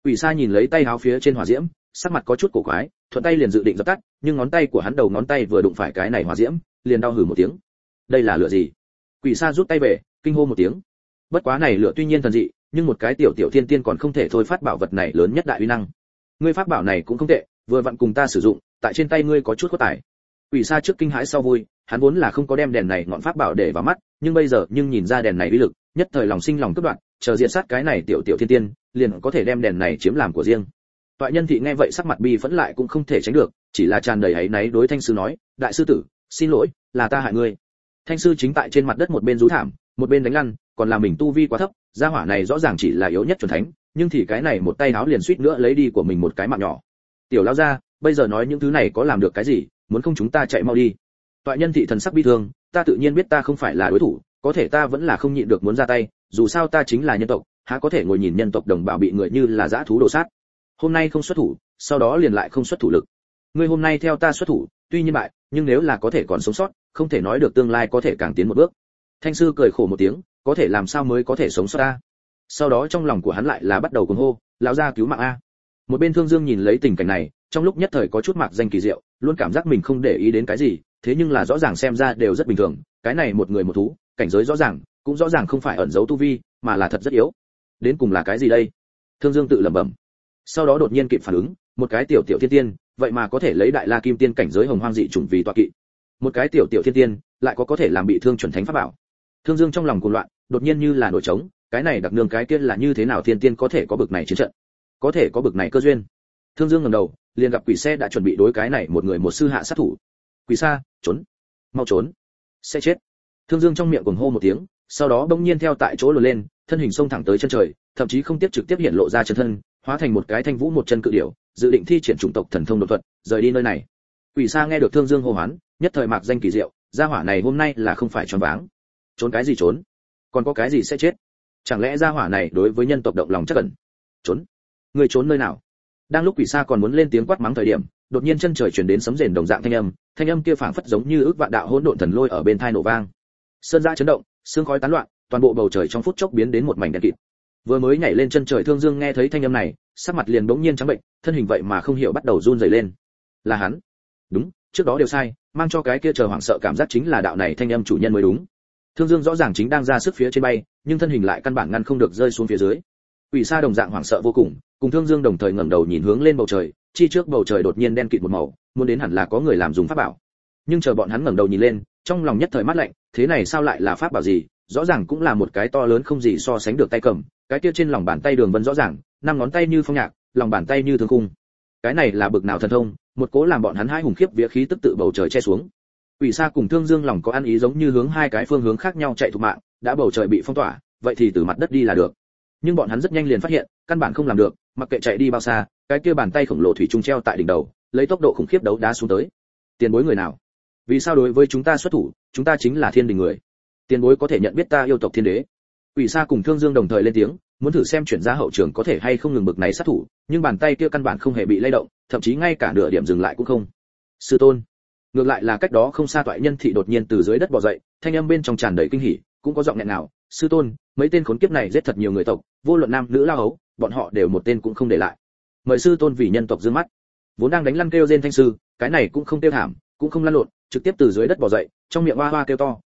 Quỷ Sa nhìn lấy tay áo phía trên hỏa diễm, sắc mặt có chút cổ quái, thuận tay liền dự định dập tắt, nhưng ngón tay của hắn đầu ngón tay vừa đụng phải cái này hỏa diễm, liền đau hừ một tiếng. Đây là lửa gì? Quỷ Sa rút tay về, kinh hô một tiếng. Bất quá này lửa tuy nhiên thần dị, nhưng một cái tiểu tiểu thiên tiên còn không thể thôi phát bảo vật này lớn nhất đại uy năng. Ngươi pháp bảo này cũng không tệ, vừa vặn cùng ta sử dụng, tại trên tay ngươi có chút có tài. Quỷ Sa trước kinh hãi sau vui, hắn vốn là không có đem đèn này ngọn pháp bảo để vào mắt, nhưng bây giờ nhìn ra đèn này uy lực, nhất thời lòng sinh lòng cướp đoạt, chờ diện sát cái này tiểu tiểu thiên tiên, liền có thể đem đèn này chiếm làm của riêng. Toại Nhân Thị nghe vậy sắc mặt bi phẫn lại cũng không thể tránh được, chỉ là tràn đầy áy náy đối Thanh sư nói, đại sư tử, xin lỗi, là ta hại ngươi. Thanh sư chính tại trên mặt đất một bên rú thảm, một bên đánh lăn, còn là mình tu vi quá thấp, gia hỏa này rõ ràng chỉ là yếu nhất chuẩn thánh, nhưng thì cái này một tay áo liền suýt nữa lấy đi của mình một cái mạng nhỏ. Tiểu lão gia, bây giờ nói những thứ này có làm được cái gì, muốn không chúng ta chạy mau đi. Toại Nhân Thị thần sắc bi thương, ta tự nhiên biết ta không phải là đối thủ, có thể ta vẫn là không nhịn được muốn ra tay, dù sao ta chính là nhân tộc, há có thể ngồi nhìn nhân tộc đồng bào bị người như là dã thú đổ sát. Hôm nay không xuất thủ, sau đó liền lại không xuất thủ lực. Ngươi hôm nay theo ta xuất thủ, tuy nhiên bại, nhưng nếu là có thể còn sống sót, không thể nói được tương lai có thể càng tiến một bước. Thanh sư cười khổ một tiếng, có thể làm sao mới có thể sống sót ta? Sau đó trong lòng của hắn lại là bắt đầu cuồng hô, lão gia cứu mạng a. Một bên Thương Dương nhìn lấy tình cảnh này, trong lúc nhất thời có chút mạc danh kỳ diệu, luôn cảm giác mình không để ý đến cái gì, thế nhưng là rõ ràng xem ra đều rất bình thường, cái này một người một thú, cảnh giới rõ ràng, cũng rõ ràng không phải ẩn giấu tu vi, mà là thật rất yếu. Đến cùng là cái gì đây? Thương Dương tự lẩm bẩm. Sau đó đột nhiên kịp phản ứng, một cái tiểu tiểu thiên tiên, vậy mà có thể lấy đại la kim tiên cảnh giới hồng hoang dị chủng vì tọa kỵ. Một cái tiểu tiểu thiên tiên, lại có thể làm bị thương chuẩn thánh pháp bảo. Thương Dương trong lòng cuồng loạn, đột nhiên như là nổi trống, cái này đặc nương cái kia là như thế nào thiên tiên có thể có bực này chiến trận, có thể có bực này cơ duyên. Thương Dương ngẩng đầu, liền gặp Quỷ Xe đã chuẩn bị đối cái này một người một sư hạ sát thủ. Quỷ Sa, trốn, mau trốn, sẽ chết. Thương Dương trong miệng cuồng hô một tiếng, sau đó bỗng nhiên theo tại chỗ lùi lên, thân hình xông thẳng tới chân trời, thậm chí không tiếp trực tiếp hiện lộ ra chân thân, hóa thành một cái thanh vũ một chân cự điểu, dự định thi triển chủng tộc thần thông đột thuật, rời đi nơi này. Quỷ Sa nghe được Thương Dương hô hoán, nhất thời mạc danh kỳ diệu, gia hỏa này hôm nay là không phải choáng váng. Trốn cái gì trốn? Còn có cái gì sẽ chết? Chẳng lẽ gia hỏa này đối với nhân tộc động lòng chắc ẩn? Trốn? Người trốn nơi nào? Đang lúc Quỷ Sa còn muốn lên tiếng quát mắng thời điểm, đột nhiên chân trời truyền đến sấm rền đồng dạng thanh âm kia phảng phất giống như ước vạn đạo hỗn độn thần lôi ở bên tai nổ vang. Sơn giã chấn động, sương khói tán loạn, toàn bộ bầu trời trong phút chốc biến đến một mảnh đen kịt. Vừa mới nhảy lên chân trời Thương Dương nghe thấy thanh âm này, sắc mặt liền bỗng nhiên trắng bệnh, thân hình vậy mà không hiểu bắt đầu run rẩy lên. Là hắn? Đúng, trước đó đều sai, mang cho cái kia chờ hoảng sợ cảm giác chính là đạo này thanh âm chủ nhân mới đúng. Thương Dương rõ ràng chính đang ra sức phía trên bay, nhưng thân hình lại căn bản ngăn không được rơi xuống phía dưới. Quỷ Sa đồng dạng hoảng sợ vô cùng, cùng Thương Dương đồng thời ngẩng đầu nhìn hướng lên bầu trời, chi trước bầu trời đột nhiên đen kịt một màu, muốn đến hẳn là có người làm dùng pháp bảo. Nhưng chờ bọn hắn ngẩng đầu nhìn lên, trong lòng nhất thời mát lạnh, thế này sao lại là pháp bảo gì, rõ ràng cũng là một cái to lớn không gì so sánh được tay cầm, cái kia trên lòng bàn tay đường vân rõ ràng, năm ngón tay như phong nhạc, lòng bàn tay như thương khung. Cái này là bực nào thần thông, một cố làm bọn hắn hai hùng khiếp vía khí tức tự bầu trời che xuống. Quỷ Sa cùng Thương Dương lòng có ăn ý giống như hướng hai cái phương hướng khác nhau chạy thục mạng, đã bầu trời bị phong tỏa, vậy thì từ mặt đất đi là được. Nhưng bọn hắn rất nhanh liền phát hiện, căn bản không làm được, mặc kệ chạy đi bao xa, cái kia bàn tay khổng lồ thủy chung treo tại đỉnh đầu, lấy tốc độ khủng khiếp đấu đá xuống tới. Tiền bối người nào? Vì sao đối với chúng ta xuất thủ, chúng ta chính là thiên đình người. Tiền bối có thể nhận biết ta yêu tộc thiên đế. Quỷ Sa cùng Thương Dương đồng thời lên tiếng, muốn thử xem chuyển ra hậu trường có thể hay không ngừng bực này sát thủ, nhưng bàn tay kia căn bản không hề bị lay động, thậm chí ngay cả nửa điểm dừng lại cũng không. Sư tôn. Ngược lại là cách đó không xa Toại Nhân Thị đột nhiên từ dưới đất bò dậy, thanh âm bên trong tràn đầy kinh hỉ, cũng có giọng nghẹn ngào, sư tôn, mấy tên khốn kiếp này giết thật nhiều người tộc, vô luận nam nữ lao ấu, bọn họ đều một tên cũng không để lại. Mời sư tôn vì nhân tộc dương mắt. Vốn đang đánh lăn kêu rên Thanh sư, cái này cũng không kêu thảm, cũng không lăn lộn, trực tiếp từ dưới đất bò dậy, trong miệng hoa hoa kêu to,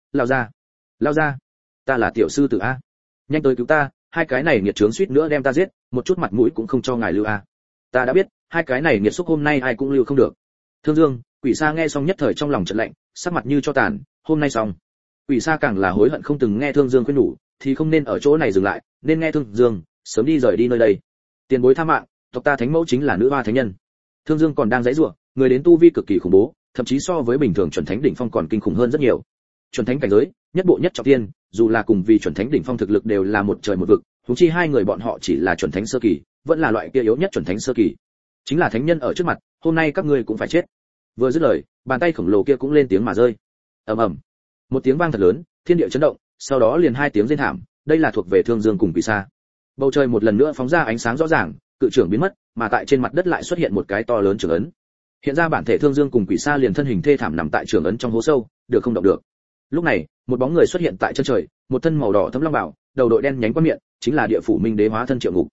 lao ra, ta là tiểu sư tử a, nhanh tới cứu ta, hai cái này nghiệt chướng suýt nữa đem ta giết, một chút mặt mũi cũng không cho ngài lưu a. Ta đã biết, hai cái này nghiệt xúc hôm nay ai cũng lưu không được. Thương Dương, Quỷ Sa nghe xong nhất thời trong lòng chợt lạnh, sắc mặt như cho tàn, hôm nay xong. Quỷ Sa càng là hối hận không từng nghe Thương Dương khuyên nhủ, thì không nên ở chỗ này dừng lại, nên nghe Thương Dương, sớm đi rời đi nơi đây. Tiền bối tha mạng, tộc ta thánh mẫu chính là nữ hoa thánh nhân. Thương Dương còn đang giãy giụa, người đến tu vi cực kỳ khủng bố, thậm chí so với bình thường chuẩn thánh đỉnh phong còn kinh khủng hơn rất nhiều. Chuẩn thánh cảnh giới, nhất bộ nhất trọng thiên, dù là cùng vì chuẩn thánh đỉnh phong thực lực đều là một trời một vực, huống chi hai người bọn họ chỉ là chuẩn thánh sơ kỳ, vẫn là loại kia yếu nhất chuẩn thánh sơ kỳ. Chính là thánh nhân ở trước mặt, hôm nay các ngươi cũng phải chết. Vừa dứt lời, bàn tay khổng lồ kia cũng lên tiếng mà rơi. Ầm ầm. Một tiếng vang thật lớn, thiên địa chấn động, sau đó liền hai tiếng rên thảm, đây là thuộc về Thương Dương cùng Quỷ Sa. Bầu trời một lần nữa phóng ra ánh sáng rõ ràng, cự trưởng biến mất, mà tại trên mặt đất lại xuất hiện một cái to lớn trưởng ấn. Hiện ra bản thể Thương Dương cùng Quỷ Sa liền thân hình thê thảm nằm tại trưởng ấn trong hố sâu, được không động được. Lúc này, một bóng người xuất hiện tại chân trời, một thân màu đỏ thẫm long bào, đầu đội đen nhánh qua miệng, chính là địa phủ minh đế hóa thân Triệu Ngục.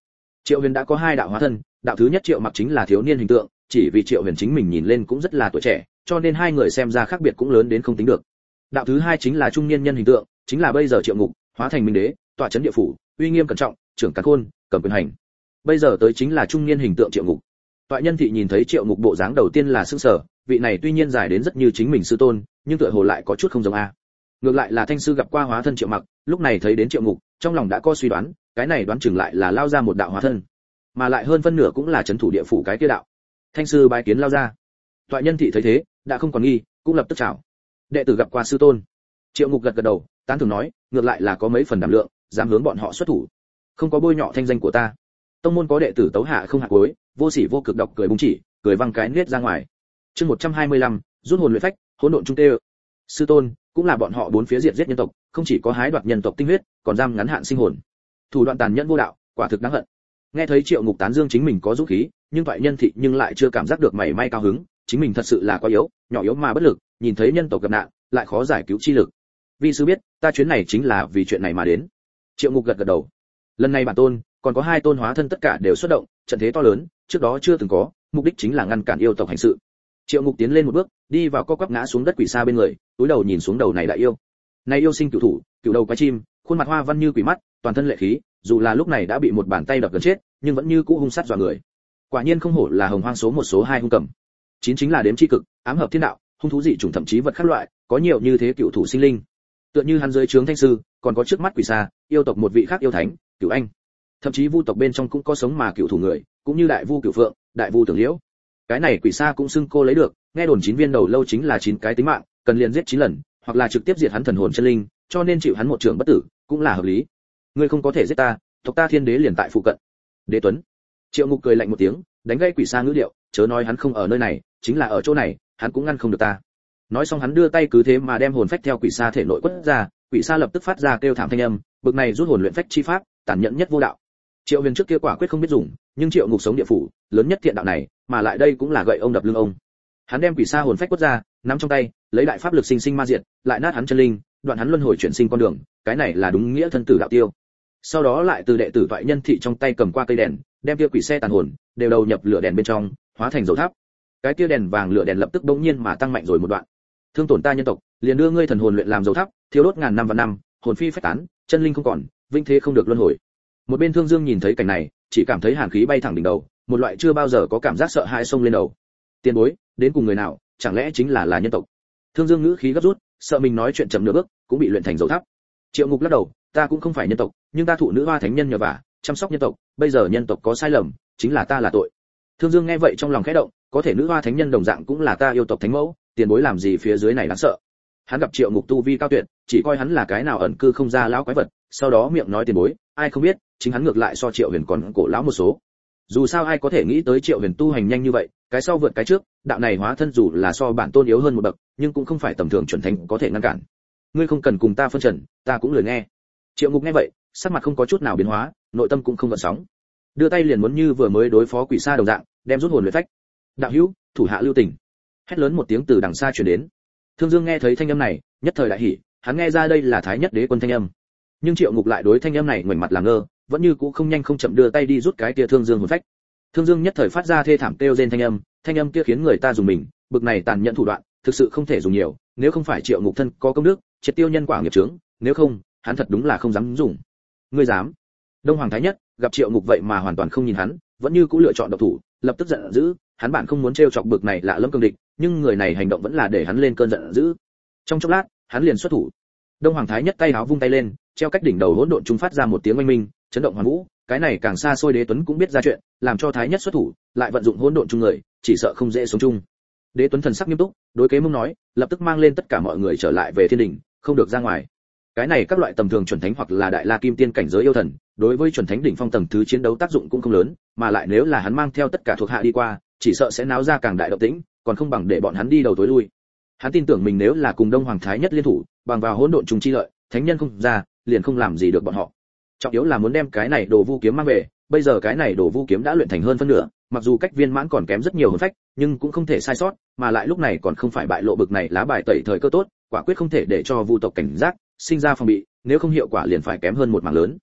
Triệu Huyền đã có hai đạo hóa thân, đạo thứ nhất Triệu Mặc chính là thiếu niên hình tượng, chỉ vì Triệu Huyền chính mình nhìn lên cũng rất là tuổi trẻ, cho nên hai người xem ra khác biệt cũng lớn đến không tính được. Đạo thứ hai chính là trung niên nhân hình tượng, chính là bây giờ Triệu Ngục, hóa thành minh đế, tọa trấn địa phủ, uy nghiêm cẩn trọng, trưởng càn khôn, cầm quyền hành. Bây giờ tới chính là trung niên hình tượng Triệu Ngục. Toại Nhân Thị nhìn thấy Triệu Ngục bộ dáng đầu tiên là sững sờ, vị này tuy nhiên dài đến rất như chính mình sư tôn, nhưng tựa hồ lại có chút không giống a. Ngược lại là Thanh sư gặp qua hóa thân Triệu Mặc, lúc này thấy đến Triệu Ngục, trong lòng đã có suy đoán, cái này đoán chừng lại là lao ra một đạo hóa thân, mà lại hơn phân nửa cũng là trấn thủ địa phủ cái kia đạo. Thanh sư bái kiến lao ra. Toại Nhân Thị thấy thế, đã không còn nghi, cũng lập tức chào. Đệ tử gặp qua sư tôn. Triệu Ngục gật gật đầu, tán thưởng nói, ngược lại là có mấy phần đảm lượng, dám hướng bọn họ xuất thủ, không có bôi nhọ thanh danh của ta. Tông môn có đệ tử tấu hạ không hạ cuối, vô sỉ vô cực độc cười búng chỉ, cười văng cái nết ra ngoài. Chương 125, rút hồn luyện phách, hỗn độn trung tê. Sư tôn, cũng là bọn họ bốn phía diệt giết nhân tộc, không chỉ có hái đoạt nhân tộc tinh huyết, còn giam ngắn hạn sinh hồn. Thủ đoạn tàn nhẫn vô đạo, quả thực đáng hận. Nghe thấy Triệu Ngục tán dương chính mình có dũng khí, nhưng Toại Nhân Thị nhưng lại chưa cảm giác được mảy may cao hứng, chính mình thật sự là quá yếu, nhỏ yếu mà bất lực, nhìn thấy nhân tộc gặp nạn, lại khó giải cứu chi lực. Vi sư biết, ta chuyến này chính là vì chuyện này mà đến. Triệu Ngục gật gật đầu. Lần này bản tôn, còn có hai tôn hóa thân tất cả đều xuất động, trận thế to lớn, trước đó chưa từng có, mục đích chính là ngăn cản yêu tộc hành sự. Triệu Ngục tiến lên một bước, đi vào co quắp ngã xuống đất quỷ xa bên người, túi đầu nhìn xuống đầu này đại yêu. Này yêu sinh cửu thủ, cửu đầu quái chim, khuôn mặt hoa văn như quỷ mắt, toàn thân lệ khí, dù là lúc này đã bị một bàn tay đập gần chết, nhưng vẫn như cũ hung sát dọa người. Quả nhiên không hổ là hồng hoang số một số hai hung cầm. Chín chính là đếm chi cực, ám hợp thiên đạo, hung thú dị chủng thậm chí vật khác loại, có nhiều như thế cửu thủ sinh linh. Tựa như hắn dưới trướng Thanh sư, còn có trước mắt quỷ xa, yêu tộc một vị khác yêu thánh, Cửu Anh. Thậm chí vu tộc bên trong cũng có sống mà cửu thủ người, cũng như đại vu Cửu Phượng, đại vu Tưởng Liễu. Cái này quỷ xa cũng xưng cô lấy được, nghe đồn 9 viên đầu lâu chính là 9 cái tính mạng, cần liền giết 9 lần, hoặc là trực tiếp diệt hắn thần hồn chân linh, cho nên chịu hắn một trường bất tử, cũng là hợp lý. Ngươi không có thể giết ta, tộc ta Thiên Đế liền tại phụ cận. Đế Tuấn. Triệu Ngục cười lạnh một tiếng, đánh gây quỷ xa ngữ điệu, chớ nói hắn không ở nơi này, chính là ở chỗ này, hắn cũng ngăn không được ta. Nói xong hắn đưa tay cứ thế mà đem hồn phách theo quỷ xa thể nội quất ra, quỷ xa lập tức phát ra kêu thảm thanh âm, bực này rút hồn luyện phách chi pháp, tàn nhẫn nhất vô đạo. Triệu Huyền trước kia quả quyết không biết dùng, nhưng Triệu Ngục sống địa phủ, lớn nhất thiện đạo này, mà lại đây cũng là gậy ông đập lưng ông. Hắn đem quỷ xa hồn phách quất ra, nắm trong tay, lấy đại pháp lực sinh sinh ma diệt, lại nát hắn chân linh, đoạn hắn luân hồi chuyển sinh con đường, cái này là đúng nghĩa thân tử đạo tiêu. Sau đó lại từ đệ tử Toại Nhân Thị trong tay cầm qua cây đèn, đem kia quỷ xe tàn hồn đều đầu nhập lửa đèn bên trong, hóa thành dầu tháp. Cái kia đèn vàng lửa đèn lập tức bỗng nhiên mà tăng mạnh rồi một đoạn. Thương tổn ta nhân tộc, liền đưa ngươi thần hồn luyện làm dầu tháp, thiêu đốt ngàn năm và năm, hồn phi phách tán, chân linh không còn, vinh thế không được luân hồi. Một bên Thương Dương nhìn thấy cảnh này, chỉ cảm thấy hàn khí bay thẳng đỉnh đầu, một loại chưa bao giờ có cảm giác sợ hãi xông lên đầu. Tiền bối, đến cùng người nào, chẳng lẽ chính là nhân tộc? Thương Dương ngữ khí gấp rút, sợ mình nói chuyện chậm nửa bước, cũng bị luyện thành dầu tháp. Triệu Ngục lắc đầu, ta cũng không phải nhân tộc, nhưng ta thụ nữ hoa thánh nhân nhờ vả, chăm sóc nhân tộc, bây giờ nhân tộc có sai lầm, chính là ta là tội. Thương Dương nghe vậy trong lòng khẽ động, có thể nữ hoa thánh nhân đồng dạng cũng là ta yêu tộc thánh mẫu, tiền bối làm gì phía dưới này đáng sợ. Hắn gặp Triệu Ngục tu vi cao tuyệt, chỉ coi hắn là cái nào ẩn cư không ra lão quái vật, sau đó miệng nói tiền bối, ai không biết, chính hắn ngược lại so Triệu Huyền còn cổ lão một số. Dù sao ai có thể nghĩ tới Triệu Huyền tu hành nhanh như vậy, cái sau vượt cái trước, đạo này hóa thân dù là so bản tôn yếu hơn một bậc, nhưng cũng không phải tầm thường chuẩn thánh có thể ngăn cản. Ngươi không cần cùng ta phân trần, ta cũng lười nghe. Triệu Ngục nghe vậy, sắc mặt không có chút nào biến hóa, nội tâm cũng không gợn sóng. Đưa tay liền muốn như vừa mới đối phó quỷ sa đồng dạng, đem rút hồn luyện phách. Đạo hữu, thủ hạ lưu tình. Hét lớn một tiếng từ đằng xa truyền đến. Thương Dương nghe thấy thanh âm này, nhất thời đại hỉ, hắn nghe ra đây là Thái Nhất Đế quân thanh âm. Nhưng Triệu Ngục lại đối thanh âm này ngoảnh mặt làm ngơ, vẫn như cũ không nhanh không chậm đưa tay đi rút cái kia Thương Dương hồn phách. Thương Dương nhất thời phát ra thê thảm kêu rên thanh âm kia khiến người ta dùng mình, bực này tàn nhẫn thủ đoạn, thực sự không thể dùng nhiều, nếu không phải Triệu Ngục thân có công đức, triệt tiêu nhân quả nghiệp chướng, nếu không, hắn thật đúng là không dám dùng. Ngươi dám? Đông Hoàng Thái Nhất gặp Triệu Ngục vậy mà hoàn toàn không nhìn hắn, vẫn như cũ lựa chọn độc thủ, lập tức giận dữ, hắn bản không muốn trêu chọc bực này lạ lẫm cương địch, nhưng người này hành động vẫn là để hắn lên cơn giận dữ. Trong chốc lát, hắn liền xuất thủ. Đông Hoàng Thái Nhất tay áo vung tay lên, treo cách đỉnh đầu hỗn độn trung phát ra một tiếng oanh minh, chấn động hoàn vũ, cái này càng xa xôi Đế Tuấn cũng biết ra chuyện, làm cho Thái Nhất xuất thủ, lại vận dụng hỗn độn trung người, chỉ sợ không dễ sống chung. Đế Tuấn thần sắc nghiêm túc, đối kế mông nói, lập tức mang lên tất cả mọi người trở lại về thiên đình, không được ra ngoài. Cái này các loại tầm thường chuẩn thánh hoặc là đại la kim tiên cảnh giới yêu thần, đối với chuẩn thánh đỉnh phong tầng thứ chiến đấu tác dụng cũng không lớn, mà lại nếu là hắn mang theo tất cả thuộc hạ đi qua, chỉ sợ sẽ náo ra càng đại động tĩnh, còn không bằng để bọn hắn đi đầu tối lui. Hắn tin tưởng mình nếu là cùng Đông Hoàng Thái Nhất liên thủ, bằng vào hỗn độn trùng chi lợi, thánh nhân không ra, liền không làm gì được bọn họ. Trọng yếu là muốn đem cái này Đồ Vu kiếm mang về, bây giờ cái này Đồ Vu kiếm đã luyện thành hơn phân nửa, mặc dù cách viên mãn còn kém rất nhiều hồn phách, nhưng cũng không thể sai sót, mà lại lúc này còn không phải bại lộ bực này lá bài tẩy thời cơ tốt, quả quyết không thể để cho Vu tộc cảnh giác, sinh ra phòng bị, nếu không hiệu quả liền phải kém hơn một mảng lớn.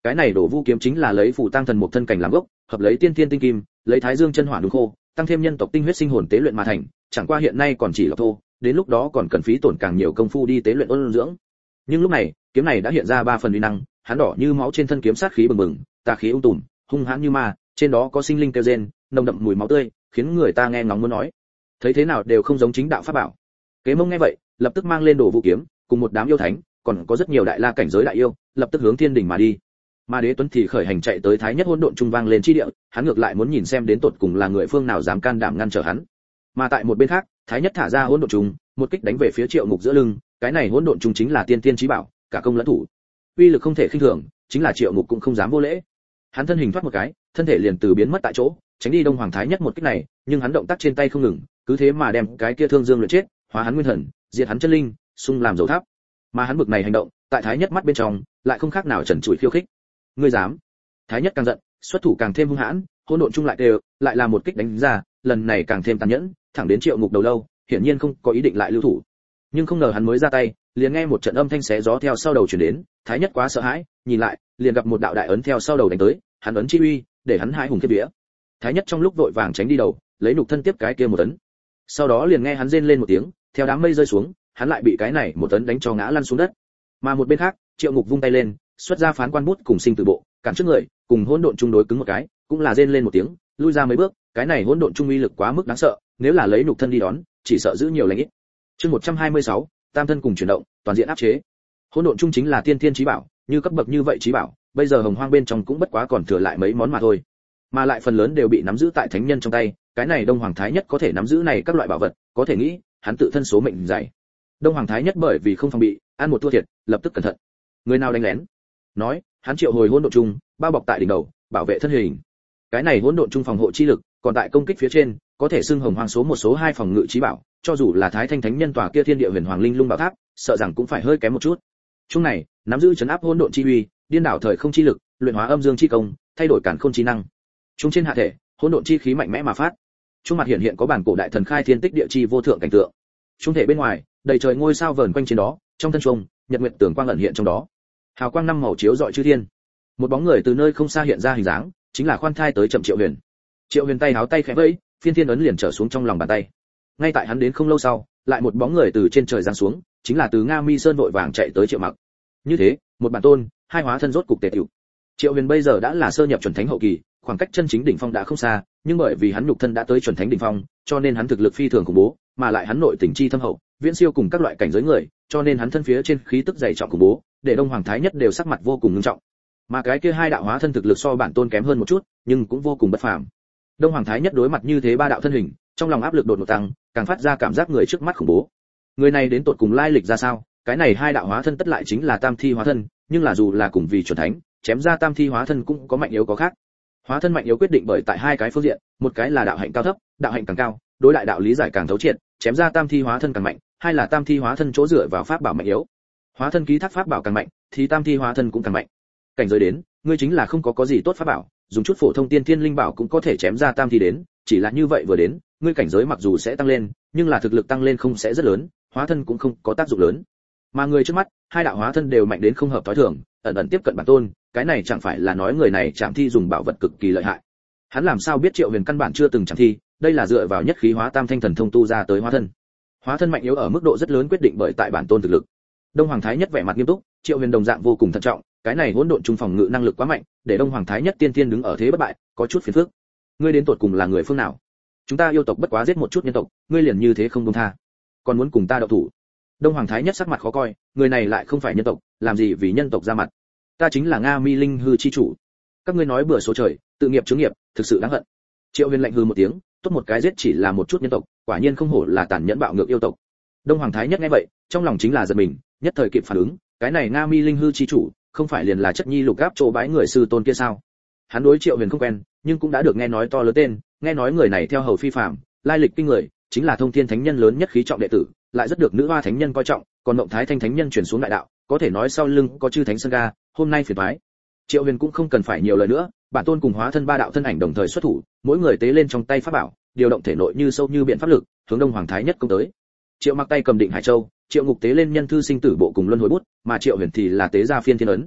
Cái này đổ vu kiếm chính là lấy phù tăng thần một thân cảnh làm gốc, hợp lấy tiên thiên tinh kim, lấy thái dương chân hỏa đúng khô, tăng thêm nhân tộc tinh huyết sinh hồn tế luyện mà thành, chẳng qua hiện nay còn chỉ là thô, đến lúc đó còn cần phí tổn càng nhiều công phu đi tế luyện ôn dưỡng. Nhưng lúc này, kiếm này đã hiện ra 3 phần uy năng, hắn đỏ như máu trên thân kiếm sát khí bừng bừng, tà khí ung tùm, hung hãn như ma, trên đó có sinh linh kêu rên, nồng đậm mùi máu tươi, khiến người ta nghe ngóng muốn nói. Thấy thế nào đều không giống chính đạo pháp bảo. Kế Mông nghe vậy, lập tức mang lên đồ vũ kiếm, cùng một đám yêu thánh, còn có rất nhiều đại la cảnh giới đại yêu, lập tức hướng thiên đỉnh mà đi. Mà Đế Tuấn thì khởi hành chạy tới Thái Nhất hỗn độn trung vang lên chi địa, hắn ngược lại muốn nhìn xem đến tột cùng là người phương nào dám can đảm ngăn trở hắn. Mà tại một bên khác, Thái Nhất thả ra hỗn độn trung, một kích đánh về phía Triệu Ngục giữa lưng, cái này hỗn độn trung chính là tiên tiên chí bảo, cả công lẫn thủ, uy lực không thể khinh thường, chính là Triệu Ngục cũng không dám vô lễ. Hắn thân hình thoát một cái, thân thể liền từ biến mất tại chỗ, tránh đi Đông Hoàng Thái Nhất một kích này, nhưng hắn động tác trên tay không ngừng, cứ thế mà đem cái kia Thương Dương luyện chết, hóa hắn nguyên thần, diệt hắn chân linh, xung làm dầu tháp. Mà hắn bực này hành động, tại Thái Nhất mắt bên trong, lại không khác nào trần trụi khiêu khích. Ngươi dám? Thái Nhất càng giận, xuất thủ càng thêm hung hãn, hỗn độn chung lại đều, lại là một kích đánh ra, lần này càng thêm tàn nhẫn, thẳng đến Triệu Ngục đầu lâu, hiển nhiên không có ý định lại lưu thủ. Nhưng không ngờ hắn mới ra tay, liền nghe một trận âm thanh xé gió theo sau đầu truyền đến, Thái Nhất quá sợ hãi, nhìn lại, liền gặp một đạo đại ấn theo sau đầu đánh tới, hắn ấn chi uy, để hắn hãi hùng khiếp vía. Thái Nhất trong lúc vội vàng tránh đi đầu, lấy nhục thân tiếp cái kia một ấn. Sau đó liền nghe hắn rên lên một tiếng, theo đám mây rơi xuống, hắn lại bị cái này một ấn đánh cho ngã lăn xuống đất. Mà một bên khác, Triệu Ngục vung tay lên, xuất ra phán quan bút cùng sinh tử bộ, cản trước người, cùng hỗn độn chung đối cứng một cái, cũng là rên lên một tiếng, lui ra mấy bước, cái này hỗn độn chung uy lực quá mức đáng sợ, nếu là lấy nhục thân đi đón, chỉ sợ giữ nhiều lành ít. Chương 126, tam thân cùng chuyển động, toàn diện áp chế. Hỗn độn chung chính là tiên thiên chí bảo, như cấp bậc như vậy chí bảo, bây giờ Hồng Hoang bên trong cũng bất quá còn thừa lại mấy món mà thôi. Mà lại phần lớn đều bị nắm giữ tại thánh nhân trong tay, cái này Đông Hoàng Thái Nhất có thể nắm giữ này các loại bảo vật, có thể nghĩ, hắn tự thân số mệnh dày. Đông Hoàng Thái Nhất bởi vì không phòng bị, ăn một thua thiệt, lập tức cẩn thận. Người nào đánh lén? Nói, hắn triệu hồi hỗn độn chung, bao bọc tại đỉnh đầu, bảo vệ thân hình. Cái này hỗn độn chung phòng hộ chi lực, còn tại công kích phía trên, có thể xưng Hồng Hoang số 1 số 2 phòng ngự chí bảo, cho dù là Thái Thanh Thánh Nhân tòa kia Thiên Địa Huyền Hoàng Linh Lung Bảo Tháp, sợ rằng cũng phải hơi kém một chút. Chung này, nắm giữ trấn áp hỗn độn chi uy, điên đảo thời không chi lực, luyện hóa âm dương chi công, thay đổi càn khôn chi năng. Chung trên hạ thể, hỗn độn chi khí mạnh mẽ mà phát. Chung mặt hiện có bản cổ đại thần khai thiên tích địa chi vô thượng cảnh tượng. Chung thể bên ngoài, đầy trời ngôi sao vờn quanh trên đó, trong thân trung, nhật nguyệt tường quang ẩn hiện trong đó. Hào quang năm màu chiếu rọi chư thiên. Một bóng người từ nơi không xa hiện ra hình dáng, chính là khoan thai tới chậm Triệu Huyền. Triệu Huyền tay háo tay khẽ vẫy, phiên thiên ấn liền trở xuống trong lòng bàn tay. Ngay tại hắn đến không lâu sau, lại một bóng người từ trên trời giáng xuống, chính là từ Nga Mi Sơn vội vàng chạy tới Triệu Mặc. Như thế, một bản tôn, hai hóa thân rốt cục tề tựu. Triệu Huyền bây giờ đã là sơ nhập chuẩn thánh hậu kỳ, khoảng cách chân chính đỉnh phong đã không xa, nhưng bởi vì hắn nhục thân đã tới chuẩn thánh đỉnh phong, cho nên hắn thực lực phi thường khủng bố, mà lại hắn nội tình chi thâm hậu, viễn siêu cùng các loại cảnh giới người, cho nên hắn thân phía trên khí tức dày trọng khủng bố, để Đông Hoàng Thái Nhất đều sắc mặt vô cùng nghiêm trọng. Mà cái kia hai đạo hóa thân thực lực so bản tôn kém hơn một chút, nhưng cũng vô cùng bất phàm. Đông Hoàng Thái Nhất đối mặt như thế ba đạo thân hình, trong lòng áp lực đột ngột tăng, càng phát ra cảm giác người trước mắt khủng bố. Người này đến tột cùng lai lịch ra sao? Cái này hai đạo hóa thân tất lại chính là tam thi hóa thân, nhưng là dù là cùng vì chuẩn thánh, chém ra tam thi hóa thân cũng có mạnh yếu có khác. Hóa thân mạnh yếu quyết định bởi tại hai cái phương diện, một cái là đạo hạnh cao thấp, đạo hạnh càng cao, đối lại đạo lý giải càng thấu triệt, chém ra tam thi hóa thân càng mạnh, hai là tam thi hóa thân chỗ dựa vào pháp bảo mạnh yếu. Hóa thân ký thác pháp bảo càng mạnh, thì tam thi hóa thân cũng càng mạnh. Cảnh giới đến, ngươi chính là không có gì tốt pháp bảo, dùng chút phổ thông tiên thiên linh bảo cũng có thể chém ra tam thi đến, chỉ là như vậy vừa đến, ngươi cảnh giới mặc dù sẽ tăng lên, nhưng là thực lực tăng lên không sẽ rất lớn, hóa thân cũng không có tác dụng lớn. Mà người trước mắt, hai đạo hóa thân đều mạnh đến không hợp thói thường, ẩn ẩn tiếp cận bản tôn, cái này chẳng phải là nói người này chạm thi dùng bảo vật cực kỳ lợi hại. Hắn làm sao biết Triệu Huyền căn bản chưa từng chạm thi, đây là dựa vào nhất khí hóa tam thanh thần thông tu ra tới hóa thân. Hóa thân mạnh yếu ở mức độ rất lớn quyết định bởi tại bản tôn thực lực. Đông Hoàng Thái Nhất vẻ mặt nghiêm túc, Triệu Huyền đồng dạng vô cùng thận trọng, cái này hỗn độn trung phòng ngự năng lực quá mạnh, để Đông Hoàng Thái Nhất tiên tiên đứng ở thế bất bại, có chút phiền phức. Ngươi đến tột cùng là người phương nào? Chúng ta yêu tộc bất quá giết một chút nhân tộc, ngươi liền như thế không buông tha, còn muốn cùng ta động thủ? Đông Hoàng Thái Nhất sắc mặt khó coi, người này lại không phải nhân tộc, làm gì vì nhân tộc ra mặt? Ta chính là Nga Mi Linh hư chi chủ. Các ngươi nói bừa số trời, tự nghiệp chướng nghiệp, thực sự đáng hận. Triệu Huyền lạnh hừ một tiếng, tốt một cái giết chỉ là một chút nhân tộc, quả nhiên không hổ là tàn nhẫn bạo ngược yêu tộc. Đông Hoàng Thái Nhất nghe vậy, trong lòng chính là giật mình, nhất thời kịp phản ứng, cái này Nga Mi Linh hư chi chủ, không phải liền là chất nhi lục gáp chỗ bái người sư tôn kia sao? Hắn đối Triệu Huyền không quen, nhưng cũng đã được nghe nói to lớn tên, nghe nói người này theo hầu phi phàm, lai lịch kinh người, chính là Thông Thiên Thánh Nhân lớn nhất khí trọng đệ tử, lại rất được Nữ Hoa Thánh Nhân coi trọng, còn Mộng Thái Thanh Thánh Nhân truyền xuống đại đạo, có thể nói sau lưng có chư thánh sơn ga, hôm nay phiền toái. Triệu Huyền cũng không cần phải nhiều lời nữa, bản tôn cùng hóa thân ba đạo thân ảnh đồng thời xuất thủ, mỗi người tế lên trong tay pháp bảo, điều động thể nội như sâu như biển pháp lực, hướng Đông Hoàng Thái Nhất công tới. Triệu Mặc tay cầm Định Hải Châu, Triệu Ngục tế lên nhân thư sinh tử bộ cùng luân hồi bút, mà Triệu Huyền thì là tế ra phiên thiên ấn.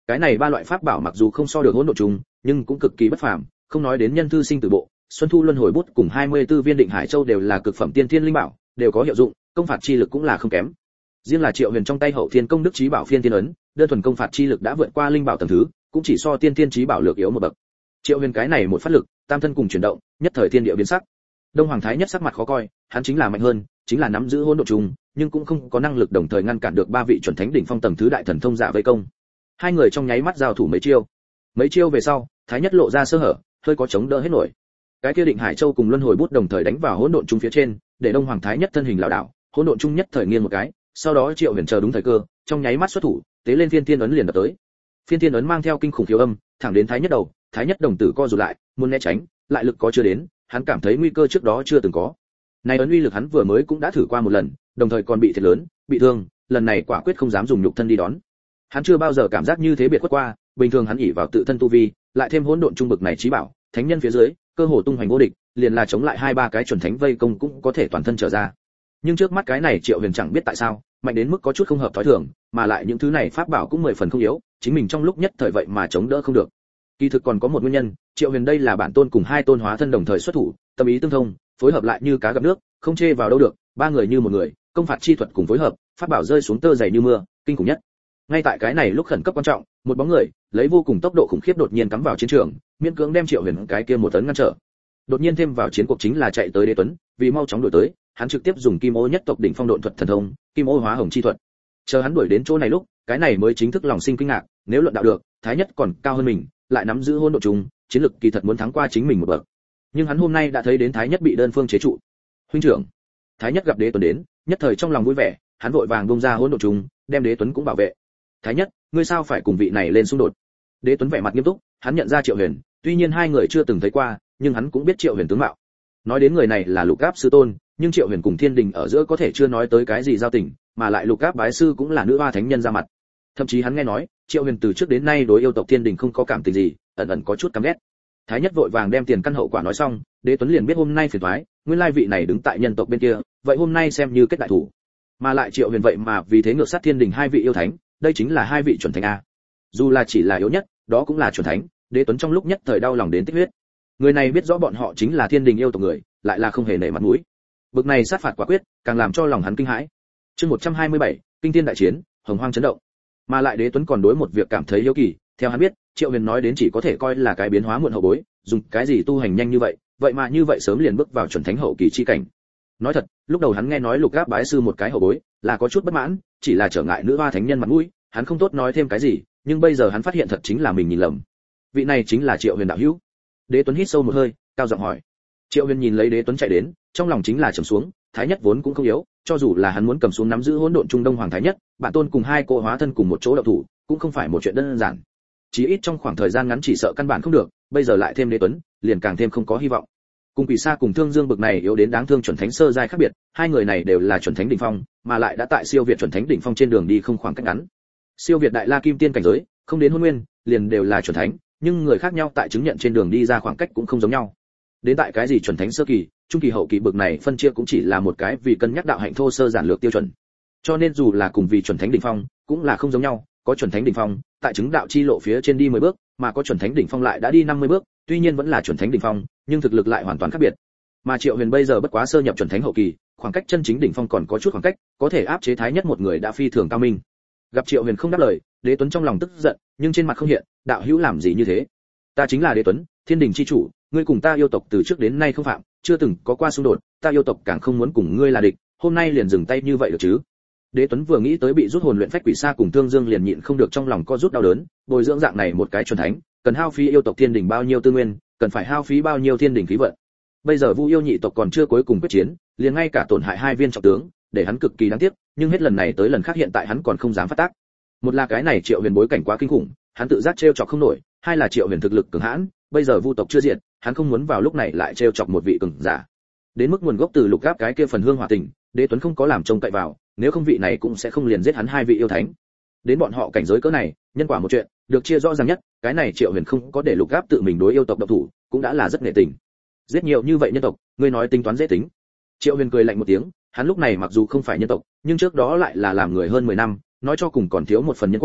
Cái này ba loại pháp bảo mặc dù không so được hỗn độn trùng, nhưng cũng cực kỳ bất phàm, không nói đến nhân thư sinh tử bộ, xuân thu luân hồi bút cùng 24 viên định hải châu đều là cực phẩm tiên thiên linh bảo, đều có hiệu dụng, công phạt chi lực cũng là không kém. Riêng là Triệu Huyền trong tay hậu thiên công đức chí bảo phiên tiên ấn, đơn thuần công phạt chi lực đã vượt qua linh bảo tầng thứ, cũng chỉ so tiên thiên chí bảo lược yếu một bậc. Triệu Huyền cái này một phát lực, tam thân cùng chuyển động, nhất thời thiên địa biến sắc. Đông Hoàng Thái Nhất sắc mặt khó coi, hắn chính là mạnh hơn, chính là nắm giữ hỗn độn trùng, nhưng cũng không có năng lực đồng thời ngăn cản được ba vị chuẩn thánh đỉnh phong tầng thứ đại thần thông giả vây công. Hai người trong nháy mắt giao thủ mấy chiêu. Mấy chiêu về sau, Thái Nhất lộ ra sơ hở, hơi có chống đỡ hết nổi. Cái kia định hải châu cùng luân hồi bút đồng thời đánh vào hỗn độn trung phía trên, để Đông Hoàng Thái Nhất thân hình lảo đảo, hỗn độn trung nhất thời nghiêng một cái, sau đó Triệu Huyền chờ đúng thời cơ, trong nháy mắt xuất thủ, tế lên phiên thiên ấn liền đập tới. Phiên thiên ấn mang theo kinh khủng khiếu âm, thẳng đến Thái Nhất đầu, Thái Nhất đồng tử co rụt lại, muốn né tránh, lại lực có chưa đến, hắn cảm thấy nguy cơ trước đó chưa từng có. Này ấn uy lực hắn vừa mới cũng đã thử qua một lần, đồng thời còn bị thiệt lớn, bị thương, lần này quả quyết không dám dùng nhục thân đi đón. Hắn chưa bao giờ cảm giác như thế biệt khuất qua, bình thường hắn ỷ vào tự thân tu vi, lại thêm hỗn độn trung bực này chí bảo, thánh nhân phía dưới, cơ hồ tung hoành vô địch, liền là chống lại hai ba cái chuẩn thánh vây công cũng có thể toàn thân trở ra. Nhưng trước mắt cái này Triệu Huyền chẳng biết tại sao, mạnh đến mức có chút không hợp thói thường, mà lại những thứ này pháp bảo cũng 10 phần không yếu, chính mình trong lúc nhất thời vậy mà chống đỡ không được. Kỳ thực còn có một nguyên nhân, Triệu Huyền đây là bản tôn cùng hai tôn hóa thân đồng thời xuất thủ, tâm ý tương thông, phối hợp lại như cá gặp nước, không chê vào đâu được, ba người như một người, công phạt chi thuật cùng phối hợp, pháp bảo rơi xuống tơ dày như mưa, kinh khủng nhất. Ngay tại cái này lúc khẩn cấp quan trọng, một bóng người lấy vô cùng tốc độ khủng khiếp đột nhiên cắm vào chiến trường, miễn cưỡng đem Triệu Huyền cái kia một tấn ngăn trở. Đột nhiên thêm vào chiến cuộc chính là chạy tới Đế Tuấn, vì mau chóng đuổi tới, hắn trực tiếp dùng Kim Ô nhất tộc đỉnh phong độn thuật thần thông, Kim Ô hóa hồng chi thuật. Chờ hắn đuổi đến chỗ này lúc, cái này mới chính thức lòng sinh kinh ngạc, nếu luận đạo được, Thái Nhất còn cao hơn mình, lại nắm giữ hỗn độn trùng, chiến lực kỳ thật muốn thắng qua chính mình một bậc. Nhưng hắn hôm nay đã thấy đến Thái Nhất bị đơn phương chế trụ. Huynh trưởng. Thái Nhất gặp Đế Tuấn đến, nhất thời trong lòng vui vẻ, hắn vội vàng bung ra hỗn độn trùng, đem Đế Tuấn cũng bảo vệ. Thái Nhất, ngươi sao phải cùng vị này lên xung đột? Đế Tuấn vẻ mặt nghiêm túc, hắn nhận ra Triệu Huyền, tuy nhiên hai người chưa từng thấy qua, nhưng hắn cũng biết Triệu Huyền tướng mạo. Nói đến người này là Lục Áp sư tôn, nhưng Triệu Huyền cùng Thiên Đình ở giữa có thể chưa nói tới cái gì giao tình, mà lại Lục Áp bái sư cũng là nữ hoa thánh nhân ra mặt. Thậm chí hắn nghe nói, Triệu Huyền từ trước đến nay đối yêu tộc Thiên Đình không có cảm tình gì, ẩn ẩn có chút căm ghét. Thái Nhất vội vàng đem tiền căn hậu quả nói xong, Đế Tuấn liền biết hôm nay phiền toái, nguyên lai vị này đứng tại nhân tộc bên kia, vậy hôm nay xem như kết đại thủ. Mà lại Triệu Huyền vậy mà vì thế ngược sát Thiên Đình hai vị yêu thánh, đây chính là hai vị chuẩn thánh a. Dù là chỉ là yếu nhất, đó cũng là chuẩn thánh, Đế Tuấn trong lúc nhất thời đau lòng đến tích huyết. Người này biết rõ bọn họ chính là Thiên Đình yêu tộc người, lại là không hề nể mặt mũi. Bực này sát phạt quả quyết, càng làm cho lòng hắn kinh hãi. Chương 127, kinh thiên đại chiến, hồng hoang chấn động. Mà lại Đế Tuấn còn đối một việc cảm thấy hiếu kỳ, theo hắn biết, Triệu Huyền nói đến chỉ có thể coi là cái biến hóa muộn hậu bối, dùng cái gì tu hành nhanh như vậy mà như vậy sớm liền bước vào chuẩn thánh hậu kỳ chi cảnh. Nói thật, lúc đầu hắn nghe nói Lục Áp bái sư một cái hậu bối, là có chút bất mãn, chỉ là trở ngại nữ hoa thánh nhân mặt mũi, hắn không tốt nói thêm cái gì, nhưng bây giờ hắn phát hiện thật chính là mình nhìn lầm. Vị này chính là Triệu Huyền đạo hữu. Đế Tuấn hít sâu một hơi, cao giọng hỏi. Triệu Huyền nhìn lấy Đế Tuấn chạy đến, trong lòng chính là trầm xuống, Thái Nhất vốn cũng không yếu, cho dù là hắn muốn cầm xuống nắm giữ hỗn độn trung đông hoàng Thái Nhất, bản tôn cùng hai cô hóa thân cùng một chỗ động thủ, cũng không phải một chuyện đơn giản. Chí ít trong khoảng thời gian ngắn chỉ sợ căn bản không được, bây giờ lại thêm Đế Tuấn, liền càng thêm không có hy vọng. Cùng Quỷ Sa cùng Thương Dương bực này yếu đến đáng thương chuẩn thánh sơ giai khác biệt, hai người này đều là chuẩn thánh đỉnh phong, mà lại đã tại siêu việt chuẩn thánh đỉnh phong trên đường đi không khoảng cách ngắn. Siêu việt đại la kim tiên cảnh giới, không đến hôn nguyên, liền đều là chuẩn thánh, nhưng người khác nhau tại chứng nhận trên đường đi ra khoảng cách cũng không giống nhau. Đến tại cái gì chuẩn thánh sơ kỳ, trung kỳ hậu kỳ bực này phân chia cũng chỉ là một cái vì cân nhắc đạo hạnh thô sơ giản lược tiêu chuẩn. Cho nên dù là cùng vì chuẩn thánh đỉnh phong, cũng là không giống nhau, có chuẩn thánh đỉnh phong, tại chứng đạo chi lộ phía trên đi 10 bước, mà có chuẩn thánh đỉnh phong lại đã đi 50 bước, tuy nhiên vẫn là chuẩn thánh đỉnh phong, nhưng thực lực lại hoàn toàn khác biệt. Mà Triệu Huyền bây giờ bất quá sơ nhập chuẩn thánh hậu kỳ, khoảng cách chân chính đỉnh phong còn có chút khoảng cách, có thể áp chế Thái Nhất một người đã phi thường cao minh. Gặp Triệu Huyền không đáp lời, Đế Tuấn trong lòng tức giận, nhưng trên mặt không hiện, đạo hữu làm gì như thế? Ta chính là Đế Tuấn, Thiên Đình chi chủ, ngươi cùng ta yêu tộc từ trước đến nay không phạm, chưa từng có qua xung đột, ta yêu tộc càng không muốn cùng ngươi là địch, hôm nay liền dừng tay như vậy được chứ? Đế Tuấn vừa nghĩ tới bị rút hồn luyện phách Quỷ Sa cùng Thương Dương liền nhịn không được trong lòng co rút đau đớn, bồi dưỡng dạng này một cái chuẩn thánh, cần hao phí yêu tộc Thiên Đình bao nhiêu tư nguyên, cần phải hao phí bao nhiêu Thiên Đình khí vận. Bây giờ Vu yêu nhị tộc còn chưa cuối cùng quyết chiến, liền ngay cả tổn hại hai viên trọng tướng, để hắn cực kỳ đáng tiếc, nhưng hết lần này tới lần khác hiện tại hắn còn không dám phát tác. Một là cái này Triệu Huyền bối cảnh quá kinh khủng, hắn tự giác trêu chọc không nổi, hai là Triệu Huyền thực lực cường hãn, bây giờ Vu tộc chưa diệt, hắn không muốn vào lúc này lại trêu chọc một vị cường giả. Đến mức nguồn gốc từ Lục Áp cái kia phần hương hỏa tình, Đế Tuấn không có làm trông cậy vào, nếu không vị này cũng sẽ không liền giết hắn hai vị yêu thánh. Đến bọn họ cảnh giới cỡ này, nhân quả một chuyện, được chia rõ ràng nhất, cái này Triệu Huyền không có để Lục Áp tự mình đối yêu tộc động thủ, cũng đã là rất nghệ tình. Giết nhiều như vậy nhân tộc, ngươi nói tính toán dễ tính. Triệu Huyền cười lạnh một tiếng, hắn lúc này mặc dù không phải nhân tộc, nhưng trước đó lại là làm người hơn 10 năm, nói cho cùng còn thiếu một phần nhân quả,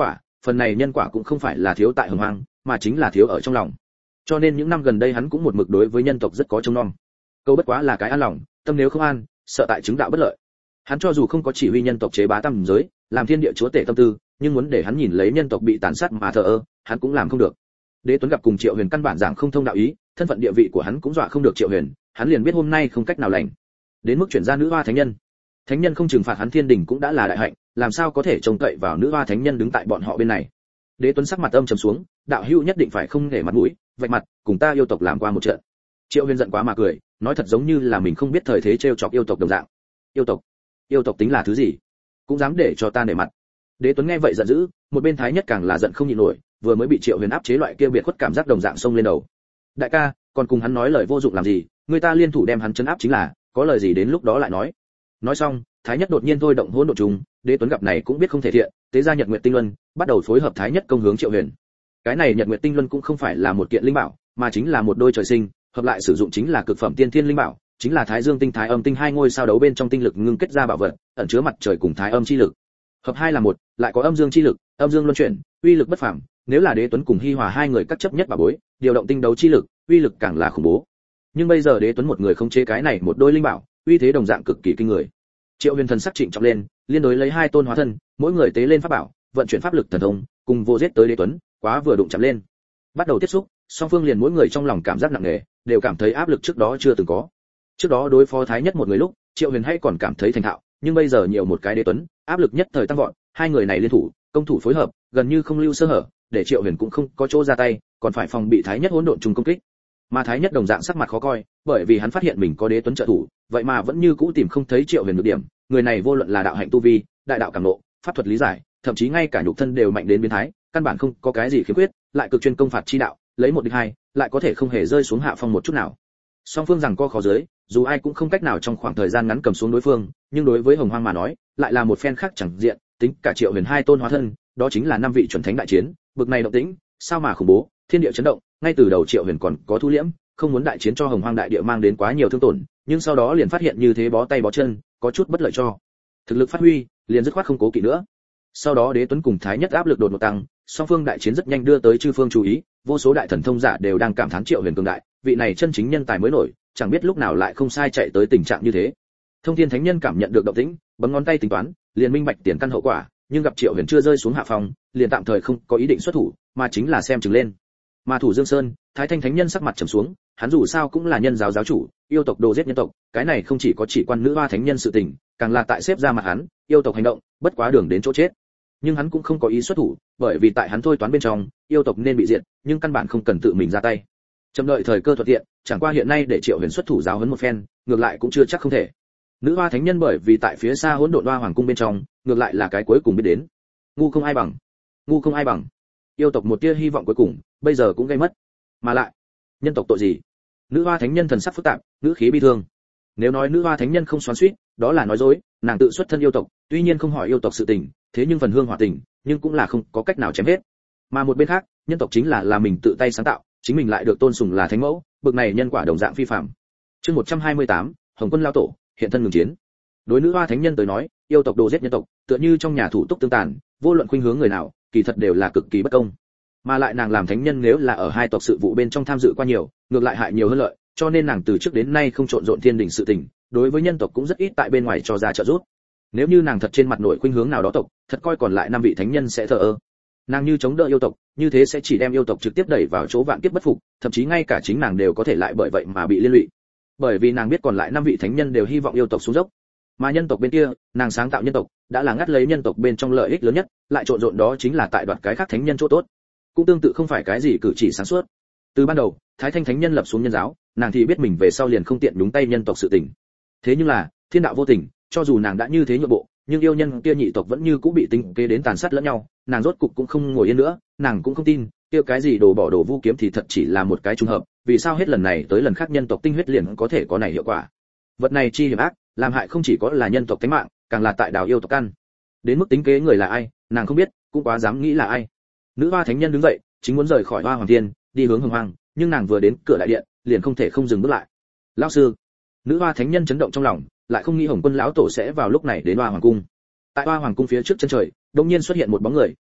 phần này nhân quả cũng không phải là thiếu tại hồng hoang, mà chính là thiếu ở trong lòng. Cho nên những năm gần đây hắn cũng một mực đối với nhân tộc rất có trông nom. Câu bất quá là cái an lòng, tâm nếu không an, sợ tại chứng đạo bất lợi. Hắn cho dù không có chỉ huy nhân tộc chế bá tam giới, làm thiên địa chúa tể tâm tư, nhưng muốn để hắn nhìn lấy nhân tộc bị tàn sát mà thờ ơ, hắn cũng làm không được. Đế Tuấn gặp cùng Triệu Huyền căn bản giảng không thông đạo ý, thân phận địa vị của hắn cũng dọa không được Triệu Huyền, hắn liền biết hôm nay không cách nào lành. Đến mức chuyển ra nữ hoa thánh nhân. Thánh nhân không trừng phạt hắn thiên đình cũng đã là đại hạnh, làm sao có thể trông cậy vào nữ hoa thánh nhân đứng tại bọn họ bên này. Đế Tuấn sắc mặt âm trầm xuống, đạo hữu nhất định phải không nể mặt mũi, vạch mặt, cùng ta yêu tộc làm qua một trận. Triệu Huyền giận quá mà cười, nói thật giống như là mình không biết thời thế trêu chọc yêu tộc đồng dạng. Yêu tộc tính là thứ gì, cũng dám để cho ta nể mặt. Đế Tuấn nghe vậy giận dữ, một bên Thái Nhất càng là giận không nhịn nổi, vừa mới bị Triệu Huyền áp chế loại kia biệt khuất cảm giác đồng dạng xông lên đầu. Đại ca, còn cùng hắn nói lời vô dụng làm gì, người ta liên thủ đem hắn trấn áp chính là, có lời gì đến lúc đó lại nói. Nói xong, Thái Nhất đột nhiên thôi động hỗn độn trùng, Đế Tuấn gặp này cũng biết không thể thiện, tế ra Nhật Nguyệt Tinh Luân, bắt đầu phối hợp Thái Nhất công hướng Triệu Huyền. Cái này Nhật Nguyệt Tinh Luân cũng không phải là một kiện linh bảo, mà chính là một đôi trời sinh, hợp lại sử dụng chính là cực phẩm tiên thiên linh bảo, chính là Thái Dương tinh Thái Âm tinh hai ngôi sao đấu bên trong tinh lực ngưng kết ra bảo vật, ẩn chứa mặt trời cùng Thái Âm chi lực. Hợp hai là một, lại có âm dương chi lực, âm dương luân chuyển, uy lực bất phàm, nếu là Đế Tuấn cùng Hi Hòa hai người cắt chấp nhất bảo bối, điều động tinh đấu chi lực, uy lực càng là khủng bố. Nhưng bây giờ Đế Tuấn một người không chế cái này một đôi linh bảo, uy thế đồng dạng cực kỳ kinh người. Triệu Huyền thần sắc trịnh trọng lên, liên đối lấy hai tôn hóa thân, mỗi người tế lên pháp bảo, vận chuyển pháp lực thần thông, cùng vô giết tới Đế Tuấn, quá vừa đụng chạm lên. Bắt đầu tiếp xúc, song phương liền mỗi người trong lòng cảm giác nặng nề, đều cảm thấy áp lực trước đó chưa từng có. Trước đó đối phó Thái Nhất một người lúc, Triệu Huyền hay còn cảm thấy thành thạo, nhưng bây giờ nhiều một cái Đế Tuấn, áp lực nhất thời tăng vọt, hai người này liên thủ, công thủ phối hợp, gần như không lưu sơ hở, để Triệu Huyền cũng không có chỗ ra tay, còn phải phòng bị Thái Nhất hỗn độn trùng công kích. Mà Thái Nhất đồng dạng sắc mặt khó coi, bởi vì hắn phát hiện mình có Đế Tuấn trợ thủ, vậy mà vẫn như cũ tìm không thấy Triệu Huyền được điểm, người này vô luận là đạo hạnh tu vi, đại đạo cảm ngộ, pháp thuật lý giải, thậm chí ngay cả nhục thân đều mạnh đến biến thái, căn bản không có cái gì khiếm khuyết, lại cực chuyên công phạt chi đạo, lấy một địch hai, lại có thể không hề rơi xuống hạ phong một chút nào. Song phương rằng co khó dưới, dù ai cũng không cách nào trong khoảng thời gian ngắn cầm xuống đối phương, nhưng đối với Hồng Hoang mà nói, lại là một phen khác chẳng diện, tính cả Triệu Huyền hai tôn hóa thân, đó chính là năm vị chuẩn thánh đại chiến, bực này động tĩnh, sao mà khủng bố, thiên địa chấn động, ngay từ đầu Triệu Huyền còn có thu liễm, không muốn đại chiến cho Hồng Hoang đại địa mang đến quá nhiều thương tổn, nhưng sau đó liền phát hiện như thế bó tay bó chân, có chút bất lợi cho thực lực phát huy, liền dứt khoát không cố kỵ nữa. Sau đó Đế Tuấn cùng Thái Nhất áp lực đột ngột tăng, song phương đại chiến rất nhanh đưa tới chư phương chú ý, vô số đại thần thông giả đều đang cảm thán Triệu Huyền cường đại, vị này chân chính nhân tài mới nổi, chẳng biết lúc nào lại không sai chạy tới tình trạng như thế. Thông Thiên Thánh Nhân cảm nhận được động tĩnh, bấm ngón tay tính toán, liền minh bạch tiền căn hậu quả, nhưng gặp Triệu Huyền chưa rơi xuống hạ phòng, liền tạm thời không có ý định xuất thủ, mà chính là xem chừng lên. Mà thủ Dương Sơn, Thái Thanh Thánh Nhân sắc mặt trầm xuống, hắn dù sao cũng là nhân giáo giáo chủ, yêu tộc đồ giết nhân tộc, cái này không chỉ có chỉ quan nữ hoa thánh nhân sự tình, càng là tại xếp ra mặt hắn, yêu tộc hành động, bất quá đường đến chỗ chết. Nhưng hắn cũng không có ý xuất thủ, bởi vì tại hắn thôi toán bên trong, yêu tộc nên bị diệt, nhưng căn bản không cần tự mình ra tay. Chậm đợi thời cơ thuận tiện, chẳng qua hiện nay để Triệu Huyền xuất thủ giáo huấn một phen, ngược lại cũng chưa chắc không thể. Nữ hoa thánh nhân bởi vì tại phía xa hỗn độn hoa hoàng cung bên trong, ngược lại là cái cuối cùng biết đến. Ngu không ai bằng, ngu không ai bằng. Yêu tộc một tia hy vọng cuối cùng, bây giờ cũng gây mất. Mà lại, nhân tộc tội gì? Nữ hoa thánh nhân thần sắc phức tạp, ngữ khí bi thương. Nếu nói nữ hoa thánh nhân không xoắn xuýt, đó là nói dối, nàng tự xuất thân yêu tộc, tuy nhiên không hỏi yêu tộc sự tình, thế nhưng phần hương hỏa tình, nhưng cũng là không có cách nào chém hết. Mà một bên khác, nhân tộc chính là mình tự tay sáng tạo, chính mình lại được tôn sùng là thánh mẫu, bực này nhân quả đồng dạng phi phàm. Chương 128, Hồng Quân lao tổ, hiện thân ngừng chiến. Đối nữ hoa thánh nhân tới nói, yêu tộc đồ giết nhân tộc, tựa như trong nhà thủ túc tương tàn, vô luận khuynh hướng người nào, kỳ thật đều là cực kỳ bất công. Mà lại nàng làm thánh nhân nếu là ở hai tộc sự vụ bên trong tham dự qua nhiều, ngược lại hại nhiều hơn lợi, cho nên nàng từ trước đến nay không trộn rộn thiên đình sự tình, đối với nhân tộc cũng rất ít tại bên ngoài cho ra trợ giúp. Nếu như nàng thật trên mặt nội khuynh hướng nào đó tộc, thật coi còn lại năm vị thánh nhân sẽ thờ ơ. Nàng như chống đỡ yêu tộc, như thế sẽ chỉ đem yêu tộc trực tiếp đẩy vào chỗ vạn kiếp bất phục, thậm chí ngay cả chính nàng đều có thể lại bởi vậy mà bị liên lụy. Bởi vì nàng biết còn lại năm vị thánh nhân đều hy vọng yêu tộc xuống dốc, mà nhân tộc bên kia, nàng sáng tạo nhân tộc, đã là ngắt lấy nhân tộc bên trong lợi ích lớn nhất, lại trộn rộn đó chính là tại đoạt cái khác thánh nhân chỗ tốt. Cũng tương tự không phải cái gì cử chỉ sáng suốt. Từ ban đầu, Thái Thanh Thánh Nhân lập xuống nhân giáo, nàng thì biết mình về sau liền không tiện đúng tay nhân tộc sự tình. Thế nhưng là, thiên đạo vô tình, cho dù nàng đã như thế nhượng bộ, nhưng yêu nhân kia nhị tộc vẫn như cũ bị tính kế đến tàn sát lẫn nhau, nàng rốt cục cũng không ngồi yên nữa, nàng cũng không tin, kia cái gì đồ bỏ đồ vu kiếm thì thật chỉ là một cái trùng hợp, vì sao hết lần này tới lần khác nhân tộc tinh huyết liền có thể có này hiệu quả. Vật này chi hiểm ác, làm hại không chỉ có là nhân tộc tính mạng, càng là tại đào yêu tộc căn. Đến mức tính kế người là ai, nàng không biết, cũng quá dám nghĩ là ai. Nữ hoa thánh nhân đứng dậy, chính muốn rời khỏi Hoa Hoàng Thiên, đi hướng Hồng Hoang, nhưng nàng vừa đến cửa đại điện, liền không thể không dừng bước lại. "Lão sư." Nữ hoa thánh nhân chấn động trong lòng, lại không nghĩ Hồng Quân lão tổ sẽ vào lúc này đến Hoa Hoàng cung. Tại Hoa Hoàng cung phía trước chân trời, đột nhiên xuất hiện một bóng người,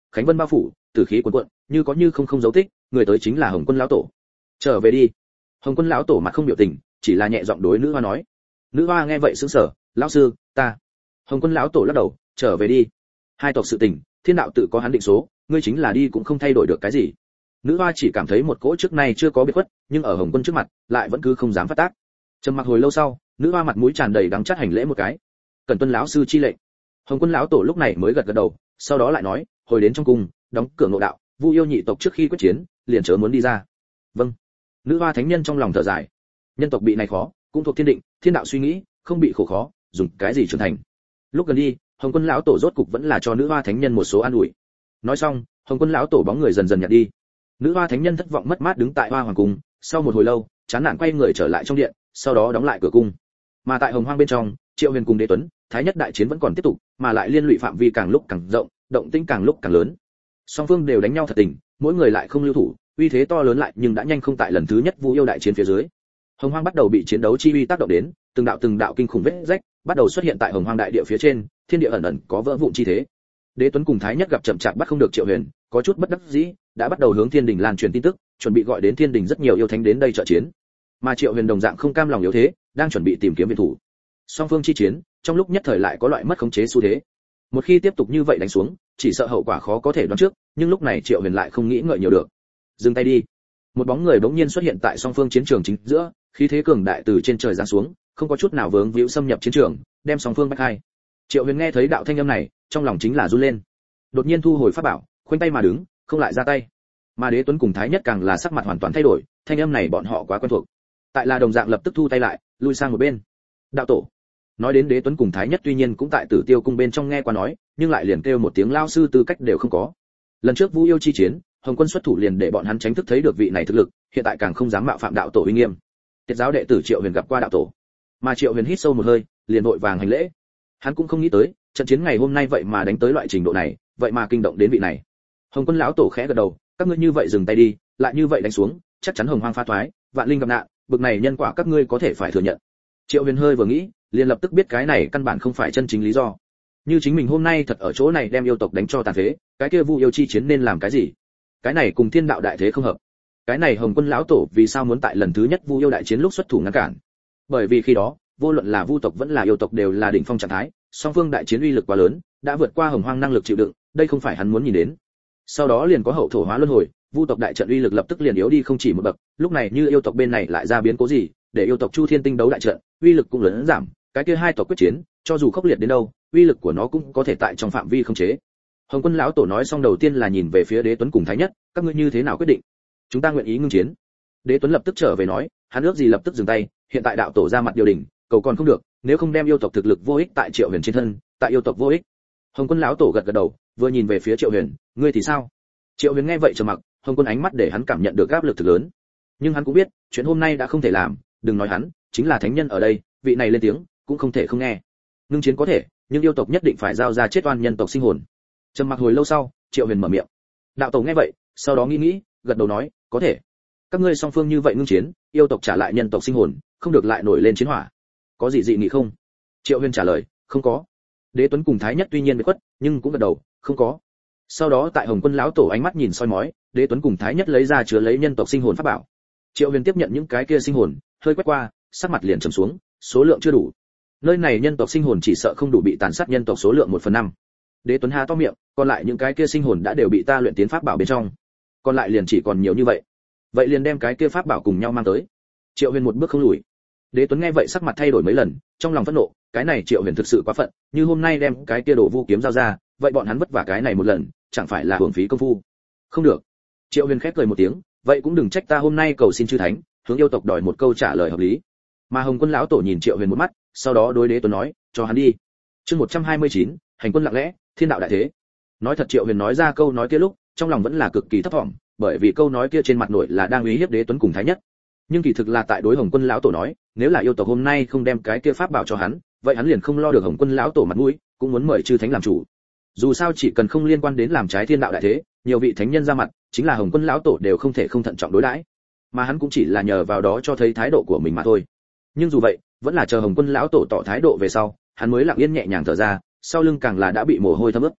khánh vân bao phủ, tử khí cuồn cuộn, như có như không dấu tích, người tới chính là Hồng Quân lão tổ. Trở về đi. Hồng Quân lão tổ mặt không biểu tình, chỉ là nhẹ giọng đối nữ hoa nói. Nữ hoa nghe vậy sững sờ, lão sư, ta. Hồng Quân lão tổ lắc đầu, trở về đi. Hai tộc sự tình, thiên đạo tự có hắn định số, ngươi chính là đi cũng không thay đổi được cái gì. Nữ hoa chỉ cảm thấy một cỗ trước nay chưa có biệt khuất, nhưng ở Hồng Quân trước mặt, lại vẫn cứ không dám phát tác. Trầm mặc hồi lâu sau, nữ hoa mặt mũi tràn đầy đắng chát hành lễ một cái. Cần tuân lão sư chi lệnh. Hồng Quân lão tổ lúc này mới gật gật đầu, sau đó lại nói, hồi đến trong cung, đóng cửa ngộ đạo, Vu yêu nhị tộc trước khi quyết chiến, liền chớ muốn đi ra. Vâng. Nữ hoa thánh nhân trong lòng thở dài. Nhân tộc bị này khó, cũng thuộc thiên định, thiên đạo suy nghĩ, không bị khổ khó, dùng cái gì trưởng thành. Lúc gần đi, Hồng Quân lão tổ rốt cục vẫn là cho nữ hoa thánh nhân một số an ủi. Nói xong, Hồng Quân lão tổ bóng người dần dần nhạt đi. Nữ hoa thánh nhân thất vọng mất mát đứng tại hoa hoàng cung, sau một hồi lâu, chán nản quay người trở lại trong điện, sau đó đóng lại cửa cung. Mà tại Hồng Hoang bên trong, Triệu Huyền cùng Đế Tuấn, Thái Nhất đại chiến vẫn còn tiếp tục, mà lại liên lụy phạm vi càng lúc càng rộng, động tĩnh càng lúc càng lớn. Song phương đều đánh nhau thật tình, mỗi người lại không lưu thủ, uy thế to lớn lại nhưng đã nhanh không tại lần thứ nhất Vu yêu đại chiến phía dưới. Hồng Hoang bắt đầu bị chiến đấu chi uy tác động đến, từng đạo kinh khủng vết rách bắt đầu xuất hiện tại Hồng Hoang đại địa phía trên, thiên địa ẩn ẩn có vỡ vụn chi thế. Đế Tuấn cùng Thái Nhất gặp chậm chạp bắt không được Triệu Huyền, có chút bất đắc dĩ, đã bắt đầu hướng Thiên Đình lan truyền tin tức, chuẩn bị gọi đến Thiên Đình rất nhiều yêu thánh đến đây trợ chiến. Mà Triệu Huyền đồng dạng không cam lòng yếu thế, đang chuẩn bị tìm kiếm viện thủ. Song phương chi chiến, trong lúc nhất thời lại có loại mất khống chế xu thế. Một khi tiếp tục như vậy đánh xuống, chỉ sợ hậu quả khó có thể đoán trước, nhưng lúc này Triệu Huyền lại không nghĩ ngợi nhiều được. Dừng tay đi. Một bóng người bỗng nhiên xuất hiện tại song phương chiến trường chính giữa, khí thế cường đại từ trên trời giáng xuống, không có chút nào vướng víu xâm nhập chiến trường, đem song phương bách hai. Triệu Huyền nghe thấy đạo thanh âm này, trong lòng chính là run lên. Đột nhiên thu hồi pháp bảo, khoanh tay mà đứng, không lại ra tay. Mà Đế Tuấn cùng Thái Nhất càng là sắc mặt hoàn toàn thay đổi, thanh âm này bọn họ quá quen thuộc. Tại là đồng dạng lập tức thu tay lại, lui sang một bên. Đạo tổ. Nói đến Đế Tuấn cùng Thái Nhất tuy nhiên cũng tại Tử Tiêu cung bên trong nghe qua nói, nhưng lại liền kêu một tiếng lao sư tư cách đều không có. Lần trước Vu yêu chi chiến, Hồng Quân xuất thủ liền để bọn hắn tránh thức thấy được vị này thực lực, hiện tại càng không dám mạo phạm đạo tổ uy nghiêm. Tiệt giáo đệ tử Triệu Huyền gặp qua đạo tổ. Mà Triệu Huyền hít sâu một hơi, liền vội vàng hành lễ. Hắn cũng không nghĩ tới, trận chiến ngày hôm nay vậy mà đánh tới loại trình độ này, vậy mà kinh động đến vị này. Hồng Quân lão tổ khẽ gật đầu, các ngươi như vậy dừng tay đi, lại như vậy đánh xuống, chắc chắn Hồng Hoang phá thoái, vạn linh gặp nạn, bực này nhân quả các ngươi có thể phải thừa nhận. Triệu Huyền hơi vừa nghĩ, liền lập tức biết cái này căn bản không phải chân chính lý do. Như chính mình hôm nay thật ở chỗ này đem yêu tộc đánh cho tàn phế, cái kia Vu yêu chi chiến nên làm cái gì? Cái này cùng thiên đạo đại thế không hợp. Cái này Hồng Quân lão tổ vì sao muốn tại lần thứ nhất Vu yêu đại chiến lúc xuất thủ ngăn cản? Bởi vì khi đó, vô luận là Vu tộc vẫn là yêu tộc đều là đỉnh phong trạng thái, song phương đại chiến uy lực quá lớn, đã vượt qua Hồng Hoang năng lực chịu đựng, đây không phải hắn muốn nhìn đến. Sau đó liền có hậu thổ hóa luân hồi, Vu tộc đại trận uy lực lập tức liền yếu đi không chỉ một bậc, lúc này như yêu tộc bên này lại ra biến cố gì, để yêu tộc Chu Thiên Tinh đấu đại trận, uy lực cũng lớn giảm, cái kia hai tộc quyết chiến, cho dù khốc liệt đến đâu, uy lực của nó cũng có thể tại trong phạm vi khống chế. Hồng Quân lão tổ nói xong đầu tiên là nhìn về phía Đế Tuấn cùng Thái Nhất, các ngươi như thế nào quyết định? Chúng ta nguyện ý ngưng chiến. Đế Tuấn lập tức trở về nói, hắn ước gì lập tức dừng tay, hiện tại đạo tổ ra mặt điều đình, cầu còn không được, nếu không đem yêu tộc thực lực vô ích tại Triệu Huyền trên thân, tại yêu tộc vô ích. Hồng Quân lão tổ gật gật đầu, vừa nhìn về phía Triệu Huyền, ngươi thì sao? Triệu Huyền nghe vậy trầm mặc, Hồng Quân ánh mắt để hắn cảm nhận được áp lực thực lớn. Nhưng hắn cũng biết, chuyện hôm nay đã không thể làm, đừng nói hắn, chính là thánh nhân ở đây, vị này lên tiếng, cũng không thể không nghe. Ngưng chiến có thể, nhưng yêu tộc nhất định phải giao ra chết oan nhân tộc sinh hồn. Trầm mặc hồi lâu sau, Triệu Huyền mở miệng. Đạo tổ nghe vậy, sau đó nghĩ, gật đầu nói, có thể. Các ngươi song phương như vậy ngưng chiến, yêu tộc trả lại nhân tộc sinh hồn, không được lại nổi lên chiến hỏa. Có gì dị nghị không? Triệu Huyền trả lời, không có. Đế Tuấn cùng Thái Nhất tuy nhiên bị khuất, nhưng cũng gật đầu, không có. Sau đó tại Hồng Quân lão tổ ánh mắt nhìn soi mói, Đế Tuấn cùng Thái Nhất lấy ra chứa lấy nhân tộc sinh hồn pháp bảo. Triệu Huyền tiếp nhận những cái kia sinh hồn, hơi quét qua, sắc mặt liền trầm xuống, số lượng chưa đủ. Nơi này nhân tộc sinh hồn chỉ sợ không đủ bị tàn sát nhân tộc số lượng 1/5. Đế Tuấn há to miệng, còn lại những cái kia sinh hồn đã đều bị ta luyện tiến pháp bảo bên trong. Còn lại liền chỉ còn nhiều như vậy. Vậy liền đem cái kia pháp bảo cùng nhau mang tới. Triệu Huyền một bước không lùi. Đế Tuấn nghe vậy sắc mặt thay đổi mấy lần, trong lòng phẫn nộ, cái này Triệu Huyền thực sự quá phận, như hôm nay đem cái kia đồ vu kiếm giao ra, vậy bọn hắn vất vả cái này một lần, chẳng phải là hưởng phí công phu. Không được. Triệu Huyền khép cười một tiếng, vậy cũng đừng trách ta hôm nay cầu xin chư thánh, hướng yêu tộc đòi một câu trả lời hợp lý. Mà Hồng Quân lão tổ nhìn Triệu Huyền một mắt, sau đó đối Đế Tuấn nói, cho hắn đi. Chương 129, hành quân lặng lẽ, thiên đạo đại thế. Nói thật Triệu Huyền nói ra câu nói kia lúc, trong lòng vẫn là cực kỳ thấp vọng, bởi vì câu nói kia trên mặt nội là đang uy hiếp Đế Tuấn cùng Thái Nhất. Nhưng kỳ thực là tại đối Hồng Quân lão tổ nói, nếu là yêu tộc hôm nay không đem cái kia pháp bảo cho hắn, vậy hắn liền không lo được Hồng Quân lão tổ mặt mũi, cũng muốn mời chư thánh làm chủ. Dù sao chỉ cần không liên quan đến làm trái thiên đạo đại thế, nhiều vị thánh nhân ra mặt, chính là Hồng Quân lão tổ đều không thể không thận trọng đối đãi. Mà hắn cũng chỉ là nhờ vào đó cho thấy thái độ của mình mà thôi. Nhưng dù vậy, vẫn là chờ Hồng Quân lão tổ tỏ thái độ về sau, hắn mới lặng yên nhẹ nhàng thở ra, sau lưng càng là đã bị mồ hôi thấm ướt.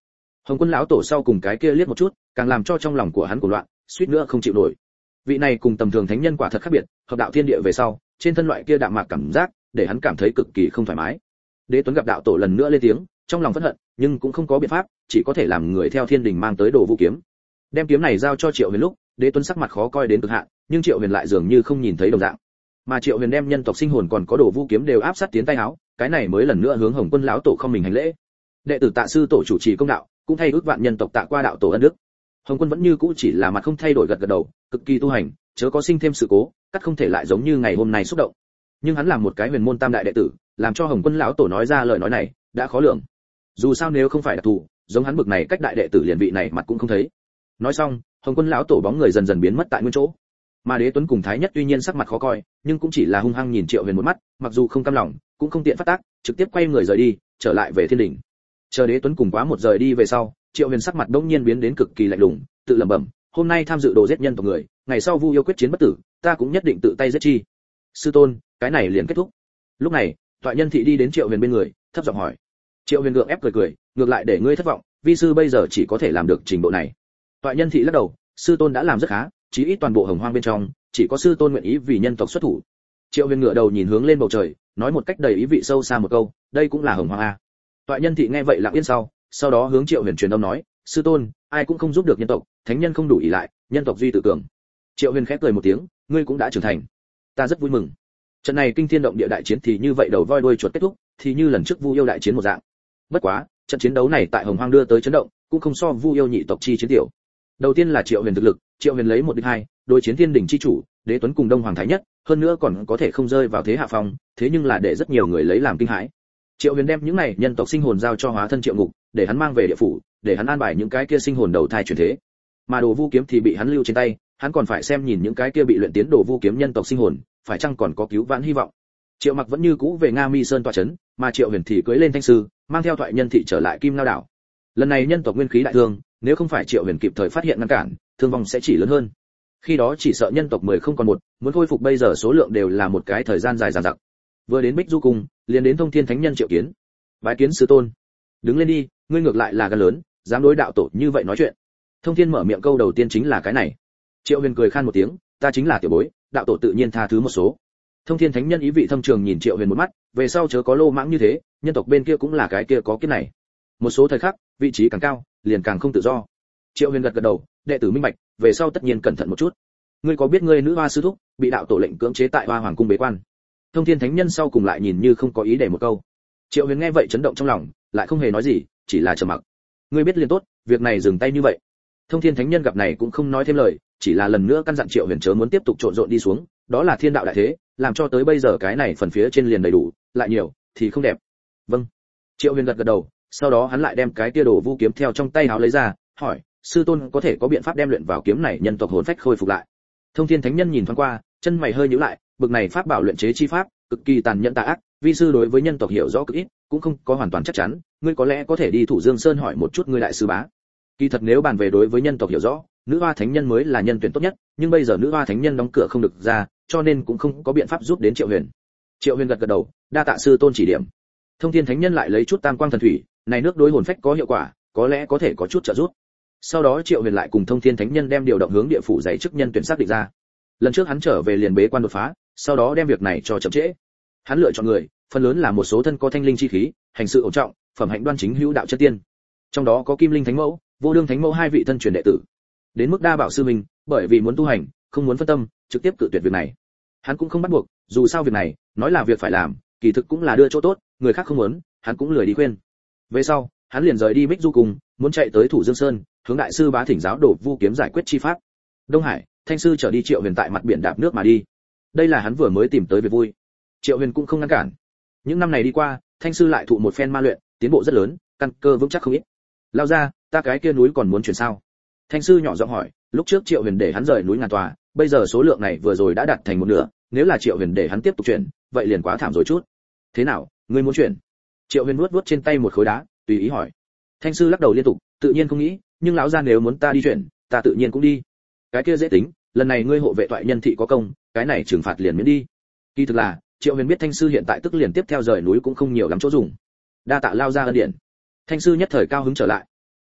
Hồng Quân lão tổ sau cùng cái kia liếc một chút, càng làm cho trong lòng của hắn cuồng loạn, suýt nữa không chịu nổi. Vị này cùng tầm thường thánh nhân quả thật khác biệt, hợp đạo thiên địa về sau, trên thân loại kia đạm mạc cảm giác, để hắn cảm thấy cực kỳ không thoải mái. Đế Tuấn gặp đạo tổ lần nữa lên tiếng, trong lòng phẫn hận, nhưng cũng không có biện pháp, chỉ có thể làm người theo thiên đình mang tới Đồ Vũ kiếm. Đem kiếm này giao cho Triệu Huyền lúc, Đế Tuấn sắc mặt khó coi đến cực hạn, nhưng Triệu Huyền lại dường như không nhìn thấy đồng dạng. Mà Triệu Huyền đem nhân tộc sinh hồn còn có Đồ Vũ kiếm đều áp sát tiến tay áo, cái này mới lần nữa hướng Hồng Quân lão tổ không mình hành lễ. Đệ tử tạ sư tổ chủ trì công đạo, cũng thay ước vạn nhân tộc tạ qua đạo tổ ân đức. Hồng Quân vẫn như cũ chỉ là mặt không thay đổi gật gật đầu, cực kỳ tu hành, chớ có sinh thêm sự cố, cắt không thể lại giống như ngày hôm nay xúc động. Nhưng hắn làm một cái huyền môn tam đại đệ tử, làm cho Hồng Quân lão tổ nói ra lời nói này, đã khó lường. Dù sao nếu không phải đặc thù, giống hắn bực này cách đại đệ tử liền vị này mặt cũng không thấy. Nói xong, Hồng Quân lão tổ bóng người dần dần biến mất tại nguyên chỗ. Mà Đế Tuấn cùng Thái Nhất tuy nhiên sắc mặt khó coi, nhưng cũng chỉ là hung hăng nhìn Triệu Huyền một mắt, mặc dù không cam lòng, cũng không tiện phát tác, trực tiếp quay người rời đi, trở lại về thiên đỉnh. Chờ Đế Tuấn cùng quá một rời đi về sau, Triệu Huyền sắc mặt đống nhiên biến đến cực kỳ lạnh lùng, tự lẩm bẩm, hôm nay tham dự đồ giết nhân tộc người, ngày sau Vu yêu quyết chiến bất tử, ta cũng nhất định tự tay giết chi. Sư tôn, cái này liền kết thúc. Lúc này, Toại Nhân Thị đi đến Triệu Huyền bên người, thấp giọng hỏi. Triệu Huyền gượng ép cười, ngược lại để ngươi thất vọng, vi sư bây giờ chỉ có thể làm được trình độ này. Toại Nhân Thị lắc đầu, sư tôn đã làm rất khá, chí ít toàn bộ Hồng Hoang bên trong, chỉ có sư tôn nguyện ý vì nhân tộc xuất thủ. Triệu Huyền ngửa đầu nhìn hướng lên bầu trời, nói một cách đầy ý vị sâu xa một câu, đây cũng là Hồng Hoang a. Toại Nhân Thị nghe vậy lặng yên sau đó hướng Triệu Huyền truyền âm nói, sư tôn, ai cũng không giúp được nhân tộc, thánh nhân không đủ ỷ lại, nhân tộc duy tự cường. Triệu Huyền khẽ cười một tiếng, ngươi cũng đã trưởng thành, ta rất vui mừng. Trận này kinh thiên động địa đại chiến thì như vậy đầu voi đuôi chuột kết thúc, thì như lần trước Vu yêu đại chiến một dạng. Bất quá, trận chiến đấu này tại Hồng Hoang đưa tới chấn động, cũng không so Vu yêu nhị tộc chi chiến tiểu. Đầu tiên là Triệu Huyền thực lực, Triệu Huyền lấy 1 địch 2, đối chiến thiên đỉnh chi chủ, Đế Tuấn cùng Đông Hoàng Thái Nhất, hơn nữa còn có thể không rơi vào thế hạ phong, thế nhưng là để rất nhiều người lấy làm kinh hãi. Triệu Huyền đem những này nhân tộc sinh hồn giao cho hóa thân Triệu Ngục, để hắn mang về địa phủ, để hắn an bài những cái kia sinh hồn đầu thai chuyển thế. Mà Đồ Vu kiếm thì bị hắn lưu trên tay, hắn còn phải xem nhìn những cái kia bị luyện tiến Đồ Vu kiếm nhân tộc sinh hồn, phải chăng còn có cứu vãn hy vọng. Triệu Mặc vẫn như cũ về Nga Mi Sơn tọa trấn, mà Triệu Huyền thì cưỡi lên Thanh Sư, mang theo Thoại Nhân Thị trở lại Kim Lao đảo. Lần này nhân tộc nguyên khí đại thương, nếu không phải Triệu Huyền kịp thời phát hiện ngăn cản, thương vong sẽ chỉ lớn hơn. Khi đó chỉ sợ nhân tộc 10 không còn một, muốn khôi phục bây giờ số lượng đều là một cái thời gian dài dằng dặc. Vừa đến Bích Du cung, liền đến Thông Thiên Thánh Nhân Triệu Kiến. Bái kiến sư tôn. Đứng lên đi, ngươi ngược lại là gan lớn, dám đối đạo tổ như vậy nói chuyện. Thông Thiên mở miệng câu đầu tiên chính là cái này. Triệu Huyền cười khan một tiếng, ta chính là tiểu bối, đạo tổ tự nhiên tha thứ một số. Thông Thiên Thánh Nhân ý vị thâm trường nhìn Triệu Huyền một mắt, về sau chớ có lô mãng như thế, nhân tộc bên kia cũng là cái kia có kiếp này. Một số thời khắc, vị trí càng cao, liền càng không tự do. Triệu Huyền gật gật đầu, đệ tử minh bạch, về sau tất nhiên cẩn thận một chút. Ngươi có biết ngươi nữ hoa sư thúc bị đạo tổ lệnh cưỡng chế tại Hoa Hoàng cung bế quan? Thông Thiên Thánh Nhân sau cùng lại nhìn như không có ý để một câu. Triệu Huyền nghe vậy chấn động trong lòng, lại không hề nói gì, chỉ là trầm mặc. Ngươi biết liền tốt, việc này dừng tay như vậy. Thông Thiên Thánh Nhân gặp này cũng không nói thêm lời, chỉ là lần nữa căn dặn Triệu Huyền chớ muốn tiếp tục trộn rộn đi xuống, đó là thiên đạo đại thế, làm cho tới bây giờ cái này phần phía trên liền đầy đủ, lại nhiều thì không đẹp. Vâng. Triệu Huyền gật gật đầu, sau đó hắn lại đem cái tia Đồ Vu kiếm theo trong tay áo lấy ra, hỏi, sư tôn có thể có biện pháp đem luyện vào kiếm này nhân tộc hồn phách khôi phục lại? Thông Thiên Thánh Nhân nhìn thoáng qua, chân mày hơi nhíu lại, bực này pháp bảo luyện chế chi pháp, cực kỳ tàn nhẫn tà ác, vi sư đối với nhân tộc hiểu rõ cực ít, cũng không có hoàn toàn chắc chắn, ngươi có lẽ có thể đi Thủ Dương Sơn hỏi một chút ngươi đại sư bá. Kỳ thật nếu bàn về đối với nhân tộc hiểu rõ, Nữ Hoa Thánh Nhân mới là nhân tuyển tốt nhất, nhưng bây giờ Nữ Hoa Thánh Nhân đóng cửa không được ra, cho nên cũng không có biện pháp giúp đến Triệu Huyền. Triệu Huyền gật gật đầu, đa tạ sư tôn chỉ điểm. Thông Thiên Thánh Nhân lại lấy chút Tam Quang Thần Thủy, này nước đối hồn phách có hiệu quả, có lẽ có thể có chút trợ giúp. Sau đó Triệu Huyền lại cùng Thông Thiên Thánh Nhân đem điều động hướng địa phủ dạy chức nhân tuyển xác định ra. Lần trước hắn trở về liền bế quan đột phá, sau đó đem việc này cho chậm trễ. Hắn lựa chọn người, phần lớn là một số thân có thanh linh chi khí, hành sự ổn trọng, phẩm hạnh đoan chính hữu đạo chân tiên. Trong đó có Kim Linh Thánh Mẫu, Vô Đương Thánh Mẫu 2 vị thân truyền đệ tử. Đến mức Đa Bảo sư mình, bởi vì muốn tu hành, không muốn phân tâm, trực tiếp cự tuyệt việc này. Hắn cũng không bắt buộc, dù sao việc này, nói là việc phải làm, kỳ thực cũng là đưa chỗ tốt, người khác không muốn, hắn cũng lười đi khuyên. Về sau, hắn liền rời đi Bích Du cung, muốn chạy tới Thủ Dương Sơn, hướng đại sư bá thỉnh giáo Đồ Vu kiếm giải quyết chi pháp. Đông Hải, Thanh sư trở đi Triệu Huyền tại mặt biển đạp nước mà đi. Đây là hắn vừa mới tìm tới việc vui. Triệu Huyền cũng không ngăn cản. Những năm này đi qua, Thanh sư lại thụ một phen ma luyện, tiến bộ rất lớn, căn cơ vững chắc không ít. Lao ra, ta cái kia núi còn muốn chuyển sao? Thanh sư nhỏ giọng hỏi, lúc trước Triệu Huyền để hắn rời núi ngàn tòa, bây giờ số lượng này vừa rồi đã đạt thành một nửa, nếu là Triệu Huyền để hắn tiếp tục chuyển, vậy liền quá thảm rồi chút. Thế nào, ngươi muốn chuyển? Triệu Huyền vuốt vuốt trên tay một khối đá, tùy ý hỏi. Thanh sư lắc đầu liên tục, tự nhiên không nghĩ, nhưng lão gia nếu muốn ta đi chuyển, ta tự nhiên cũng đi. Cái kia dễ tính, lần này ngươi hộ vệ Thoại Nhân Thị có công, cái này trừng phạt liền miễn đi. Kỳ thực là, Triệu Huyền biết Thanh sư hiện tại tức liền tiếp theo rời núi cũng không nhiều lắm chỗ dùng. Đa tạ lao ra ân điển. Thanh sư nhất thời cao hứng trở lại.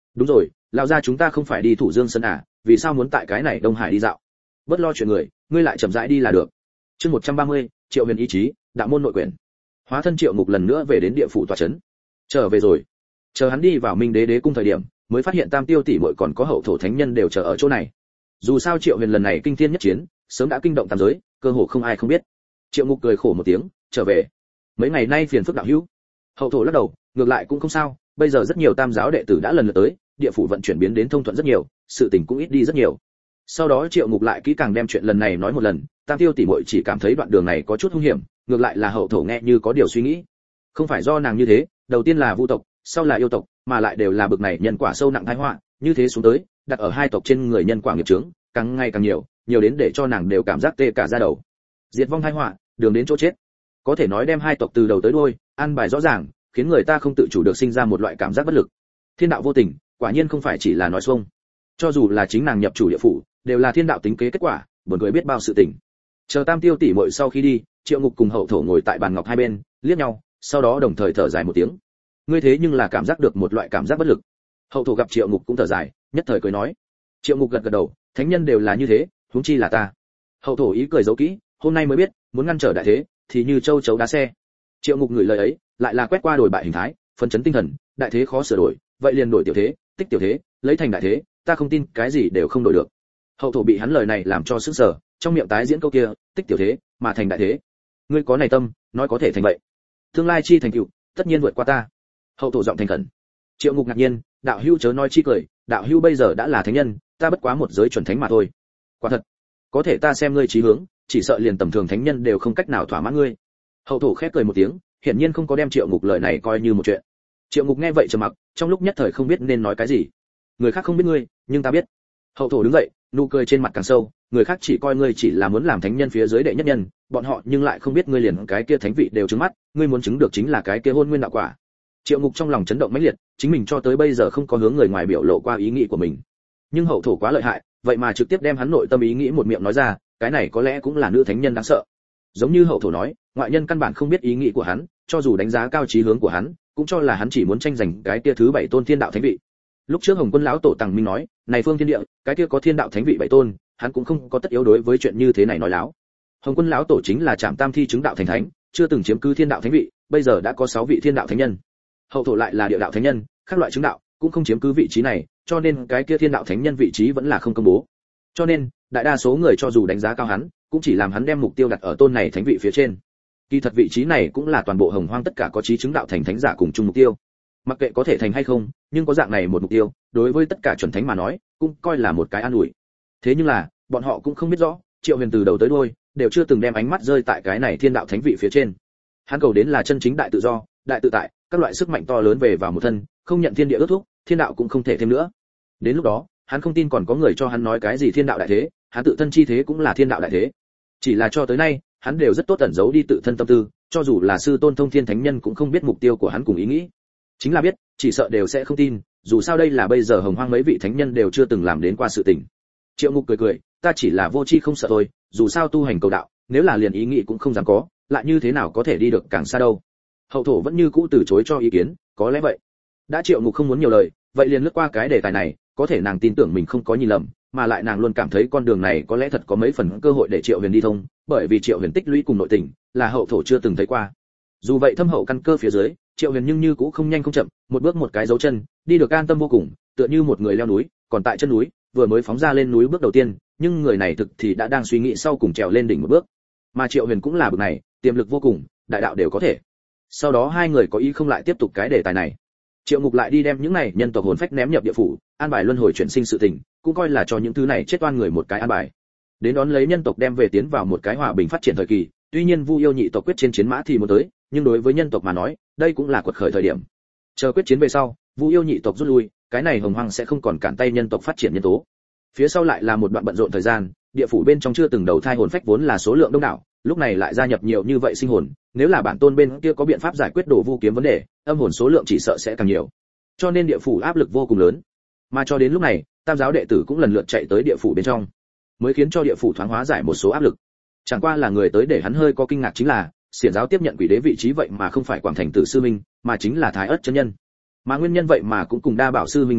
Đúng rồi, lão gia chúng ta không phải đi Thủ Dương Sơn à, vì sao muốn tại cái này Đông Hải đi dạo? Bất lo chuyện người, ngươi lại chậm rãi đi là được. Chương 130, Triệu Huyền ý chí, đạo môn nội quyền. Hóa thân Triệu Ngục lần nữa về đến địa phủ tọa trấn. Trở về rồi. Chờ hắn đi vào Minh Đế đế cung thời điểm, mới phát hiện Tam Tiêu tỷ muội còn có hậu thổ thánh nhân đều chờ ở chỗ này. Dù sao Triệu Huyền lần này kinh thiên nhất chiến, sớm đã kinh động tam giới, cơ hồ không ai không biết. Triệu Ngục cười khổ một tiếng, trở về. Mấy ngày nay phiền phức đạo hữu. Hậu thổ lắc đầu, ngược lại cũng không sao, bây giờ rất nhiều tam giáo đệ tử đã lần lượt tới, địa phủ vận chuyển biến đến thông thuận rất nhiều, sự tình cũng ít đi rất nhiều. Sau đó Triệu Ngục lại kỹ càng đem chuyện lần này nói một lần, Tam Tiêu tỷ muội chỉ cảm thấy đoạn đường này có chút hung hiểm, ngược lại là hậu thổ nghe như có điều suy nghĩ. Không phải do nàng như thế, đầu tiên là vu tộc, sau là yêu tộc, mà lại đều là bực này nhân quả sâu nặng tai họa, như thế xuống tới, đặt ở hai tộc trên người nhân quả nghiệp chướng, càng ngày càng nhiều, nhiều đến để cho nàng đều cảm giác tê cả da đầu. Diệt vong tai họa, đường đến chỗ chết. Có thể nói đem hai tộc từ đầu tới đuôi, an bài rõ ràng, khiến người ta không tự chủ được sinh ra một loại cảm giác bất lực. Thiên đạo vô tình, quả nhiên không phải chỉ là nói xuông. Cho dù là chính nàng nhập chủ địa phủ, đều là thiên đạo tính kế kết quả, buồn cười biết bao sự tình. Chờ Tam Tiêu tỷ muội sau khi đi, Triệu Ngục cùng hậu thổ ngồi tại bàn ngọc hai bên, liếc nhau, sau đó đồng thời thở dài một tiếng. Ngươi thế nhưng là cảm giác được một loại cảm giác bất lực. Hậu thổ gặp Triệu Ngục cũng thở dài, nhất thời cười nói. Triệu Ngục gật gật đầu, thánh nhân đều là như thế, huống chi là ta. Hậu thổ ý cười giấu kỹ, hôm nay mới biết, muốn ngăn trở đại thế, thì như châu chấu đá xe. Triệu Ngục ngửi lời ấy, lại là quét qua đổi bại hình thái, phấn chấn tinh thần, đại thế khó sửa đổi, vậy liền đổi tiểu thế, tích tiểu thế, lấy thành đại thế, ta không tin cái gì đều không đổi được. Hậu thổ bị hắn lời này làm cho sững sờ, trong miệng tái diễn câu kia, tích tiểu thế, mà thành đại thế. Ngươi có này tâm, nói có thể thành vậy. Tương lai chi thành tựu, tất nhiên vượt qua ta. Hậu thổ giọng thành khẩn. Triệu Ngục ngạc nhiên, đạo hữu chớ nói chi cười, đạo hữu bây giờ đã là thánh nhân, ta bất quá một giới chuẩn thánh mà thôi. Quả thật, có thể ta xem ngươi chí hướng, chỉ sợ liền tầm thường thánh nhân đều không cách nào thỏa mãn ngươi. Hậu thổ khép cười một tiếng, hiển nhiên không có đem Triệu Ngục lời này coi như một chuyện. Triệu Ngục nghe vậy trầm mặc, trong lúc nhất thời không biết nên nói cái gì. Người khác không biết ngươi, nhưng ta biết. Hậu thổ đứng dậy, nụ cười trên mặt càng sâu, người khác chỉ coi ngươi chỉ là muốn làm thánh nhân phía dưới đệ nhất nhân, bọn họ nhưng lại không biết ngươi liền cái kia thánh vị đều trứng mắt, ngươi muốn chứng được chính là cái kia hôn nguyên đạo quả. Triệu Ngục trong lòng chấn động mãnh liệt, chính mình cho tới bây giờ không có hướng người ngoài biểu lộ qua ý nghĩ của mình. Nhưng hậu thổ quá lợi hại, vậy mà trực tiếp đem hắn nội tâm ý nghĩ một miệng nói ra, cái này có lẽ cũng là nữ thánh nhân đáng sợ. Giống như hậu thổ nói, ngoại nhân căn bản không biết ý nghĩ của hắn, cho dù đánh giá cao chí hướng của hắn, cũng cho là hắn chỉ muốn tranh giành cái kia thứ 7 tôn thiên đạo thánh vị. Lúc trước Hồng Quân lão tổ Tằng Minh nói, này phương thiên địa, cái kia có thiên đạo thánh vị 7 tôn, hắn cũng không có tất yếu đối với chuyện như thế này nói láo. Hồng Quân lão tổ chính là Trảm Tam Thi chứng đạo thành thánh, chưa từng chiếm cứ thiên đạo thánh vị, bây giờ đã có 6 vị thiên đạo thánh nhân. Hậu thổ lại là địa đạo thánh nhân, các loại chứng đạo cũng không chiếm cứ vị trí này, cho nên cái kia thiên đạo thánh nhân vị trí vẫn là không công bố. Cho nên, đại đa số người cho dù đánh giá cao hắn, cũng chỉ làm hắn đem mục tiêu đặt ở tôn này thánh vị phía trên. Kỳ thật vị trí này cũng là toàn bộ Hồng Hoang tất cả có chí chứng đạo thành thánh giả cùng chung mục tiêu. Mặc kệ có thể thành hay không, nhưng có dạng này một mục tiêu, đối với tất cả chuẩn thánh mà nói, cũng coi là một cái an ủi. Thế nhưng là, bọn họ cũng không biết rõ, Triệu Huyền từ đầu tới đuôi đều chưa từng đem ánh mắt rơi tại cái này thiên đạo thánh vị phía trên. Hắn cầu đến là chân chính đại tự do, đại tự tại, các loại sức mạnh to lớn về vào một thân, không nhận thiên địa ước thúc, thiên đạo cũng không thể thêm nữa. Đến lúc đó, hắn không tin còn có người cho hắn nói cái gì thiên đạo đại thế, hắn tự thân chi thế cũng là thiên đạo đại thế. Chỉ là cho tới nay, hắn đều rất tốt ẩn giấu đi tự thân tâm tư, cho dù là sư tôn thông thiên thánh nhân cũng không biết mục tiêu của hắn cùng ý nghĩ. Chính là biết, chỉ sợ đều sẽ không tin, dù sao đây là bây giờ Hồng Hoang mấy vị thánh nhân đều chưa từng làm đến qua sự tình. Triệu Ngục cười cười, ta chỉ là vô tri không sợ thôi, dù sao tu hành cầu đạo, nếu là liền ý nghĩ cũng không dám có, lại như thế nào có thể đi được càng xa đâu. Hậu thổ vẫn như cũ từ chối cho ý kiến, có lẽ vậy. Đã Triệu Ngục không muốn nhiều lời, vậy liền lướt qua cái đề tài này, có thể nàng tin tưởng mình không có nhìn lầm, mà lại nàng luôn cảm thấy con đường này có lẽ thật có mấy phần cơ hội để Triệu Huyền đi thông, bởi vì Triệu Huyền tích lũy cùng nội tình là hậu thổ chưa từng thấy qua. Dù vậy thâm hậu căn cơ phía dưới, Triệu Huyền nhưng như cũng không nhanh không chậm, một bước một cái dấu chân, đi được an tâm vô cùng, tựa như một người leo núi, còn tại chân núi, vừa mới phóng ra lên núi bước đầu tiên, nhưng người này thực thì đã đang suy nghĩ sau cùng trèo lên đỉnh một bước. Mà Triệu Huyền cũng là bậc này, tiềm lực vô cùng, đại đạo đều có thể. Sau đó hai người có ý không lại tiếp tục cái đề tài này. Triệu Ngục lại đi đem những này nhân tộc hồn phách ném nhập địa phủ, an bài luân hồi chuyển sinh sự tình, cũng coi là cho những thứ này chết oan người một cái an bài. Đến đón lấy nhân tộc đem về tiến vào một cái hòa bình phát triển thời kỳ, tuy nhiên Vu Yêu nhị tộc quyết trên chiến mã thì muốn tới, nhưng đối với nhân tộc mà nói, đây cũng là quật khởi thời điểm. Chờ quyết chiến về sau, Vu Yêu nhị tộc rút lui, cái này Hồng Hoang sẽ không còn cản tay nhân tộc phát triển nhân tố. Phía sau lại là một đoạn bận rộn thời gian, địa phủ bên trong chưa từng đầu thai hồn phách vốn là số lượng đông đảo, lúc này lại gia nhập nhiều như vậy sinh hồn, nếu là bản tôn bên kia có biện pháp giải quyết đổ vu kiếm vấn đề, âm hồn số lượng chỉ sợ sẽ càng nhiều. Cho nên địa phủ áp lực vô cùng lớn. Mà cho đến lúc này, tam giáo đệ tử cũng lần lượt chạy tới địa phủ bên trong, mới khiến cho địa phủ thoáng hóa giải một số áp lực. Chẳng qua là người tới để hắn hơi có kinh ngạc chính là, xiển giáo tiếp nhận quỷ đế vị trí vậy mà không phải Quảng Thành Tử sư minh, mà chính là Thái Ất chân nhân. Mà nguyên nhân vậy mà cũng cùng Đa Bảo sư minh một dạng,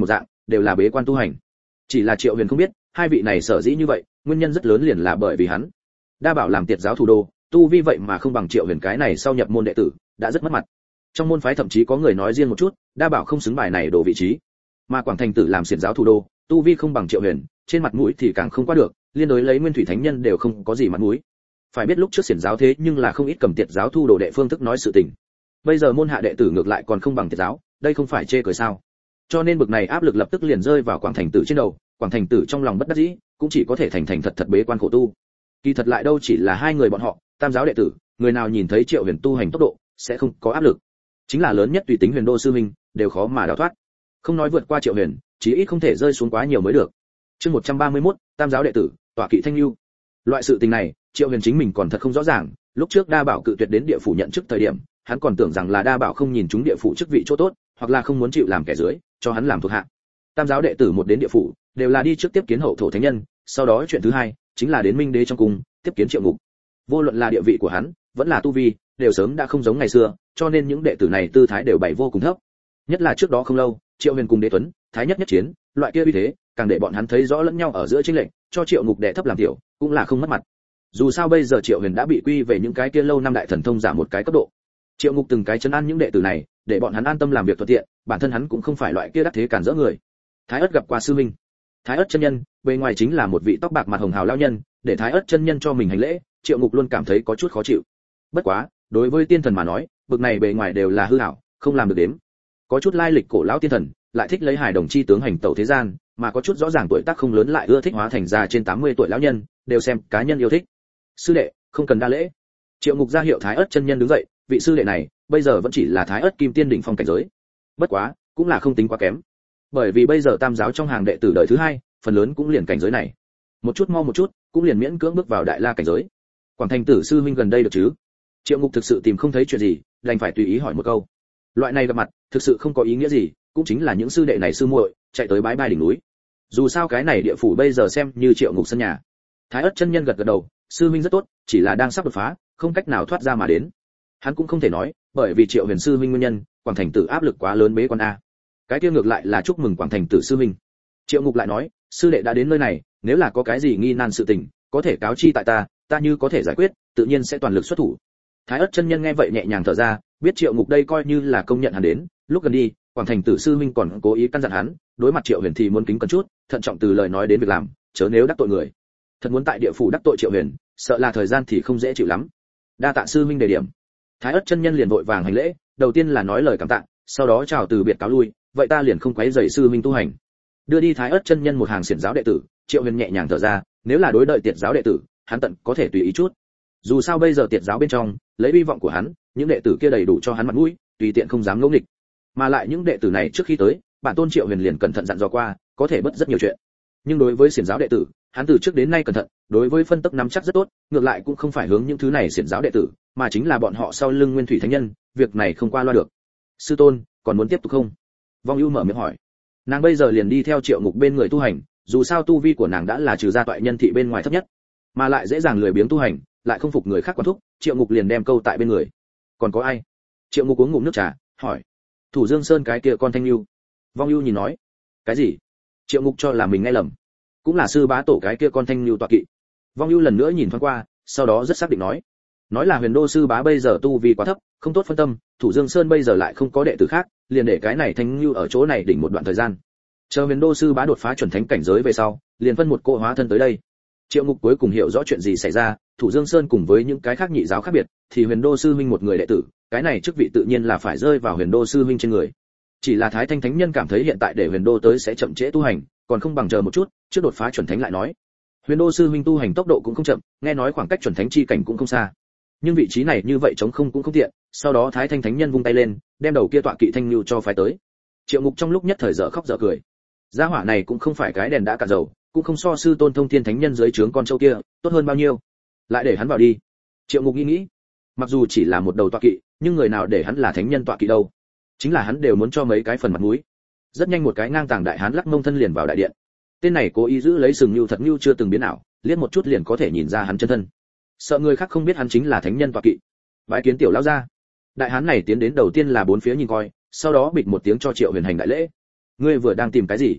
đều là bế quan tu hành. Chỉ là Triệu Huyền không biết, hai vị này sở dĩ như vậy, nguyên nhân rất lớn liền là bởi vì hắn. Đa Bảo làm tiệt giáo thủ đô, tu vi vậy mà không bằng Triệu Huyền cái này sau nhập môn đệ tử, đã rất mất mặt. Trong môn phái thậm chí có người nói riêng một chút, Đa Bảo không xứng bài này đổ vị trí. Mà Quảng Thành Tử làm xiển giáo thủ đô, tu vi không bằng Triệu Huyền, trên mặt mũi thì càng không qua được, liên đối lấy Nguyên Thủy Thánh Nhân đều không có gì mặt mũi. Phải biết lúc trước xiển giáo thế nhưng là không ít cầm tiệt giáo thu đồ đệ phương thức nói sự tình. Bây giờ môn hạ đệ tử ngược lại còn không bằng tiệt giáo, đây không phải chê cười sao? Cho nên bực này áp lực lập tức liền rơi vào Quảng Thành Tử trên đầu, Quảng Thành Tử trong lòng bất đắc dĩ, cũng chỉ có thể thành thành thật thật bế quan khổ tu. Kỳ thật lại đâu chỉ là hai người bọn họ, tam giáo đệ tử, người nào nhìn thấy Triệu Huyền tu hành tốc độ, sẽ không có áp lực. Chính là lớn nhất tùy tính Huyền Đô sư huynh, đều khó mà đào thoát. Không nói vượt qua Triệu Huyền, chí ít không thể rơi xuống quá nhiều mới được. Chương 131, tam giáo đệ tử, tọa kỵ thanh lưu. Loại sự tình này, Triệu Huyền chính mình còn thật không rõ ràng, lúc trước Đa Bảo cự tuyệt đến địa phủ nhận chức thời điểm, hắn còn tưởng rằng là Đa Bảo không nhìn chúng địa phủ chức vị chỗ tốt, hoặc là không muốn chịu làm kẻ dưới, cho hắn làm thuộc hạ. Tam giáo đệ tử một đến địa phủ, đều là đi trước tiếp kiến hậu thổ thánh nhân, sau đó chuyện thứ hai chính là đến Minh Đế trong cung, tiếp kiến Triệu Ngục. Vô luận là địa vị của hắn, vẫn là tu vi, đều sớm đã không giống ngày xưa, cho nên những đệ tử này tư thái đều bày vô cùng thấp. Nhất là trước đó không lâu, Triệu Huyền cùng Đế Tuấn, Thái Nhất nhất chiến, loại kia uy thế, càng để bọn hắn thấy rõ lẫn nhau ở giữa chênh lệch, cho Triệu Ngục đệ thấp làm tiểu, cũng là không mất mặt. Dù sao bây giờ Triệu Huyền đã bị quy về những cái kia lâu năm đại thần thông giảm một cái cấp độ. Triệu Ngục từng cái trấn an những đệ tử này, để bọn hắn an tâm làm việc thuận tiện, bản thân hắn cũng không phải loại kia đắc thế cản rỡ người. Thái Ất gặp qua sư minh. Thái Ất chân nhân, bề ngoài chính là một vị tóc bạc mặt hồng hào lão nhân, để Thái Ất chân nhân cho mình hành lễ, Triệu Ngục luôn cảm thấy có chút khó chịu. Bất quá, đối với tiên thần mà nói, bực này bề ngoài đều là hư ảo, không làm được đếm. Có chút lai lịch cổ lão tiên thần, lại thích lấy hài đồng chi tướng hành tẩu thế gian, mà có chút rõ ràng tuổi tác không lớn lại ưa thích hóa thành già trên 80 tuổi lão nhân, đều xem cá nhân yêu thích. Sư đệ, không cần đa lễ. Triệu Ngục ra hiệu Thái Ất chân nhân đứng dậy, vị sư đệ này, bây giờ vẫn chỉ là Thái Ất kim tiên đỉnh phong cảnh giới. Bất quá, cũng là không tính quá kém. Bởi vì bây giờ tam giáo trong hàng đệ tử đời thứ hai, phần lớn cũng liền cảnh giới này. Một chút mau một chút, cũng liền miễn cưỡng bước vào đại la cảnh giới. Quảng Thành Tử sư huynh gần đây được chứ? Triệu Ngục thực sự tìm không thấy chuyện gì, đành phải tùy ý hỏi một câu. Loại này gặp mặt, thực sự không có ý nghĩa gì, cũng chính là những sư đệ này sư muội chạy tới bái bai đỉnh núi. Dù sao cái này địa phủ bây giờ xem như Triệu Ngục sân nhà. Thái Ất chân nhân gật gật đầu, sư huynh rất tốt, chỉ là đang sắp đột phá, không cách nào thoát ra mà đến. Hắn cũng không thể nói, bởi vì Triệu Huyền sư huynh nguyên nhân, Quảng Thành Tử áp lực quá lớn bế quan a. Cái kia ngược lại là chúc mừng Quảng Thành Tử sư huynh. Triệu Ngục lại nói, sư đệ đã đến nơi này, nếu là có cái gì nghi nan sự tình, có thể cáo chi tại ta như có thể giải quyết, tự nhiên sẽ toàn lực xuất thủ. Thái Ất chân nhân nghe vậy nhẹ nhàng thở ra, biết Triệu Ngục đây coi như là công nhận hắn đến, lúc gần đi, Quảng Thành Tử sư huynh còn cố ý căn dặn hắn, đối mặt Triệu Huyền thì muốn kính cẩn chút, thận trọng từ lời nói đến việc làm, chớ nếu đắc tội người. Thật muốn tại địa phủ đắc tội Triệu Huyền, sợ là thời gian thì không dễ chịu lắm. Đa tạ sư huynh đề điểm. Thái Ất chân nhân liền vội vàng hành lễ, đầu tiên là nói lời cảm tạ, sau đó chào từ biệt cáo lui, vậy ta liền không quấy rầy sư huynh tu hành. Đưa đi Thái Ất chân nhân một hàng xiển giáo đệ tử, Triệu Huyền nhẹ nhàng thở ra, nếu là đối đợi tiệt giáo đệ tử, hắn tận có thể tùy ý chút. Dù sao bây giờ tiệt giáo bên trong, lấy hy vọng của hắn, những đệ tử kia đầy đủ cho hắn mặt mũi, tùy tiện không dám ngỗ nghịch. Mà lại những đệ tử này trước khi tới, bản tôn Triệu Huyền liền cẩn thận dặn dò qua, có thể bớt rất nhiều chuyện. Nhưng đối với xiển giáo đệ tử, hắn từ trước đến nay cẩn thận, đối với phân tốc nắm chắc rất tốt, ngược lại cũng không phải hướng những thứ này xiển giáo đệ tử, mà chính là bọn họ sau lưng Nguyên Thủy Thánh Nhân, việc này không qua loa được. Sư tôn, còn muốn tiếp tục không? Vong Ưu mở miệng hỏi. Nàng bây giờ liền đi theo Triệu Ngục bên người tu hành, dù sao tu vi của nàng đã là trừ ra toại nhân thị bên ngoài thấp nhất, mà lại dễ dàng lười biếng tu hành, lại không phục người khác quản thúc, Triệu Ngục liền đem câu tại bên người. Còn có ai? Triệu Ngục uống ngụm nước trà, hỏi. Thủ Dương Sơn cái kia con Thanh Lưu. Vong Ưu nhìn nói. Cái gì? Triệu Ngục cho là mình nghe lầm. Cũng là sư bá tổ cái kia con Thanh Lưu tọa kỵ. Vong Ưu lần nữa nhìn thoáng qua, sau đó rất xác định nói là Huyền Đô sư bá bây giờ tu vi quá thấp, không tốt phân tâm, Thủ Dương Sơn bây giờ lại không có đệ tử khác, liền để cái này Thanh Lưu ở chỗ này đỉnh một đoạn thời gian. Chờ Huyền Đô sư bá đột phá chuẩn thánh cảnh giới về sau, liền phân một cỗ hóa thân tới đây. Triệu Ngục cuối cùng hiểu rõ chuyện gì xảy ra, Thủ Dương Sơn cùng với những cái khác nhị giáo khác biệt, thì Huyền Đô sư huynh một người đệ tử, cái này chức vị tự nhiên là phải rơi vào Huyền Đô sư huynh trên người. Chỉ là Thái Thanh Thánh Nhân cảm thấy hiện tại để Huyền Đô tới sẽ chậm trễ tu hành, còn không bằng chờ một chút, trước đột phá chuẩn thánh lại nói. Huyền Đô sư huynh tu hành tốc độ cũng không chậm, nghe nói khoảng cách chuẩn thánh chi cảnh cũng không xa. Nhưng vị trí này như vậy trống không cũng không tiện, sau đó Thái Thanh Thánh Nhân vung tay lên, đem đầu kia tọa kỵ Thanh Lưu cho phái tới. Triệu Ngục trong lúc nhất thời dở khóc dở cười. Gia hỏa này cũng không phải cái đèn đã cạn dầu, cũng không so sư tôn Thông Thiên Thánh Nhân dưới trướng con trâu kia tốt hơn bao nhiêu. Lại để hắn vào đi. Triệu Ngục nghĩ, mặc dù chỉ là một đầu tọa kỵ, nhưng người nào để hắn là thánh nhân tọa kỵ đâu? Chính là hắn đều muốn cho mấy cái phần mặt mũi. Rất nhanh một cái ngang tàng đại hán lắc mông thân liền vào đại điện. Tên này cố ý giữ lấy sừng nhu thật nhu chưa từng biến ảo, liếc một chút liền có thể nhìn ra hắn chân thân. Sợ người khác không biết hắn chính là thánh nhân tọa kỵ. Bái kiến tiểu lão gia. Đại hán này tiến đến đầu tiên là bốn phía nhìn coi, sau đó bịch một tiếng cho Triệu Huyền hành đại lễ. Ngươi vừa đang tìm cái gì?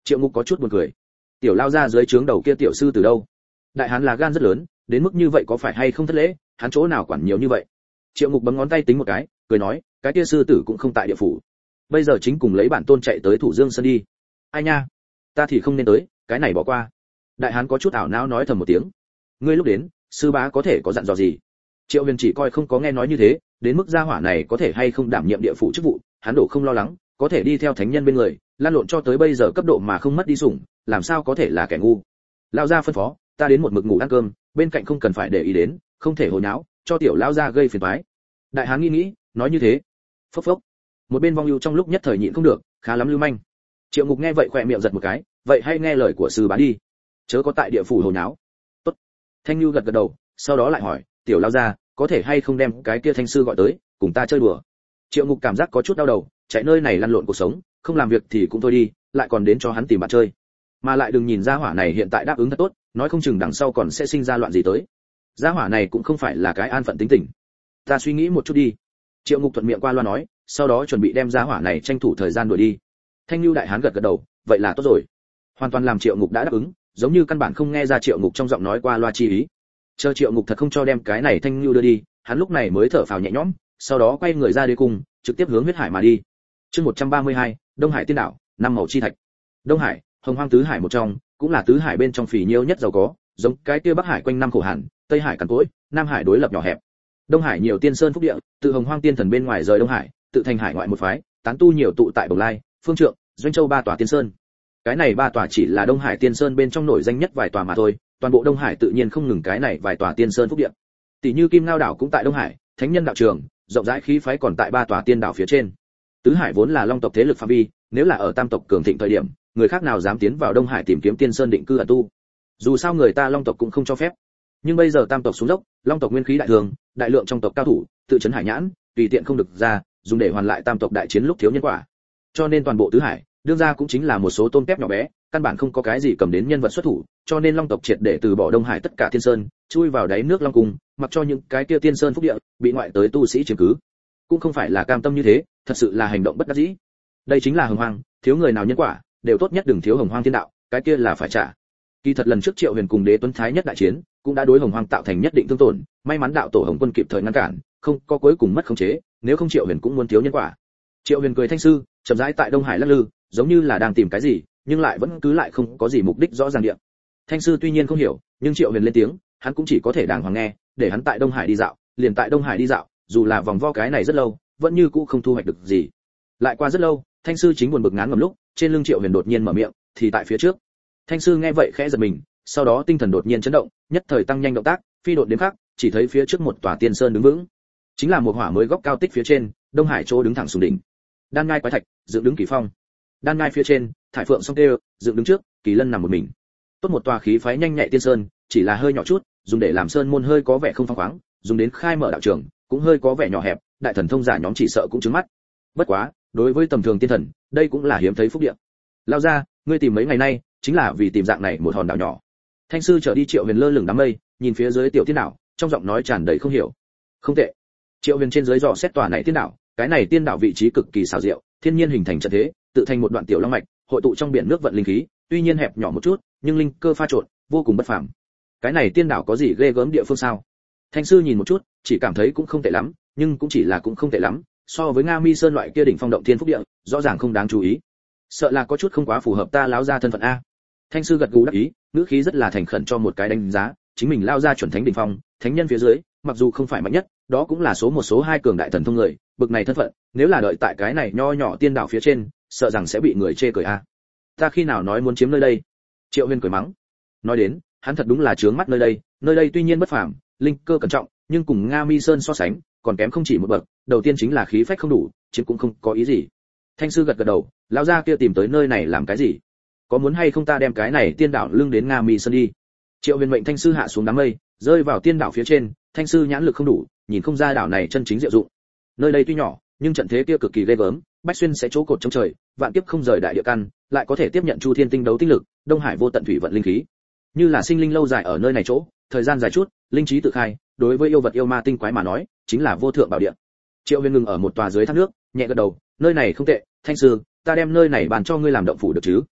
Triệu Ngục có chút buồn cười. Tiểu lao ra dưới trướng đầu kia tiểu sư từ đâu? Đại hán là gan rất lớn, đến mức như vậy có phải hay không thất lễ, hắn chỗ nào quản nhiều như vậy. Triệu Ngục bấm ngón tay tính một cái, cười nói, cái kia sư tử cũng không tại địa phủ. Bây giờ chính cùng lấy bản tôn chạy tới Thủ Dương Sơn đi. Ai nha, ta thì không nên tới, cái này bỏ qua. Đại hán có chút ảo não nói thầm một tiếng. Ngươi lúc đến, sư bá có thể có dặn dò gì? Triệu Huyền chỉ coi không có nghe nói như thế, đến mức gia hỏa này có thể hay không đảm nhiệm địa phủ chức vụ, hắn đổ không lo lắng, có thể đi theo thánh nhân bên người, lan lộn cho tới bây giờ cấp độ mà không mất đi sủng, làm sao có thể là kẻ ngu. Lão gia phân phó, ta đến một mực ngủ ăn cơm, bên cạnh không cần phải để ý đến, không thể hồ nháo, cho tiểu lão gia gây phiền toái. Đại hán nghĩ, nói như thế. Phốc phốc. Một bên Vong Ưu trong lúc nhất thời nhịn không được, khá lắm lưu manh. Triệu Ngục nghe vậy khỏe miệng giật một cái, vậy hay nghe lời của sư bá đi, chớ có tại địa phủ hồ nháo. Tốt. Thanh Nhu gật gật đầu, sau đó lại hỏi, tiểu lão gia, có thể hay không đem cái kia thanh sư gọi tới, cùng ta chơi đùa. Triệu Ngục cảm giác có chút đau đầu, chạy nơi này lăn lộn cuộc sống, không làm việc thì cũng thôi đi, lại còn đến cho hắn tìm bạn chơi. Mà lại đừng nhìn gia hỏa này hiện tại đáp ứng thật tốt, nói không chừng đằng sau còn sẽ sinh ra loạn gì tới. Gia hỏa này cũng không phải là cái an phận tính tình. Ta suy nghĩ một chút đi. Triệu Ngục thuận miệng qua loa nói, sau đó chuẩn bị đem gia hỏa này tranh thủ thời gian đuổi đi. Thanh Nhu đại hán gật gật đầu, vậy là tốt rồi. Hoàn toàn làm Triệu Ngục đã đáp ứng, giống như căn bản không nghe ra Triệu Ngục trong giọng nói qua loa chi ý. Chờ Triệu Ngục thật không cho đem cái này Thanh Nhu đưa đi, hắn lúc này mới thở phào nhẹ nhõm, sau đó quay người ra đế cung, trực tiếp hướng huyết hải mà đi. Chương 132, Đông Hải Tiên Đảo, năm màu chi thạch. Đông Hải, Hồng Hoang tứ hải một trong, cũng là tứ hải bên trong phì nhiêu nhất giàu có, giống cái kia Bắc Hải quanh năm khổ hạn, Tây Hải cằn cỗi, Nam Hải đối lập nhỏ hẹp. Đông Hải nhiều tiên sơn phúc địa, từ Hồng Hoang tiên thần bên ngoài rời Đông Hải, tự thành hải ngoại một phái, tán tu nhiều tụ tại Bồng Lai, Phương Trượng, Doanh Châu ba tòa tiên sơn. Cái này ba tòa chỉ là Đông Hải tiên sơn bên trong nổi danh nhất vài tòa mà thôi, toàn bộ Đông Hải tự nhiên không ngừng cái này vài tòa tiên sơn phúc địa. Tỷ như Kim Ngao đảo cũng tại Đông Hải, Thánh Nhân đạo trường, rộng rãi khí phái còn tại ba tòa tiên đảo phía trên. Tứ hải vốn là long tộc thế lực phạm vi, nếu là ở tam tộc cường thịnh thời điểm, người khác nào dám tiến vào Đông Hải tìm kiếm tiên sơn định cư ẩn tu. Dù sao người ta long tộc cũng không cho phép. Nhưng bây giờ tam tộc xuống dốc, long tộc nguyên khí đại thường, đại lượng trong tộc cao thủ, tự trấn hải nhãn, tùy tiện không được ra, dùng để hoàn lại tam tộc đại chiến lúc thiếu nhân quả. Cho nên toàn bộ tứ hải, đương ra cũng chính là một số tôm tép nhỏ bé, căn bản không có cái gì cầm đến nhân vật xuất thủ, cho nên long tộc triệt để từ bỏ Đông Hải tất cả tiên sơn, chui vào đáy nước long cung, mặc cho những cái kia tiên sơn phúc địa bị ngoại tới tu sĩ chiếm cứ. Cũng không phải là cam tâm như thế, thật sự là hành động bất đắc dĩ. Đây chính là hồng hoang, thiếu người nào nhân quả, đều tốt nhất đừng thiếu hồng hoang thiên đạo, cái kia là phải trả. Kỳ thật lần trước Triệu Huyền cùng Đế Tuấn Thái nhất đại chiến, cũng đã đối hồng hoang tạo thành nhất định thương tổn, may mắn đạo tổ Hồng Quân kịp thời ngăn cản, không có cuối cùng mất khống chế, nếu không Triệu Huyền cũng muốn thiếu nhân quả. Triệu Huyền cười thanh sư, chậm rãi tại Đông Hải lắc lư, giống như là đang tìm cái gì, nhưng lại vẫn cứ lại không có gì mục đích rõ ràng địa. Thanh sư tuy nhiên không hiểu, nhưng Triệu Huyền lên tiếng, hắn cũng chỉ có thể đàng hoàng nghe, để hắn tại Đông Hải đi dạo, liền tại Đông Hải đi dạo, dù là vòng vo cái này rất lâu, vẫn như cũ không thu hoạch được gì. Lại qua rất lâu, Thanh sư chính buồn bực ngán ngẩm lúc, trên lưng Triệu Huyền đột nhiên mở miệng, thì tại phía trước. Thanh sư nghe vậy khẽ giật mình, sau đó tinh thần đột nhiên chấn động, nhất thời tăng nhanh động tác, phi độn đến khác, chỉ thấy phía trước một tòa tiên sơn đứng vững. Chính là một hỏa mới góc cao tích phía trên, Đông Hải chỗ đứng thẳng sùng đỉnh. Đan ngai quái thạch, dựng đứng kỳ phong. Đan ngai phía trên, thải phượng song tê, dựng đứng trước, kỳ lân nằm một mình. Tốt một tòa khí phái nhanh nhạy tiên sơn, chỉ là hơi nhỏ chút, dùng để làm sơn môn hơi có vẻ không phăng khoáng, dùng đến khai mở đạo trường, cũng hơi có vẻ nhỏ hẹp, đại thần thông giả nhóm chỉ sợ cũng trứng mắt. Bất quá, đối với tầm thường tiên thần, đây cũng là hiếm thấy phúc địa. Lao ra, ngươi tìm mấy ngày nay, chính là vì tìm dạng này một hòn đảo nhỏ. Thanh sư trở đi Triệu Huyền lơ lửng đám mây, nhìn phía dưới tiểu tiên đảo, trong giọng nói tràn đầy không hiểu. Không tệ. Triệu Huyền trên dưới dò xét tòa này tiên đảo, cái này tiên đảo vị trí cực kỳ xảo diệu, thiên nhiên hình thành trận thế, tự thành một đoạn tiểu long mạch, hội tụ trong biển nước vận linh khí, tuy nhiên hẹp nhỏ một chút, nhưng linh cơ pha trộn, vô cùng bất phàm. Cái này tiên đảo có gì ghê gớm địa phương sao? Thanh sư nhìn một chút, chỉ cảm thấy cũng không tệ lắm, nhưng cũng chỉ là cũng không tệ lắm, so với Nga Mi Sơn loại kia đỉnh phong động thiên phúc địa, rõ ràng không đáng chú ý. Sợ là có chút không quá phù hợp ta lão gia thân phận a. Thanh sư gật gù đáp ý, ngữ khí rất là thành khẩn cho một cái đánh giá, chính mình lao ra chuẩn thánh đỉnh phong, thánh nhân phía dưới, mặc dù không phải mạnh nhất, đó cũng là số hai cường đại thần thông người, bực này thân phận, nếu là đợi tại cái này nho nhỏ tiên đảo phía trên, sợ rằng sẽ bị người chê cười a. Ta khi nào nói muốn chiếm nơi đây? Triệu Huyền cười mắng. Nói đến, hắn thật đúng là chướng mắt nơi đây tuy nhiên bất phàm, linh cơ cẩn trọng, nhưng cùng Nga Mi Sơn so sánh, còn kém không chỉ một bậc, đầu tiên chính là khí phách không đủ, chiếm cũng không có ý gì. Thanh sư gật gật đầu, lão gia kia tìm tới nơi này làm cái gì? Có muốn hay không ta đem cái này tiên đảo lưng đến Nga Mi Sơn đi? Triệu Huyền mệnh Thanh sư hạ xuống đám mây, rơi vào tiên đảo phía trên, Thanh sư nhãn lực không đủ, nhìn không ra đảo này chân chính diệu dụng. Nơi đây tuy nhỏ, nhưng trận thế kia cực kỳ ghê gớm, bách xuyên sẽ chỗ cột trong trời, vạn kiếp không rời đại địa căn, lại có thể tiếp nhận Chu Thiên tinh đấu tinh lực, Đông Hải vô tận thủy vận linh khí. Như là sinh linh lâu dài ở nơi này chỗ, thời gian dài chút, linh trí tự khai, đối với yêu vật yêu ma tinh quái mà nói, chính là vô thượng bảo địa. Triệu Huyền ngừng ở một tòa dưới thác nước, nhẹ gật đầu, nơi này không tệ, Thanh sư, ta đem nơi này bàn cho ngươi làm động phủ được chứ?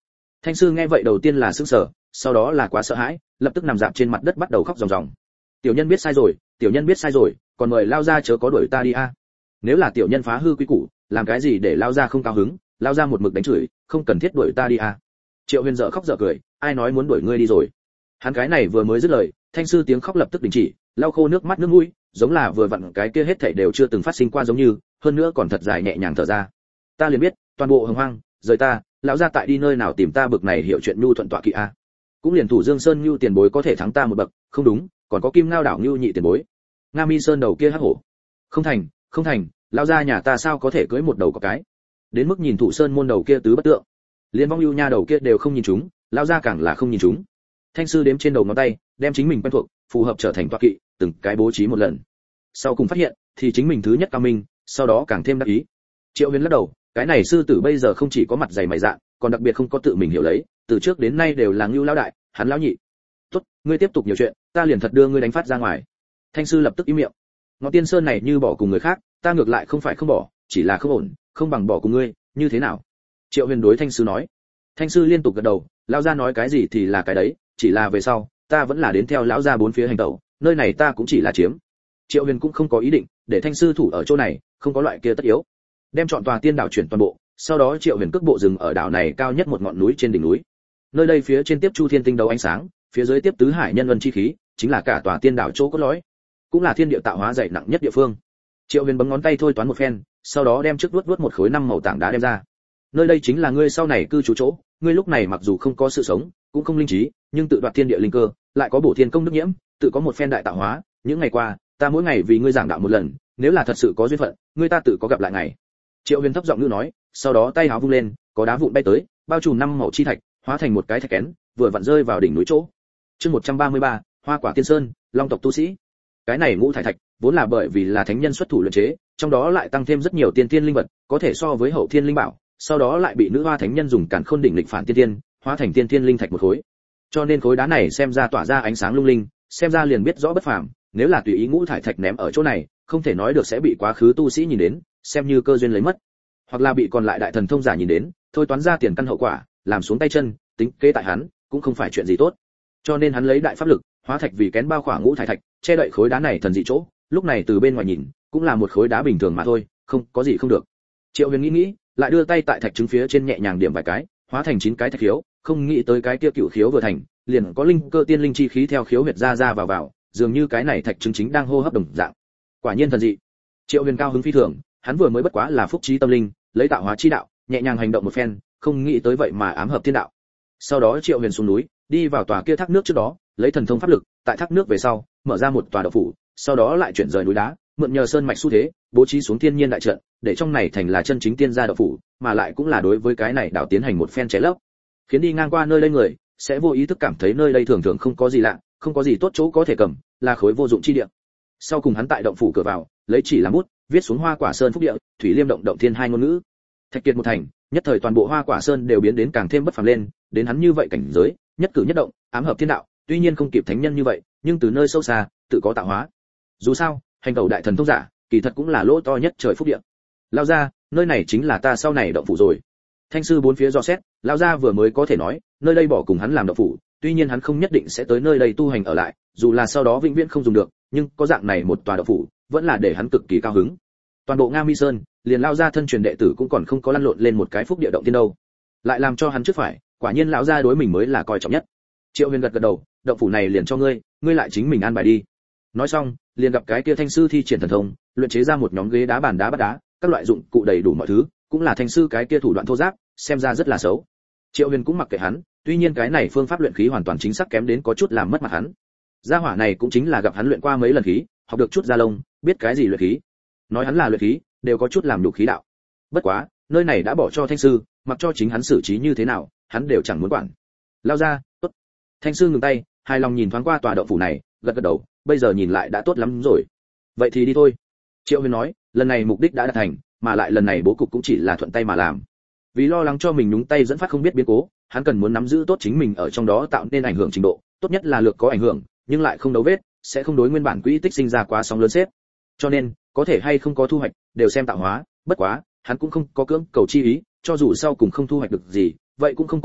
Thanh sư nghe vậy đầu tiên là sững sờ, sau đó là quá sợ hãi, lập tức nằm dạp trên mặt đất bắt đầu khóc ròng ròng. Tiểu nhân biết sai rồi, tiểu nhân biết sai rồi, còn mời lao gia chớ có đuổi ta đi a. Nếu là tiểu nhân phá hư quy củ, làm cái gì để lao gia không cao hứng, lao gia một mực đánh chửi, không cần thiết đuổi ta đi a. Triệu Huyền dở khóc dở cười, ai nói muốn đuổi ngươi đi rồi. Hắn cái này vừa mới dứt lời, Thanh sư tiếng khóc lập tức đình chỉ, lau khô nước mắt nước mũi, giống là vừa vặn cái kia hết thảy đều chưa từng phát sinh qua giống như, hơn nữa còn thật dài nhẹ nhàng thở ra. Ta liền biết, toàn bộ Hồng Hoang, rời ta, lão gia tại đi nơi nào tìm ta bực này hiểu chuyện nhu thuận tọa kỵ a. Cũng liền Thủ Dương Sơn nhu tiền bối có thể thắng ta một bậc, không đúng, còn có Kim Ngao đảo nhu nhị tiền bối. Nga Mi Sơn đầu kia hắc hổ. Không thành, lão gia nhà ta sao có thể cưới một đầu có cái. Đến mức nhìn Thụ Sơn môn đầu kia tứ bất tượng. Liên vong lưu nha đầu kia đều không nhìn chúng, lão gia càng là không nhìn chúng. Thanh sư đếm trên đầu ngón tay, đem chính mình quen thuộc, phù hợp trở thành tọa kỵ, từng cái bố trí một lần. Sau cùng phát hiện, thì chính mình thứ nhất cao minh, sau đó càng thêm đắc ý. Triệu Huyền lắc đầu, cái này sư tử bây giờ không chỉ có mặt dày mày dạn, còn đặc biệt không có tự mình hiểu lấy, từ trước đến nay đều là Ngưu lão đại, hắn lão nhị. Tốt, ngươi tiếp tục nhiều chuyện, ta liền thật đưa ngươi đánh phát ra ngoài. Thanh sư lập tức im miệng. Ngọn Tiên Sơn này như bỏ cùng người khác, ta ngược lại không phải không bỏ, chỉ là không ổn, không bằng bỏ cùng ngươi, như thế nào? Triệu Huyền đối Thanh sư nói. Thanh sư liên tục gật đầu, lão gia nói cái gì thì là cái đấy, chỉ là về sau, ta vẫn là đến theo lão gia bốn phía hành tẩu, nơi này ta cũng chỉ là chiếm. Triệu Huyền cũng không có ý định để Thanh sư thủ ở chỗ này, không có loại kia tất yếu. Đem chọn tòa tiên đảo chuyển toàn bộ, sau đó Triệu Huyền cước bộ dừng ở đảo này cao nhất một ngọn núi trên đỉnh núi. Nơi đây phía trên tiếp Chu Thiên tinh đấu ánh sáng, phía dưới tiếp tứ hải nhân luân chi khí, chính là cả tòa tiên đảo chỗ cốt lõi, cũng là thiên địa tạo hóa dày nặng nhất địa phương. Triệu Huyền bấm ngón tay thôi toán một phen, sau đó đem trước vuốt một khối năm màu tảng đá đem ra. Nơi đây chính là ngươi sau này cư trú chỗ, ngươi lúc này mặc dù không có sự sống, cũng không linh trí, nhưng tự đoạt thiên địa linh cơ, lại có bổ thiên công đức nhiễm, tự có một phen đại tạo hóa, những ngày qua, ta mỗi ngày vì ngươi giảng đạo một lần, nếu là thật sự có duyên phận, ngươi ta tự có gặp lại ngày. Triệu Huyền thấp giọng ngữ nói, sau đó tay áo vung lên, có đá vụn bay tới, bao trùm năm màu chi thạch, hóa thành một cái thạch kén, vừa vặn rơi vào đỉnh núi chỗ. Chương 133, Hoa Quả Tiên Sơn, Long tộc tu sĩ. Cái này ngũ thải thạch, vốn là bởi vì là thánh nhân xuất thủ luyện chế, trong đó lại tăng thêm rất nhiều tiên tiên linh vật, có thể so với hậu thiên linh bảo, sau đó lại bị nữ hoa thánh nhân dùng càn khôn đỉnh lịch phản tiên tiên, hóa thành tiên tiên linh thạch một khối. Cho nên khối đá này xem ra tỏa ra ánh sáng lung linh, xem ra liền biết rõ bất phàm, nếu là tùy ý ngũ thải thạch ném ở chỗ này, không thể nói được sẽ bị quá khứ tu sĩ nhìn đến, xem như cơ duyên lấy mất, hoặc là bị còn lại đại thần thông giả nhìn đến, thôi toán ra tiền căn hậu quả, làm xuống tay chân, tính kế tại hắn, cũng không phải chuyện gì tốt. Cho nên hắn lấy đại pháp lực, hóa thạch vì kén bao khỏa ngũ thải thạch, che đậy khối đá này thần dị chỗ, lúc này từ bên ngoài nhìn, cũng là một khối đá bình thường mà thôi, không có gì không được. Triệu Huyền nghĩ, lại đưa tay tại thạch trứng phía trên nhẹ nhàng điểm vài cái, hóa thành 9 cái thạch khiếu, không nghĩ tới cái kia cựu khiếu vừa thành, liền có linh cơ tiên linh chi khí theo khiếu huyệt ra vào, dường như cái này thạch trứng chính đang hô hấp đồng dạng. Quả nhiên thần dị. Triệu Huyền cao hứng phi thường, hắn vừa mới bất quá là phúc trí tâm linh, lấy tạo hóa chi đạo, nhẹ nhàng hành động một phen, không nghĩ tới vậy mà ám hợp thiên đạo. Sau đó Triệu Huyền xuống núi, đi vào tòa kia thác nước trước đó, lấy thần thông pháp lực, tại thác nước về sau, mở ra một tòa động phủ, sau đó lại chuyển rời núi đá, mượn nhờ sơn mạch xu thế, bố trí xuống thiên nhiên đại trận, để trong này thành là chân chính tiên gia động phủ, mà lại cũng là đối với cái này đạo tiến hành một phen chế lấp, khiến đi ngang qua nơi đây người sẽ vô ý thức cảm thấy nơi đây thường thường không có gì lạ, không có gì tốt chỗ có thể cầm, là khối vô dụng chi địa. Sau cùng hắn tại động phủ cửa vào, lấy chỉ làm bút, viết xuống Hoa Quả Sơn phúc địa, thủy liêm động động thiên hai ngôn ngữ. Thạch kiệt một thành, nhất thời toàn bộ Hoa Quả Sơn đều biến đến càng thêm bất phàm lên, đến hắn như vậy cảnh giới, nhất cử nhất động, ám hợp thiên đạo, tuy nhiên không kịp thánh nhân như vậy, nhưng từ nơi sâu xa, tự có tạo hóa. Dù sao, hành tẩu đại thần thông giả, kỳ thật cũng là lỗ to nhất trời phúc địa. Lao ra, nơi này chính là ta sau này động phủ rồi. Thanh sư bốn phía dò xét, lão gia vừa mới có thể nói, nơi đây bỏ cùng hắn làm động phủ, tuy nhiên hắn không nhất định sẽ tới nơi đây tu hành ở lại, dù là sau đó vĩnh viễn không dùng được, nhưng có dạng này một tòa động phủ, vẫn là để hắn cực kỳ cao hứng. Toàn bộ Nga Mi Sơn, liền lão gia thân truyền đệ tử cũng còn không có lăn lộn lên một cái phúc địa động tiên đâu, lại làm cho hắn trước phải, quả nhiên lão gia đối mình mới là coi trọng nhất. Triệu Huyền gật gật đầu, động phủ này liền cho ngươi, ngươi lại chính mình an bài đi. Nói xong, liền gặp cái kia thanh sư thi triển thần thông, luyện chế ra một nhóm ghế đá bàn đá bát đá, các loại dụng cụ đầy đủ mọi thứ, cũng là thanh sư cái kia thủ đoạn thô giáp, xem ra rất là xấu. Triệu Huyền cũng mặc kệ hắn, tuy nhiên cái này phương pháp luyện khí hoàn toàn chính xác kém đến có chút làm mất mặt hắn. Gia hỏa này cũng chính là gặp hắn luyện qua mấy lần khí, học được chút gia lông, biết cái gì luyện khí. Nói hắn là luyện khí, đều có chút làm nhục khí đạo. Bất quá, nơi này đã bỏ cho thanh sư, mặc cho chính hắn xử trí như thế nào, hắn đều chẳng muốn quản. Lao ra, tốt. Thanh sư ngừng tay, hài lòng nhìn thoáng qua tòa động phủ này, gật gật đầu, bây giờ nhìn lại đã tốt lắm rồi. Vậy thì đi thôi. Triệu Huyền nói, lần này mục đích đã đạt thành, mà lại lần này bố cục cũng chỉ là thuận tay mà làm. Vì lo lắng cho mình nhúng tay dẫn phát không biết biến cố, hắn cần muốn nắm giữ tốt chính mình ở trong đó tạo nên ảnh hưởng trình độ, tốt nhất là lược có ảnh hưởng, nhưng lại không đấu vết, sẽ không đối nguyên bản quỹ tích sinh ra quá sóng lớn xếp. Cho nên, có thể hay không có thu hoạch, đều xem tạo hóa, bất quá, hắn cũng không có cưỡng cầu chi ý, cho dù sau cùng không thu hoạch được gì, vậy cũng không có gì,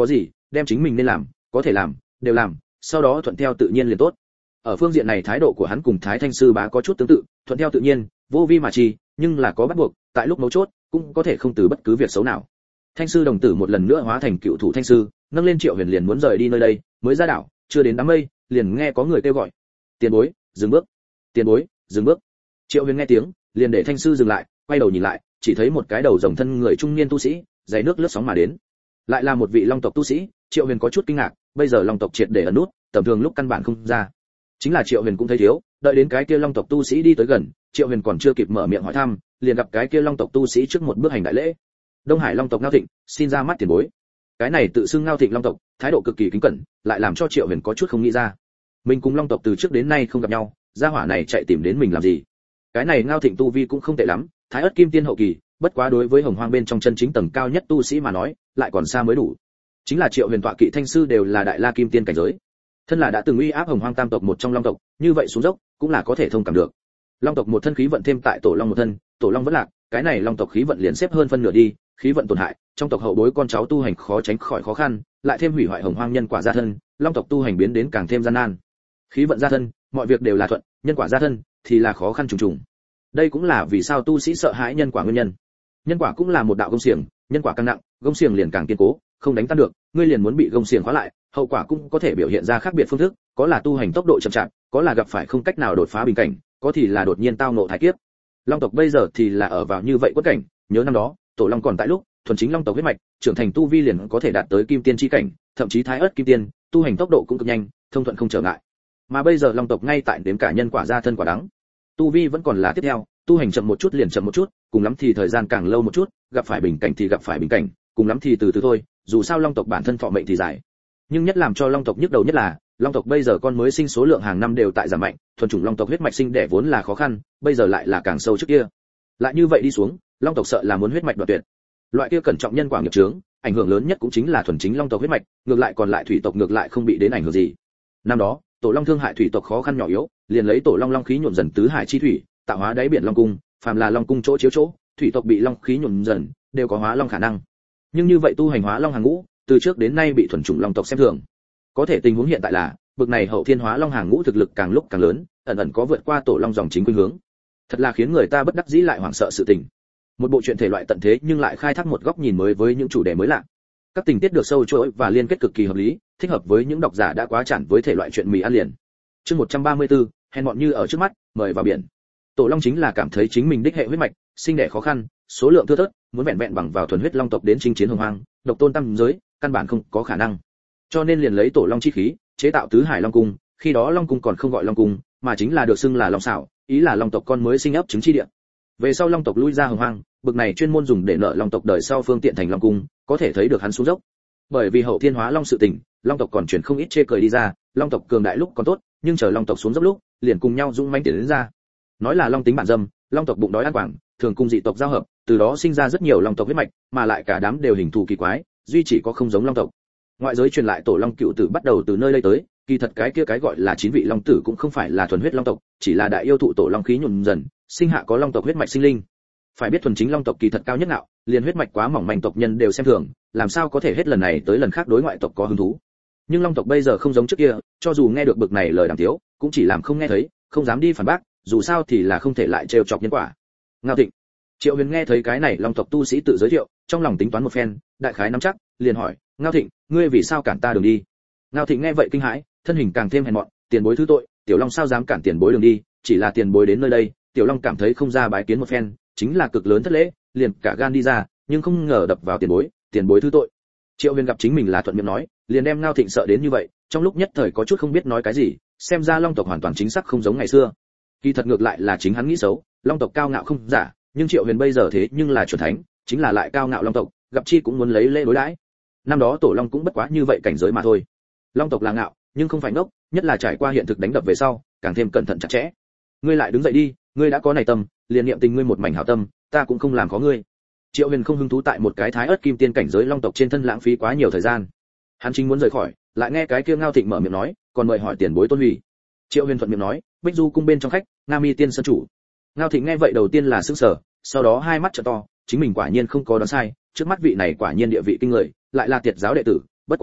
đem chính mình nên làm, có thể làm, đều làm, sau đó thuận theo tự nhiên liền tốt. Ở phương diện này thái độ của hắn cùng Thái Thanh sư bá có chút tương tự, thuận theo tự nhiên, vô vi mà chi, nhưng là có bắt buộc, tại lúc mấu chốt, cũng có thể không từ bất cứ việc xấu nào. Thanh sư đồng tử một lần nữa hóa thành cựu thủ thanh sư, nâng lên Triệu Huyền liền muốn rời đi nơi đây, mới ra đảo, chưa đến đám mây, liền nghe có người kêu gọi: "Tiền bối, dừng bước! Tiền bối, dừng bước!" Triệu Huyền nghe tiếng, liền để thanh sư dừng lại, quay đầu nhìn lại, chỉ thấy một cái đầu rồng thân người trung niên tu sĩ, giày nước lướt sóng mà đến. Lại là một vị Long tộc tu sĩ, Triệu Huyền có chút kinh ngạc, bây giờ Long tộc triệt để ẩn nút, tầm thường lúc căn bản không ra. Chính là Triệu Huyền cũng thấy thiếu, đợi đến cái kia Long tộc tu sĩ đi tới gần, Triệu Huyền còn chưa kịp mở miệng hỏi thăm, liền gặp cái kia Long tộc tu sĩ trước một bước hành đại lễ. Đông Hải Long tộc Ngao Thịnh, xin ra mắt tiền bối. Cái này tự xưng Ngao Thịnh Long tộc, thái độ cực kỳ kính cẩn, lại làm cho Triệu Huyền có chút không nghĩ ra. Mình cùng Long tộc từ trước đến nay không gặp nhau, gia hỏa này chạy tìm đến mình làm gì? Cái này Ngao Thịnh tu vi cũng không tệ lắm, Thái Ức Kim Tiên hậu kỳ, bất quá đối với Hồng Hoang bên trong chân chính tầng cao nhất tu sĩ mà nói, lại còn xa mới đủ. Chính là Triệu Huyền tọa kỵ thanh sư đều là Đại La Kim Tiên cảnh giới. Thân là đã từng uy áp Hồng Hoang tam tộc một trong Long tộc, như vậy xuống dốc, cũng là có thể thông cảm được. Long tộc một thân khí vận thêm tại Tổ Long một thân, Tổ Long vẫn lạc, cái này Long tộc khí vận liền xếp hơn phân nửa đi, khí vận tổn hại, trong tộc hậu bối con cháu tu hành khó tránh khỏi khó khăn, lại thêm hủy hoại Hồng Hoang nhân quả gia thân, Long tộc tu hành biến đến càng thêm gian nan. Khí vận gia thân, mọi việc đều là thuận, nhân quả gia thân thì là khó khăn trùng trùng. Đây cũng là vì sao tu sĩ sợ hãi nhân quả nguyên nhân. Nhân quả cũng là một đạo gông xiềng, nhân quả càng nặng, gông xiềng liền càng kiên cố, không đánh tan được, ngươi liền muốn bị gông xiềng khóa lại, hậu quả cũng có thể biểu hiện ra khác biệt phương thức, có là tu hành tốc độ chậm chạp, có là gặp phải không cách nào đột phá bình cảnh, có thì là đột nhiên tao ngộ thái kiếp. Long tộc bây giờ thì là ở vào như vậy quất cảnh, nhớ năm đó, Tổ Long còn tại lúc, thuần chính Long tộc huyết mạch, trưởng thành tu vi liền có thể đạt tới Kim Tiên chi cảnh, thậm chí Thái Ức Kim Tiên, tu hành tốc độ cũng cực nhanh, thông thuận không trở ngại. Mà bây giờ Long tộc ngay tại đến cả nhân quả ra thân quả đắng. Tu vi vẫn còn là tiếp theo, tu hành chậm một chút liền chậm một chút, cùng lắm thì thời gian càng lâu một chút, gặp phải bình cảnh thì gặp phải bình cảnh, cùng lắm thì từ từ thôi, dù sao Long tộc bản thân thọ mệnh thì dài. Nhưng nhất làm cho Long tộc nhức đầu nhất là, Long tộc bây giờ con mới sinh số lượng hàng năm đều tại giảm mạnh, thuần chủng Long tộc huyết mạch sinh đẻ vốn là khó khăn, bây giờ lại là càng sâu trước kia. Lại như vậy đi xuống, Long tộc sợ là muốn huyết mạch đoạt tuyệt. Loại kia cẩn trọng nhân quả nghiệp chướng, ảnh hưởng lớn nhất cũng chính là thuần chính Long tộc huyết mạch, ngược lại còn lại thủy tộc ngược lại không bị đến ảnh hưởng gì. Năm đó, Tổ Long thương hại thủy tộc khó khăn nhỏ yếu, liền lấy Tổ Long long khí nhuộm dần tứ hải chi thủy, tạo hóa đáy biển Long cung, phàm là Long cung chỗ chiếu chỗ, thủy tộc bị long khí nhuộm dần, đều có hóa long khả năng. Nhưng như vậy tu hành hóa long hàng ngũ, từ trước đến nay bị thuần chủng Long tộc xem thường. Có thể tình huống hiện tại là, bực này hậu thiên hóa long hàng ngũ thực lực càng lúc càng lớn, ẩn ẩn có vượt qua Tổ Long dòng chính khuynh hướng. Thật là khiến người ta bất đắc dĩ lại hoảng sợ sự tình. Một bộ truyện thể loại tận thế nhưng lại khai thác một góc nhìn mới với những chủ đề mới lạ. Các tình tiết được sâu chuỗi và liên kết cực kỳ hợp lý, thích hợp với những độc giả đã quá chán với thể loại truyện mì ăn liền. Chương 134, hèn mọn như ở trước mắt, mời vào biển. Tổ Long chính là cảm thấy chính mình đích hệ huyết mạch, sinh đẻ khó khăn, số lượng thưa thớt, muốn vẹn vẹn bằng vào thuần huyết Long tộc đến chinh chiến Hồng Hoang, độc tôn tam giới, căn bản không có khả năng. Cho nên liền lấy Tổ Long chi khí, chế tạo tứ hải Long cung, khi đó Long cung còn không gọi Long cung, mà chính là được xưng là Long xảo, ý là Long tộc con mới sinh ấp trứng chi địa. Về sau Long tộc lui ra Hồng Hoang, bực này chuyên môn dùng để nợ Long tộc đời sau phương tiện thành Long cung, có thể thấy được hắn xuống dốc. Bởi vì hậu thiên hóa Long sự tình, Long tộc còn truyền không ít chê cười đi ra, Long tộc cường đại lúc còn tốt, nhưng chờ Long tộc xuống dốc lúc, liền cùng nhau dũng mãnh tiến đến ra. Nói là Long tính bản dâm, Long tộc bụng đói ăn quảng, thường cùng dị tộc giao hợp, từ đó sinh ra rất nhiều Long tộc huyết mạch, mà lại cả đám đều hình thù kỳ quái, duy chỉ có không giống Long tộc. Ngoại giới truyền lại Tổ Long cựu tử bắt đầu từ nơi đây tới, kỳ thật cái kia cái gọi là 9 vị Long tử cũng không phải là thuần huyết Long tộc, chỉ là đại yêu thụ Tổ Long khí nhuộm dần, sinh hạ có Long tộc huyết mạch sinh linh. Phải biết thuần chính Long tộc kỳ thật cao nhất ngạo, liền huyết mạch quá mỏng manh tộc nhân đều xem thường, làm sao có thể hết lần này tới lần khác đối ngoại tộc có hứng thú. Nhưng Long tộc bây giờ không giống trước kia, cho dù nghe được bực này lời đàm tiếu, cũng chỉ làm không nghe thấy, không dám đi phản bác, dù sao thì là không thể lại trêu chọc nhân quả. Ngao Thịnh. Triệu Huyền nghe thấy cái này Long tộc tu sĩ tự giới thiệu, trong lòng tính toán một phen, đại khái nắm chắc, liền hỏi, Ngao Thịnh, ngươi vì sao cản ta đường đi? Ngao Thịnh nghe vậy kinh hãi, thân hình càng thêm hèn mọn, tiền bối thứ tội, tiểu Long sao dám cản tiền bối đường đi, chỉ là tiền bối đến nơi đây, tiểu Long cảm thấy không ra bái kiến một phen, chính là cực lớn thất lễ, liền cả gan đi ra, nhưng không ngờ đập vào tiền bối thứ tội. Triệu Huyền gặp chính mình là thuận miệng nói, liền đem Ngao Thịnh sợ đến như vậy, trong lúc nhất thời có chút không biết nói cái gì, xem ra Long tộc hoàn toàn chính xác không giống ngày xưa. Kỳ thật ngược lại là chính hắn nghĩ xấu, Long tộc cao ngạo không giả, nhưng Triệu Huyền bây giờ thế nhưng là chuẩn thánh, chính là lại cao ngạo Long tộc, gặp chi cũng muốn lấy lễ đối đãi. Năm đó Tổ Long cũng bất quá như vậy cảnh giới mà thôi. Long tộc là ngạo, nhưng không phải ngốc, nhất là trải qua hiện thực đánh đập về sau, càng thêm cẩn thận chặt chẽ. Ngươi lại đứng dậy đi, ngươi đã có này tâm, liền niệm tình ngươi một mảnh hảo tâm, ta cũng không làm khó ngươi. Triệu Huyền không hứng thú tại một cái Thái Ức Kim Tiên cảnh giới Long tộc trên thân lãng phí quá nhiều thời gian. Hắn chính muốn rời khỏi, lại nghe cái kia Ngao Thịnh mở miệng nói, còn mời hỏi tiền bối tôn hủy. Triệu Huyền thuận miệng nói, Bích Du cung bên trong khách, Nga Mi tiên sơn chủ. Ngao Thịnh nghe vậy đầu tiên là sững sờ, sau đó hai mắt trợn to, chính mình quả nhiên không có đoán sai, trước mắt vị này quả nhiên địa vị kinh người, lại là tiệt giáo đệ tử, bất quá,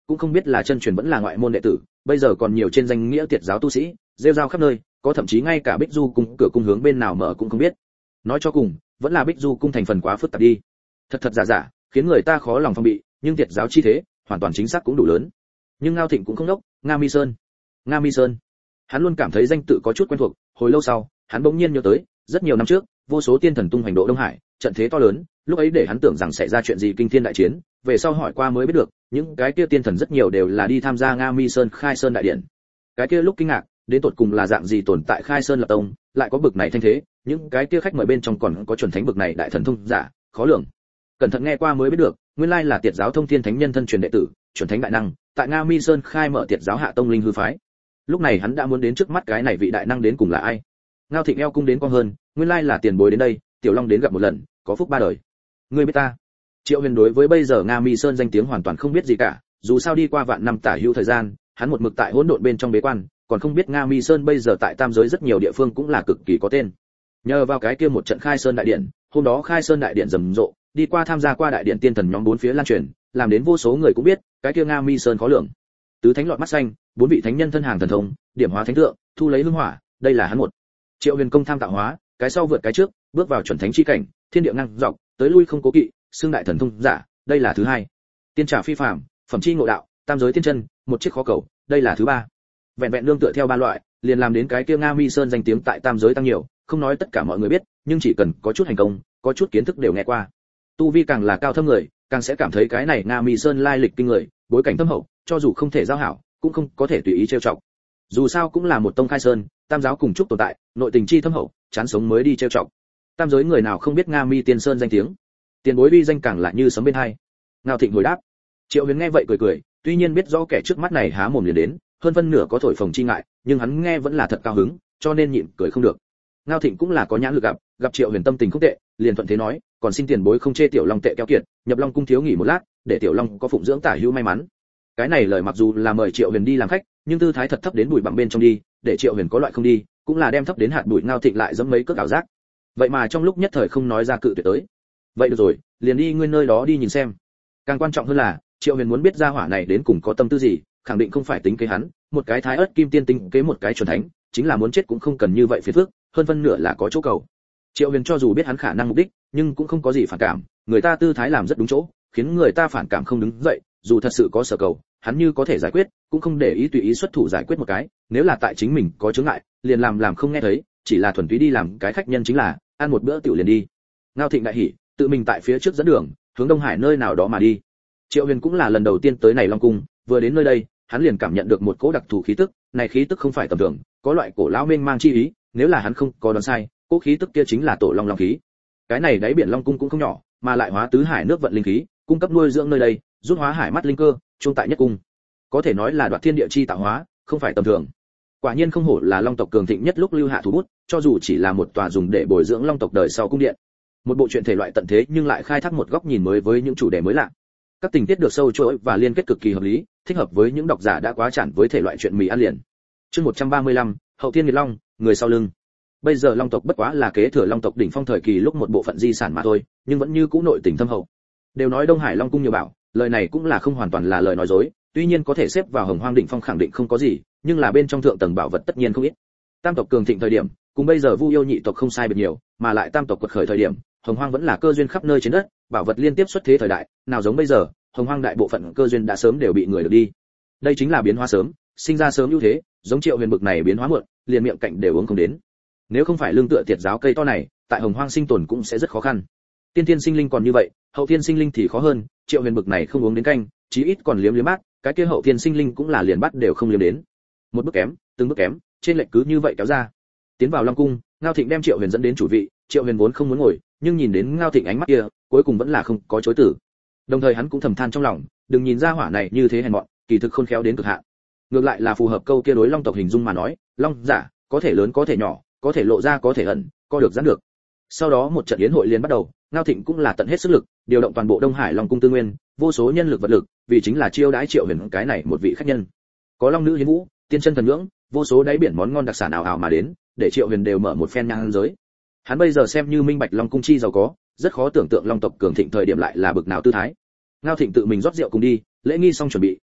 cũng không biết là chân truyền vẫn là ngoại môn đệ tử, bây giờ còn nhiều trên danh nghĩa tiệt giáo tu sĩ rêu rao khắp nơi, có thậm chí ngay cả Bích Du cung cửa cung hướng bên nào mở cũng không biết. Nói cho cùng vẫn là Bích Du cung thành phần quá phức tạp đi, thật giả giả khiến người ta khó lòng phong bị, nhưng tiệt giáo chi thế hoàn toàn chính xác cũng đủ lớn. Nhưng Ngao Thịnh cũng không đốc. Nga Mi Sơn, hắn luôn cảm thấy danh tự có chút quen thuộc. Hồi lâu sau hắn bỗng nhiên nhớ tới, rất nhiều năm trước vô số tiên thần tung hoành độ Đông Hải, trận thế to lớn, lúc ấy để hắn tưởng rằng sẽ ra chuyện gì kinh thiên đại chiến, về sau hỏi qua mới biết được, những cái kia tiên thần rất nhiều đều là đi tham gia Nga Mi Sơn khai sơn đại điện. Cái kia lúc kinh ngạc, đến tột cùng là dạng gì tồn tại khai sơn lập tông, lại có bực này thanh thế, những cái kia khách mời bên trong còn có chuẩn thánh bực này đại thần thông giả, khó lường. Cẩn thận nghe qua mới biết được, nguyên lai là tiệt giáo Thông Thiên Thánh Nhân thân truyền đệ tử, chuẩn thánh đại năng, tại Nga Mi Sơn khai mở tiệt giáo Hạ Tông Linh hư phái. Lúc này hắn đã muốn đến trước mắt cái này vị đại năng đến cùng là ai. Ngao Thịnh eo cung đến cong hơn, nguyên lai là tiền bối đến đây, Tiểu Long đến gặp một lần, có phúc ba đời. Ngươi biết ta? Triệu Huyền đối với bây giờ Nga Mi Sơn danh tiếng hoàn toàn không biết gì cả, dù sao đi qua vạn năm tả hữu thời gian, hắn một mực tại hỗn độn bên trong bế quan, còn không biết Nga Mi Sơn bây giờ tại tam giới rất nhiều địa phương cũng là cực kỳ có tên. Nhờ vào cái kia một trận khai sơn đại điện, hôm đó khai sơn đại điện rầm rộ, đi qua tham gia qua đại điện tiên thần nhóm bốn phía lan truyền, làm đến vô số người cũng biết, cái kia Nga Mi Sơn khó lường. Tứ thánh lọt mắt xanh, bốn vị thánh nhân thân hàng thần thông, điểm hóa thánh tượng, thu lấy hương hỏa, đây là hắn một. Triệu Huyền công tham tạo hóa, cái sau vượt cái trước, bước vào chuẩn thánh chi cảnh, thiên địa ngang dọc, tới lui không cố kỵ, xương đại thần thông giả, đây là thứ hai. Tiên trà phi phàm, phẩm chi ngộ đạo, tam giới tiên chân, một chiếc khó cầu, đây là thứ ba. Vẹn vẹn nương tựa theo ba loại, liền làm đến cái kia Nga Mi Sơn danh tiếng tại tam giới tăng nhiều, không nói tất cả mọi người biết, nhưng chỉ cần có chút hành công, có chút kiến thức đều nghe qua. Tu vi càng là cao thâm người, càng sẽ cảm thấy cái này Nga Mi Sơn lai lịch kinh người, bối cảnh thâm hậu, cho dù không thể giao hảo, cũng không có thể tùy ý trêu chọc. Dù sao cũng là một tông khai sơn, tam giáo cùng chúc tồn tại, nội tình chi thâm hậu, chán sống mới đi trêu chọc. Tam giới người nào không biết Nga Mi Tiên Sơn danh tiếng, tiền bối uy danh càng là như sấm bên hai. Ngao Thịnh hồi đáp. Triệu Huyền nghe vậy cười cười, tuy nhiên biết rõ kẻ trước mắt này há mồm liền đến, hơn phân nửa có thổi phồng chi ngại, nhưng hắn nghe vẫn là thật cao hứng, cho nên nhịn cười không được. Ngao Thịnh cũng là có nhãn lực gặp Triệu Huyền tâm tình không tệ, liền thuận thế nói, còn xin tiền bối không chê Tiểu Long tệ keo kiệt, nhập Long cung thiếu nghỉ một lát, để Tiểu Long có phụng dưỡng tả hữu may mắn. Cái này lời mặc dù là mời Triệu Huyền đi làm khách, nhưng tư thái thật thấp đến bụi bặm bên trong đi, để Triệu Huyền có loại không đi, cũng là đem thấp đến hạt bụi. Ngao Thịnh lại giẫm mấy cước ảo giác. Vậy mà trong lúc nhất thời không nói ra cự tuyệt tới. Vậy được rồi, liền đi nguyên nơi đó đi nhìn xem. Càng quan trọng hơn là, Triệu Huyền muốn biết gia hỏa này đến cùng có tâm tư gì, khẳng định không phải tính kế hắn, một cái thái ớt kim tiên tính kế một cái chuẩn thánh, chính là muốn chết cũng không cần như vậy phiền phức, hơn phân nửa là có chỗ cầu. Triệu Huyền cho dù biết hắn khả năng mục đích, nhưng cũng không có gì phản cảm, người ta tư thái làm rất đúng chỗ, khiến người ta phản cảm không đứng dậy, dù thật sự có sở cầu, hắn như có thể giải quyết, cũng không để ý tùy ý xuất thủ giải quyết một cái, nếu là tại chính mình có chướng ngại, liền làm không nghe thấy, chỉ là thuần túy đi làm cái khách nhân chính là, ăn một bữa tiểu liền đi. Ngao Thịnh đại hỉ, tự mình tại phía trước dẫn đường, hướng Đông Hải nơi nào đó mà đi. Triệu Huyền cũng là lần đầu tiên tới này Long cung, vừa đến nơi đây, hắn liền cảm nhận được một cỗ đặc thù khí tức, này khí tức không phải tầm thường, có loại cổ lão mênh mang chi ý, nếu là hắn không có đoán sai, cỗ khí tức kia chính là tổ long long khí. Cái này đáy biển Long cung cũng không nhỏ, mà lại hóa tứ hải nước vận linh khí, cung cấp nuôi dưỡng nơi đây, rút hóa hải mắt linh cơ, trung tại nhất cung. Có thể nói là đoạt thiên địa chi tạo hóa, không phải tầm thường. Quả nhiên không hổ là Long tộc cường thịnh nhất lúc lưu hạ thủ bút, cho dù chỉ là một tòa dùng để bồi dưỡng Long tộc đời sau cung điện. Một bộ truyện thể loại tận thế nhưng lại khai thác một góc nhìn mới với những chủ đề mới lạ. Các tình tiết được sâu chuỗi và liên kết cực kỳ hợp lý, thích hợp với những độc giả đã quá chán với thể loại truyện mì ăn liền. Chương 135, Hậu Thiên Nghiệt Long, người sau lưng. Bây giờ Long tộc bất quá là kế thừa Long tộc đỉnh phong thời kỳ lúc một bộ phận di sản mà thôi, nhưng vẫn như cũ nội tình thâm hậu. Đều nói Đông Hải Long cung nhiều bảo, lời này cũng là không hoàn toàn là lời nói dối, tuy nhiên có thể xếp vào Hồng Hoang đỉnh phong khẳng định không có gì, nhưng là bên trong thượng tầng bảo vật tất nhiên không ít. Tam tộc cường thịnh thời điểm, cùng bây giờ Vu Yêu nhị tộc không sai biệt nhiều, mà lại tam tộc quật khởi thời điểm, Hồng Hoang vẫn là cơ duyên khắp nơi trên đất, bảo vật liên tiếp xuất thế thời đại, nào giống bây giờ, Hồng Hoang đại bộ phận cơ duyên đã sớm đều bị người được đi. Đây chính là biến hóa sớm, sinh ra sớm ưu thế, giống Triệu Huyền bực này biến hóa muộn, liền miệng cạnh đều uống không đến. Nếu không phải lương tựa tiệt giáo cây to này, tại Hồng Hoang sinh tồn cũng sẽ rất khó khăn. Tiên thiên sinh linh còn như vậy, hậu thiên sinh linh thì khó hơn, Triệu Huyền bực này không uống đến canh, chí ít còn liếm bát, cái kia hậu thiên sinh linh cũng là liền bắt đều không liếm đến. Một bước kém, từng bước kém, trên lệch cứ như vậy kéo ra. Tiến vào Long cung, Ngao Thịnh đem Triệu Huyền dẫn đến chủ vị, Triệu Huyền vốn không muốn ngồi, nhưng nhìn đến Ngao Thịnh ánh mắt kia, cuối cùng vẫn là không có chối từ. Đồng thời hắn cũng thầm than trong lòng, đừng nhìn ra hỏa này như thế hèn mọn, kỳ thực khôn khéo đến cực hạn. Ngược lại là phù hợp câu kia đối Long tộc hình dung mà nói, Long giả, có thể lớn có thể nhỏ, có thể lộ ra có thể ẩn, co được giãn được. Sau đó một trận yến hội liền bắt đầu, Ngao Thịnh cũng là tận hết sức lực, điều động toàn bộ Đông Hải Long cung tư nguyên, vô số nhân lực vật lực, vì chính là chiêu đãi Triệu Huyền cái này một vị khách nhân. Có long nữ hiến vũ, tiên chân thần ngưỡng, vô số đáy biển món ngon đặc sản ảo ảo mà đến, để Triệu Huyền đều mở một phen nhang giới. Hắn bây giờ xem như minh bạch Long cung chi giàu có, rất khó tưởng tượng Long tộc cường thịnh thời điểm lại là bực nào tư thái. Ngao Thịnh tự mình rót rượu cùng đi, lễ nghi xong chuẩn bị,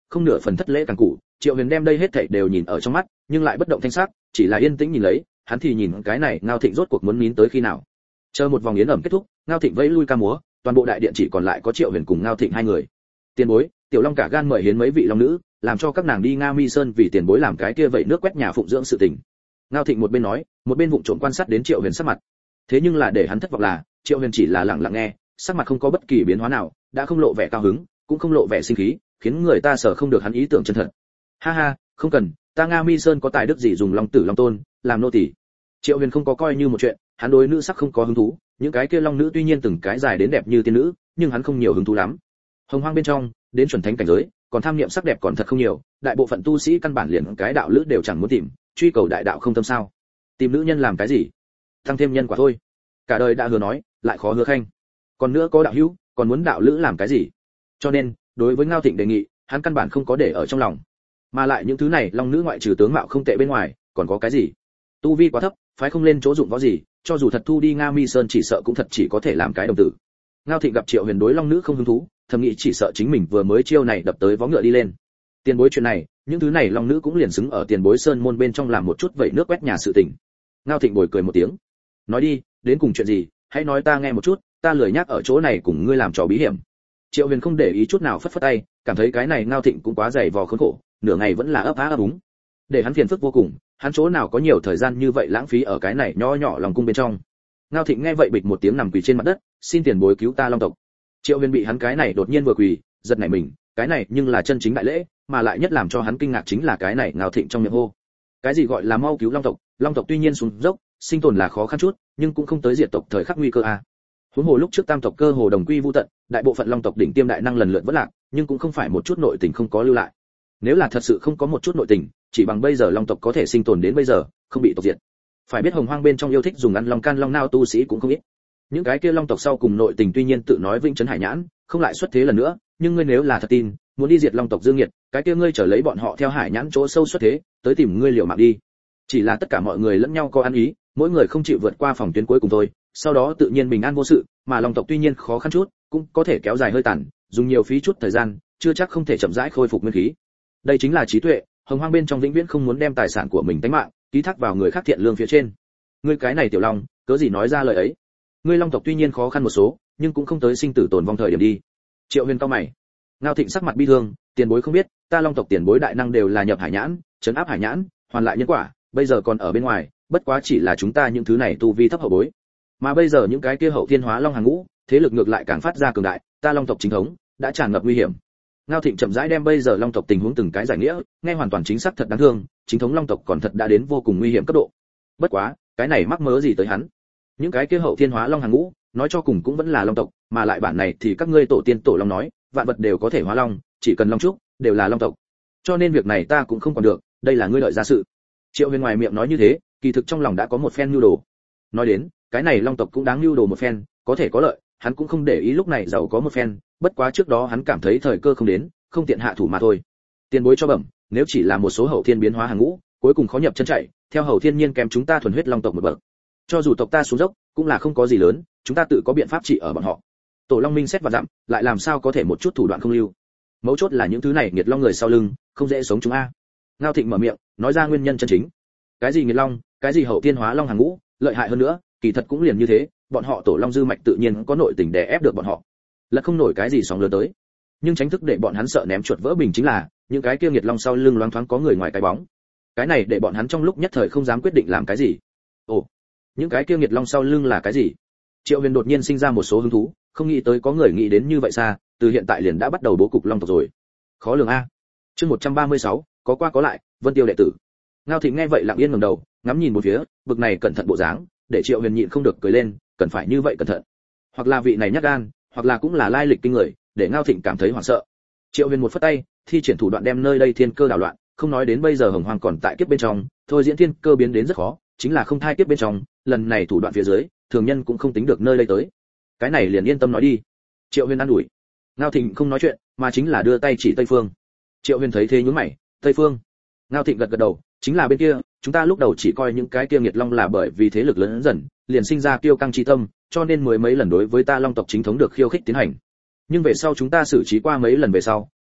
không nửa phần thất lễ càng cụ. Triệu Huyền đem đây hết thảy đều nhìn ở trong mắt, nhưng lại bất động thanh sắc, chỉ là yên tĩnh nhìn lấy, hắn thì nhìn cái này Ngao Thịnh rốt cuộc muốn nín tới khi nào. Chờ một vòng yến ẩm kết thúc, Ngao Thịnh vẫy lui ca múa, toàn bộ đại điện chỉ còn lại có Triệu Huyền cùng Ngao Thịnh hai người. Tiền bối, Tiểu Long cả gan mời hiến mấy vị long nữ, làm cho các nàng đi Nga Mi Sơn vì tiền bối làm cái kia vậy nước quét nhà phụng dưỡng sự tình. Ngao Thịnh một bên nói, một bên vụng trộm quan sát đến Triệu Huyền sắc mặt. Thế nhưng là để hắn thất vọng là, Triệu Huyền chỉ là lặng lặng nghe, sắc mặt không có bất kỳ biến hóa nào, đã không lộ vẻ cao hứng, cũng không lộ vẻ sinh khí, khiến người ta sợ không được hắn ý tưởng chân thật. Ha ha, không cần, ta Nga Mi Sơn có tài đức gì dùng long tử long tôn làm nô tỳ. Triệu Huyền không có coi như một chuyện, hắn đối nữ sắc không có hứng thú, những cái kia long nữ tuy nhiên từng cái dài đến đẹp như tiên nữ, nhưng hắn không nhiều hứng thú lắm. Hồng Hoang bên trong, đến chuẩn thánh cảnh giới, còn tham niệm sắc đẹp còn thật không nhiều, đại bộ phận tu sĩ căn bản liền cái đạo lữ đều chẳng muốn tìm, truy cầu đại đạo không tâm sao? Tìm nữ nhân làm cái gì? Tăng thêm nhân quả thôi. Cả đời đã hứa nói, lại khó hứa khanh. Còn nữa có đạo hữu, còn muốn đạo lữ làm cái gì? Cho nên, đối với Ngao Thịnh đề nghị, hắn căn bản không có để ở trong lòng. Mà lại những thứ này, long nữ ngoại trừ tướng mạo không tệ bên ngoài, còn có cái gì? Tu vi quá thấp, phái không lên chỗ dụng võ gì, cho dù thật thu đi Nga Mi Sơn chỉ sợ cũng thật chỉ có thể làm cái đồng tử. Ngao Thịnh gặp Triệu Huyền đối long nữ không hứng thú, thầm nghĩ chỉ sợ chính mình vừa mới chiêu này đập tới vó ngựa đi lên. Tiền bối chuyện này, những thứ này long nữ cũng liền xứng ở tiền bối sơn môn bên trong làm một chút vậy nước quét nhà sự tình. Ngao Thịnh bồi cười một tiếng, nói đi, đến cùng chuyện gì, hãy nói ta nghe một chút, ta lười nhắc ở chỗ này cùng ngươi làm trò bí hiểm. Triệu Huyền không để ý chút nào phất phất tay, cảm thấy cái này Ngao Thịnh cũng quá dày vò khốn khổ, nửa ngày vẫn là ấp á ấp úng, để hắn phiền phức vô cùng, hắn chỗ nào có nhiều thời gian như vậy lãng phí ở cái này nho nhỏ lòng cung bên trong. Ngao Thịnh nghe vậy bịch một tiếng nằm quỳ trên mặt đất, xin tiền bối cứu ta long tộc. Triệu Huyền bị hắn cái này đột nhiên vừa quỳ, giật nảy mình, cái này nhưng là chân chính đại lễ, mà lại nhất làm cho hắn kinh ngạc chính là cái này Ngao Thịnh trong miệng hô. Cái gì gọi là mau cứu long tộc tuy nhiên xuống dốc, sinh tồn là khó khăn chút, nhưng cũng không tới diệt tộc thời khắc nguy cơ a. Huống hồ lúc trước tam tộc cơ hồ đồng quy vu tận, đại bộ phận long tộc đỉnh tiêm đại năng lần lượt vỡ lạc, nhưng cũng không phải một chút nội tình không có lưu lại. Nếu là thật sự không có một chút nội tình, chỉ bằng bây giờ long tộc có thể sinh tồn đến bây giờ, không bị tộc diệt. Phải biết Hồng Hoang bên trong yêu thích dùng ăn long can long nao tu sĩ cũng không ít. Những cái kia long tộc sau cùng nội tình tuy nhiên tự nói vĩnh trấn hải nhãn, không lại xuất thế lần nữa, nhưng ngươi nếu là thật tin, muốn đi diệt long tộc dương nghiệt, cái kia ngươi trở lấy bọn họ theo hải nhãn chỗ sâu xuất thế, tới tìm ngươi liều mạng đi. Chỉ là tất cả mọi người lẫn nhau có ăn ý, mỗi người không chịu vượt qua phòng tuyến cuối cùng thôi, sau đó tự nhiên bình an vô sự, mà long tộc tuy nhiên khó khăn chút, cũng có thể kéo dài hơi tàn, dùng nhiều phí chút thời gian, chưa chắc không thể chậm rãi khôi phục nguyên khí. Đây chính là trí tuệ, Hồng Hoang bên trong vĩnh viễn không muốn đem tài sản của mình tính mạng ký thác vào người khác thiện lương phía trên. Ngươi cái này tiểu long, cớ gì nói ra lời ấy? Ngươi long tộc tuy nhiên khó khăn một số, nhưng cũng không tới sinh tử tồn vong thời điểm đi. Triệu Huyền cao mày. Ngao Thịnh sắc mặt bi thương, tiền bối không biết, ta long tộc tiền bối đại năng đều là nhập hải nhãn, trấn áp hải nhãn, hoàn lại nhân quả, bây giờ còn ở bên ngoài, bất quá chỉ là chúng ta những thứ này tu vi thấp hậu bối. Mà bây giờ những cái kia hậu thiên hóa long hàng ngũ, thế lực ngược lại càng phát ra cường đại, ta long tộc chính thống đã tràn ngập nguy hiểm. Ngao Thịnh chậm rãi đem bây giờ long tộc tình huống từng cái giải nghĩa, nghe hoàn toàn chính xác thật đáng thương, chính thống long tộc còn thật đã đến vô cùng nguy hiểm cấp độ. Bất quá, cái này mắc mớ gì tới hắn? Những cái kia hậu thiên hóa long hàng ngũ, nói cho cùng cũng vẫn là long tộc, mà lại bản này thì các ngươi tổ tiên tổ long nói, vạn vật đều có thể hóa long, chỉ cần long trúc, đều là long tộc. Cho nên việc này ta cũng không còn được, đây là ngươi lợi ra sự. Triệu Huyền ngoài miệng nói như thế, kỳ thực trong lòng đã có một phen nhu đồ. Nói đến, cái này long tộc cũng đáng nhu đồ một phen, có thể có lợi, hắn cũng không để ý lúc này giàu có một phen, bất quá trước đó hắn cảm thấy thời cơ không đến, không tiện hạ thủ mà thôi. Tiền bối cho bẩm, nếu chỉ là một số hậu thiên biến hóa hàng ngũ, cuối cùng khó nhập chân chạy, theo hậu thiên nhiên kém chúng ta thuần huyết long tộc một bậc. Cho dù tộc ta xuống dốc, cũng là không có gì lớn, chúng ta tự có biện pháp trị ở bọn họ. Tổ Long Minh xét và dặm, lại làm sao có thể một chút thủ đoạn không lưu. Mấu chốt là những thứ này nghiệt long người sau lưng, không dễ sống chúng a. Ngao Thịnh mở miệng, nói ra nguyên nhân chân chính. Cái gì nghiệt long, cái gì hậu thiên hóa long hàng ngũ, lợi hại hơn nữa, kỳ thật cũng liền như thế, bọn họ tổ long dư mạch tự nhiên có nội tình để ép được bọn họ. Lật không nổi cái gì sóng lớn tới. Nhưng tránh thức để bọn hắn sợ ném chuột vỡ bình chính là, những cái kia nghiệt long sau lưng loáng thoáng có người ngoài cái bóng. Cái này để bọn hắn trong lúc nhất thời không dám quyết định làm cái gì. Ồ, những cái kia nghiệt long sau lưng là cái gì? Triệu Huyền đột nhiên sinh ra một số hứng thú, không nghĩ tới có người nghĩ đến như vậy xa, từ hiện tại liền đã bắt đầu bố cục long tộc rồi. Khó lường a. Chương 136, có qua có lại, Vân Tiêu đệ tử. Ngao Thịnh nghe vậy lặng yên ngẩng đầu, ngắm nhìn một phía, bực này cẩn thận bộ dáng, để Triệu Huyền nhịn không được cười lên, cần phải như vậy cẩn thận. Hoặc là vị này nhát gan, hoặc là cũng là lai lịch kinh người, để Ngao Thịnh cảm thấy hoảng sợ. Triệu Huyền một phất tay, thi triển thủ đoạn đem nơi đây thiên cơ đảo loạn, không nói đến bây giờ Hồng Hoang còn tại kiếp bên trong, thôi diễn thiên cơ biến đến rất khó, chính là không thai kiếp bên trong, lần này thủ đoạn phía dưới, thường nhân cũng không tính được nơi đây tới. Cái này liền yên tâm nói đi. Triệu Huyền an ủi. Ngao Thịnh không nói chuyện, mà chính là đưa tay chỉ Tây Phương. Triệu Huyền thấy thế nhướng mày, Tây Phương. Ngao Thịnh gật gật đầu, chính là bên kia, chúng ta lúc đầu chỉ coi những cái kia nghiệt long là bởi vì thế lực lớn dần, liền sinh ra kiêu căng chi tâm, cho nên mới mấy lần đối với ta long tộc chính thống được khiêu khích tiến hành. Nhưng về sau chúng ta xử trí qua mấy lần về sau,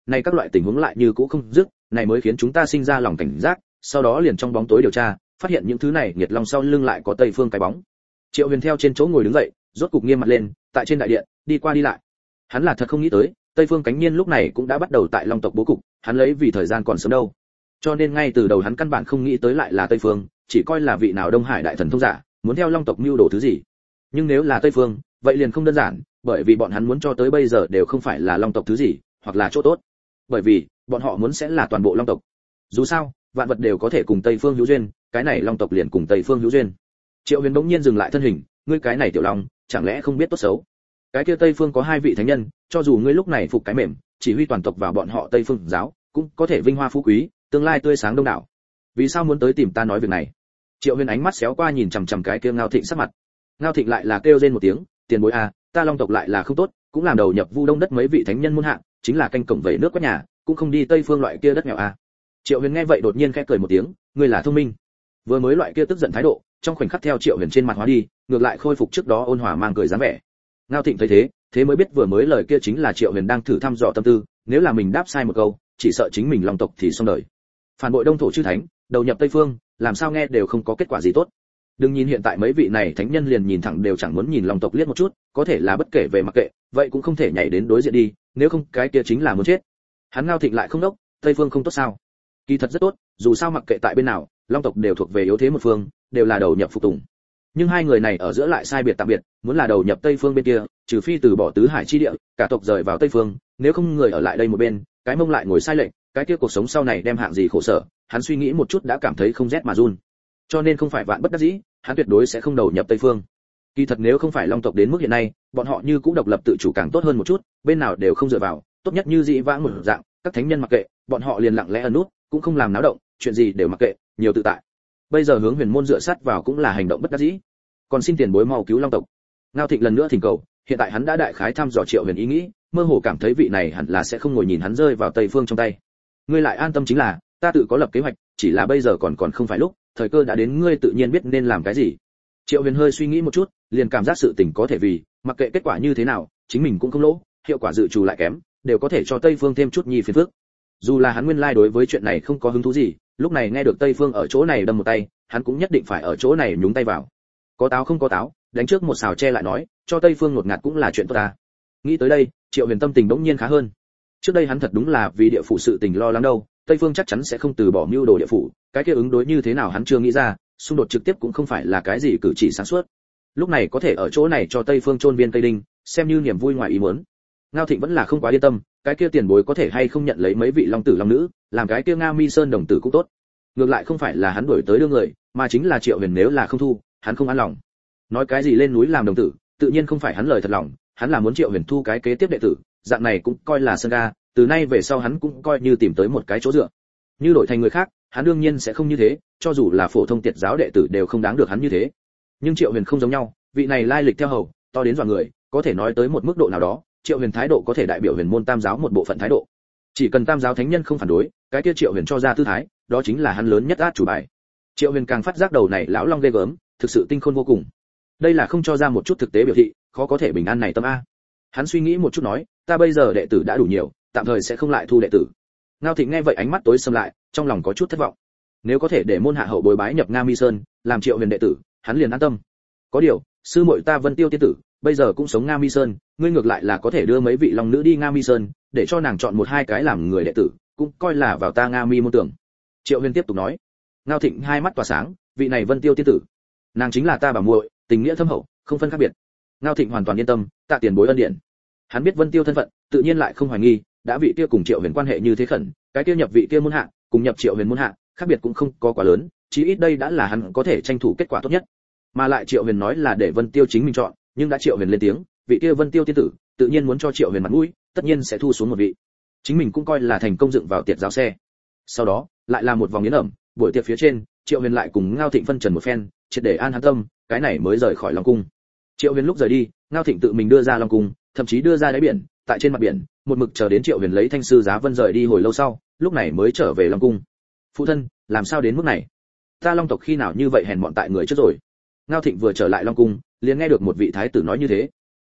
này các loại tình huống lại như cũ không dứt, này mới khiến chúng ta sinh ra lòng cảnh giác, sau đó liền trong bóng tối điều tra, phát hiện những thứ này nghiệt long sau lưng lại có Tây Phương cái bóng. Triệu Huyền theo trên chỗ ngồi đứng dậy, rốt cục nghiêm mặt lên, tại trên đại điện, đi qua đi lại. Hắn là thật không nghĩ tới, Tây Phương Cánh Nhiên lúc này cũng đã bắt đầu tại Long tộc bố cục, hắn lấy vì thời gian còn sớm đâu. Cho nên ngay từ đầu hắn căn bản không nghĩ tới lại là Tây Phương, chỉ coi là vị nào Đông Hải đại thần thông giả, muốn theo Long tộc mưu đồ thứ gì. Nhưng nếu là Tây Phương, vậy liền không đơn giản, bởi vì bọn hắn muốn cho tới bây giờ đều không phải là Long tộc thứ gì, hoặc là chỗ tốt. Bởi vì, bọn họ muốn sẽ là toàn bộ Long tộc. Dù sao, vạn vật đều có thể cùng Tây Phương hữu duyên, cái này Long tộc liền cùng Tây Phương hữu duyên. Triệu Huyền bỗng nhiên dừng lại thân hình, ngươi cái này tiểu long, chẳng lẽ không biết tốt xấu? Cái kia Tây Phương có hai vị thánh nhân, cho dù ngươi lúc này phục cái mềm, chỉ huy toàn tộc vào bọn họ Tây Phương giáo, cũng có thể vinh hoa phú quý, tương lai tươi sáng đông đảo. Vì sao muốn tới tìm ta nói việc này? Triệu Huyền ánh mắt xéo qua nhìn chằm chằm cái kia Ngao Thịnh sắc mặt. Ngao Thịnh lại là kêu rên một tiếng, tiền bối a, ta Long tộc lại là không tốt, cũng làm đầu nhập Vu Đông đất mấy vị thánh nhân muôn hạng, chính là canh cổng vẩy nước quét nhà, cũng không đi Tây Phương loại kia đất nghèo a. Triệu Huyền nghe vậy đột nhiên khẽ cười một tiếng, ngươi là thông minh. Vừa mới loại kia tức giận thái độ, trong khoảnh khắc theo Triệu Huyền trên mặt hóa đi, ngược lại khôi phục trước đó ôn hòa mang cười dáng vẻ. Ngao Thịnh thấy thế, thế mới biết vừa mới lời kia chính là Triệu Huyền đang thử thăm dò tâm tư, nếu là mình đáp sai một câu, chỉ sợ chính mình Long tộc thì xong đời. Phản bội Đông thổ chư thánh, đầu nhập Tây Phương, làm sao nghe đều không có kết quả gì tốt. Đừng nhìn hiện tại mấy vị này thánh nhân liền nhìn thẳng đều chẳng muốn nhìn Long tộc liếc một chút, có thể là bất kể về mặc kệ, vậy cũng không thể nhảy đến đối diện đi, nếu không cái kia chính là muốn chết. Hắn Ngao Thịnh lại không đốc, Tây Phương không tốt sao? Kỳ thật rất tốt, dù sao mặc kệ tại bên nào, Long tộc đều thuộc về yếu thế một phương, đều là đầu nhập phục tùng. Nhưng hai người này ở giữa lại sai biệt tạm biệt, muốn là đầu nhập Tây Phương bên kia, trừ phi từ bỏ tứ hải chi địa, cả tộc rời vào Tây Phương, nếu không người ở lại đây một bên, cái mông lại ngồi sai lệch, cái kia cuộc sống sau này đem hạng gì khổ sở, hắn suy nghĩ một chút đã cảm thấy không rét mà run. Cho nên không phải vạn bất đắc dĩ, hắn tuyệt đối sẽ không đầu nhập Tây Phương. Kỳ thật nếu không phải Long tộc đến mức hiện nay, bọn họ như cũng độc lập tự chủ càng tốt hơn một chút, bên nào đều không dựa vào, tốt nhất như dĩ vãng một dạng, các thánh nhân mặc kệ, bọn họ liền lặng lẽ ẩn nút, cũng không làm náo động, chuyện gì đều mặc kệ, nhiều tự tại. Bây giờ hướng Huyền môn dựa sát vào cũng là hành động bất đắc dĩ. Còn xin tiền bối mau cứu Long tộc. Ngao Thịnh lần nữa thỉnh cầu, hiện tại hắn đã đại khái thăm dò Triệu Huyền ý nghĩ, mơ hồ cảm thấy vị này hẳn là sẽ không ngồi nhìn hắn rơi vào Tây Phương trong tay. Ngươi lại an tâm chính là, ta tự có lập kế hoạch, chỉ là bây giờ còn không phải lúc, thời cơ đã đến, ngươi tự nhiên biết nên làm cái gì. Triệu Huyền hơi suy nghĩ một chút, liền cảm giác sự tình có thể vì, mặc kệ kết quả như thế nào, chính mình cũng không lỗ, hiệu quả dự trù lại kém, đều có thể cho Tây Phương thêm chút nhi phiền phức. Dù là hắn nguyên lai đối với chuyện này không có hứng thú gì, lúc này nghe được Tây Phương ở chỗ này đâm một tay, hắn cũng nhất định phải ở chỗ này nhúng tay vào. Có táo không có táo, đánh trước một xào che lại nói, cho Tây Phương ngột ngạt cũng là chuyện tốt ta. Nghĩ tới đây, Triệu Huyền tâm tình bỗng nhiên khá hơn. Trước đây hắn thật đúng là vì địa phủ sự tình lo lắng đâu, Tây Phương chắc chắn sẽ không từ bỏ mưu đồ địa phủ, cái kia ứng đối như thế nào hắn chưa nghĩ ra, xung đột trực tiếp cũng không phải là cái gì cử chỉ sáng suốt. Lúc này có thể ở chỗ này cho Tây Phương chôn viên Tây Đinh, xem như niềm vui ngoài ý muốn. Ngao Thịnh vẫn là không quá yên tâm, cái kia tiền bối có thể hay không nhận lấy mấy vị long tử long nữ, làm cái kia Nga Mi Sơn đồng tử cũng tốt. Ngược lại không phải là hắn đuổi tới đưa người, mà chính là Triệu Huyền nếu là không thu, hắn không an lòng. Nói cái gì lên núi làm đồng tử, tự nhiên không phải hắn lời thật lòng, hắn là muốn Triệu Huyền thu cái kế tiếp đệ tử, dạng này cũng coi là sơn ga, từ nay về sau hắn cũng coi như tìm tới một cái chỗ dựa. Như đổi thành người khác, hắn đương nhiên sẽ không như thế, cho dù là phổ thông tiệt giáo đệ tử đều không đáng được hắn như thế. Nhưng Triệu Huyền không giống nhau, vị này lai lịch theo hầu, to đến dọa người, có thể nói tới một mức độ nào đó, Triệu Huyền thái độ có thể đại biểu Huyền môn Tam giáo một bộ phận thái độ. Chỉ cần Tam giáo thánh nhân không phản đối, cái kia Triệu Huyền cho ra tư thái, đó chính là hắn lớn nhất át chủ bài. Triệu Huyền càng phát giác đầu này lão long ghê gớm, thực sự tinh khôn vô cùng. Đây là không cho ra một chút thực tế biểu thị, khó có thể bình an này tâm a. Hắn suy nghĩ một chút nói, ta bây giờ đệ tử đã đủ nhiều, tạm thời sẽ không lại thu đệ tử. Ngao Thịnh nghe vậy ánh mắt tối sầm lại, trong lòng có chút thất vọng. Nếu có thể để môn hạ hậu bồi bái nhập Nga Mi Sơn, làm Triệu Huyền đệ tử, hắn liền an tâm. Có điều, sư muội ta Vân Tiêu tiên tử, bây giờ cũng sống Nga Mi Sơn, ngươi ngược lại là có thể đưa mấy vị long nữ đi Nga Mi Sơn, để cho nàng chọn một hai cái làm người đệ tử, cũng coi là vào ta Nga Mi môn tưởng. Triệu Huyền tiếp tục nói. Ngao Thịnh hai mắt tỏa sáng, vị này Vân Tiêu tiên tử, nàng chính là ta bảo muội, tình nghĩa thâm hậu, không phân khác biệt. Ngao Thịnh hoàn toàn yên tâm, tạ tiền bối ân điển. Hắn biết Vân Tiêu thân phận, tự nhiên lại không hoài nghi, đã vị kia cùng Triệu Huyền quan hệ như thế khẩn, cái kia nhập vị kia môn hạ, cùng nhập Triệu Huyền môn hạ, khác biệt cũng không có quá lớn, chí ít đây đã là hắn có thể tranh thủ kết quả tốt nhất. Mà lại Triệu Huyền nói là để Vân Tiêu chính mình chọn, nhưng đã Triệu Huyền lên tiếng, vị kia Vân Tiêu tiên tử, tự nhiên muốn cho Triệu Huyền mặt mũi, tất nhiên sẽ thu xuống một vị. Chính mình cũng coi là thành công dựng vào tiệt giáo xe. Sau đó, lại là một vòng yến ẩm, buổi tiệc phía trên, Triệu Huyền lại cùng Ngao Thịnh phân trần một phen, triệt để an hắn tâm, cái này mới rời khỏi Long cung. Triệu Huyền lúc rời đi, Ngao Thịnh tự mình đưa ra Long cung, thậm chí đưa ra đáy biển, tại trên mặt biển, một mực chờ đến Triệu Huyền lấy Thanh sư Giá Vân rời đi hồi lâu sau, lúc này mới trở về Long cung. Phụ thân, làm sao đến mức này? Ta Long tộc khi nào như vậy hèn mọn tại người trước rồi? Ngao Thịnh vừa trở lại Long cung, liền nghe được một vị thái tử nói như thế.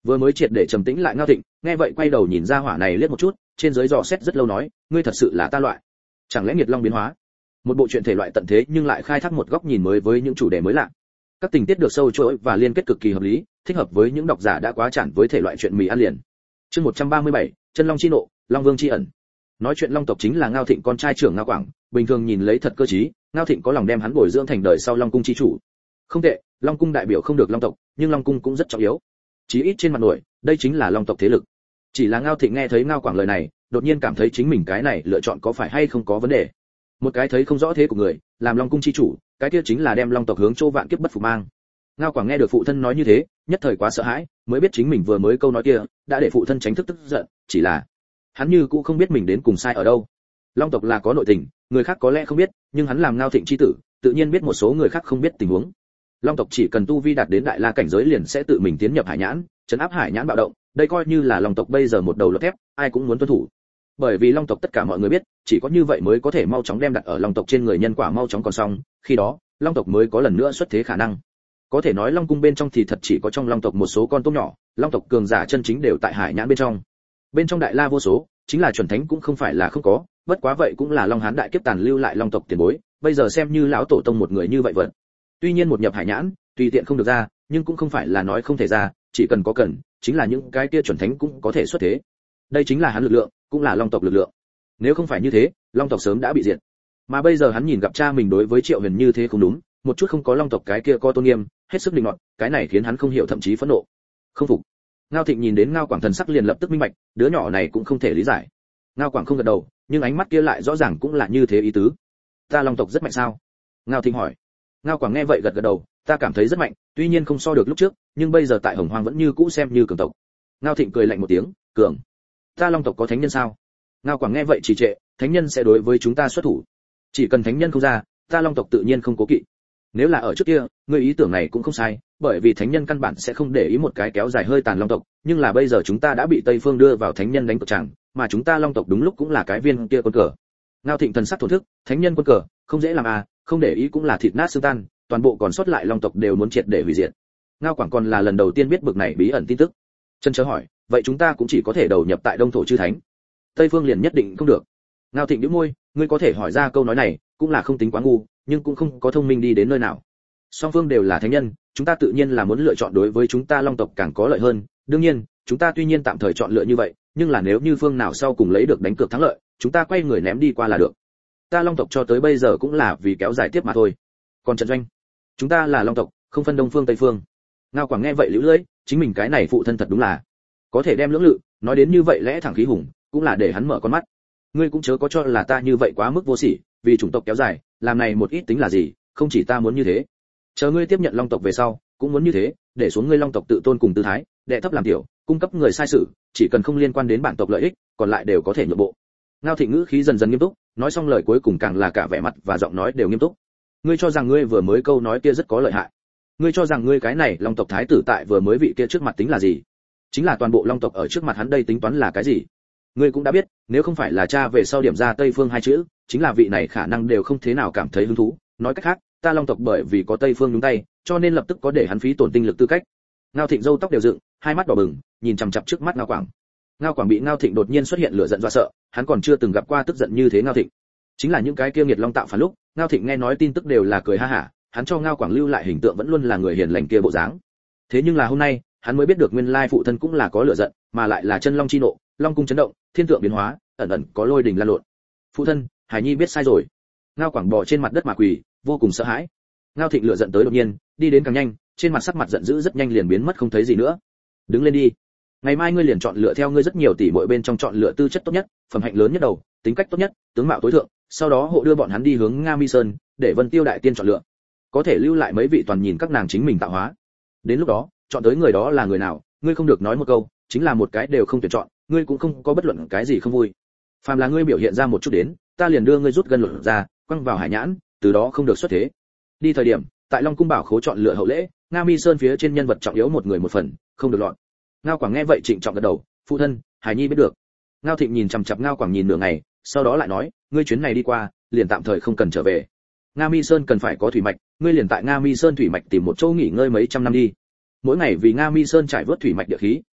Vừa mới triệt để trầm tĩnh lại Ngao Thịnh, nghe vậy quay đầu nhìn ra hỏa này liếc một chút, trên dưới dò xét rất lâu nói, ngươi thật sự là ta loại. Chẳng lẽ nghiệt long biến hóa? Một bộ truyện thể loại tận thế nhưng lại khai thác một góc nhìn mới với những chủ đề mới lạ. Các tình tiết được sâu chuỗi và liên kết cực kỳ hợp lý, thích hợp với những độc giả đã quá chán với thể loại truyện mì ăn liền. Chương 137, Chân Long chi nộ, Long Vương chi ẩn. Nói chuyện Long tộc chính là Ngao Thịnh con trai trưởng Ngao Quảng, bình thường nhìn lấy thật cơ trí, Ngao Thịnh có lòng đem hắn bồi dưỡng thành đời sau Long cung chi chủ. Không tệ, Long cung đại biểu không được Long tộc, nhưng Long cung cũng rất trọng yếu. Chí ít trên mặt nổi, đây chính là Long tộc thế lực. Chỉ là Ngao Thịnh nghe thấy Ngao Quảng lời này, đột nhiên cảm thấy chính mình cái này lựa chọn có phải hay không có vấn đề. Một cái thấy không rõ thế của người, làm Long cung chi chủ, cái kia chính là đem Long tộc hướng Châu vạn kiếp bất phục mang. Ngao Quảng nghe được phụ thân nói như thế, nhất thời quá sợ hãi, mới biết chính mình vừa mới câu nói kia đã để phụ thân tránh thức tức giận, chỉ là hắn như cũng không biết mình đến cùng sai ở đâu. Long tộc là có nội tình, người khác có lẽ không biết, nhưng hắn làm Ngao Thịnh chi tử, tự nhiên biết một số người khác không biết tình huống. Long tộc chỉ cần tu vi đạt đến đại la cảnh giới liền sẽ tự mình tiến nhập hải nhãn, trấn áp hải nhãn bạo động, đây coi như là Long tộc bây giờ một đầu luật thép, ai cũng muốn tuân thủ. Bởi vì Long tộc tất cả mọi người biết, chỉ có như vậy mới có thể mau chóng đem đặt ở Long tộc trên người nhân quả mau chóng còn xong, khi đó, Long tộc mới có lần nữa xuất thế khả năng. Có thể nói Long cung bên trong thì thật chỉ có trong Long tộc một số con tôm nhỏ, Long tộc cường giả chân chính đều tại hải nhãn bên trong. Bên trong đại la vô số, chính là chuẩn thánh cũng không phải là không có, bất quá vậy cũng là Long Hán đại kiếp tàn lưu lại Long tộc tiền bối, bây giờ xem như lão tổ tông một người như vậy vậy. Tuy nhiên một nhập hải nhãn, tùy tiện không được ra, nhưng cũng không phải là nói không thể ra, chỉ cần có cần, chính là những cái kia chuẩn thánh cũng có thể xuất thế. Đây chính là hắn lực lượng, cũng là Long tộc lực lượng. Nếu không phải như thế, Long tộc sớm đã bị diệt. Mà bây giờ hắn nhìn gặp cha mình đối với Triệu Huyền như thế không đúng, một chút không có Long tộc cái kia có tôn nghiêm, hết sức định nọt, cái này khiến hắn không hiểu thậm chí phẫn nộ. Không phục. Ngao Thịnh nhìn đến Ngao Quảng thần sắc liền lập tức minh bạch, đứa nhỏ này cũng không thể lý giải. Ngao Quảng không gật đầu, nhưng ánh mắt kia lại rõ ràng cũng là như thế ý tứ. Ta Long tộc rất mạnh sao? Ngao Thịnh hỏi. Ngao Quảng nghe vậy gật gật đầu, ta cảm thấy rất mạnh, tuy nhiên không so được lúc trước, nhưng bây giờ tại Hồng Hoang vẫn như cũ xem như cường tộc. Ngao Thịnh cười lạnh một tiếng, cường. Ta Long tộc có thánh nhân sao? Ngao Quảng nghe vậy trì trệ, thánh nhân sẽ đối với chúng ta xuất thủ. Chỉ cần thánh nhân không ra, ta Long tộc tự nhiên không cố kỵ. Nếu là ở trước kia, ngươi ý tưởng này cũng không sai, bởi vì thánh nhân căn bản sẽ không để ý một cái kéo dài hơi tàn Long tộc, nhưng là bây giờ chúng ta đã bị Tây Phương đưa vào thánh nhân đánh cược chẳng, mà chúng ta Long tộc đúng lúc cũng là cái viên kia quân cờ. Ngao Thịnh thần sắc thổn thức, thánh nhân quân cờ, không dễ làm à, không để ý cũng là thịt nát xương tan, toàn bộ còn sót lại Long tộc đều muốn triệt để hủy diệt. Ngao Quảng còn là lần đầu tiên biết bực này bí ẩn tin tức. Chân chớ hỏi, vậy chúng ta cũng chỉ có thể đầu nhập tại Đông thổ chư thánh. Tây Phương liền nhất định không được. Ngao Thịnh nhíu môi, ngươi có thể hỏi ra câu nói này, cũng là không tính quá ngu, nhưng cũng không có thông minh đi đến nơi nào. Song phương đều là thánh nhân, chúng ta tự nhiên là muốn lựa chọn đối với chúng ta Long tộc càng có lợi hơn, đương nhiên, chúng ta tuy nhiên tạm thời chọn lựa như vậy, nhưng là nếu như phương nào sau cùng lấy được đánh cược thắng lợi, chúng ta quay người ném đi qua là được. Ta Long tộc cho tới bây giờ cũng là vì kéo dài tiếp mà thôi. Còn trận doanh, chúng ta là Long tộc, không phân Đông phương Tây phương. Ngao Quảng nghe vậy liễu lưỡi, chính mình cái này phụ thân thật đúng là có thể đem lưỡng lự, nói đến như vậy lẽ thẳng khí hùng, cũng là để hắn mở con mắt. Ngươi cũng chớ có cho là ta như vậy quá mức vô sỉ, vì chủng tộc kéo dài, làm này một ít tính là gì, không chỉ ta muốn như thế. Chờ ngươi tiếp nhận Long tộc về sau, cũng muốn như thế, để xuống ngươi Long tộc tự tôn cùng tư thái, đệ thấp làm tiểu, cung cấp người sai sự, chỉ cần không liên quan đến bản tộc lợi ích, còn lại đều có thể nhượng bộ. Ngao Thịnh ngữ khí dần dần nghiêm túc, nói xong lời cuối cùng càng là cả vẻ mặt và giọng nói đều nghiêm túc. Ngươi cho rằng ngươi vừa mới câu nói kia rất có lợi hại? Ngươi cho rằng ngươi cái này Long tộc thái tử tại vừa mới vị kia trước mặt tính là gì? Chính là toàn bộ Long tộc ở trước mặt hắn đây tính toán là cái gì? Ngươi cũng đã biết, nếu không phải là cha về sau điểm ra Tây Phương hai chữ, chính là vị này khả năng đều không thế nào cảm thấy hứng thú. Nói cách khác, ta Long tộc bởi vì có Tây Phương nhúng tay, cho nên lập tức có để hắn phí tổn tinh lực tư cách. Ngao Thịnh râu tóc đều dựng, hai mắt đỏ bừng, nhìn chằm chằm trước mắt Ngao Quảng. Ngao Quảng bị Ngao Thịnh đột nhiên xuất hiện lửa giận dọa sợ, hắn còn chưa từng gặp qua tức giận như thế Ngao Thịnh. Chính là những cái kia nghiệt long tạo phản lúc, Ngao Thịnh nghe nói tin tức đều là cười ha hả, hắn cho Ngao Quảng lưu lại hình tượng vẫn luôn là người hiền lành kia bộ dáng. Thế nhưng là hôm nay, hắn mới biết được nguyên lai phụ thân cũng là có lửa giận, mà lại là chân long chi nộ, long cung chấn động, thiên tượng biến hóa, ẩn ẩn có lôi đình lan lộn. Phụ thân, Hải Nhi biết sai rồi. Ngao Quảng bò trên mặt đất mà quỳ, vô cùng sợ hãi. Ngao Thịnh lửa giận tới đột nhiên, đi đến càng nhanh, trên mặt sắc mặt giận dữ rất nhanh liền biến mất không thấy gì nữa. Đứng lên đi. Ngày mai ngươi liền chọn lựa theo ngươi rất nhiều tỷ muội bên trong chọn lựa tư chất tốt nhất, phẩm hạnh lớn nhất đầu, tính cách tốt nhất, tướng mạo tối thượng, sau đó hộ đưa bọn hắn đi hướng Nga Mi Sơn, để Vân Tiêu đại tiên chọn lựa. Có thể lưu lại mấy vị toàn nhìn các nàng chính mình tạo hóa. Đến lúc đó, chọn tới người đó là người nào, ngươi không được nói một câu, chính là một cái đều không tuyển chọn, ngươi cũng không có bất luận cái gì không vui. Phàm là ngươi biểu hiện ra một chút đến, ta liền đưa ngươi rút gân luận ra, quăng vào hải nhãn, từ đó không được xuất thế. Đi thời điểm, tại Long cung bảo khố chọn lựa hậu lễ, Nga Mi Sơn phía trên nhân vật trọng yếu một người một phần, không được lọt. Ngao Quảng nghe vậy trịnh trọng gật đầu, phụ thân, Hải Nhi biết được. Ngao Thịnh nhìn chằm chằm Ngao Quảng nhìn nửa ngày, sau đó lại nói, ngươi chuyến này đi qua, liền tạm thời không cần trở về. Nga Mi Sơn cần phải có thủy mạch, ngươi liền tại Nga Mi Sơn thủy mạch tìm một chỗ nghỉ ngơi mấy trăm năm đi. Mỗi ngày vì Nga Mi Sơn trải vớt thủy mạch địa khí,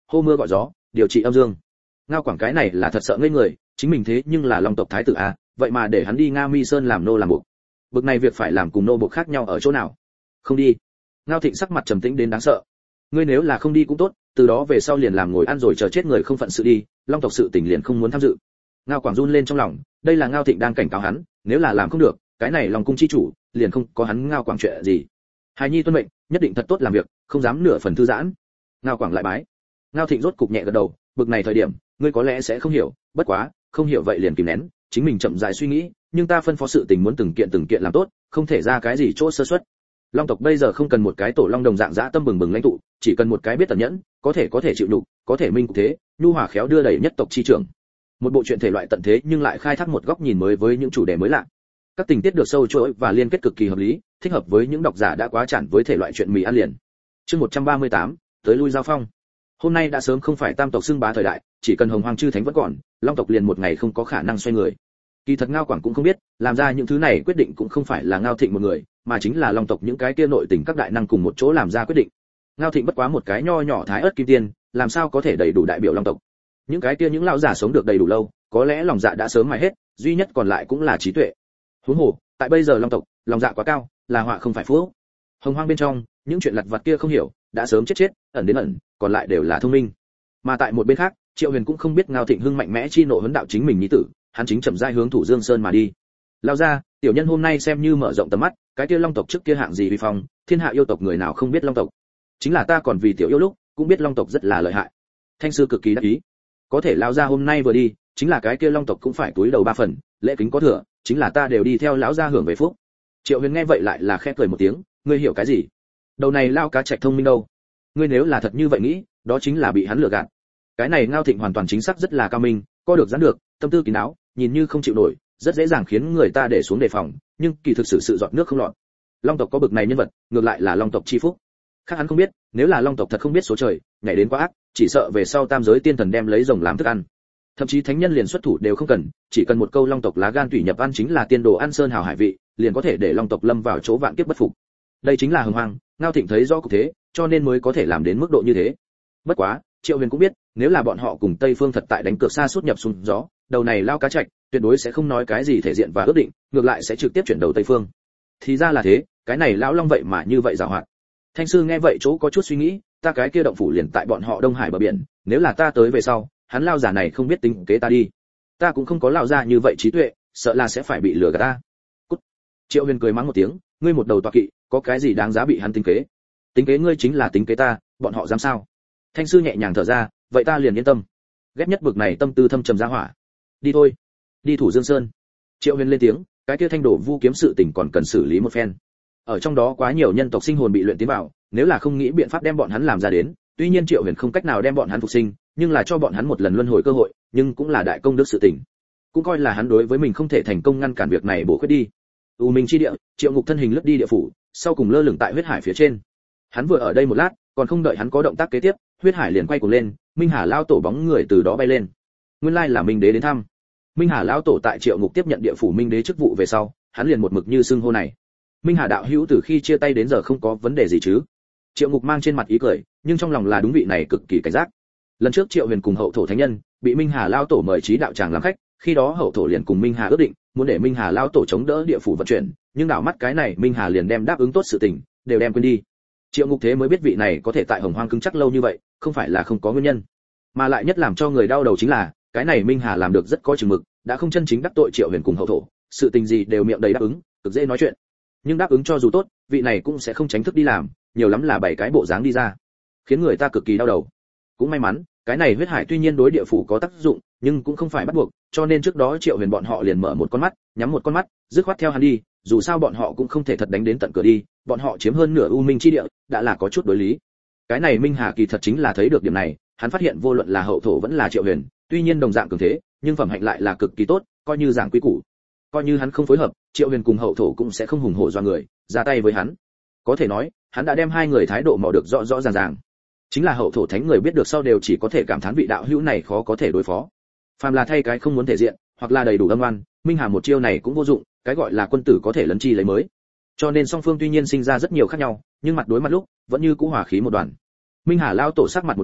hô mưa gọi gió, điều trị âm dương. Ngao Quảng cái này là thật sợ ngây người, chính mình thế nhưng là Long tộc thái tử a, vậy mà để hắn đi Nga Mi Sơn làm nô làm buộc. Bực này việc phải làm cùng nô buộc khác nhau ở chỗ nào? Không đi. Ngao Thịnh sắc mặt trầm tĩnh đến đáng sợ. Ngươi nếu là không đi cũng tốt, từ đó về sau liền làm ngồi ăn rồi chờ chết người không phận sự đi, Long tộc sự tình liền không muốn tham dự. Ngao Quảng run lên trong lòng, đây là Ngao Thịnh đang cảnh cáo hắn, nếu là làm không được, cái này Long cung chi chủ, liền không có hắn Ngao Quảng chuyện gì. Hài nhi tuân mệnh, nhất định thật tốt làm việc, không dám nửa phần thư giãn. Ngao Quảng lại bái. Ngao Thịnh rốt cục nhẹ gật đầu, bực này thời điểm, ngươi có lẽ sẽ không hiểu, bất quá, không hiểu vậy liền kìm nén, chính mình chậm rãi suy nghĩ, nhưng ta phân phó sự tình muốn từng kiện làm tốt, không thể ra cái gì chỗ sơ suất. Long tộc bây giờ không cần một cái tổ long đồng dạng dã tâm bừng bừng lãnh tụ, chỉ cần một cái biết tận nhẫn, có thể chịu nhục, có thể minh cục thế, nhu hòa khéo đưa đẩy nhất tộc chi trưởng. Một bộ truyện thể loại tận thế nhưng lại khai thác một góc nhìn mới với những chủ đề mới lạ. Các tình tiết được sâu chuỗi và liên kết cực kỳ hợp lý, thích hợp với những độc giả đã quá chán với thể loại truyện mì ăn liền. Chương 138, tới lui giao phong. Hôm nay đã sớm không phải tam tộc xưng bá thời đại, chỉ cần Hồng Hoang chư thánh vẫn còn, Long tộc liền một ngày không có khả năng xoay người. Kỳ thật Ngao Quảng cũng không biết, làm ra những thứ này quyết định cũng không phải là Ngao Thịnh một người, mà chính là Long tộc những cái kia nội tình các đại năng cùng một chỗ làm ra quyết định. Ngao Thịnh bất quá một cái nho nhỏ thái ớt kim tiên, làm sao có thể đầy đủ đại biểu Long tộc. Những cái kia những lão giả sống được đầy đủ lâu, có lẽ lòng dạ đã sớm mài hết, duy nhất còn lại cũng là trí tuệ. Huống hồ, tại bây giờ Long tộc, lòng dạ quá cao, là họa không phải phúc. Hồng Hoang bên trong, những chuyện lặt vặt kia không hiểu, đã sớm chết, ẩn đến ẩn, còn lại đều là thông minh. Mà tại một bên khác, Triệu Huyền cũng không biết Ngao Thịnh hưng mạnh mẽ chi nộ huấn đạo chính mình nhi tử, hắn chính chậm rãi hướng Thủ Dương Sơn mà đi. Lao ra, tiểu nhân hôm nay xem như mở rộng tầm mắt, cái kia Long tộc trước kia hạng gì uy phong, thiên hạ yêu tộc người nào không biết Long tộc. Chính là ta còn vì tiểu yêu lúc, cũng biết Long tộc rất là lợi hại. Thanh sư cực kỳ đắc ý. Có thể lão gia hôm nay vừa đi, chính là cái kia Long tộc cũng phải túi đầu ba phần, lễ kính có thừa, chính là ta đều đi theo lão gia hưởng về phúc. Triệu Huyền nghe vậy lại là khẽ cười một tiếng, ngươi hiểu cái gì? Đầu này lao cá trạch thông minh đâu? Ngươi nếu là thật như vậy nghĩ, đó chính là bị hắn lừa gạt. Cái này Ngao Thịnh hoàn toàn chính xác rất là cao minh, co được giãn được, tâm tư kín đáo, nhìn như không chịu nổi, rất dễ dàng khiến người ta để xuống đề phòng, nhưng kỳ thực sự giọt nước không lọt. Long tộc có bực này nhân vật, ngược lại là Long tộc chi phúc. Khác hắn không biết, nếu là Long tộc thật không biết số trời, nhảy đến quá ác, chỉ sợ về sau tam giới tiên thần đem lấy rồng làm thức ăn. Thậm chí thánh nhân liền xuất thủ đều không cần, chỉ cần một câu Long tộc lá gan tùy nhập ăn chính là tiên đồ ăn sơn hào hải vị, liền có thể để Long tộc lâm vào chỗ vạn kiếp bất phục. Đây chính là Hồng Hoang, Ngao Thịnh thấy rõ cục thế, cho nên mới có thể làm đến mức độ như thế. Bất quá, Triệu Huyền cũng biết, nếu là bọn họ cùng Tây Phương thật tại đánh cược xa suốt nhập xuống gió, đầu này lao cá trạch, tuyệt đối sẽ không nói cái gì thể diện và ước định, ngược lại sẽ trực tiếp chuyển đầu Tây Phương. Thì ra là thế, cái này lão long vậy mà như vậy giàu hoạt. Thanh sư nghe vậy chỗ có chút suy nghĩ, ta cái kia động phủ liền tại bọn họ Đông Hải bờ biển, nếu là ta tới về sau, hắn lao giả này không biết tính kế ta đi. Ta cũng không có lao ra như vậy trí tuệ, sợ là sẽ phải bị lừa gạt ta. Cút. Triệu Huyền cười mắng một tiếng, ngươi một đầu tọa kỵ, có cái gì đáng giá bị hắn tính kế? Tính kế ngươi chính là tính kế ta, bọn họ dám sao? Thanh sư nhẹ nhàng thở ra, vậy ta liền yên tâm. Ghét nhất bực này tâm tư thâm trầm ra hỏa. Đi thôi, đi Thủ Dương Sơn. Triệu Huyền lên tiếng, cái kia thanh đổ vu kiếm sự tình còn cần xử lý một phen. Ở trong đó quá nhiều nhân tộc sinh hồn bị luyện tiến vào, nếu là không nghĩ biện pháp đem bọn hắn làm ra đến, tuy nhiên Triệu Huyền không cách nào đem bọn hắn phục sinh, nhưng là cho bọn hắn một lần luân hồi cơ hội, nhưng cũng là đại công đức sự tình. Cũng coi là hắn đối với mình không thể thành công ngăn cản việc này bổ khuyết đi. U Minh chi địa, Triệu Ngục thân hình lướt đi địa phủ, sau cùng lơ lửng tại huyết hải phía trên. Hắn vừa ở đây một lát, còn không đợi hắn có động tác kế tiếp, huyết hải liền quay cuồng lên, Minh Hà lao tổ bóng người từ đó bay lên. Nguyên lai là Minh đế đến thăm. Minh Hà lão tổ tại Triệu Ngục tiếp nhận địa phủ Minh đế chức vụ về sau, hắn liền một mực như xưng hô này. Minh Hà đạo hữu từ khi chia tay đến giờ không có vấn đề gì chứ? Triệu Ngục mang trên mặt ý cười, nhưng trong lòng là đúng vị này cực kỳ cảnh giác. Lần trước Triệu Huyền cùng Hậu Thổ thánh nhân bị Minh Hà lão tổ mời trí đạo tràng làm khách, khi đó Hậu Thổ liền cùng Minh Hà ước định, muốn để Minh Hà lão tổ chống đỡ địa phủ vận chuyển, nhưng đảo mắt cái này Minh Hà liền đem đáp ứng tốt sự tình, đều đem quên đi. Triệu Ngục thế mới biết vị này có thể tại Hồng Hoang cứng chắc lâu như vậy, không phải là không có nguyên nhân, mà lại nhất làm cho người đau đầu chính là, cái này Minh Hà làm được rất có chừng mực, đã không chân chính đắc tội Triệu Huyền cùng Hậu Thổ, sự tình gì đều miệng đầy đáp ứng, cực dễ nói chuyện. Nhưng đáp ứng cho dù tốt, vị này cũng sẽ không tránh thức đi làm, nhiều lắm là bảy cái bộ dáng đi ra, khiến người ta cực kỳ đau đầu. Cũng may mắn, cái này huyết hải tuy nhiên đối địa phủ có tác dụng, nhưng cũng không phải bắt buộc, cho nên trước đó Triệu Huyền bọn họ liền mở một con mắt, nhắm một con mắt, dứt khoát theo hắn đi, dù sao bọn họ cũng không thể thật đánh đến tận cửa đi, bọn họ chiếm hơn nửa U Minh chi địa, đã là có chút đối lý. Cái này Minh Hà kỳ thật chính là thấy được điểm này, hắn phát hiện vô luận là Hậu Thổ vẫn là Triệu Huyền, tuy nhiên đồng dạng cường thế, nhưng phẩm hạnh lại là cực kỳ tốt, coi như giảng quý củ. Coi như hắn không phối hợp, Triệu Huyền cùng Hậu Thổ cũng sẽ không hùng hổ doa người, ra tay với hắn. Có thể nói, hắn đã đem hai người thái độ mò được rõ rõ ràng ràng. Chính là Hậu Thổ thánh người biết được sau đều chỉ có thể cảm thán vị đạo hữu này khó có thể đối phó. Phàm là thay cái không muốn thể diện, hoặc là đầy đủ âm oan, Minh Hà một chiêu này cũng vô dụng, cái gọi là quân tử có thể lấn chi lấy mới. Cho nên song phương tuy nhiên sinh ra rất nhiều khác nhau, nhưng mặt đối mặt lúc, vẫn như cũ hòa khí một đoàn. Minh Hà lao tổ sắc mặt một đổ,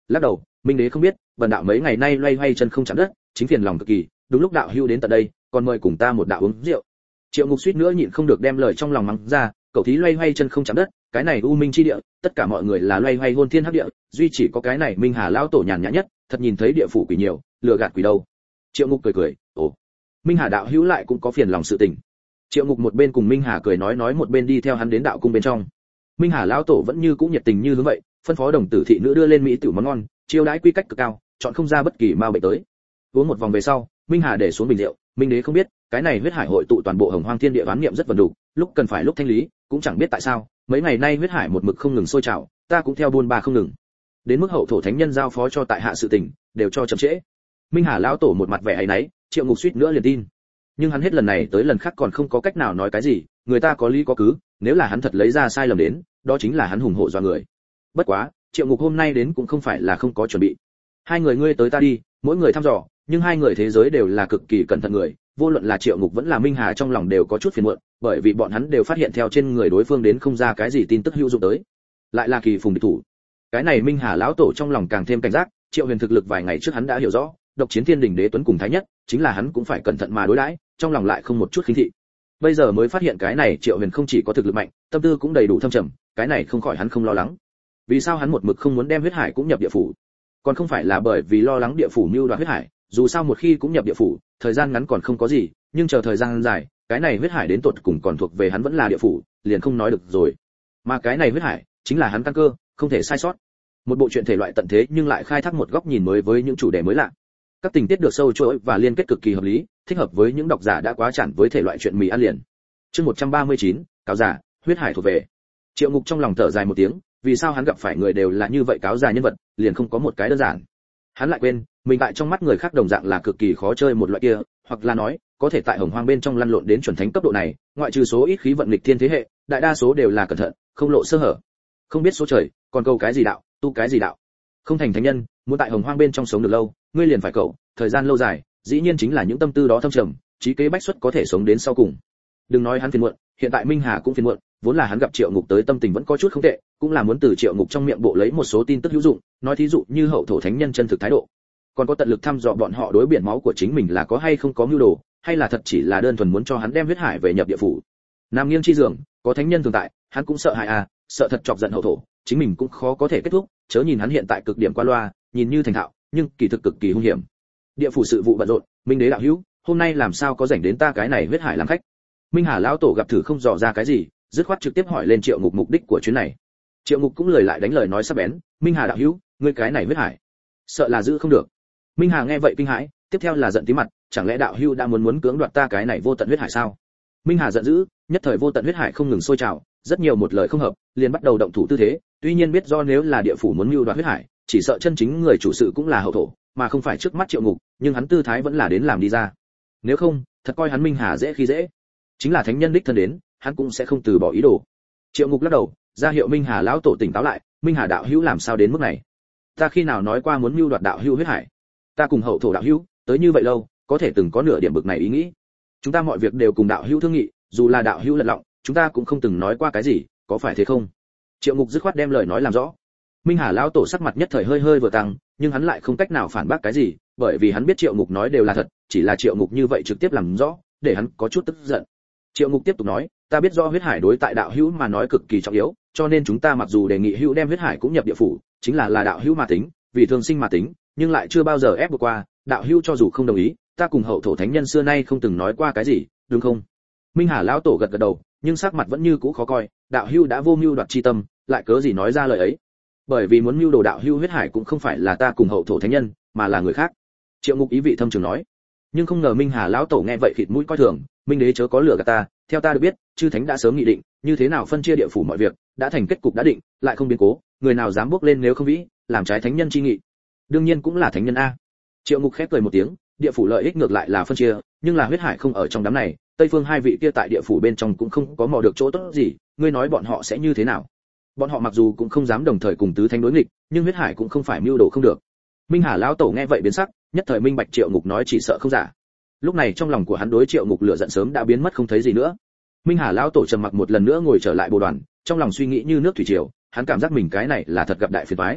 Lắc đầu, Minh Đế không biết, bần đạo mấy ngày nay loay hoay chân không chạm đất, chính phiền lòng cực kỳ, đúng lúc đạo hữu đến tận đây, còn mời cùng ta một đạo uống rượu. Triệu Ngục suýt nữa nhịn không được đem lời trong lòng mắng ra, cậu thí loay hoay chân không chạm đất, cái này u minh chi địa, tất cả mọi người là loay hoay hôn thiên hấp địa, duy chỉ có cái này Minh Hà lão tổ nhàn nhã nhất, thật nhìn thấy địa phủ quỷ nhiều, lừa gạt quỷ đâu. Triệu Ngục cười cười, ồ, Minh Hà đạo hữu lại cũng có phiền lòng sự tình. Triệu Ngục một bên cùng Minh Hà cười nói một bên đi theo hắn đến đạo cung bên trong. Minh Hà lão tổ vẫn như cũ nhiệt tình như hướng vậy, phân phó đồng tử thị nữ đưa lên mỹ tiểu món ngon, chiêu đãi quy cách cực cao, chọn không ra bất kỳ ma bệnh tới. Uống một vòng về sau, Minh Hà để xuống bình rượu, Minh Đế không biết, cái này huyết hải hội tụ toàn bộ Hồng Hoang Thiên Địa oán niệm rất vần đủ, lúc cần phải lúc thanh lý, cũng chẳng biết tại sao, mấy ngày nay huyết hải một mực không ngừng sôi trào, ta cũng theo buôn ba không ngừng. Đến mức hậu thổ thánh nhân giao phó cho tại hạ sự tình, đều cho chậm trễ. Minh Hà lão tổ một mặt vẻ áy náy, Triệu Ngục suýt nữa liền tin. Nhưng hắn hết lần này tới lần khác còn không có cách nào nói cái gì, người ta có lý có cứ, nếu là hắn thật lấy ra sai lầm đến, đó chính là hắn hùng hổ do người. Bất quá, Triệu Ngục hôm nay đến cũng không phải là không có chuẩn bị. Hai người ngươi tới ta đi, mỗi người thăm dò, nhưng hai người thế giới đều là cực kỳ cẩn thận người, vô luận là Triệu Ngục vẫn là Minh Hà trong lòng đều có chút phiền muộn, bởi vì bọn hắn đều phát hiện theo trên người đối phương đến không ra cái gì tin tức hữu dụng tới. Lại là kỳ phùng địch thủ. Cái này Minh Hà lão tổ trong lòng càng thêm cảnh giác, Triệu Huyền thực lực vài ngày trước hắn đã hiểu rõ, độc chiến thiên đình đế tuấn cùng thái nhất, chính là hắn cũng phải cẩn thận mà đối đãi, trong lòng lại không một chút khinh thị. Bây giờ mới phát hiện cái này Triệu Huyền không chỉ có thực lực mạnh, tâm tư cũng đầy đủ thâm trầm, cái này không khỏi hắn không lo lắng. Vì sao hắn một mực không muốn đem huyết hải cũng nhập địa phủ? Còn không phải là bởi vì lo lắng địa phủ mưu đoạt huyết hải, dù sao một khi cũng nhập địa phủ, thời gian ngắn còn không có gì, nhưng chờ thời gian dài, cái này huyết hải đến tột cùng còn thuộc về hắn vẫn là địa phủ, liền không nói được rồi. Mà cái này huyết hải chính là hắn căn cơ, không thể sai sót. Một bộ truyện thể loại tận thế nhưng lại khai thác một góc nhìn mới với những chủ đề mới lạ. Các tình tiết được sâu chuỗi và liên kết cực kỳ hợp lý, thích hợp với những độc giả đã quá chán với thể loại truyện mì ăn liền. Chương 139, cáo giả, huyết hải thuộc về. Triệu Ngục trong lòng thở dài một tiếng, vì sao hắn gặp phải người đều là như vậy cáo giả nhân vật, liền không có một cái đơn giản. Hắn lại quên, mình tại trong mắt người khác đồng dạng là cực kỳ khó chơi một loại kia, hoặc là nói, có thể tại Hồng Hoang bên trong lăn lộn đến chuẩn thánh cấp độ này, ngoại trừ số ít khí vận nghịch thiên thế hệ, đại đa số đều là cẩn thận, không lộ sơ hở. Không biết số trời, còn câu cái gì đạo, tu cái gì đạo. Không thành thánh nhân, muốn tại Hồng Hoang bên trong sống được lâu, ngươi liền phải cầu, thời gian lâu dài, dĩ nhiên chính là những tâm tư đó thâm trầm, trí kế bách xuất có thể sống đến sau cùng. Đừng nói hắn phiền muộn, hiện tại Minh Hà cũng phiền muộn, vốn là hắn gặp Triệu Ngục tới tâm tình vẫn có chút không tệ, cũng là muốn từ Triệu Ngục trong miệng bộ lấy một số tin tức hữu dụng, nói thí dụ như hậu thổ thánh nhân chân thực thái độ, còn có tận lực thăm dò bọn họ đối biển máu của chính mình là có hay không có mưu đồ, hay là thật chỉ là đơn thuần muốn cho hắn đem huyết hải về nhập địa phủ. Nam nghiêng chi giường, có thánh nhân tồn tại, hắn cũng sợ hại à, sợ thật chọc giận hậu thổ, chính mình cũng khó có thể kết thúc, chớ nhìn hắn hiện tại cực điểm qua loa, nhìn như thành thạo, nhưng kỳ thực cực kỳ hung hiểm. Địa phủ sự vụ bận rộn, Minh Đế đạo hữu, hôm nay làm sao có rảnh đến ta cái này huyết hải làm khách? Minh Hà lão tổ gặp thử không dò ra cái gì, dứt khoát trực tiếp hỏi lên Triệu Ngục mục đích của chuyến này. Triệu Ngục cũng lời lại đánh lời nói sắc bén, Minh Hà đạo hữu, ngươi cái này huyết hải, sợ là giữ không được. Minh Hà nghe vậy kinh hãi, tiếp theo là giận tí mặt, chẳng lẽ đạo hữu đã muốn cưỡng đoạt ta cái này vô tận huyết hải sao? Minh Hà giận dữ, nhất thời vô tận huyết hải không ngừng sôi trào, rất nhiều một lời không hợp, liền bắt đầu động thủ tư thế, tuy nhiên biết do nếu là địa phủ muốn mưu đoạt huyết hải, chỉ sợ chân chính người chủ sự cũng là hậu thổ, mà không phải trước mắt Triệu Ngục, nhưng hắn tư thái vẫn là đến làm đi ra. Nếu không, thật coi hắn Minh Hà dễ khi dễ. Chính là thánh nhân đích thân đến, hắn cũng sẽ không từ bỏ ý đồ. Triệu Ngục lắc đầu, ra hiệu Minh Hà lão tổ tỉnh táo lại, Minh Hà đạo hữu làm sao đến mức này? Ta khi nào nói qua muốn mưu đoạt đạo hữu huyết hải? Ta cùng hậu thổ đạo hữu, tới như vậy lâu, có thể từng có nửa điểm bực này ý nghĩ. Chúng ta mọi việc đều cùng đạo hữu thương nghị, dù là đạo hữu lật lọng, chúng ta cũng không từng nói qua cái gì, có phải thế không? Triệu Ngục dứt khoát đem lời nói làm rõ. Minh Hà lão tổ sắc mặt nhất thời hơi hơi vừa tăng, nhưng hắn lại không cách nào phản bác cái gì, bởi vì hắn biết Triệu Ngục nói đều là thật, chỉ là Triệu Ngục như vậy trực tiếp làm rõ, để hắn có chút tức giận. Triệu Ngục tiếp tục nói, ta biết do huyết hải đối tại đạo hữu mà nói cực kỳ trọng yếu, cho nên chúng ta mặc dù đề nghị hữu đem huyết hải cũng nhập địa phủ, chính là đạo hữu mà tính, vì thương sinh mà tính, nhưng lại chưa bao giờ ép buộc qua, đạo hữu cho dù không đồng ý, ta cùng hậu thổ thánh nhân xưa nay không từng nói qua cái gì, đúng không? Minh Hà lão tổ gật gật đầu, nhưng sắc mặt vẫn như cũ khó coi, đạo hữu đã vô mưu đoạt chi tâm, lại cớ gì nói ra lời ấy? Bởi vì muốn mưu đồ đạo hữu huyết hải cũng không phải là ta cùng hậu thổ thánh nhân, mà là người khác. Triệu Ngục ý vị thâm trường nói. Nhưng không ngờ Minh Hà lão tổ nghe vậy khịt mũi coi thường, Minh Đế chớ có lừa gạt ta, theo ta được biết, chư thánh đã sớm nghị định, như thế nào phân chia địa phủ mọi việc, đã thành kết cục đã định, lại không biến cố, người nào dám bước lên nếu không vĩ, làm trái thánh nhân chi nghị. Đương nhiên cũng là thánh nhân a. Triệu Ngục khép cười một tiếng, địa phủ lợi ích ngược lại là phân chia, nhưng là huyết hải không ở trong đám này, Tây Phương hai vị kia tại địa phủ bên trong cũng không có mò được chỗ tốt gì, ngươi nói bọn họ sẽ như thế nào? Bọn họ mặc dù cũng không dám đồng thời cùng tứ thánh đối nghịch, nhưng huyết hải cũng không phải mưu đồ không được. Minh Hà lão tổ nghe vậy biến sắc, nhất thời minh bạch Triệu Ngục nói chỉ sợ không giả. Lúc này trong lòng của hắn đối Triệu Ngục lửa giận sớm đã biến mất không thấy gì nữa. Minh Hà lão tổ trầm mặc một lần nữa ngồi trở lại bồ đoàn, trong lòng suy nghĩ như nước thủy triều, hắn cảm giác mình cái này là thật gặp đại phiền toái.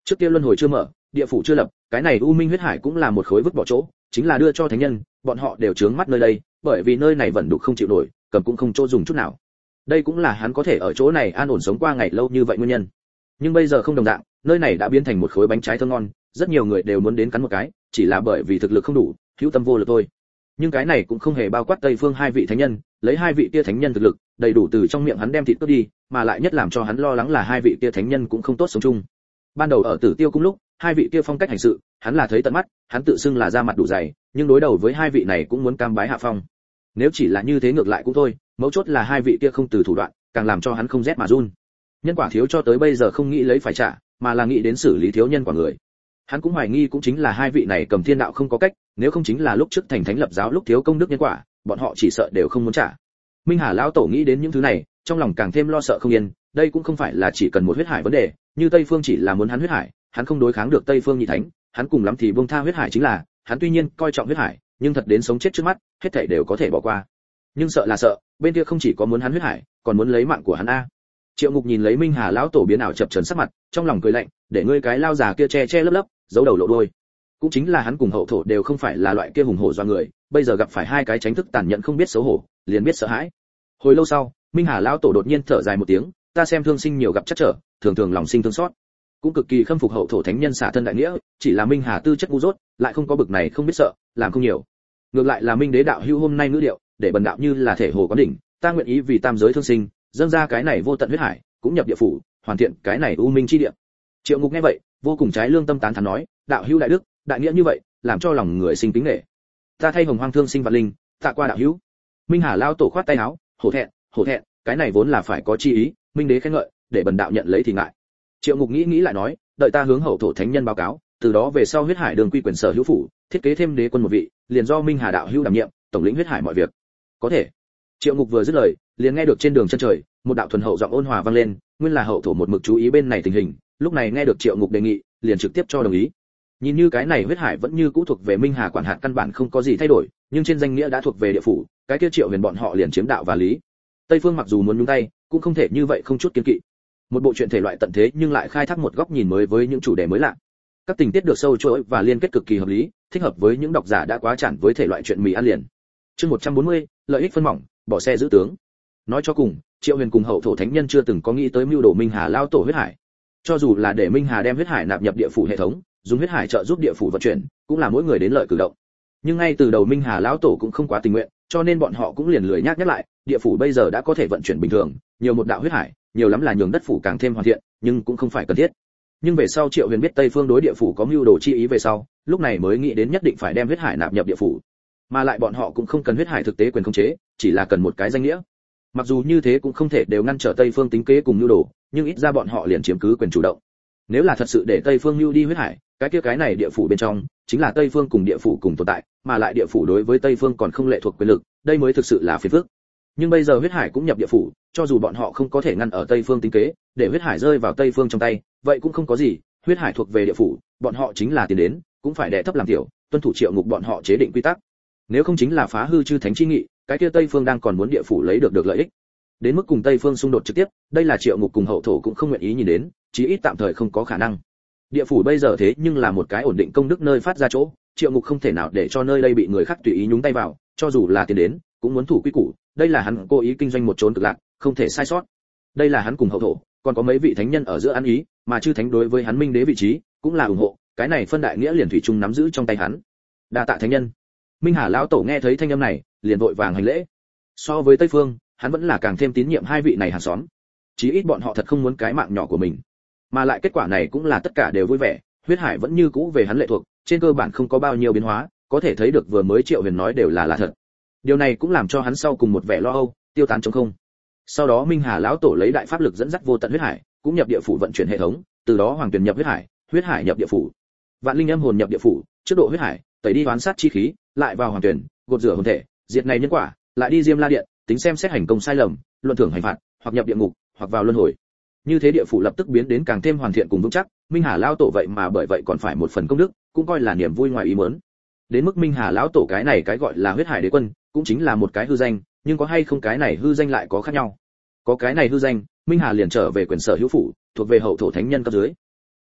Trước kia luân hồi chưa mở, địa phủ chưa lập, cái này u minh huyết hải cũng là một khối vứt bỏ chỗ, chính là đưa cho thánh nhân, bọn họ đều trướng mắt nơi đây, bởi vì nơi này vẫn đục không chịu nổi, cầm cũng không chỗ dùng chút nào. Đây cũng là hắn có thể ở chỗ này an ổn sống qua ngày lâu như vậy nguyên nhân. Nhưng bây giờ không đồng dạng, nơi này đã biến thành một khối bánh trái thơm ngon, rất nhiều người đều muốn đến cắn một cái, chỉ là bởi vì thực lực không đủ, hữu tâm vô lực thôi. Nhưng cái này cũng không hề bao quát Tây Phương hai vị thánh nhân, lấy hai vị kia thánh nhân thực lực, đầy đủ từ trong miệng hắn đem thịt cướp đi, mà lại nhất làm cho hắn lo lắng là hai vị kia thánh nhân cũng không tốt sống chung. Ban đầu ở Tử Tiêu cung lúc, hai vị kia phong cách hành sự, hắn là thấy tận mắt, hắn tự xưng là da mặt đủ dày, nhưng đối đầu với hai vị này cũng muốn cam bái hạ phong. Nếu chỉ là như thế ngược lại cũng thôi, mấu chốt là hai vị kia không từ thủ đoạn, càng làm cho hắn không rét mà run. Nhân quả thiếu cho tới bây giờ không nghĩ lấy phải trả, mà là nghĩ đến xử lý thiếu nhân quả người. Hắn cũng hoài nghi cũng chính là hai vị này cầm thiên đạo không có cách, nếu không chính là lúc trước thành thánh lập giáo lúc thiếu công đức nhân quả, bọn họ chỉ sợ đều không muốn trả. Minh Hà lão tổ nghĩ đến những thứ này, trong lòng càng thêm lo sợ không yên, đây cũng không phải là chỉ cần một huyết hải vấn đề, như Tây Phương chỉ là muốn hắn huyết hải, hắn không đối kháng được Tây Phương nhị thánh, hắn cùng lắm thì buông tha huyết hải chính là, hắn tuy nhiên coi trọng huyết hải, nhưng thật đến sống chết trước mắt, hết thảy đều có thể bỏ qua. Nhưng sợ là sợ, bên kia không chỉ có muốn hắn huyết hải, còn muốn lấy mạng của hắn a. Triệu Ngục nhìn lấy Minh Hà lão tổ biến ảo chập chờn sắc mặt, trong lòng cười lạnh, để ngươi cái lao già kia che che lấp lấp, giấu đầu lộ đuôi. Cũng chính là hắn cùng hậu thổ đều không phải là loại kia hùng hổ do người, bây giờ gặp phải hai cái tránh thức tàn nhẫn không biết xấu hổ, liền biết sợ hãi. Hồi lâu sau, Minh Hà lão tổ đột nhiên thở dài một tiếng, ta xem thương sinh nhiều gặp chắc trở, thường thường lòng sinh thương xót. Cũng cực kỳ khâm phục hậu thổ thánh nhân xả thân đại nghĩa, chỉ là Minh Hà tư chất ngu dốt, lại không có bực này không biết sợ, làm không nhiều. Ngược lại là Minh Đế đạo hưu hôm nay ngữ điệu, để bần đạo như là thể hồ có đỉnh, ta nguyện ý vì tam giới thương sinh, dâng ra cái này vô tận huyết hải, cũng nhập địa phủ, hoàn thiện cái này u minh chi địa. Triệu Ngục nghe vậy, vô cùng trái lương tâm tán thán nói, đạo hữu đại đức, đại nghĩa như vậy, làm cho lòng người sinh kính nể. Ta thay hồng hoang thương sinh vạn linh, tạ qua đạo hữu. Minh Hà lao tổ khoát tay áo, hổ thẹn, cái này vốn là phải có chi ý, Minh Đế khen ngợi, để bần đạo nhận lấy thì ngại. Triệu Ngục nghĩ lại nói, đợi ta hướng hậu thổ thánh nhân báo cáo, từ đó về sau huyết hải đường quy quyền sở hữu phủ, thiết kế thêm đế quân một vị, liền do Minh Hà đạo hữu đảm nhiệm, tổng lĩnh huyết hải mọi việc. Có thể. Triệu Ngục vừa dứt lời, liền nghe được trên đường chân trời, một đạo thuần hậu giọng ôn hòa vang lên, nguyên là hậu thổ một mực chú ý bên này tình hình, lúc này nghe được Triệu Ngục đề nghị, liền trực tiếp cho đồng ý. Nhìn như cái này huyết hải vẫn như cũ thuộc về Minh Hà quản hạt căn bản không có gì thay đổi, nhưng trên danh nghĩa đã thuộc về địa phủ, cái kia Triệu Huyền bọn họ liền chiếm đạo và lý. Tây Phương mặc dù muốn nhúng tay, cũng không thể như vậy không chút kiêng kỵ. Một bộ truyện thể loại tận thế nhưng lại khai thác một góc nhìn mới với những chủ đề mới lạ. Các tình tiết được sâu chuỗi và liên kết cực kỳ hợp lý, thích hợp với những độc giả đã quá chán với thể loại truyện mì ăn liền. Chương 140, lợi ích phân mỏng, bỏ xe giữ tướng. Nói cho cùng, Triệu Huyền cùng hậu thổ thánh nhân chưa từng có nghĩ tới mưu đồ Minh Hà lao tổ huyết hải. Cho dù là để Minh Hà đem huyết hải nạp nhập địa phủ hệ thống, dùng huyết hải trợ giúp địa phủ vận chuyển, cũng là mỗi người đến lợi cử động. Nhưng ngay từ đầu Minh Hà lão tổ cũng không quá tình nguyện, cho nên bọn họ cũng liền lười nhắc lại, địa phủ bây giờ đã có thể vận chuyển bình thường, nhiều một đạo huyết hải, nhiều lắm là nhường đất phủ càng thêm hoàn thiện, nhưng cũng không phải cần thiết. Nhưng về sau Triệu Huyền biết Tây Phương đối địa phủ có mưu đồ chi ý về sau, lúc này mới nghĩ đến nhất định phải đem huyết hải nạp nhập địa phủ. Mà lại bọn họ cũng không cần huyết hải thực tế quyền khống chế, chỉ là cần một cái danh nghĩa. Mặc dù như thế cũng không thể đều ngăn trở Tây Phương tính kế cùng mưu đồ, nhưng ít ra bọn họ liền chiếm cứ quyền chủ động. Nếu là thật sự để Tây Phương mưu đi huyết hải, cái này địa phủ bên trong chính là Tây Phương cùng địa phủ cùng tồn tại, mà lại địa phủ đối với Tây Phương còn không lệ thuộc quyền lực, đây mới thực sự là phiền phức. Nhưng bây giờ huyết hải cũng nhập địa phủ, cho dù bọn họ không có thể ngăn ở Tây Phương tính kế, để huyết hải rơi vào Tây Phương trong tay, vậy cũng không có gì, huyết hải thuộc về địa phủ, bọn họ chính là tiền đến, cũng phải đè thấp làm tiểu, tuân thủ Triệu Ngục bọn họ chế định quy tắc. Nếu không chính là phá hư chư thánh chi nghị, cái kia Tây Phương đang còn muốn địa phủ lấy được lợi ích. Đến mức cùng Tây Phương xung đột trực tiếp, đây là Triệu Ngục cùng hậu thổ cũng không nguyện ý nhìn đến, chí ít tạm thời không có khả năng. Địa phủ bây giờ thế nhưng là một cái ổn định công đức nơi phát ra chỗ, Triệu Ngục không thể nào để cho nơi đây bị người khác tùy ý nhúng tay vào, cho dù là tiền đến, cũng muốn thủ quy củ, đây là hắn cố ý kinh doanh một chốn cực lạc, không thể sai sót. Đây là hắn cùng hậu thổ, còn có mấy vị thánh nhân ở giữa ăn ý, mà chư thánh đối với hắn Minh Đế vị trí cũng là ủng hộ, cái này phân đại nghĩa liền thủy chung nắm giữ trong tay hắn. Đa tạ thánh nhân. Minh Hà lão tổ nghe thấy thanh âm này, liền vội vàng hành lễ. So với Tây Phương, hắn vẫn là càng thêm tín nhiệm hai vị này hàng xóm. Chí ít bọn họ thật không muốn cái mạng nhỏ của mình. Mà lại kết quả này cũng là tất cả đều vui vẻ, huyết hải vẫn như cũ về hắn lệ thuộc, trên cơ bản không có bao nhiêu biến hóa, có thể thấy được vừa mới Triệu Huyền nói đều là thật. Điều này cũng làm cho hắn sau cùng một vẻ lo âu, tiêu tán trống không. Sau đó Minh Hà lão tổ lấy đại pháp lực dẫn dắt vô tận huyết hải, cũng nhập địa phủ vận chuyển hệ thống, từ đó hoàng tuyển nhập huyết hải nhập địa phủ. Vạn linh âm hồn nhập địa phủ, trước độ huyết hải, tẩy đi oán sát chi khí, lại vào hoàng tuyển, gột rửa hồn thể, diệt này nhân quả, lại đi Diêm La điện, tính xem xét hành công sai lầm, luận thưởng hành phạt, hoặc nhập địa ngục, hoặc vào luân hồi. Như thế địa phủ lập tức biến đến càng thêm hoàn thiện cùng vững chắc, Minh Hà lão tổ vậy mà bởi vậy còn phải một phần công đức, cũng coi là niềm vui ngoài ý muốn. Đến mức Minh Hà lão tổ cái này cái gọi là huyết hải đế quân, cũng chính là một cái hư danh, nhưng có hay không cái này hư danh lại có khác nhau. Có cái này hư danh, Minh Hà liền trở về quyền sở hữu phủ, thuộc về hậu thổ thánh nhân cấp dưới.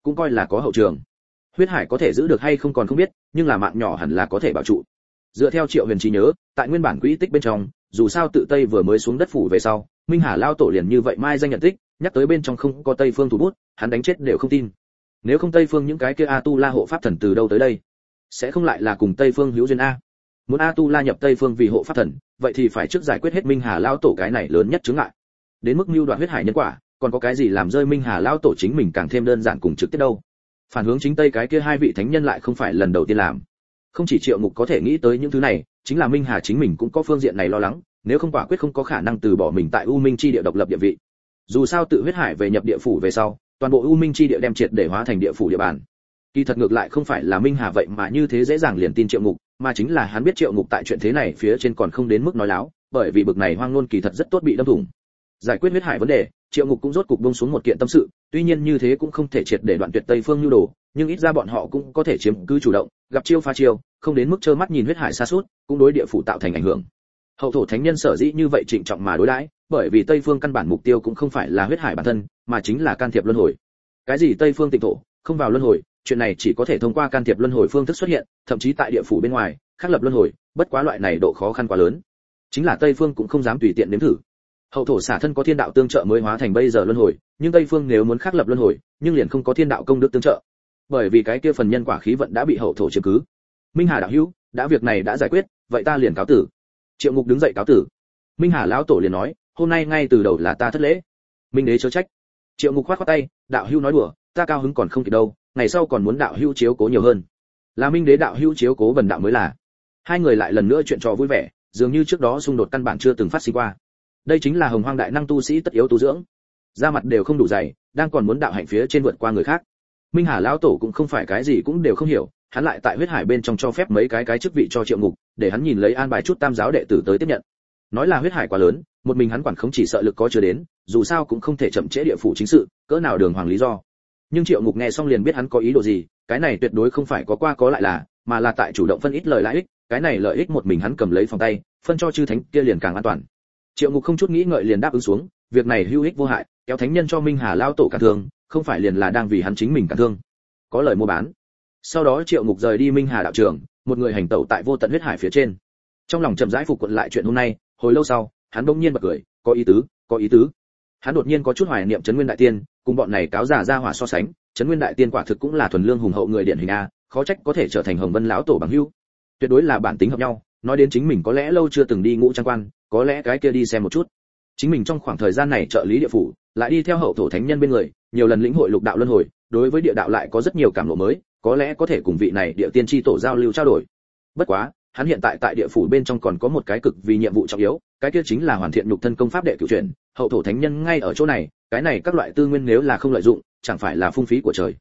cũng coi là có hậu trường. Huyết hải có thể giữ được hay không còn không biết, nhưng là mạng nhỏ hẳn là có thể bảo trụ. Dựa theo Triệu Huyền trí nhớ, tại nguyên bản quỹ tích bên trong, dù sao tự Tây vừa mới xuống đất phủ về sau, Minh Hà lao tổ liền như vậy mai danh nhận tích, nhắc tới bên trong không có Tây phương thủ bút, hắn đánh chết đều không tin. Nếu không Tây phương những cái kia A Tu La hộ pháp thần từ đâu tới đây? Sẽ không lại là cùng Tây phương hữu duyên a? Muốn A Tu La nhập Tây phương vì hộ pháp thần, vậy thì phải trước giải quyết hết Minh Hà lao tổ cái này lớn nhất chướng ngại. Đến mức mưu đoạt huyết hải nhân quả, còn có cái gì làm rơi Minh Hà lao tổ chính mình càng thêm đơn giản cùng trực tiếp đâu? Phản hướng chính Tây cái kia hai vị thánh nhân lại không phải lần đầu tiên làm. Không chỉ Triệu Ngục có thể nghĩ tới những thứ này, chính là Minh Hà chính mình cũng có phương diện này lo lắng, nếu không quả quyết không có khả năng từ bỏ mình tại U Minh chi địa độc lập địa vị. Dù sao tự huyết hải về nhập địa phủ về sau, toàn bộ U Minh chi địa đem triệt để hóa thành địa phủ địa bàn. Kỳ thật ngược lại không phải là Minh Hà vậy mà như thế dễ dàng liền tin Triệu Ngục, mà chính là hắn biết Triệu Ngục tại chuyện thế này phía trên còn không đến mức nói láo, bởi vì bực này hoang ngôn kỳ thật rất tốt bị đâm thủng. Giải quyết huyết hải vấn đề, Triệu Ngục cũng rốt cục buông xuống một kiện tâm sự, tuy nhiên như thế cũng không thể triệt để đoạn tuyệt Tây phương nhu đồ, nhưng ít ra bọn họ cũng có thể chiếm cứ chủ động, gặp chiêu phá chiêu, không đến mức trơ mắt nhìn huyết hải sa sút, cũng đối địa phủ tạo thành ảnh hưởng. Hậu thổ thánh nhân sở dĩ như vậy trịnh trọng mà đối đãi, bởi vì Tây phương căn bản mục tiêu cũng không phải là huyết hải bản thân, mà chính là can thiệp luân hồi. Cái gì Tây phương tịnh thổ, không vào luân hồi, chuyện này chỉ có thể thông qua can thiệp luân hồi phương thức xuất hiện, thậm chí tại địa phủ bên ngoài, khắc lập luân hồi, bất quá loại này độ khó khăn quá lớn. Chính là Tây phương cũng không dám tùy tiện nếm thử. Hậu thổ xả thân có thiên đạo tương trợ mới hóa thành bây giờ luân hồi, nhưng Tây phương nếu muốn khắc lập luân hồi, nhưng liền không có thiên đạo công đức tương trợ. Bởi vì cái kia phần nhân quả khí vận đã bị hậu thổ chiếm cứ. Minh Hà đạo hữu, đã việc này đã giải quyết, vậy ta liền cáo tử. Triệu Ngục đứng dậy cáo tử. Minh Hà lão tổ liền nói, hôm nay ngay từ đầu là ta thất lễ. Minh đế chớ trách. Triệu Ngục khoát khoát tay, đạo hữu nói đùa, ta cao hứng còn không kịp đâu, ngày sau còn muốn đạo hữu chiếu cố nhiều hơn. Là Minh đế đạo hữu chiếu cố Vân đạo mới là. Hai người lại lần nữa chuyện trò vui vẻ, dường như trước đó xung đột căn bản chưa từng phát sinh qua. Đây chính là hồng hoang đại năng tu sĩ tất yếu tu dưỡng, da mặt đều không đủ dày, đang còn muốn đạo hạnh phía trên vượt qua người khác. Minh Hà lão tổ cũng không phải cái gì cũng đều không hiểu, hắn lại tại huyết hải bên trong cho phép mấy cái chức vị cho Triệu Ngục, để hắn nhìn lấy an bài chút tam giáo đệ tử tới tiếp nhận. Nói là huyết hải quá lớn, một mình hắn quản không chỉ sợ lực có chưa đến, dù sao cũng không thể chậm trễ địa phủ chính sự, cỡ nào đường hoàng lý do. Nhưng Triệu Ngục nghe xong liền biết hắn có ý đồ gì, cái này tuyệt đối không phải có qua có lại là, mà là tại chủ động phân ít lời lợi ích, cái này lợi ích một mình hắn cầm lấy phòng tay, phân cho chư thánh kia liền càng an toàn. Triệu Ngục không chút nghĩ ngợi liền đáp ứng xuống, việc này hữu ích vô hại, kéo thánh nhân cho Minh Hà lao tổ cản thương, không phải liền là đang vì hắn chính mình cản thương. Có lời mua bán. Sau đó Triệu Ngục rời đi Minh Hà đạo trường, một người hành tẩu tại vô tận huyết hải phía trên. Trong lòng chậm rãi phục quận lại chuyện hôm nay, hồi lâu sau, hắn bỗng nhiên bật cười, có ý tứ, có ý tứ. Hắn đột nhiên có chút hoài niệm Trấn Nguyên đại tiên, cùng bọn này cáo giả ra hỏa so sánh, Trấn Nguyên đại tiên quả thực cũng là thuần lương hùng hậu người điển hình a, khó trách có thể trở thành Hồng Vân lão tổ bằng hữu. Tuyệt đối là bản tính hợp nhau, nói đến chính mình có lẽ lâu chưa từng đi Ngũ Trang Quan, có lẽ cái kia đi xem một chút. Chính mình trong khoảng thời gian này trợ lý địa phủ, lại đi theo hậu thổ thánh nhân bên người, nhiều lần lĩnh hội lục đạo luân hồi, đối với địa đạo lại có rất nhiều cảm ngộ mới, có lẽ có thể cùng vị này địa tiên chi tổ giao lưu trao đổi. Bất quá, hắn hiện tại tại địa phủ bên trong còn có một cái cực vì nhiệm vụ trọng yếu, cái kia chính là hoàn thiện nhục thân công pháp đệ cửu truyền, hậu thổ thánh nhân ngay ở chỗ này, cái này các loại tư nguyên nếu là không lợi dụng, chẳng phải là phung phí của trời.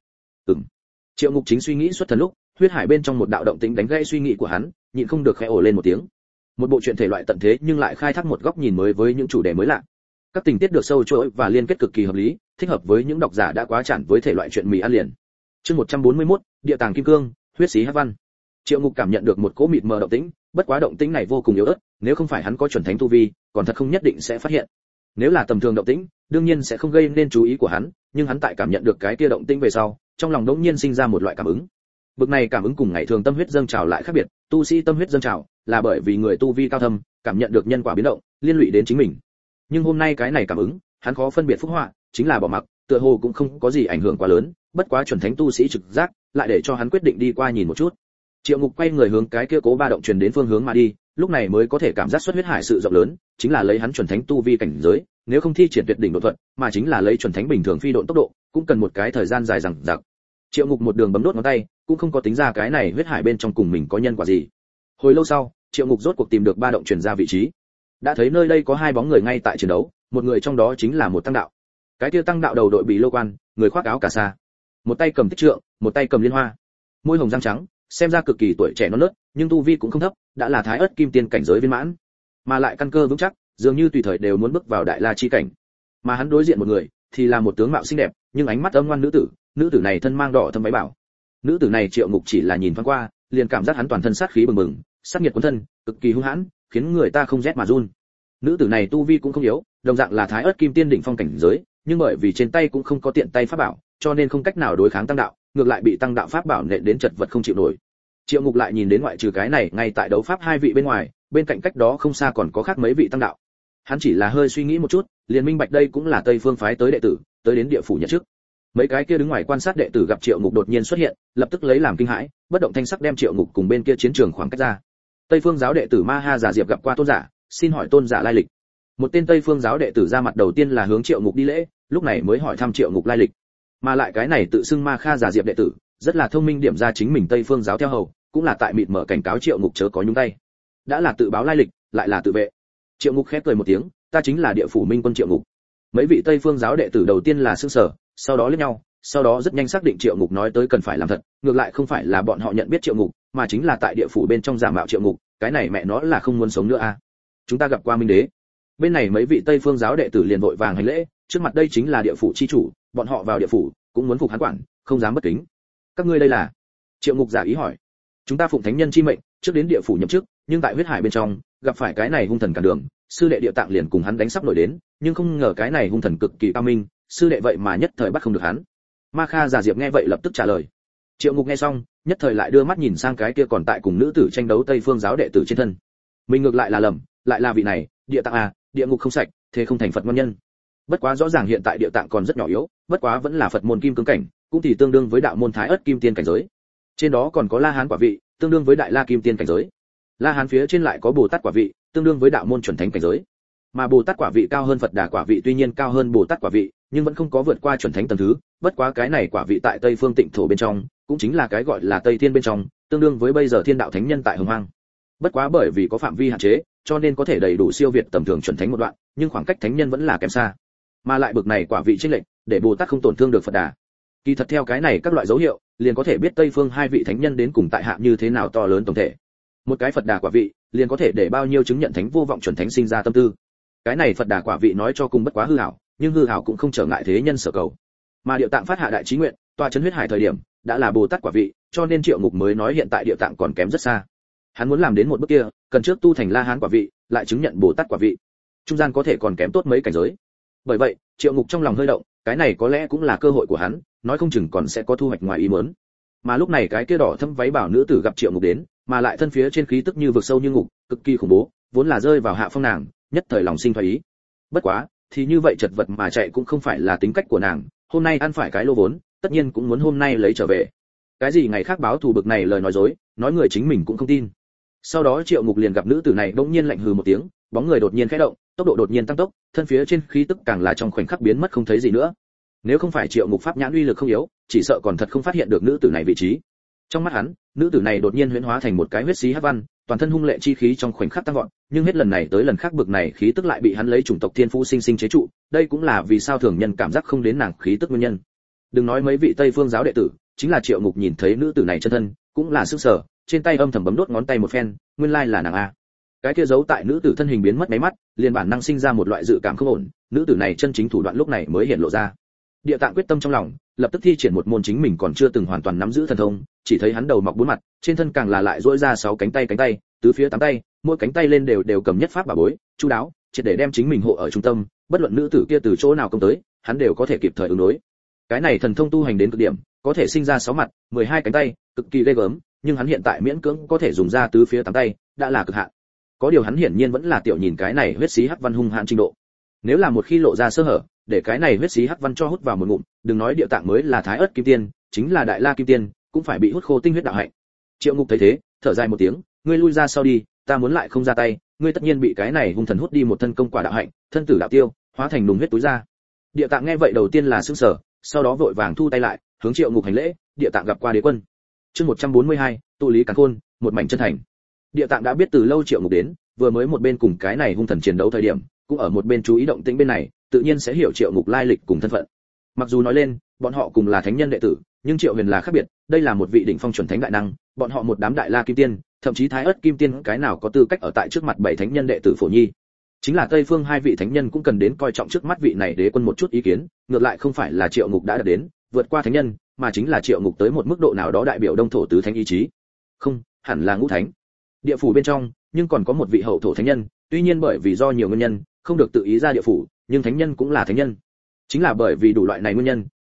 Triệu Ngục chính suy nghĩ xuất thần lúc, huyết hải bên trong một đạo động tĩnh đánh gãy suy nghĩ của hắn, nhịn không được khẽ ồ lên một tiếng. Một bộ truyện thể loại tận thế nhưng lại khai thác một góc nhìn mới với những chủ đề mới lạ. Các tình tiết được sâu chuỗi và liên kết cực kỳ hợp lý, thích hợp với những độc giả đã quá chán với thể loại truyện mì ăn liền. Chương 141, Địa tàng kim cương, huyết xí hắc văn. Triệu Ngục cảm nhận được một cỗ mịt mờ động tĩnh, bất quá động tĩnh này vô cùng yếu ớt, nếu không phải hắn có chuẩn thánh tu vi, còn thật không nhất định sẽ phát hiện. Nếu là tầm thường động tĩnh, đương nhiên sẽ không gây nên chú ý của hắn, nhưng hắn tại cảm nhận được cái kia động tĩnh về sau, trong lòng đột nhiên sinh ra một loại cảm ứng. Bực này cảm ứng cùng ngày thường tâm huyết dâng trào lại khác biệt, tu sĩ tâm huyết dâng trào là bởi vì người tu vi cao thâm, cảm nhận được nhân quả biến động, liên lụy đến chính mình. Nhưng hôm nay cái này cảm ứng, hắn khó phân biệt phúc họa, chính là bỏ mặc, tựa hồ cũng không có gì ảnh hưởng quá lớn, bất quá chuẩn thánh tu sĩ trực giác, lại để cho hắn quyết định đi qua nhìn một chút. Triệu Ngục quay người hướng cái kia cố ba động truyền đến phương hướng mà đi, lúc này mới có thể cảm giác xuất huyết hải sự rộng lớn, chính là lấy hắn chuẩn thánh tu vi cảnh giới, nếu không thi triển tuyệt đỉnh độ thuật, mà chính là lấy chuẩn thánh bình thường phi độn tốc độ, cũng cần một cái thời gian dài dằng dặc. Triệu Ngục một đường bấm đốt ngón tay, cũng không có tính ra cái này huyết hải bên trong cùng mình có nhân quả gì. Hồi lâu sau, Triệu Ngục rốt cuộc tìm được ba động truyền ra vị trí. Đã thấy nơi đây có hai bóng người ngay tại chiến đấu, một người trong đó chính là một tăng đạo. Cái kia tăng đạo đầu đội bị lô quan, người khoác áo cà sa, một tay cầm tích trượng, một tay cầm liên hoa, môi hồng răng trắng, xem ra cực kỳ tuổi trẻ non nớt, nhưng tu vi cũng không thấp, đã là thái ớt kim tiên cảnh giới viên mãn, mà lại căn cơ vững chắc, dường như tùy thời đều muốn bước vào đại la chi cảnh. Mà hắn đối diện một người, thì là một tướng mạo xinh đẹp, nhưng ánh mắt âm ngoan nữ tử này thân mang đỏ thâm váy bảo. Nữ tử này Triệu Ngục chỉ là nhìn thoáng qua, liền cảm giác hắn toàn thân sát khí bừng bừng, sát nhiệt cuốn thân, cực kỳ hung hãn, khiến người ta không rét mà run. Nữ tử này tu vi cũng không yếu, đồng dạng là thái ớt kim tiên đỉnh phong cảnh giới, nhưng bởi vì trên tay cũng không có tiện tay pháp bảo, cho nên không cách nào đối kháng tăng đạo, ngược lại bị tăng đạo pháp bảo nện đến chật vật không chịu nổi. Triệu Ngục lại nhìn đến ngoại trừ cái này ngay tại đấu pháp hai vị bên ngoài, bên cạnh cách đó không xa còn có khác mấy vị tăng đạo. Hắn chỉ là hơi suy nghĩ một chút, liền minh bạch đây cũng là Tây Phương phái tới đệ tử, tới đến địa phủ nhận chức. Mấy cái kia đứng ngoài quan sát đệ tử gặp Triệu Ngục đột nhiên xuất hiện, lập tức lấy làm kinh hãi, bất động thanh sắc đem Triệu Ngục cùng bên kia chiến trường khoảng cách ra. Tây Phương giáo đệ tử Ma Ha giả Diệp gặp qua tôn giả, xin hỏi tôn giả lai lịch. Một tên Tây Phương giáo đệ tử ra mặt đầu tiên là hướng Triệu Ngục đi lễ, lúc này mới hỏi thăm Triệu Ngục lai lịch. Mà lại cái này tự xưng Ma Kha giả Diệp đệ tử, rất là thông minh điểm ra chính mình Tây Phương giáo theo hầu, cũng là tại mịt mở cảnh cáo Triệu Ngục chớ có nhúng tay. Đã là tự báo lai lịch, lại là tự vệ. Triệu Ngục khép cười một tiếng, ta chính là địa phủ minh quân Triệu Ngục. Mấy vị Tây Phương giáo đệ tử đầu tiên là sững sờ, sau đó liếc nhau, sau đó rất nhanh xác định Triệu Ngục nói tới cần phải làm thật, ngược lại không phải là bọn họ nhận biết Triệu Ngục, mà chính là tại địa phủ bên trong giả mạo Triệu Ngục, cái này mẹ nó là không muốn sống nữa à. Chúng ta gặp qua minh đế. Bên này mấy vị Tây Phương giáo đệ tử liền vội vàng hành lễ, trước mặt đây chính là địa phủ chi chủ, bọn họ vào địa phủ cũng muốn phục hắn quản, không dám bất kính. Các ngươi đây là? Triệu Ngục giả ý hỏi. Chúng ta phụng thánh nhân chi mệnh, trước đến địa phủ nhậm chức, nhưng tại huyết hải bên trong gặp phải cái này hung thần cản đường, sư đệ địa tạng liền cùng hắn đánh sắp nổi đến, nhưng không ngờ cái này hung thần cực kỳ cao minh, sư đệ vậy mà nhất thời bắt không được hắn. Ma Kha giả Diệp nghe vậy lập tức trả lời. Triệu Ngục nghe xong, nhất thời lại đưa mắt nhìn sang cái kia còn tại cùng nữ tử tranh đấu Tây Phương giáo đệ tử trên thân. Mình ngược lại là lầm, lại là vị này, địa tạng à, địa ngục không sạch, thế không thành Phật nguyên nhân. Bất quá rõ ràng hiện tại địa tạng còn rất nhỏ yếu, bất quá vẫn là Phật môn kim cương cảnh, cũng thì tương đương với đạo môn Thái Ức kim tiên cảnh giới. Trên đó còn có La Hán quả vị, tương đương với Đại La kim tiên cảnh giới. La Hán phía trên lại có Bồ Tát quả vị, tương đương với đạo môn chuẩn thánh cảnh giới. Mà Bồ Tát quả vị cao hơn Phật Đà quả vị, tuy nhiên cao hơn Bồ Tát quả vị, nhưng vẫn không có vượt qua chuẩn thánh tầng thứ, bất quá cái này quả vị tại Tây Phương Tịnh thổ bên trong, cũng chính là cái gọi là Tây Thiên bên trong, tương đương với bây giờ Thiên đạo thánh nhân tại Hồng Hoang. Bất quá bởi vì có phạm vi hạn chế, cho nên có thể đầy đủ siêu việt tầm thường chuẩn thánh một đoạn, nhưng khoảng cách thánh nhân vẫn là kém xa. Mà lại bực này quả vị chênh lệch, để Bồ Tát không tổn thương được Phật Đà. Kỳ thật theo cái này các loại dấu hiệu, liền có thể biết Tây Phương hai vị thánh nhân đến cùng tại hạ như thế nào to lớn tổng thể. Một cái Phật Đà quả vị, liền có thể để bao nhiêu chứng nhận thánh vô vọng chuẩn thánh sinh ra tâm tư. Cái này Phật Đà quả vị nói cho cùng bất quá hư ảo, nhưng hư ảo cũng không trở ngại thế nhân sở cầu. Mà Địa Tạng phát hạ đại chí nguyện, tọa trấn huyết hải thời điểm, đã là Bồ Tát quả vị, cho nên Triệu Ngục mới nói hiện tại Địa Tạng còn kém rất xa. Hắn muốn làm đến một bước kia, cần trước tu thành La Hán quả vị, lại chứng nhận Bồ Tát quả vị. Trung gian có thể còn kém tốt mấy cảnh giới. Bởi vậy, Triệu Ngục trong lòng hơi động, cái này có lẽ cũng là cơ hội của hắn, nói không chừng còn sẽ có thu hoạch ngoài ý muốn. Mà lúc này cái kia đỏ thẫm váy bảo nữ tử gặp Triệu Ngục đến, mà lại thân phía trên khí tức như vực sâu như ngục, cực kỳ khủng bố, vốn là rơi vào hạ phong nàng, nhất thời lòng sinh thoái ý. Bất quá, thì như vậy chật vật mà chạy cũng không phải là tính cách của nàng, hôm nay ăn phải cái lô vốn, tất nhiên cũng muốn hôm nay lấy trở về. Cái gì ngày khác báo thù bực này lời nói dối, nói người chính mình cũng không tin. Sau đó Triệu Ngục liền gặp nữ tử này bỗng nhiên lạnh hừ một tiếng, bóng người đột nhiên khẽ động, tốc độ đột nhiên tăng tốc, thân phía trên khí tức càng là trong khoảnh khắc biến mất không thấy gì nữa. Nếu không phải Triệu Ngục pháp nhãn uy lực không yếu, chỉ sợ còn thật không phát hiện được nữ tử này vị trí. Trong mắt hắn, nữ tử này đột nhiên huyễn hóa thành một cái huyết xí hắc văn, toàn thân hung lệ chi khí trong khoảnh khắc tăng vọt, nhưng hết lần này tới lần khác bực này khí tức lại bị hắn lấy chủng tộc thiên phú sinh sinh chế trụ, đây cũng là vì sao thường nhân cảm giác không đến nàng khí tức nguyên nhân. Đừng nói mấy vị Tây Phương giáo đệ tử, chính là Triệu Ngục nhìn thấy nữ tử này chân thân, cũng là sức sở, trên tay âm thầm bấm đốt ngón tay một phen, nguyên lai là nàng a. Cái kia giấu tại nữ tử thân hình biến mất mấy mắt, liền bản năng sinh ra một loại dự cảm không ổn, nữ tử này chân chính thủ đoạn lúc này mới hiện lộ ra. Địa Tạng quyết tâm trong lòng, lập tức thi triển một môn chính mình còn chưa từng hoàn toàn nắm giữ thần thông, chỉ thấy hắn đầu mọc bốn mặt, trên thân càng là lại duỗi ra 6 cánh tay, tứ phía 8 tay, mỗi cánh tay lên đều cầm nhất pháp bảo bối, chu đáo, triệt để đem chính mình hộ ở trung tâm, bất luận nữ tử kia từ chỗ nào công tới, hắn đều có thể kịp thời ứng đối. Cái này thần thông tu hành đến cực điểm, có thể sinh ra 6 mặt, 12 cánh tay, cực kỳ ghê gớm, nhưng hắn hiện tại miễn cưỡng có thể dùng ra tứ phía 8 tay, đã là cực hạn. Có điều hắn hiển nhiên vẫn là tiểu nhìn cái này huyết xí hắc văn hung hãn trình độ. Nếu là một khi lộ ra sơ hở, để cái này huyết xí hắc văn cho hút vào một ngụm, đừng nói Địa Tạng mới là Thái Ức kim tiên, chính là Đại La kim tiên, cũng phải bị hút khô tinh huyết đạo hạnh. Triệu Ngục thấy thế, thở dài một tiếng, ngươi lui ra sau đi, ta muốn lại không ra tay, ngươi tất nhiên bị cái này hung thần hút đi một thân công quả đạo hạnh, thân tử đạo tiêu, hóa thành nùng huyết túi ra. Địa Tạng nghe vậy đầu tiên là sửng sở, sau đó vội vàng thu tay lại, hướng Triệu Ngục hành lễ, Địa Tạng gặp qua đế quân. Chương 142, tụ lý càn khôn, một mảnh chân thành. Địa Tạng đã biết từ lâu Triệu Ngục đến, vừa mới một bên cùng cái này hung thần chiến đấu thời điểm, cũng ở một bên chú ý động tĩnh bên này, tự nhiên sẽ hiểu Triệu Ngục lai lịch cùng thân phận. Mặc dù nói lên, bọn họ cùng là thánh nhân đệ tử, nhưng Triệu Huyền là khác biệt, đây là một vị đỉnh phong chuẩn thánh đại năng, bọn họ một đám Đại La kim tiên, thậm chí Thái Ức kim tiên, cái nào có tư cách ở tại trước mặt 7 thánh nhân đệ tử phổ nhi. Chính là Tây Phương hai vị thánh nhân cũng cần đến coi trọng trước mắt vị này đế quân một chút ý kiến, ngược lại không phải là Triệu Ngục đã đạt đến, vượt qua thánh nhân, mà chính là Triệu Ngục tới một mức độ nào đó đại biểu đông thổ tứ thánh ý chí. Không, hẳn là ngũ thánh. Địa phủ bên trong, nhưng còn có một vị hậu thổ thánh nhân, tuy nhiên bởi vì do nhiều nguyên nhân, không được tự ý ra địa phủ, nhưng thánh nhân cũng là thánh nhân. Chính là bởi vì đủ loại này nguyên nhân,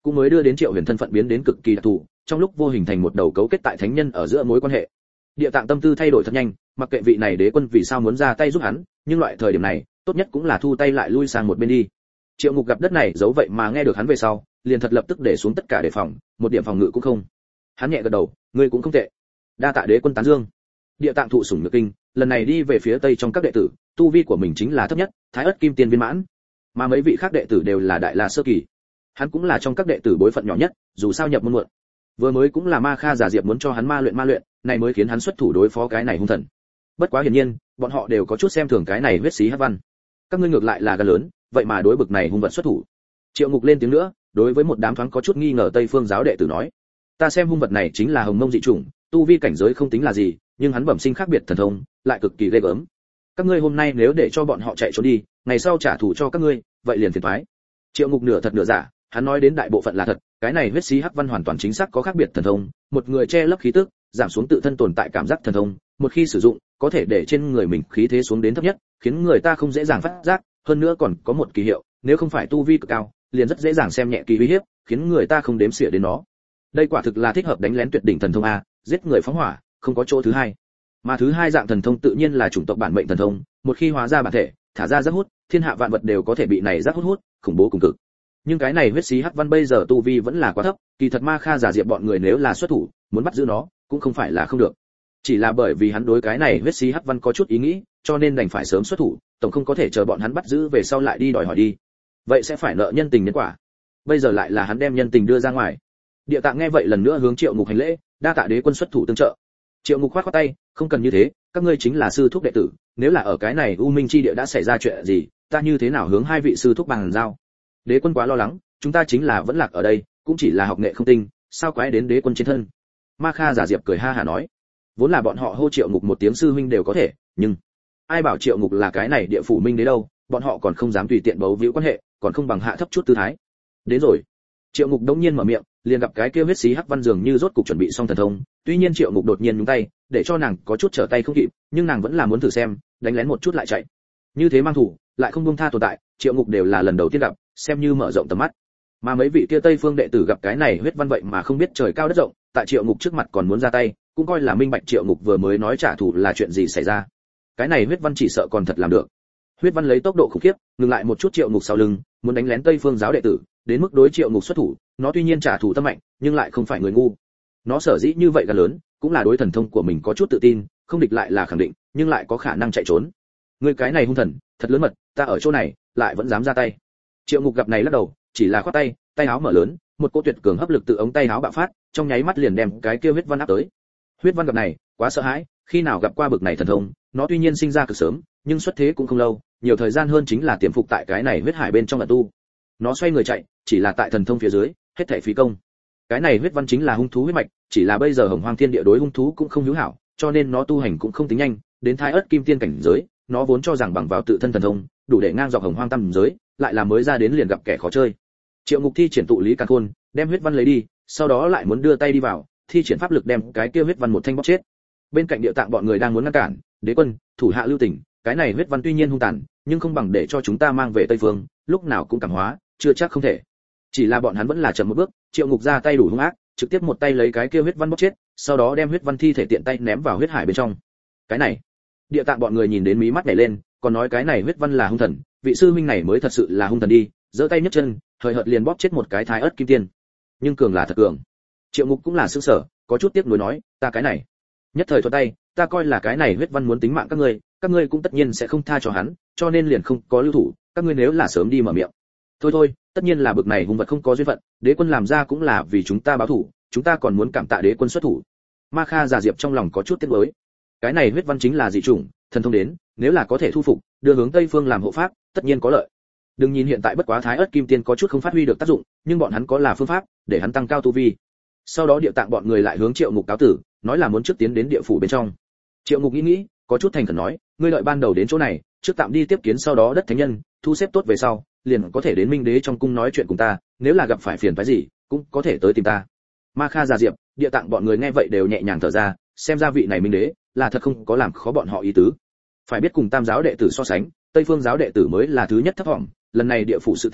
cũng mới đưa đến Triệu Huyền thân phận biến đến cực kỳ đặc thù, trong lúc vô hình thành một đầu cấu kết tại thánh nhân ở giữa mối quan hệ. Địa Tạng tâm tư thay đổi thật nhanh, mặc kệ vị này đế quân vì sao muốn ra tay giúp hắn, nhưng loại thời điểm này, tốt nhất cũng là thu tay lại lui sang một bên đi. Triệu Ngục gặp đất này giấu vậy mà nghe được hắn về sau, liền thật lập tức để xuống tất cả đề phòng, một điểm phòng ngự cũng không. Hắn nhẹ gật đầu, ngươi cũng không tệ. Đa tạ đế quân tán dương. Địa Tạng thụ sủng nhược kinh, lần này đi về phía tây trong các đệ tử, tu vi của mình chính là thấp nhất, Thái Ức Kim Tiên viên mãn, mà mấy vị khác đệ tử đều là đại la sơ kỳ. Hắn cũng là trong các đệ tử bối phận nhỏ nhất, dù sao nhập môn muộn. Vừa mới cũng là Ma Kha giả diệp muốn cho hắn ma luyện, này mới khiến hắn xuất thủ đối phó cái này hung thần. Bất quá hiển nhiên, bọn họ đều có chút xem thường cái này huyết xí hắc văn. Các ngươi ngược lại là gan lớn, vậy mà đối bực này hung vật xuất thủ. Triệu Ngục lên tiếng nữa, đối với một đám thoáng có chút nghi ngờ Tây Phương giáo đệ tử nói: ta xem hung vật này chính là hồng mông dị chủng, tu vi cảnh giới không tính là gì, nhưng hắn bẩm sinh khác biệt thần thông, lại cực kỳ ghê gớm. Các ngươi hôm nay nếu để cho bọn họ chạy trốn đi, ngày sau trả thù cho các ngươi, vậy liền phiền toái. Triệu Ngục nửa thật nửa giả, hắn nói đến đại bộ phận là thật, cái này huyết xí hắc văn hoàn toàn chính xác có khác biệt thần thông, một người che lấp khí tức, giảm xuống tự thân tồn tại cảm giác thần thông, một khi sử dụng, có thể để trên người mình khí thế xuống đến thấp nhất, khiến người ta không dễ dàng phát giác, hơn nữa còn có một kỳ hiệu, nếu không phải tu vi cực cao, liền rất dễ dàng xem nhẹ kỳ uy hiếp, khiến người ta không đếm xỉa đến nó. Đây quả thực là thích hợp đánh lén tuyệt đỉnh thần thông a, giết người phóng hỏa, không có chỗ thứ hai. Mà thứ hai dạng thần thông tự nhiên là chủng tộc bản mệnh thần thông, một khi hóa ra bản thể, thả ra giác hút, thiên hạ vạn vật đều có thể bị này giác hút, khủng bố cùng cực. Nhưng cái này huyết xí hắc văn bây giờ tu vi vẫn là quá thấp, kỳ thật Ma Kha giả diệp bọn người nếu là xuất thủ, muốn bắt giữ nó, cũng không phải là không được. Chỉ là bởi vì hắn đối cái này huyết xí hắc văn có chút ý nghĩ, cho nên đành phải sớm xuất thủ, tổng không có thể chờ bọn hắn bắt giữ về sau lại đi đòi hỏi đi. Vậy sẽ phải nợ nhân tình nhân quả. Bây giờ lại là hắn đem nhân tình đưa ra ngoài. Địa Tạng nghe vậy lần nữa hướng Triệu Ngục hành lễ, đa tạ đế quân xuất thủ tương trợ. Triệu Ngục khoát khoát tay, không cần như thế, các ngươi chính là sư thúc đệ tử, nếu là ở cái này U Minh chi địa đã xảy ra chuyện gì, ta như thế nào hướng hai vị sư thúc bàn giao? Đế quân quá lo lắng, chúng ta chính là vẫn lạc ở đây, cũng chỉ là học nghệ không tinh, sao quái đến đế quân trên thân? Ma Kha giả diệp cười ha hả nói, vốn là bọn họ hô Triệu Ngục một tiếng sư huynh đều có thể, nhưng ai bảo Triệu Ngục là cái này địa phủ minh đế đâu, bọn họ còn không dám tùy tiện bấu víu quan hệ, còn không bằng hạ thấp chút tư thái. Đến rồi. Triệu Ngục đống nhiên mở miệng, liền gặp cái kia huyết xí hắc văn dường như rốt cục chuẩn bị xong thần thông, tuy nhiên Triệu Ngục đột nhiên nhúng tay, để cho nàng có chút trở tay không kịp, nhưng nàng vẫn là muốn thử xem, đánh lén một chút lại chạy. Như thế mang thủ, lại không buông tha tồn tại, Triệu Ngục đều là lần đầu tiên gặp, xem như mở rộng tầm mắt. Mà mấy vị kia Tây phương đệ tử gặp cái này huyết văn vậy mà không biết trời cao đất rộng, tại Triệu Ngục trước mặt còn muốn ra tay, cũng coi là minh bạch Triệu Ngục vừa mới nói trả thù là chuyện gì xảy ra. Cái này huyết văn chỉ sợ còn thật làm được. Huyết văn lấy tốc độ khủng khiếp, ngừng lại một chút Triệu Ngục sau lưng, muốn đánh lén Tây phương giáo đệ tử, đến mức đối Triệu Ngục xuất thủ, nó tuy nhiên trả thù tâm mạnh, nhưng lại không phải người ngu. Nó sở dĩ như vậy gan lớn, cũng là đối thần thông của mình có chút tự tin, không địch lại là khẳng định, nhưng lại có khả năng chạy trốn. Người cái này hung thần, thật lớn mật, ta ở chỗ này, lại vẫn dám ra tay. Triệu Ngục gặp này lắc đầu, chỉ là khoát tay, tay áo mở lớn, một cỗ tuyệt cường hấp lực từ ống tay áo bạo phát, trong nháy mắt liền đem cái kia huyết văn áp tới. Huyết văn gặp này, quá sợ hãi, khi nào gặp qua bực này thần thông, nó tuy nhiên sinh ra cực sớm, nhưng xuất thế cũng không lâu, nhiều thời gian hơn chính là tiềm phục tại cái này huyết hải bên trong ẩn tu. Nó xoay người chạy, chỉ là tại thần thông phía dưới, hết thảy phí công. Cái này huyết văn chính là hung thú huyết mạch, chỉ là bây giờ Hồng Hoang Thiên Địa đối hung thú cũng không hữu hảo, cho nên nó tu hành cũng không tính nhanh, đến Thái Ức Kim Tiên cảnh giới, nó vốn cho rằng bằng vào tự thân thần thông, đủ để ngang dọc Hồng Hoang tam giới, lại là mới ra đến liền gặp kẻ khó chơi. Triệu Ngục thi triển tụ lý càn khôn, đem huyết văn lấy đi, sau đó lại muốn đưa tay đi vào, thi triển pháp lực đem cái kia huyết văn một thanh bóp chết. Bên cạnh Địa Tạng bọn người đang muốn ngăn cản, đế quân, thủ hạ lưu tình, cái này huyết văn tuy nhiên hung tàn, nhưng không bằng để cho chúng ta mang về Tây Phương, lúc nào cũng cảm hóa, chưa chắc không thể. Chỉ là bọn hắn vẫn là chậm một bước, Triệu Ngục ra tay đủ hung ác, trực tiếp một tay lấy cái kia huyết văn bóp chết, sau đó đem huyết văn thi thể tiện tay ném vào huyết hải bên trong. Cái này, Địa Tạng bọn người nhìn đến mí mắt nhảy lên, còn nói cái này huyết văn là hung thần, vị sư huynh này mới thật sự là hung thần đi, giơ tay nhấc chân, hời hợt liền bóp chết một cái Thái Ức Kim Tiên. Nhưng cường là thật cường. Triệu Ngục cũng là sửng sở, có chút tiếc nuối nói, ta cái này, nhất thời thuận tay, ta coi là cái này huyết văn muốn tính mạng các ngươi cũng tất nhiên sẽ không tha cho hắn, cho nên liền không có lưu thủ, các ngươi nếu là sớm đi mở miệng. Thôi, tất nhiên là bực này hung vật không có duyên phận, đế quân làm ra cũng là vì chúng ta báo thủ, chúng ta còn muốn cảm tạ đế quân xuất thủ. Ma Kha giả diệp trong lòng có chút tiếc nuối. Cái này huyết văn chính là dị chủng, thần thông đến, nếu là có thể thu phục, đưa hướng Tây phương làm hộ pháp, tất nhiên có lợi. Đừng nhìn hiện tại bất quá Thái Ức Kim Tiên có chút không phát huy được tác dụng, nhưng bọn hắn có là phương pháp để hắn tăng cao tu vi. Sau đó Địa Tạng bọn người lại hướng Triệu Ngục cáo tử, nói là muốn trước tiến đến địa phủ bên trong. Triệu Ngục nghĩ, có chút thành khẩn nói, ngươi đợi ban đầu đến chỗ này, trước tạm đi tiếp kiến sau đó đất thánh nhân, thu xếp tốt về sau, liền có thể đến Minh Đế trong cung nói chuyện cùng ta, nếu là gặp phải phiền phức gì, cũng có thể tới tìm ta. Ma Kha giả diệp, Địa Tạng bọn người nghe vậy đều nhẹ nhàng thở ra, xem ra vị này Minh Đế là thật không có làm khó bọn họ ý tứ. Phải biết cùng Tam giáo đệ tử so sánh, Tây phương giáo đệ tử mới là thứ nhất thấp vọng, lần này địa phủ sự tình,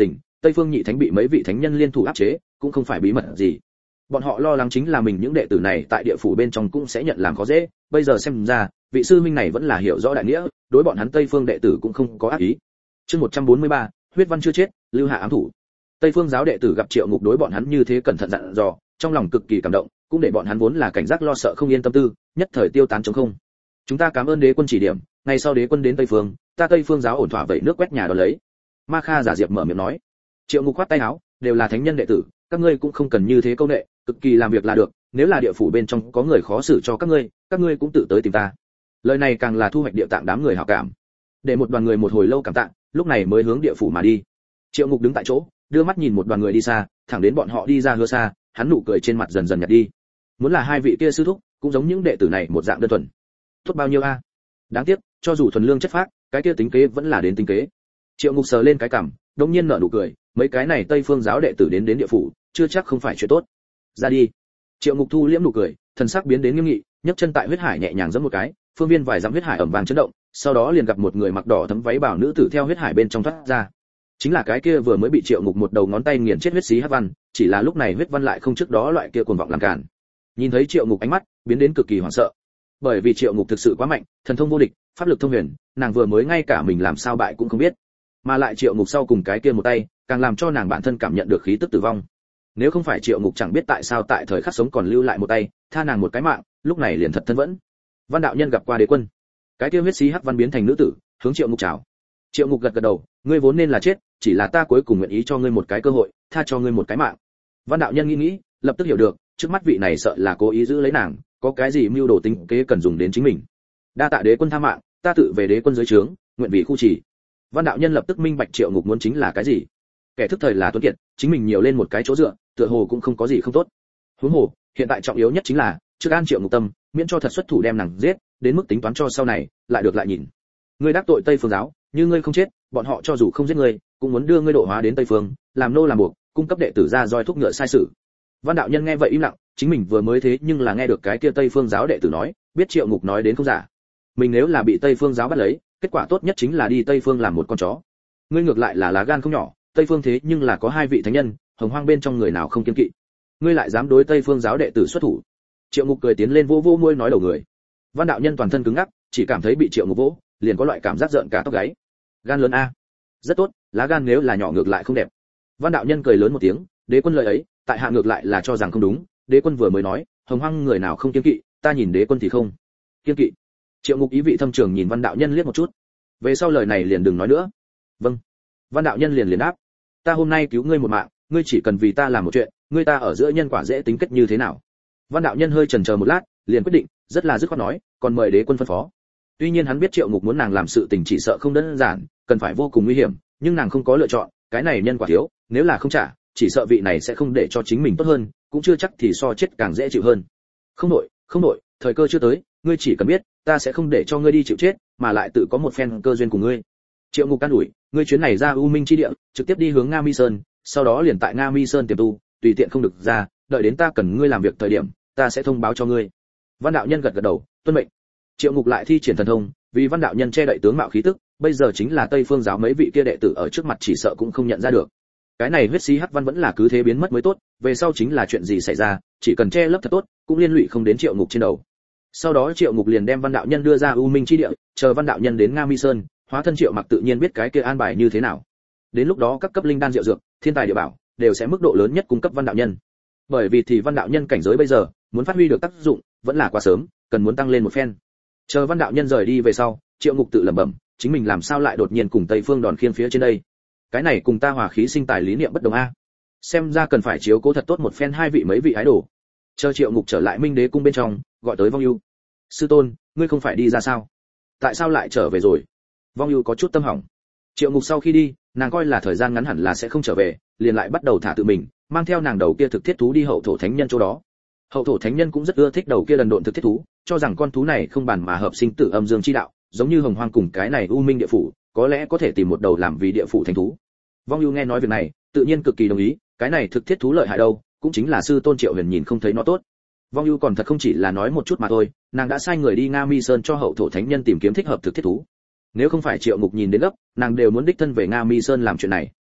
Tây Phương Nhị Thánh bị mấy vị thánh nhân liên thủ áp chế, cũng không phải bí mật gì. Bọn họ lo lắng chính là mình những đệ tử này tại địa phủ bên trong cũng sẽ nhận làm khó dễ, bây giờ xem ra, vị sư minh này vẫn là hiểu rõ đại nghĩa, đối bọn hắn Tây Phương đệ tử cũng không có ác ý. Chương 143, huyết văn chưa chết, lưu hạ ám thủ. Tây Phương giáo đệ tử gặp Triệu Ngục đối bọn hắn như thế cẩn thận dặn dò, trong lòng cực kỳ cảm động, cũng để bọn hắn vốn là cảnh giác lo sợ không yên tâm tư, nhất thời tiêu tán trống không. Chúng ta cảm ơn đế quân chỉ điểm, ngày sau đế quân đến Tây Phương, ta Tây Phương giáo ổn thỏa vậy nước quét nhà đó lấy. Ma Kha giả diệp mở miệng nói. Triệu Ngục khoát tay áo, đều là thánh nhân đệ tử, các ngươi cũng không cần như thế câu nệ, cực kỳ làm việc là được, nếu là địa phủ bên trong có người khó xử cho các ngươi cũng tự tới tìm ta. Lời này càng là thu hoạch địa tạng đám người hảo cảm. Để một đoàn người một hồi lâu cảm tạ, lúc này mới hướng địa phủ mà đi. Triệu Ngục đứng tại chỗ, đưa mắt nhìn một đoàn người đi xa, thẳng đến bọn họ đi ra hứa xa, hắn nụ cười trên mặt dần dần nhạt đi. Muốn là hai vị kia sư thúc, cũng giống những đệ tử này một dạng đơn thuần. Tốt bao nhiêu a? Đáng tiếc, cho dù thuần lương chất phác, cái kia tính kế vẫn là đến tính kế. Triệu Ngục sờ lên cái cằm, đột nhiên nở nụ cười, mấy cái này Tây Phương giáo đệ tử đến địa phủ, chưa chắc không phải chuyện tốt. Ra đi. Triệu Ngục thu liễm nụ cười, thần sắc biến đến nghiêm nghị, nhấc chân tại huyết hải nhẹ nhàng giẫm một cái, phương viên vài dặm huyết hải ầm vang chấn động, sau đó liền gặp một người mặc đỏ thấm váy bảo nữ tử theo huyết hải bên trong thoát ra. Chính là cái kia vừa mới bị Triệu Ngục một đầu ngón tay nghiền chết huyết xí hắc văn, chỉ là lúc này huyết văn lại không trước đó loại kia cuồng vọng làm cản. Nhìn thấy Triệu Ngục ánh mắt biến đến cực kỳ hoảng sợ. Bởi vì Triệu Ngục thực sự quá mạnh, thần thông vô địch, pháp lực thông huyền, nàng vừa mới ngay cả mình làm sao bại cũng không biết. Mà lại Triệu Ngục sau cùng cái kia một tay, càng làm cho nàng bản thân cảm nhận được khí tức tử vong. Nếu không phải Triệu Ngục chẳng biết tại sao tại thời khắc sống còn lưu lại một tay, tha nàng một cái mạng, lúc này liền thật thân vẫn. Văn đạo nhân gặp qua đế quân. Cái kia huyết xí hắc văn biến thành nữ tử, hướng Triệu Ngục chào. Triệu Ngục gật gật đầu, ngươi vốn nên là chết, chỉ là ta cuối cùng nguyện ý cho ngươi một cái cơ hội, tha cho ngươi một cái mạng. Văn đạo nhân nghĩ, lập tức hiểu được, trước mắt vị này sợ là cố ý giữ lấy nàng, có cái gì mưu đồ tính kế cần dùng đến chính mình. Đa tạ đế quân tha mạng, ta tự về đế quân dưới trướng, nguyện vì khu trì. Văn đạo nhân lập tức minh bạch Triệu Ngục muốn chính là cái gì. Kẻ thức thời là tuấn kiệt, chính mình nhiều lên một cái chỗ dựa, tựa hồ cũng không có gì không tốt. Huống hồ, hiện tại trọng yếu nhất chính là trước an Triệu Ngục tâm, miễn cho thật xuất thủ đem nàng giết, đến mức tính toán cho sau này, lại được lại nhìn. Ngươi đắc tội Tây Phương giáo, như ngươi không chết, bọn họ cho dù không giết ngươi, cũng muốn đưa ngươi độ hóa đến Tây Phương, làm nô làm buộc, cung cấp đệ tử ra roi thúc ngựa sai sử. Văn đạo nhân nghe vậy im lặng, chính mình vừa mới thế nhưng là nghe được cái kia Tây Phương giáo đệ tử nói, biết Triệu Ngục nói đến không giả. Mình nếu là bị Tây Phương giáo bắt lấy, kết quả tốt nhất chính là đi Tây Phương làm một con chó. Ngươi ngược lại là lá gan không nhỏ, Tây Phương thế nhưng là có hai vị thánh nhân, hồng hoang bên trong người nào không kiêng kỵ. Ngươi lại dám đối Tây Phương giáo đệ tử xuất thủ. Triệu Ngục cười tiến lên vô vô môi nói đầu người. Văn đạo nhân toàn thân cứng ngắc, chỉ cảm thấy bị Triệu Ngục vỗ, liền có loại cảm giác giận cả tóc gáy. Gan lớn a. Rất tốt, lá gan nếu là nhỏ ngược lại không đẹp. Văn đạo nhân cười lớn một tiếng, đế quân lời ấy, tại hạ ngược lại là cho rằng không đúng, đế quân vừa mới nói, hồng hoang người nào không kiêng kỵ, ta nhìn đế quân thì không kiêng kỵ. Triệu Ngục ý vị thâm trường nhìn Văn đạo nhân liếc một chút. Về sau lời này liền đừng nói nữa. Vâng. Văn đạo nhân liền đáp. Ta hôm nay cứu ngươi một mạng, ngươi chỉ cần vì ta làm một chuyện, ngươi ta ở giữa nhân quả dễ tính kết như thế nào? Văn đạo nhân hơi chần chờ một lát, liền quyết định, rất là dứt khoát nói, còn mời đế quân phân phó. Tuy nhiên hắn biết Triệu Ngục muốn nàng làm sự tình chỉ sợ không đơn giản, cần phải vô cùng nguy hiểm, nhưng nàng không có lựa chọn, cái này nhân quả thiếu, nếu là không trả, chỉ sợ vị này sẽ không để cho chính mình tốt hơn, cũng chưa chắc thì so chết càng dễ chịu hơn. Không nội, thời cơ chưa tới, ngươi chỉ cần biết, ta sẽ không để cho ngươi đi chịu chết, mà lại tự có một phen cơ duyên cùng ngươi. Triệu Ngục can ủi, ngươi chuyến này ra U Minh chi địa, trực tiếp đi hướng Nga Mi Sơn, sau đó liền tại Nga Mi Sơn tiềm tu, tùy tiện không được ra, đợi đến ta cần ngươi làm việc thời điểm, ta sẽ thông báo cho ngươi. Văn đạo nhân gật gật đầu, tuân mệnh. Triệu Ngục lại thi triển thần thông, vì Văn đạo nhân che đậy tướng mạo khí tức, bây giờ chính là Tây Phương giáo mấy vị kia đệ tử ở trước mặt chỉ sợ cũng không nhận ra được. Cái này huyết xí hắc văn vẫn là cứ thế biến mất mới tốt, về sau chính là chuyện gì xảy ra, chỉ cần che lấp thật tốt, cũng liên lụy không đến Triệu Ngục trên đầu. Sau đó Triệu Ngục liền đem Văn đạo nhân đưa ra U Minh chi địa, chờ Văn đạo nhân đến Nga Mi Sơn, hóa thân Triệu Mặc tự nhiên biết cái kia an bài như thế nào. Đến lúc đó các cấp linh đan diệu dược, thiên tài địa bảo đều sẽ mức độ lớn nhất cung cấp Văn đạo nhân. Bởi vì thì Văn đạo nhân cảnh giới bây giờ, muốn phát huy được tác dụng, vẫn là quá sớm, cần muốn tăng lên một phen. Chờ Văn đạo nhân rời đi về sau, Triệu Ngục tự lẩm bẩm, chính mình làm sao lại đột nhiên cùng Tây Phương đòn khiên phía trên đây? Cái này cùng ta hòa khí sinh tài lý niệm bất đồng a. Xem ra cần phải chiếu cố thật tốt một phen hai vị mấy vị ái đồ. Chờ Triệu Ngục trở lại Minh Đế cung bên trong, gọi tới Vong Ưu. Sư tôn, ngươi không phải đi ra sao? Tại sao lại trở về rồi? Vong Ưu có chút tâm hỏng. Triệu Ngục sau khi đi, nàng coi là thời gian ngắn hẳn là sẽ không trở về, liền lại bắt đầu thả tự mình, mang theo nàng đầu kia thực thiết thú đi hậu thổ thánh nhân chỗ đó. Hậu thổ thánh nhân cũng rất ưa thích đầu kia đần độn thực thiết thú, cho rằng con thú này không bàn mà hợp sinh tử âm dương chi đạo, giống như hồng hoang cùng cái này u minh địa phủ, có lẽ có thể tìm một đầu làm vì địa phủ thánh thú. Vong Ưu nghe nói việc này, tự nhiên cực kỳ đồng ý, cái này thực thiết thú lợi hại đâu, cũng chính là sư tôn Triệu Huyền nhìn không thấy nó tốt. Vong Ưu còn thật không chỉ là nói một chút mà thôi, nàng đã sai người đi Nga Mi Sơn cho hậu thổ thánh nhân tìm kiếm thích hợp thực thiết thú. Nếu không phải Triệu Ngục nhìn đến gấp, nàng đều muốn đích thân về Nga Mi Sơn làm chuyện này.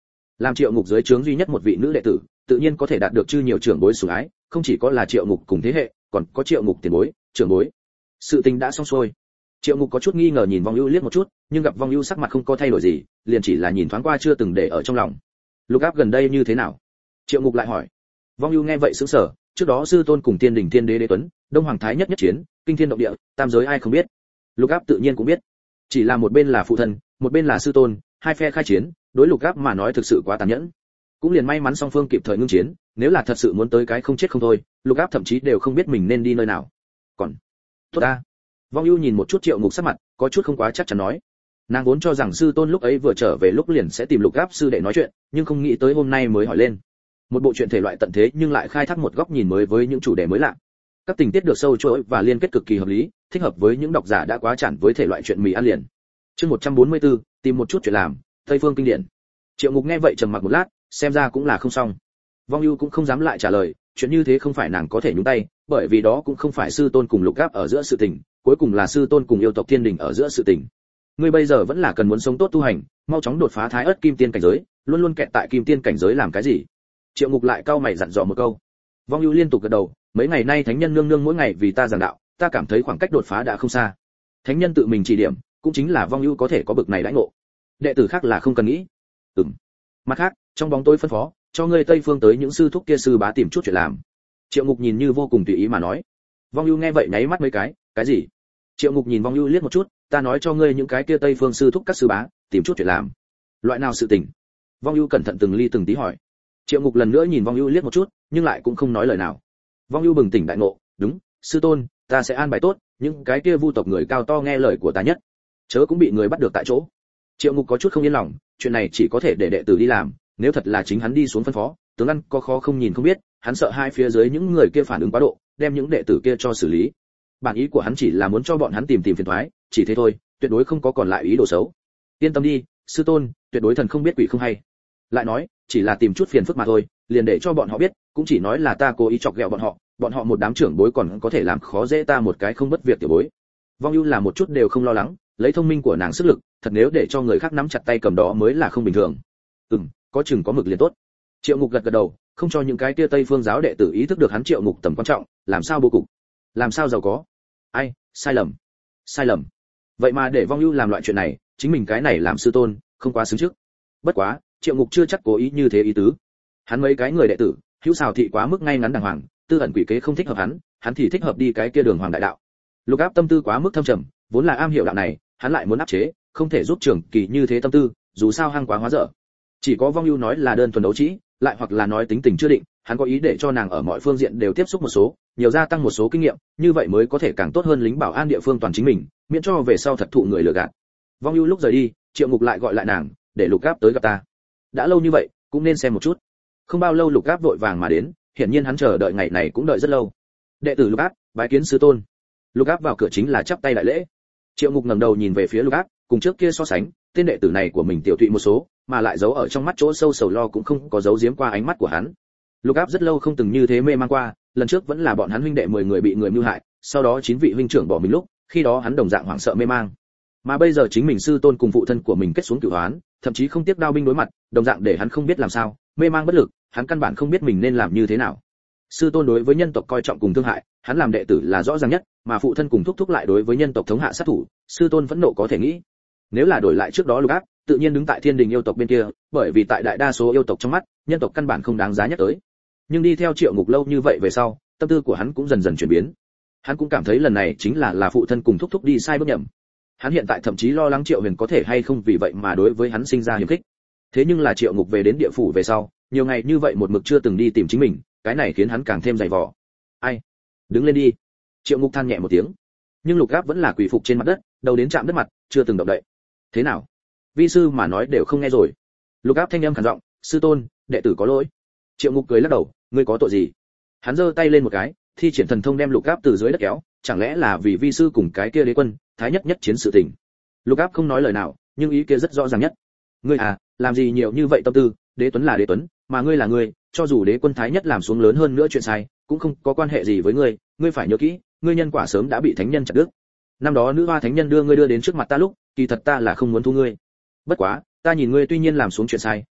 Làm Triệu Ngục dưới trướng duy nhất một vị nữ đệ tử, tự nhiên có thể đạt được chư nhiều trưởng bối sủng ái, không chỉ có là Triệu Ngục cùng thế hệ, còn có Triệu Ngục tiền bối, trưởng bối. Sự tình đã xong xuôi. Triệu Ngục có chút nghi ngờ nhìn Vong Ưu liếc một chút, nhưng gặp Vong Ưu sắc mặt không có thay đổi gì, liền chỉ là nhìn thoáng qua chưa từng để ở trong lòng. Lục Áp gần đây như thế nào? Triệu Ngục lại hỏi. Vong Ưu nghe vậy sững sờ, trước đó sư tôn cùng Tiên Đình Thiên Đế Đế Tuấn, Đông Hoàng Thái nhất nhất chiến, kinh thiên động địa, tam giới ai không biết. Lục Áp tự nhiên cũng biết. Chỉ là một bên là phụ thân, một bên là sư tôn, hai phe khai chiến, đối Lục Áp mà nói thực sự quá tàn nhẫn. Cũng liền may mắn song phương kịp thời ngưng chiến, nếu là thật sự muốn tới cái không chết không thôi, Lục Áp thậm chí đều không biết mình nên đi nơi nào. Còn tốt ta. Vong Ưu nhìn một chút Triệu Ngục sắc mặt, có chút không quá chắc chắn nói. Nàng vốn cho rằng sư tôn lúc ấy vừa trở về lúc liền sẽ tìm Lục Áp sư đệ nói chuyện, nhưng không nghĩ tới hôm nay mới hỏi lên. Một bộ truyện thể loại tận thế nhưng lại khai thác một góc nhìn mới với những chủ đề mới lạ. Các tình tiết được sâu chuỗi và liên kết cực kỳ hợp lý, thích hợp với những độc giả đã quá chản với thể loại truyện mì ăn liền. Chương 144, tìm một chút chuyện làm, Tây Phương kinh điển. Triệu Ngục nghe vậy trầm mặc một lát, xem ra cũng là không xong. Vong Ưu cũng không dám lại trả lời, chuyện như thế không phải nàng có thể nhúng tay, bởi vì đó cũng không phải sư tôn cùng Lục Áp ở giữa sự tình, cuối cùng là sư tôn cùng yêu tộc Thiên Đình ở giữa sự tình. Ngươi bây giờ vẫn là cần muốn sống tốt tu hành, mau chóng đột phá Thái Ức Kim Tiên cảnh giới, luôn luôn kẹt tại Kim Tiên cảnh giới làm cái gì? Triệu Ngục lại cau mày dặn dò một câu. Vong Ưu liên tục gật đầu, mấy ngày nay thánh nhân nương nương mỗi ngày vì ta giảng đạo, ta cảm thấy khoảng cách đột phá đã không xa. Thánh nhân tự mình chỉ điểm, cũng chính là Vong Ưu có thể có bực này đãi ngộ. Đệ tử khác là không cần nghĩ. Mặt khác, trong bóng tối phân phó, cho ngươi Tây Phương tới những sư thúc kia sư bá tìm chút chuyện làm. Triệu Ngục nhìn như vô cùng tùy ý mà nói. Vong Ưu nghe vậy nháy mắt mấy cái gì? Triệu Ngục nhìn Vong Ưu liếc một chút, ta nói cho ngươi những cái kia Tây Phương sư thúc các sư bá, tìm chút chuyện làm. Loại nào sự tình? Vong Ưu cẩn thận từng ly từng tí hỏi. Triệu Ngục lần nữa nhìn Vong Ưu liếc một chút, nhưng lại cũng không nói lời nào. Vong Ưu bừng tỉnh đại ngộ, đúng, sư tôn, ta sẽ an bài tốt, những cái kia vu tộc người cao to nghe lời của ta nhất, chớ cũng bị người bắt được tại chỗ. Triệu Ngục có chút không yên lòng, chuyện này chỉ có thể để đệ tử đi làm, nếu thật là chính hắn đi xuống phân phó, tướng ăn có khó không nhìn không biết, hắn sợ hai phía dưới những người kia phản ứng quá độ, đem những đệ tử kia cho xử lý. Bản ý của hắn chỉ là muốn cho bọn hắn tìm phiền toái, chỉ thế thôi, tuyệt đối không có còn lại ý đồ xấu. Yên tâm đi, sư tôn, tuyệt đối thần không biết quỷ không hay. Lại nói, chỉ là tìm chút phiền phức mà thôi, liền để cho bọn họ biết, cũng chỉ nói là ta cố ý chọc ghẹo bọn họ một đám trưởng bối còn có thể làm khó dễ ta một cái không bất việc tiểu bối. Vong Ưu là một chút đều không lo lắng, lấy thông minh của nàng sức lực, thật nếu để cho người khác nắm chặt tay cầm đó mới là không bình thường. Có chừng có mực liền tốt. Triệu Ngục gật gật đầu, không cho những cái kia Tây Phương giáo đệ tử ý thức được hắn Triệu Ngục tầm quan trọng, làm sao bố cục, làm sao giàu có. Ai, sai lầm. Vậy mà để Vong Ưu làm loại chuyện này, chính mình cái này làm sư tôn, không quá xứng trước. Bất quá, Triệu Ngục chưa chắc cố ý như thế ý tứ. Hắn mấy cái người đệ tử, hữu xào thị quá mức ngay ngắn đàng hoàng, tư ẩn quỷ kế không thích hợp hắn thì thích hợp đi cái kia đường hoàng đại đạo. Lục Áp tâm tư quá mức thâm trầm, vốn là am hiểu đạo này, hắn lại muốn áp chế, không thể giúp trưởng kỳ như thế tâm tư, dù sao hăng quá hóa dở. Chỉ có Vong Ưu nói là đơn thuần đấu trí, lại hoặc là nói tính tình chưa định, hắn có ý để cho nàng ở mọi phương diện đều tiếp xúc một số, nhiều gia tăng một số kinh nghiệm, như vậy mới có thể càng tốt hơn lính bảo an địa phương toàn chính mình, miễn cho về sau thật thụ người lừa gạt. Vong Ưu lúc rời đi, Triệu Ngục lại gọi lại nàng, để Lục Áp tới gặp ta. Đã lâu như vậy, cũng nên xem một chút. Không bao lâu Lục Áp vội vàng mà đến, hiển nhiên hắn chờ đợi ngày này cũng đợi rất lâu. Đệ tử Lục Áp, bái kiến sư tôn. Lục Áp vào cửa chính là chắp tay đại lễ. Triệu Ngục ngẩng đầu nhìn về phía Lục Áp, cùng trước kia so sánh, tên đệ tử này của mình tiểu thụy một số, mà lại giấu ở trong mắt chỗ sâu sầu lo cũng không có giấu giếm qua ánh mắt của hắn. Lục Áp rất lâu không từng như thế mê mang qua, lần trước vẫn là bọn hắn huynh đệ 10 người bị người mưu hại, sau đó 9 vị huynh trưởng bỏ mình lúc, khi đó hắn đồng dạng hoảng sợ mê mang. Mà bây giờ chính mình sư tôn cùng phụ thân của mình kết xuống cửu oán, thậm chí không tiếc đao binh đối mặt, đồng dạng để hắn không biết làm sao, mê mang bất lực, hắn căn bản không biết mình nên làm như thế nào. Sư tôn đối với nhân tộc coi trọng cùng thương hại, hắn làm đệ tử là rõ ràng nhất, mà phụ thân cùng thúc thúc lại đối với nhân tộc thống hạ sát thủ, sư tôn phẫn nộ có thể nghĩ. Nếu là đổi lại trước đó Lục Áp, tự nhiên đứng tại Thiên Đình yêu tộc bên kia, bởi vì tại đại đa số yêu tộc trong mắt, nhân tộc căn bản không đáng giá nhắc tới. Nhưng đi theo Triệu Ngục lâu như vậy về sau, tâm tư của hắn cũng dần dần chuyển biến. Hắn cũng cảm thấy lần này chính là phụ thân cùng thúc thúc đi sai bước nhầm. Hắn hiện tại thậm chí lo lắng Triệu Huyền có thể hay không vì vậy mà đối với hắn sinh ra hiềm khích. Thế nhưng là Triệu Ngục về đến địa phủ về sau, nhiều ngày như vậy một mực chưa từng đi tìm chính mình, cái này khiến hắn càng thêm dày vò. Ai? Đứng lên đi. Triệu Ngục than nhẹ một tiếng. Nhưng Lục Áp vẫn là quỳ phục trên mặt đất, đầu đến chạm đất mặt, chưa từng động đậy. Thế nào? Vi sư mà nói đều không nghe rồi. Lục Áp thanh âm khàn giọng, sư tôn, đệ tử có lỗi. Triệu Ngục cười lắc đầu, ngươi có tội gì? Hắn giơ tay lên một cái, thi triển thần thông đem Lục Áp từ dưới đất kéo, chẳng lẽ là vì vi sư cùng cái kia đế quân, thái nhất nhất chiến sự tình. Lục Áp không nói lời nào, nhưng ý kia rất rõ ràng nhất. Ngươi à, làm gì nhiều như vậy tâm tư, đế tuấn là đế tuấn, mà ngươi là ngươi, cho dù đế quân thái nhất làm xuống lớn hơn nữa chuyện sai, cũng không có quan hệ gì với ngươi, ngươi phải nhớ kỹ, ngươi nhân quả sớm đã bị thánh nhân chặt đứt. Năm đó nữ hoa thánh nhân đưa ngươi đưa đến trước mặt ta lúc, kỳ thật ta là không muốn thu ngươi. Bất quá, ta nhìn ngươi tuy nhiên làm xuống chuyện sai,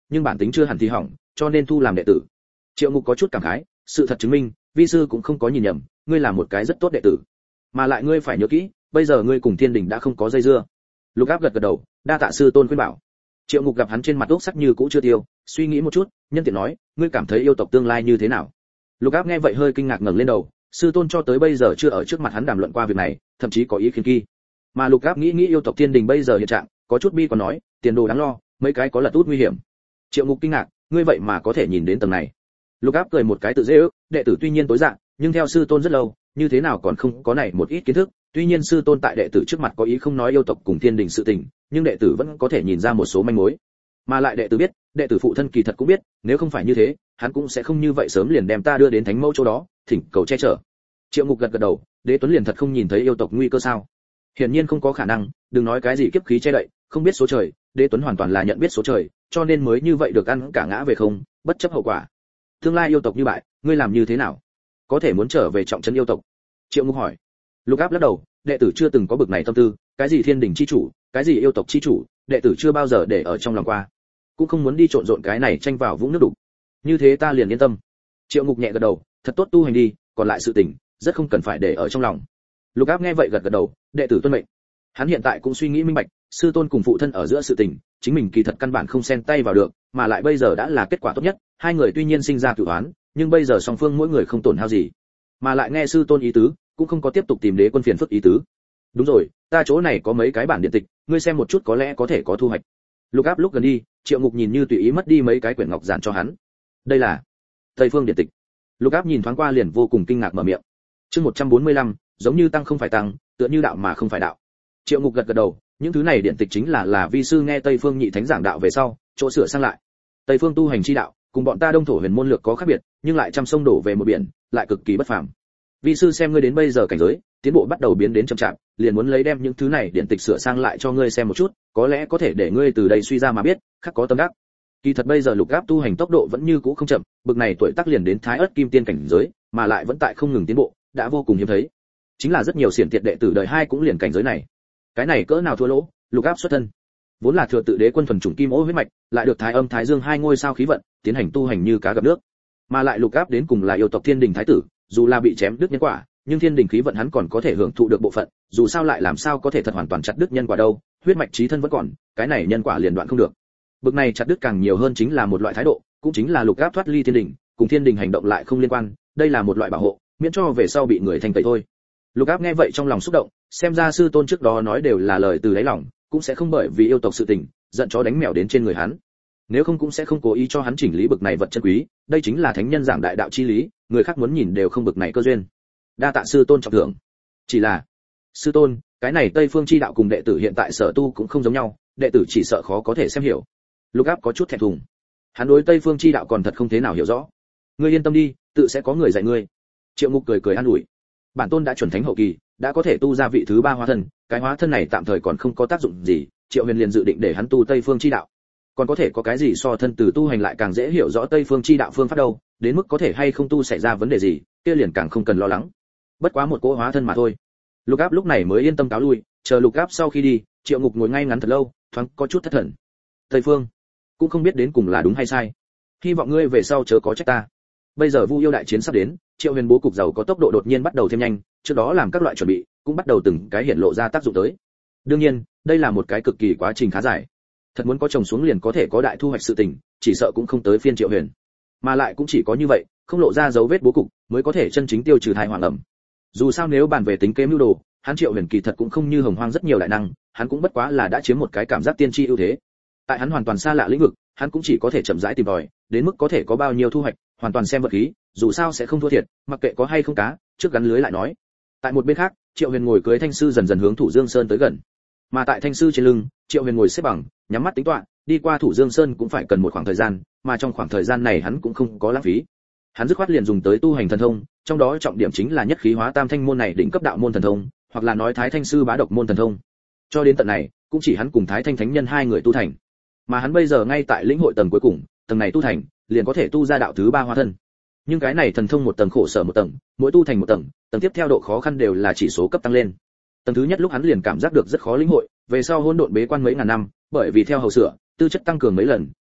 nhưng bản tính chưa hẳn thì hỏng, cho nên thu làm đệ tử. Triệu Ngục có chút cảm khái, sự thật chứng minh, vi sư cũng không có nhìn nhầm, ngươi là một cái rất tốt đệ tử. Mà lại ngươi phải nhớ kỹ, bây giờ ngươi cùng Thiên Đình đã không có dây dưa. Lục Áp gật gật đầu, đa tạ sư tôn khuyên bảo. Triệu Ngục gặp hắn trên mặt ốc sắc như cũ chưa tiêu, suy nghĩ một chút, nhân tiện nói, ngươi cảm thấy yêu tộc tương lai như thế nào? Lục Áp nghe vậy hơi kinh ngạc ngẩng lên đầu, sư tôn cho tới bây giờ chưa ở trước mặt hắn đàm luận qua việc này, thậm chí có ý khiển kỳ. Mà Lục Áp nghĩ yêu tộc Thiên Đình bây giờ hiện trạng, có chút bi còn nói, tiền đồ đáng lo, mấy cái có lật út nguy hiểm. Triệu Ngục kinh ngạc, ngươi vậy mà có thể nhìn đến tầng này. Lục Áp cười một cái tự dễ ước, đệ tử tuy nhiên tối dạng, nhưng theo sư tôn rất lâu, như thế nào còn không có này một ít kiến thức, tuy nhiên sư tôn tại đệ tử trước mặt có ý không nói yêu tộc cùng Thiên Đình sự tình, nhưng đệ tử vẫn có thể nhìn ra một số manh mối. Mà lại đệ tử biết, đệ tử phụ thân kỳ thật cũng biết, nếu không phải như thế, hắn cũng sẽ không như vậy sớm liền đem ta đưa đến Thánh Mẫu chỗ đó, thỉnh cầu che chở. Triệu Ngục gật gật đầu, Đế Tuấn liền thật không nhìn thấy yêu tộc nguy cơ sao? Hiển nhiên không có khả năng, đừng nói cái gì kiếp khí che đậy, không biết số trời, Đế Tuấn hoàn toàn là nhận biết số trời, cho nên mới như vậy được ăn cả ngã về không, bất chấp hậu quả. Tương lai yêu tộc như bại, ngươi làm như thế nào? Có thể muốn trở về trọng trấn yêu tộc? Triệu Ngục hỏi. Lục Áp lắc đầu, đệ tử chưa từng có bực này tâm tư, cái gì Thiên Đình chi chủ, cái gì yêu tộc chi chủ, đệ tử chưa bao giờ để ở trong lòng qua, cũng không muốn đi trộn rộn cái này tranh vào vũng nước đục. Như thế ta liền yên tâm. Triệu Ngục nhẹ gật đầu, thật tốt tu hành đi, còn lại sự tình, rất không cần phải để ở trong lòng. Lục Áp nghe vậy gật gật đầu, đệ tử tuân mệnh. Hắn hiện tại cũng suy nghĩ minh bạch, sư tôn cùng phụ thân ở giữa sự tình, chính mình kỳ thật căn bản không xen tay vào được, mà lại bây giờ đã là kết quả tốt nhất, hai người tuy nhiên sinh ra cửu oán, nhưng bây giờ song phương mỗi người không tổn hao gì. Mà lại nghe sư tôn ý tứ, cũng không có tiếp tục tìm Đế Quân phiền phức ý tứ. Đúng rồi, ta chỗ này có mấy cái bản điện tịch, ngươi xem một chút có lẽ có thể có thu hoạch. Lục Áp lúc gần đi, Triệu Ngục nhìn như tùy ý mất đi mấy cái quyển ngọc giản cho hắn. Đây là Tây Phương điện tịch. Lục Áp nhìn thoáng qua liền vô cùng kinh ngạc mở miệng. Chương 145, giống như tăng không phải tăng, tựa như đạo mà không phải đạo. Triệu Ngục gật gật đầu, những thứ này điện tịch chính là vi sư nghe Tây Phương nhị thánh giảng đạo về sau, chỗ sửa sang lại. Tây Phương tu hành chi đạo, cùng bọn ta Đông thổ huyền môn lược có khác biệt, nhưng lại trăm sông đổ về một biển, lại cực kỳ bất phàm. Vi sư xem ngươi đến bây giờ cảnh giới, tiến bộ bắt đầu biến đến chậm chạp, liền muốn lấy đem những thứ này điện tịch sửa sang lại cho ngươi xem một chút, có lẽ có thể để ngươi từ đây suy ra mà biết, khắc có tâm đắc. Kỳ thật bây giờ Lục Áp tu hành tốc độ vẫn như cũ không chậm, bực này tuổi tác liền đến Thái Ức Kim Tiên cảnh giới, mà lại vẫn tại không ngừng tiến bộ, đã vô cùng hiếm thấy. Chính là rất nhiều xiển tiệt đệ tử đời hai cũng liền cảnh giới này. Cái này cỡ nào thua lỗ, Lục Áp xuất thân vốn là thừa tự Đế Quân thuần chủng kim ô huyết mạch, lại được Thái Âm Thái Dương hai ngôi sao khí vận, tiến hành tu hành như cá gặp nước. Mà lại Lục Áp đến cùng là yêu tộc Thiên Đình thái tử, dù là bị chém đứt nhân quả, nhưng Thiên Đình khí vận hắn còn có thể hưởng thụ được bộ phận, dù sao lại làm sao có thể thật hoàn toàn chặt đứt nhân quả đâu, huyết mạch chí thân vẫn còn, cái này nhân quả liền đoạn không được. Bực này chặt đứt càng nhiều hơn chính là một loại thái độ, cũng chính là Lục Áp thoát ly Thiên Đình, cùng Thiên Đình hành động lại không liên quan, đây là một loại bảo hộ, miễn cho về sau bị người thành tẩy thôi. Lục Áp nghe vậy trong lòng xúc động, xem ra sư tôn trước đó nói đều là lời từ đáy lòng, cũng sẽ không bởi vì yêu tộc sự tình, giận chó đánh mèo đến trên người hắn. Nếu không cũng sẽ không cố ý cho hắn chỉnh lý bực này vật chân quý, đây chính là thánh nhân giảng đại đạo chi lý, người khác muốn nhìn đều không bực này cơ duyên. Đa tạ sư tôn trọng thưởng. Chỉ là, sư tôn, cái này Tây Phương chi đạo cùng đệ tử hiện tại sở tu cũng không giống nhau, đệ tử chỉ sợ khó có thể xem hiểu. Lục Áp có chút thẹn thùng. Hắn đối Tây Phương chi đạo còn thật không thế nào hiểu rõ. Ngươi yên tâm đi, tự sẽ có người dạy ngươi. Triệu Ngục cười an ủi. Bản tôn đã chuẩn thánh hậu kỳ, đã có thể tu ra vị thứ ba hóa thân, cái hóa thân này tạm thời còn không có tác dụng gì, Triệu Huyền liền dự định để hắn tu Tây Phương chi đạo. Còn có thể có cái gì so thân từ tu hành lại càng dễ hiểu rõ Tây Phương chi đạo phương pháp đâu, đến mức có thể hay không tu xảy ra vấn đề gì, kia liền càng không cần lo lắng. Bất quá một cỗ hóa thân mà thôi. Lục Áp lúc này mới yên tâm cáo lui, chờ Lục Áp sau khi đi, Triệu Ngục ngồi ngay ngắn thật lâu, thoáng có chút thất thần. Tây Phương, cũng không biết đến cùng là đúng hay sai. Hy vọng ngươi về sau chớ có trách ta. Bây giờ Vu yêu đại chiến sắp đến, Triệu Huyền bố cục giàu có tốc độ đột nhiên bắt đầu thêm nhanh, trước đó làm các loại chuẩn bị, cũng bắt đầu từng cái hiện lộ ra tác dụng tới. Đương nhiên, đây là một cái cực kỳ quá trình khá dài. Thật muốn có chồng xuống liền có thể có đại thu hoạch sự tình, chỉ sợ cũng không tới phiên Triệu Huyền. Mà lại cũng chỉ có như vậy, không lộ ra dấu vết bố cục, mới có thể chân chính tiêu trừ tai họa ẩm. Dù sao nếu bàn về tính kế mưu đồ, hắn Triệu Huyền kỳ thật cũng không như Hồng Hoang rất nhiều đại năng, hắn cũng bất quá là đã chiếm một cái cảm giác tiên tri ưu thế. Tại hắn hoàn toàn xa lạ lĩnh vực, hắn cũng chỉ có thể chậm rãi tìm tòi, đến mức có thể có bao nhiêu thu hoạch, hoàn toàn xem vật khí, dù sao sẽ không thua thiệt, mặc kệ có hay không cá, trước gắn lưới lại nói. Tại một bên khác, Triệu Huyền ngồi cưới Thanh Sư dần dần hướng Thủ Dương Sơn tới gần. Mà tại Thanh Sư trên lưng, Triệu Huyền ngồi xếp bằng, nhắm mắt tính toán, đi qua Thủ Dương Sơn cũng phải cần một khoảng thời gian, mà trong khoảng thời gian này hắn cũng không có lãng phí. Hắn dứt khoát liền dùng tới tu hành thần thông, trong đó trọng điểm chính là nhất khí hóa tam thanh môn này đỉnh cấp đạo môn thần thông, hoặc là nói Thái Thanh Sư bá độc môn thần thông. Cho đến tận này, cũng chỉ hắn cùng Thái Thanh Thánh Nhân hai người tu thành. Mà hắn bây giờ ngay tại lĩnh hội tầng cuối cùng, tầng này tu thành, liền có thể tu ra đạo thứ ba hóa thân. Nhưng cái này thần thông một tầng khổ sở một tầng, mỗi tu thành một tầng, tầng tiếp theo độ khó khăn đều là chỉ số cấp tăng lên. Tầng thứ nhất lúc hắn liền cảm giác được rất khó lĩnh hội, về sau hỗn độn bế quan mấy ngàn năm, bởi vì theo hầu sửa, tư chất tăng cường mấy lần,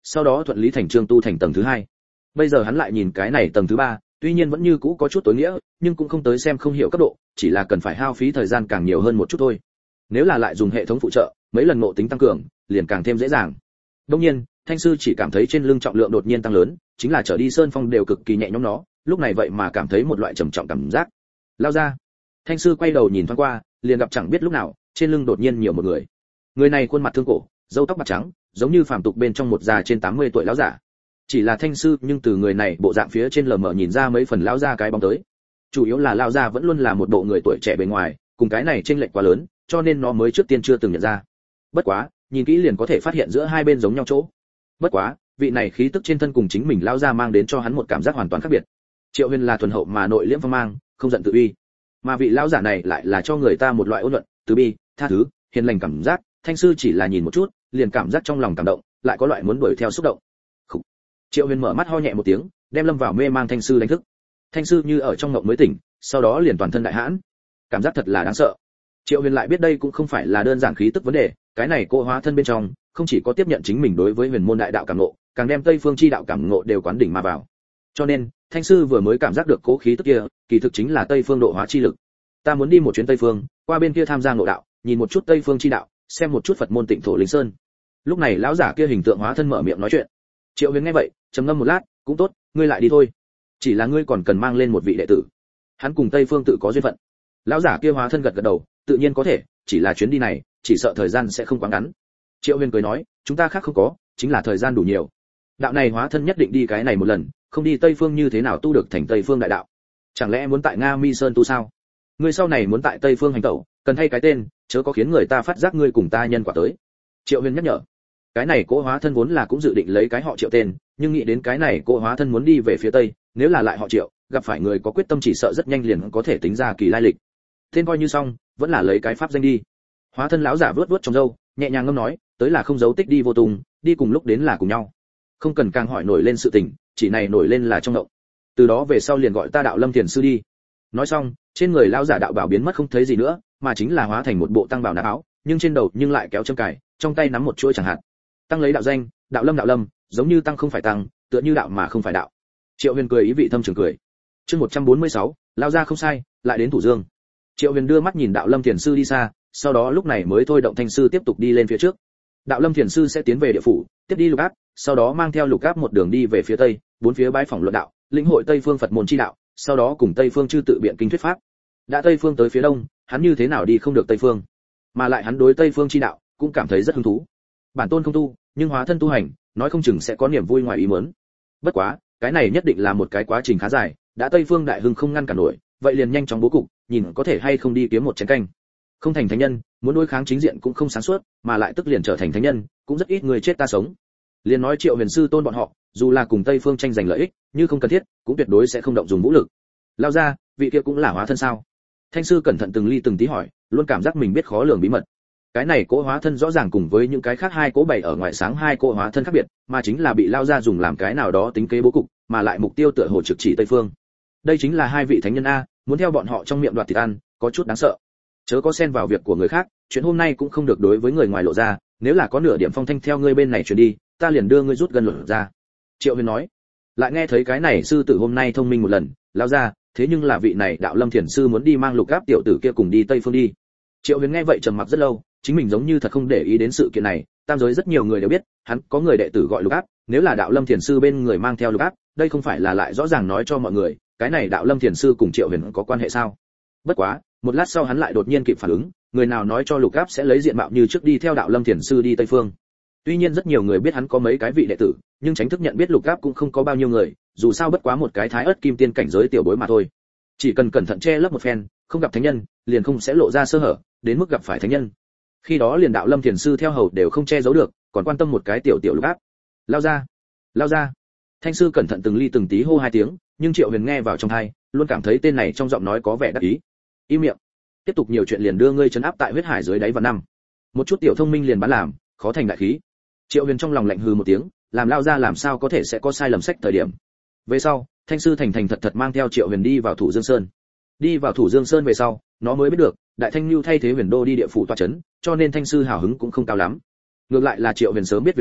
sau đó thuận lý thành chương tu thành tầng thứ 2. Bây giờ hắn lại nhìn cái này tầng thứ 3, tuy nhiên vẫn như cũ có chút tối nghĩa, nhưng cũng không tới xem không hiểu cấp độ, chỉ là cần phải hao phí thời gian càng nhiều hơn một chút thôi. Nếu là lại dùng hệ thống phụ trợ, mấy lần ngộ tính tăng cường, liền càng thêm dễ dàng. Đương nhiên, Thanh sư chỉ cảm thấy trên lưng trọng lượng đột nhiên tăng lớn, chính là trở đi sơn phong đều cực kỳ nhẹ nhõm nó, lúc này vậy mà cảm thấy một loại trầm trọng cảm giác. Lao ra. Thanh sư quay đầu nhìn thoáng qua, liền gặp chẳng biết lúc nào, trên lưng đột nhiên nhiều một người. Người này khuôn mặt thương cổ, râu tóc bạc trắng, giống như phàm tục bên trong một già trên 80 tuổi lão giả. Chỉ là Thanh sư, nhưng từ người này bộ dạng phía trên lờ mờ nhìn ra mấy phần lão gia cái bóng tới. Chủ yếu là lão gia vẫn luôn là một bộ người tuổi trẻ bề ngoài, cùng cái này chênh lệch quá lớn, cho nên nó mới trước tiên chưa từng nhận ra. Bất quá, nhìn kỹ liền có thể phát hiện giữa hai bên giống nhau chỗ. Bất quá, vị này khí tức trên thân cùng chính mình lão gia mang đến cho hắn một cảm giác hoàn toàn khác biệt. Triệu Huyền là thuần hậu mà nội liễm phong mang, không giận tự uy, mà vị lão giả này lại là cho người ta một loại ôn nhuận, từ bi, tha thứ, hiền lành cảm giác. Thanh sư chỉ là nhìn một chút, liền cảm giác trong lòng cảm động, lại có loại muốn đuổi theo xúc động. Khủ. Triệu Huyền mở mắt ho nhẹ một tiếng, đem lâm vào mê mang Thanh sư đánh thức. Thanh sư như ở trong ngộng mới tỉnh, sau đó liền toàn thân đại hãn, cảm giác thật là đáng sợ. Triệu Huyền lại biết đây cũng không phải là đơn giản khí tức vấn đề, cái này cô hóa thân bên trong, không chỉ có tiếp nhận chính mình đối với huyền môn đại đạo cảm ngộ, càng đem Tây phương chi đạo cảm ngộ đều quán đỉnh mà vào. Cho nên, Thanh sư vừa mới cảm giác được cố khí tức kia, kỳ thực chính là Tây phương độ hóa chi lực. Ta muốn đi một chuyến Tây phương, qua bên kia tham gia ngộ đạo, nhìn một chút Tây phương chi đạo, xem một chút Phật môn Tịnh thổ Linh Sơn. Lúc này lão giả kia hình tượng hóa thân mở miệng nói chuyện. Triệu Huyền nghe vậy, trầm ngâm một lát, cũng tốt, ngươi lại đi thôi. Chỉ là ngươi còn cần mang lên một vị đệ tử. Hắn cùng Tây phương tự có duyên phận. Lão giả kia hóa thân gật gật đầu, tự nhiên có thể, chỉ là chuyến đi này, chỉ sợ thời gian sẽ không quá ngắn. Triệu Huyền cười nói, chúng ta khác không có, chính là thời gian đủ nhiều. Đạo này hóa thân nhất định đi cái này một lần, không đi Tây phương như thế nào tu được thành Tây phương đại đạo? Chẳng lẽ muốn tại Nga Mi Sơn tu sao? Ngươi sau này muốn tại Tây phương hành tẩu, cần thay cái tên, chớ có khiến người ta phát giác ngươi cùng ta nhân quả tới. Triệu Huyền nhắc nhở. Cái này cỗ hóa thân vốn là cũng dự định lấy cái họ Triệu tên, nhưng nghĩ đến cái này cỗ hóa thân muốn đi về phía Tây, nếu là lại họ Triệu, gặp phải người có quyết tâm chỉ sợ rất nhanh liền có thể tính ra kỳ lai lịch. Tên coi như xong, vẫn là lấy cái pháp danh đi. Hóa thân lão giả vuốt vuốt trong râu, nhẹ nhàng ngâm nói, tới là không giấu tích đi vô tung, đi cùng lúc đến là cùng nhau. Không cần càng hỏi nổi lên sự tình, chỉ này nổi lên là trong động. Từ đó về sau liền gọi ta Đạo Lâm Thiền sư đi. Nói xong, trên người lão giả đạo bảo biến mất không thấy gì nữa, mà chính là hóa thành một bộ tăng bào nạp áo, nhưng trên đầu nhưng lại kéo châm cài, trong tay nắm một chuỗi chẳng hạn. Tăng lấy đạo danh, Đạo Lâm, giống như tăng không phải tăng, tựa như đạo mà không phải đạo. Triệu Huyền cười ý vị thâm trường cười. Chương 146, lao ra không sai, lại đến Thủ Dương. Triệu Huyền đưa mắt nhìn Đạo Lâm Thiền sư đi xa, sau đó lúc này mới thôi động Thanh sư tiếp tục đi lên phía trước. Đạo Lâm Thiền sư sẽ tiến về địa phủ, tiếp đi Lục Áp, sau đó mang theo Lục Áp một đường đi về phía tây, bốn phía bái phỏng luận đạo, lĩnh hội Tây phương Phật môn chi đạo, sau đó cùng Tây phương chư tự biện kinh thuyết pháp. Đã Tây phương tới phía đông, hắn như thế nào đi không được Tây phương? Mà lại hắn đối Tây phương chi đạo cũng cảm thấy rất hứng thú. Bản tôn không tu, nhưng hóa thân tu hành, nói không chừng sẽ có niềm vui ngoài ý muốn. Bất quá, cái này nhất định là một cái quá trình khá dài, đã Tây phương đại hưng không ngăn cản nổi, vậy liền nhanh chóng bố cục, nhìn có thể hay không đi kiếm một chén canh. Không thành thánh nhân, muốn đối kháng chính diện cũng không sáng suốt, mà lại tức liền trở thành thánh nhân, cũng rất ít người chết ta sống. Liền nói Triệu Huyền sư tôn bọn họ, dù là cùng Tây phương tranh giành lợi ích, như không cần thiết, cũng tuyệt đối sẽ không động dùng vũ lực. Lao ra, vị kia cũng là hóa thân sao? Thanh sư cẩn thận từng ly từng tí hỏi, luôn cảm giác mình biết khó lường bí mật. Cái này cỗ hóa thân rõ ràng cùng với những cái khác hai cỗ bày ở ngoài sáng hai cỗ hóa thân khác biệt, mà chính là bị lao ra dùng làm cái nào đó tính kế bố cục, mà lại mục tiêu tựa hồ trực chỉ Tây phương. Đây chính là hai vị thánh nhân a, muốn theo bọn họ trong miệng đoạt thịt ăn, có chút đáng sợ. Chớ có xen vào việc của người khác, chuyện hôm nay cũng không được đối với người ngoài lộ ra, nếu là có nửa điểm phong thanh theo ngươi bên này truyền đi, ta liền đưa ngươi rút gần luận ra. Triệu Huyền nói. Lại nghe thấy cái này sư tử hôm nay thông minh một lần, lao ra, thế nhưng là vị này Đạo Lâm Thiền sư muốn đi mang Lục Áp tiểu tử kia cùng đi Tây phương đi. Triệu Huyền nghe vậy trầm mặc rất lâu, chính mình giống như thật không để ý đến sự kiện này, tam giới rất nhiều người đều biết, hắn có người đệ tử gọi Lục Áp, nếu là Đạo Lâm Thiền sư bên người mang theo Lục Áp, đây không phải là lại rõ ràng nói cho mọi người, cái này Đạo Lâm Thiền sư cùng Triệu Huyền có quan hệ sao? Bất quá, một lát sau hắn lại đột nhiên kịp phản ứng, người nào nói cho Lục Áp sẽ lấy diện mạo như trước đi theo Đạo Lâm Thiền sư đi Tây phương? Tuy nhiên rất nhiều người biết hắn có mấy cái vị đệ tử, nhưng tránh thức nhận biết Lục Áp cũng không có bao nhiêu người, dù sao bất quá một cái thái ớt kim tiên cảnh giới tiểu bối mà thôi. Chỉ cần cẩn thận che lấp một phen, không gặp thánh nhân, liền không sẽ lộ ra sơ hở, đến mức gặp phải thánh nhân. Khi đó liền Đạo Lâm Thiền sư theo hầu đều không che giấu được, còn quan tâm một cái tiểu Lục Áp. Lao ra, lao ra. Thanh sư cẩn thận từng ly từng tí hô hai tiếng, nhưng Triệu Huyền nghe vào trong tai, luôn cảm thấy tên này trong giọng nói có vẻ đắc ý. Im miệng. Tiếp tục nhiều chuyện liền đưa ngươi trấn áp tại huyết hải dưới đáy vào năm. Một chút tiểu thông minh liền bán làm, khó thành đại khí. Triệu Huyền trong lòng lạnh hừ một tiếng, làm lao ra làm sao có thể sẽ có sai lầm sách thời điểm. Về sau, Thanh sư thành thành thật thật mang theo Triệu Huyền đi vào Thủ Dương Sơn. Đi vào Thủ Dương Sơn về sau, nó mới biết được, Đại Thanh Nưu thay thế Huyền Đô đi địa phủ tọa trấn, cho nên Thanh sư hào hứng cũng không cao lắm. Ngược lại là Triệu Huyền sớm biết việc này,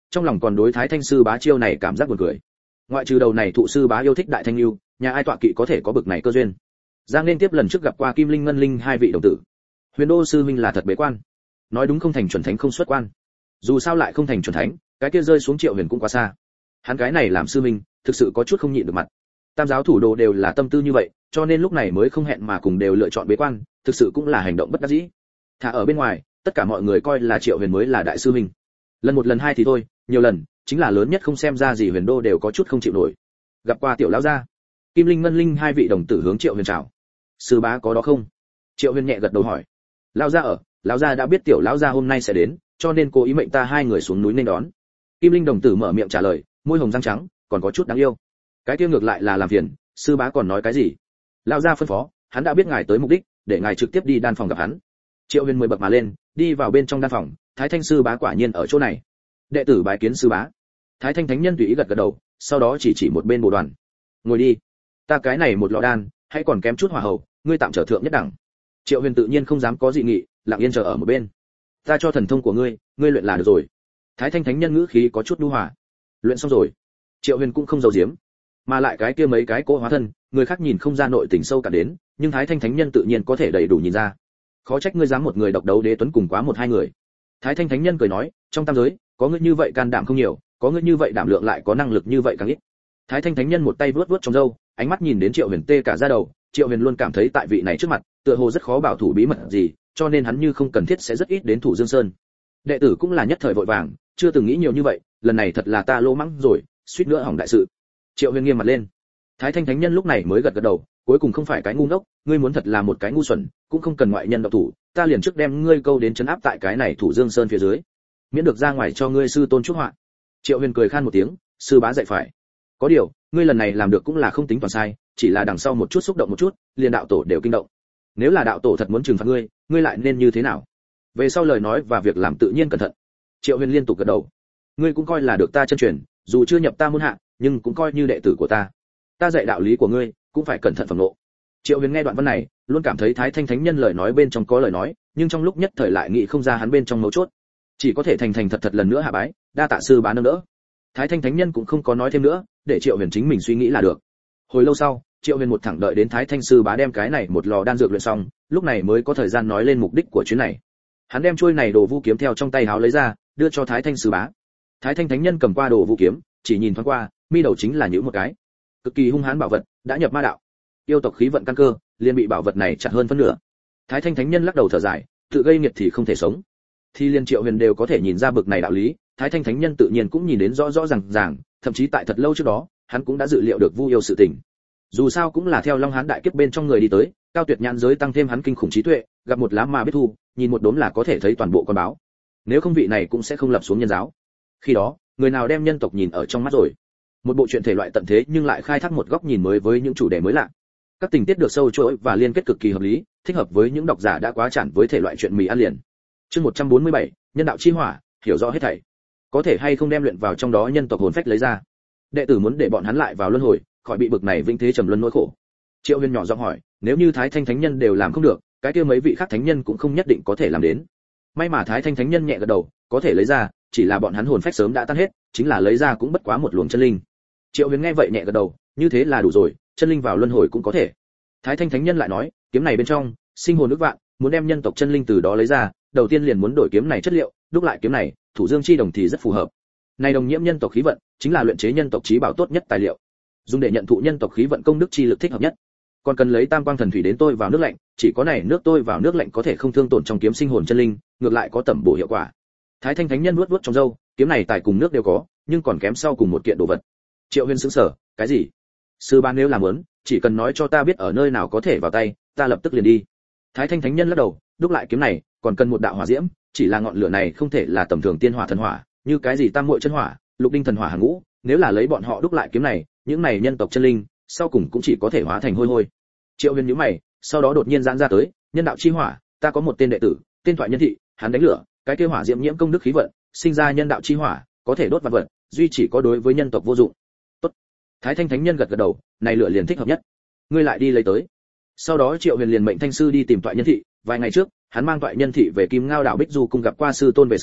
trong lòng còn đối Thái Thanh sư bá chiêu này cảm giác buồn cười. Ngoại trừ đầu này thụ sư bá yêu thích đại thanh lưu, nhà ai tọa kỵ có thể có bực này cơ duyên. Giang nên tiếp lần trước gặp qua Kim Linh Ngân Linh hai vị đồng tử. Huyền Đô sư huynh là thật bế quan, nói đúng không thành chuẩn thánh không xuất quan. Dù sao lại không thành chuẩn thánh, cái kia rơi xuống Triệu Huyền cũng quá xa. Hắn cái này làm sư huynh, thực sự có chút không nhịn được mặt. Tam giáo thủ đồ đều là tâm tư như vậy, cho nên lúc này mới không hẹn mà cùng đều lựa chọn bế quan, thực sự cũng là hành động bất đắc dĩ. Thả ở bên ngoài, tất cả mọi người coi là Triệu Huyền mới là đại sư huynh. Lần một lần hai thì thôi, nhiều lần, chính là lớn nhất không xem ra gì Huyền Đô đều có chút không chịu nổi. Gặp qua tiểu lão gia. Kim Linh Ngân Linh hai vị đồng tử hướng Triệu Huyền chào. Sư bá có đó không? Triệu Huyền nhẹ gật đầu hỏi. Lão gia ở, lão gia đã biết tiểu lão gia hôm nay sẽ đến, cho nên cố ý mệnh ta hai người xuống núi nên đón. Kim Linh đồng tử mở miệng trả lời, môi hồng răng trắng, còn có chút đáng yêu. Cái kia ngược lại là làm phiền, sư bá còn nói cái gì? Lão gia phân phó, hắn đã biết ngài tới mục đích, để ngài trực tiếp đi đan phòng gặp hắn. Triệu Huyền 10 bậc mà lên, đi vào bên trong đan phòng, Thái Thanh sư bá quả nhiên ở chỗ này. Đệ tử bái kiến sư bá. Thái Thanh thánh nhân tùy ý gật gật đầu, sau đó chỉ một bên bồ đoàn. Ngồi đi. Ta cái này một lọ đan, hãy còn kém chút hỏa hậu, ngươi tạm trở thượng nhất đẳng. Triệu Huyền tự nhiên không dám có dị nghị, lặng yên chờ ở một bên. Ta cho thần thông của ngươi, ngươi luyện là được rồi. Thái Thanh thánh nhân ngữ khí có chút nhu hòa. Luyện xong rồi. Triệu Huyền cũng không giấu giếm, mà lại cái kia mấy cái cỗ hóa thân, người khác nhìn không ra nội tình sâu cả đến, nhưng Thái Thanh thánh nhân tự nhiên có thể đầy đủ nhìn ra. Khó trách ngươi dám một người độc đấu đế tuấn cùng quá một hai người. Thái Thanh thánh nhân cười nói, trong tam giới, có ngươi như vậy can đảm không nhiều, có ngươi như vậy đảm lượng lại có năng lực như vậy càng ít. Thái Thanh thánh nhân một tay vuốt vuốt trong râu, ánh mắt nhìn đến Triệu Huyền tê cả da đầu. Triệu Huyền luôn cảm thấy tại vị này trước mặt, tựa hồ rất khó bảo thủ bí mật gì, cho nên hắn như không cần thiết sẽ rất ít đến Thủ Dương Sơn. Đệ tử cũng là nhất thời vội vàng, chưa từng nghĩ nhiều như vậy, lần này thật là ta lỗ mãng rồi, suýt nữa hỏng đại sự. Triệu Huyền nghiêm mặt lên. Thái Thanh thánh nhân lúc này mới gật gật đầu, cuối cùng không phải cái ngu ngốc, ngươi muốn thật là một cái ngu xuẩn, cũng không cần ngoại nhân động thủ, ta liền trước đem ngươi câu đến trấn áp tại cái này Thủ Dương Sơn phía dưới, miễn được ra ngoài cho ngươi sư tôn chuốc họa. Triệu Huyền cười khan một tiếng, sư bá dạy phải. Có điều, ngươi lần này làm được cũng là không tính toàn sai, chỉ là đằng sau một chút xúc động một chút, liền đạo tổ đều kinh động. Nếu là đạo tổ thật muốn trừng phạt ngươi, ngươi lại nên như thế nào? Về sau lời nói và việc làm tự nhiên cẩn thận. Triệu Huyền liên tục gật đầu. Ngươi cũng coi là được ta chân truyền, dù chưa nhập ta môn hạ, nhưng cũng coi như đệ tử của ta. Ta dạy đạo lý của ngươi, cũng phải cẩn thận phòng ngộ. Triệu Huyền nghe đoạn văn này, luôn cảm thấy Thái Thanh thánh nhân lời nói bên trong có lời nói, nhưng trong lúc nhất thời lại nghĩ không ra hắn bên trong mấu chốt, chỉ có thể thành thành thật thật lần nữa hạ bái, đa tạ sư bá nâng đỡ. Thái Thanh thánh nhân cũng không có nói thêm nữa, để Triệu Huyền chính mình suy nghĩ là được. Hồi lâu sau, Triệu Huyền một thẳng đợi đến Thái Thanh sư bá đem cái này một lò đan dược luyện xong, lúc này mới có thời gian nói lên mục đích của chuyến này. Hắn đem chuôi này đồ vu kiếm theo trong tay háo lấy ra, đưa cho Thái Thanh sư bá. Thái Thanh thánh nhân cầm qua đồ vu kiếm, chỉ nhìn thoáng qua, mi đầu chính là nhíu một cái. Cực kỳ hung hãn bảo vật, đã nhập ma đạo. Yêu tộc khí vận căn cơ, liền bị bảo vật này chặn hơn phân nửa. Thái Thanh thánh nhân lắc đầu thở dài, tự gây nghiệt thì không thể sống. Thì liên Triệu Huyền đều có thể nhìn ra bực này đạo lý, Thái Thanh thánh nhân tự nhiên cũng nhìn đến rõ rõ ràng ràng, thậm chí tại thật lâu trước đó, hắn cũng đã dự liệu được Vu yêu sự tình. Dù sao cũng là theo Long Hán đại kiếp bên trong người đi tới, cao tuyệt nhãn giới tăng thêm hắn kinh khủng trí tuệ, gặp một lá mà biết thu, nhìn một đốm là có thể thấy toàn bộ con báo. Nếu không vị này cũng sẽ không lập xuống nhân giáo. Khi đó, người nào đem nhân tộc nhìn ở trong mắt rồi. Một bộ truyện thể loại tận thế nhưng lại khai thác một góc nhìn mới với những chủ đề mới lạ. Các tình tiết được sâu chuỗi và liên kết cực kỳ hợp lý, thích hợp với những độc giả đã quá chán với thể loại truyện mì ăn liền. Chương 147, nhân đạo chi hỏa, hiểu rõ hết thảy. Có thể hay không đem luyện vào trong đó nhân tộc hồn phách lấy ra. Đệ tử muốn để bọn hắn lại vào luân hồi, khỏi bị bực này vĩnh thế trầm luân nỗi khổ. Triệu Huyền nhỏ giọng hỏi, nếu như Thái Thanh thánh nhân đều làm không được, cái kia mấy vị khác thánh nhân cũng không nhất định có thể làm đến. May mà Thái Thanh thánh nhân nhẹ gật đầu, có thể lấy ra, chỉ là bọn hắn hồn phách sớm đã tan hết, chính là lấy ra cũng bất quá một luồng chân linh. Triệu Huyền nghe vậy nhẹ gật đầu, như thế là đủ rồi, chân linh vào luân hồi cũng có thể. Thái Thanh thánh nhân lại nói, kiếm này bên trong, sinh hồn ức vạn, muốn đem nhân tộc chân linh từ đó lấy ra, đầu tiên liền muốn đổi kiếm này chất liệu, đúc lại kiếm này, Thủ Dương chi đồng thì rất phù hợp. Này đồng nhiễm nhân tộc khí vận, chính là luyện chế nhân tộc chí bảo tốt nhất tài liệu. Dùng để nhận thụ nhân tộc khí vận công đức chi lực thích hợp nhất. Còn cần lấy Tam Quang Thần Thủy đến tôi vào nước lạnh, chỉ có này nước tôi vào nước lạnh có thể không thương tổn trong kiếm sinh hồn chân linh, ngược lại có tẩm bổ hiệu quả. Thái Thanh thánh nhân nuốt nuốt trong râu, kiếm này tài cùng nước đều có, nhưng còn kém sau cùng một kiện đồ vật. Triệu Huyền sững sờ, cái gì? Sư ban nếu làm muốn, chỉ cần nói cho ta biết ở nơi nào có thể vào tay, ta lập tức liền đi. Thái Thanh thánh nhân lắc đầu, đúc lại kiếm này, còn cần một đạo hỏa diễm, chỉ là ngọn lửa này không thể là tầm thường tiên hỏa thần hỏa, như cái gì tam muội chân hỏa, lục đinh thần hỏa hàng ngũ, nếu là lấy bọn họ đúc lại kiếm này, những này nhân tộc chân linh, sau cùng cũng chỉ có thể hóa thành hôi hôi. Triệu Huyền nhíu mày, sau đó đột nhiên giãn ra tới, nhân đạo chi hỏa, ta có một tên đệ tử, tên thoại nhân thị, hắn đánh lửa, cái kia hỏa diễm nhiễm công đức khí vận, sinh ra nhân đạo chi hỏa, có thể đốt vạn vật, duy chỉ có đối với nhân tộc vô dụng. Tốt. Thái Thanh thánh nhân gật gật đầu, này lửa liền thích hợp nhất. Ngươi lại đi lấy tới. Sau đó Triệu Huyền liền mệnh thanh sư đi tìm thoại nhân thị, vài ngày trước, hắn mang thoại nhân thị về Kim Ngao đảo Bích Du cung gặp qua sư tôn về sau,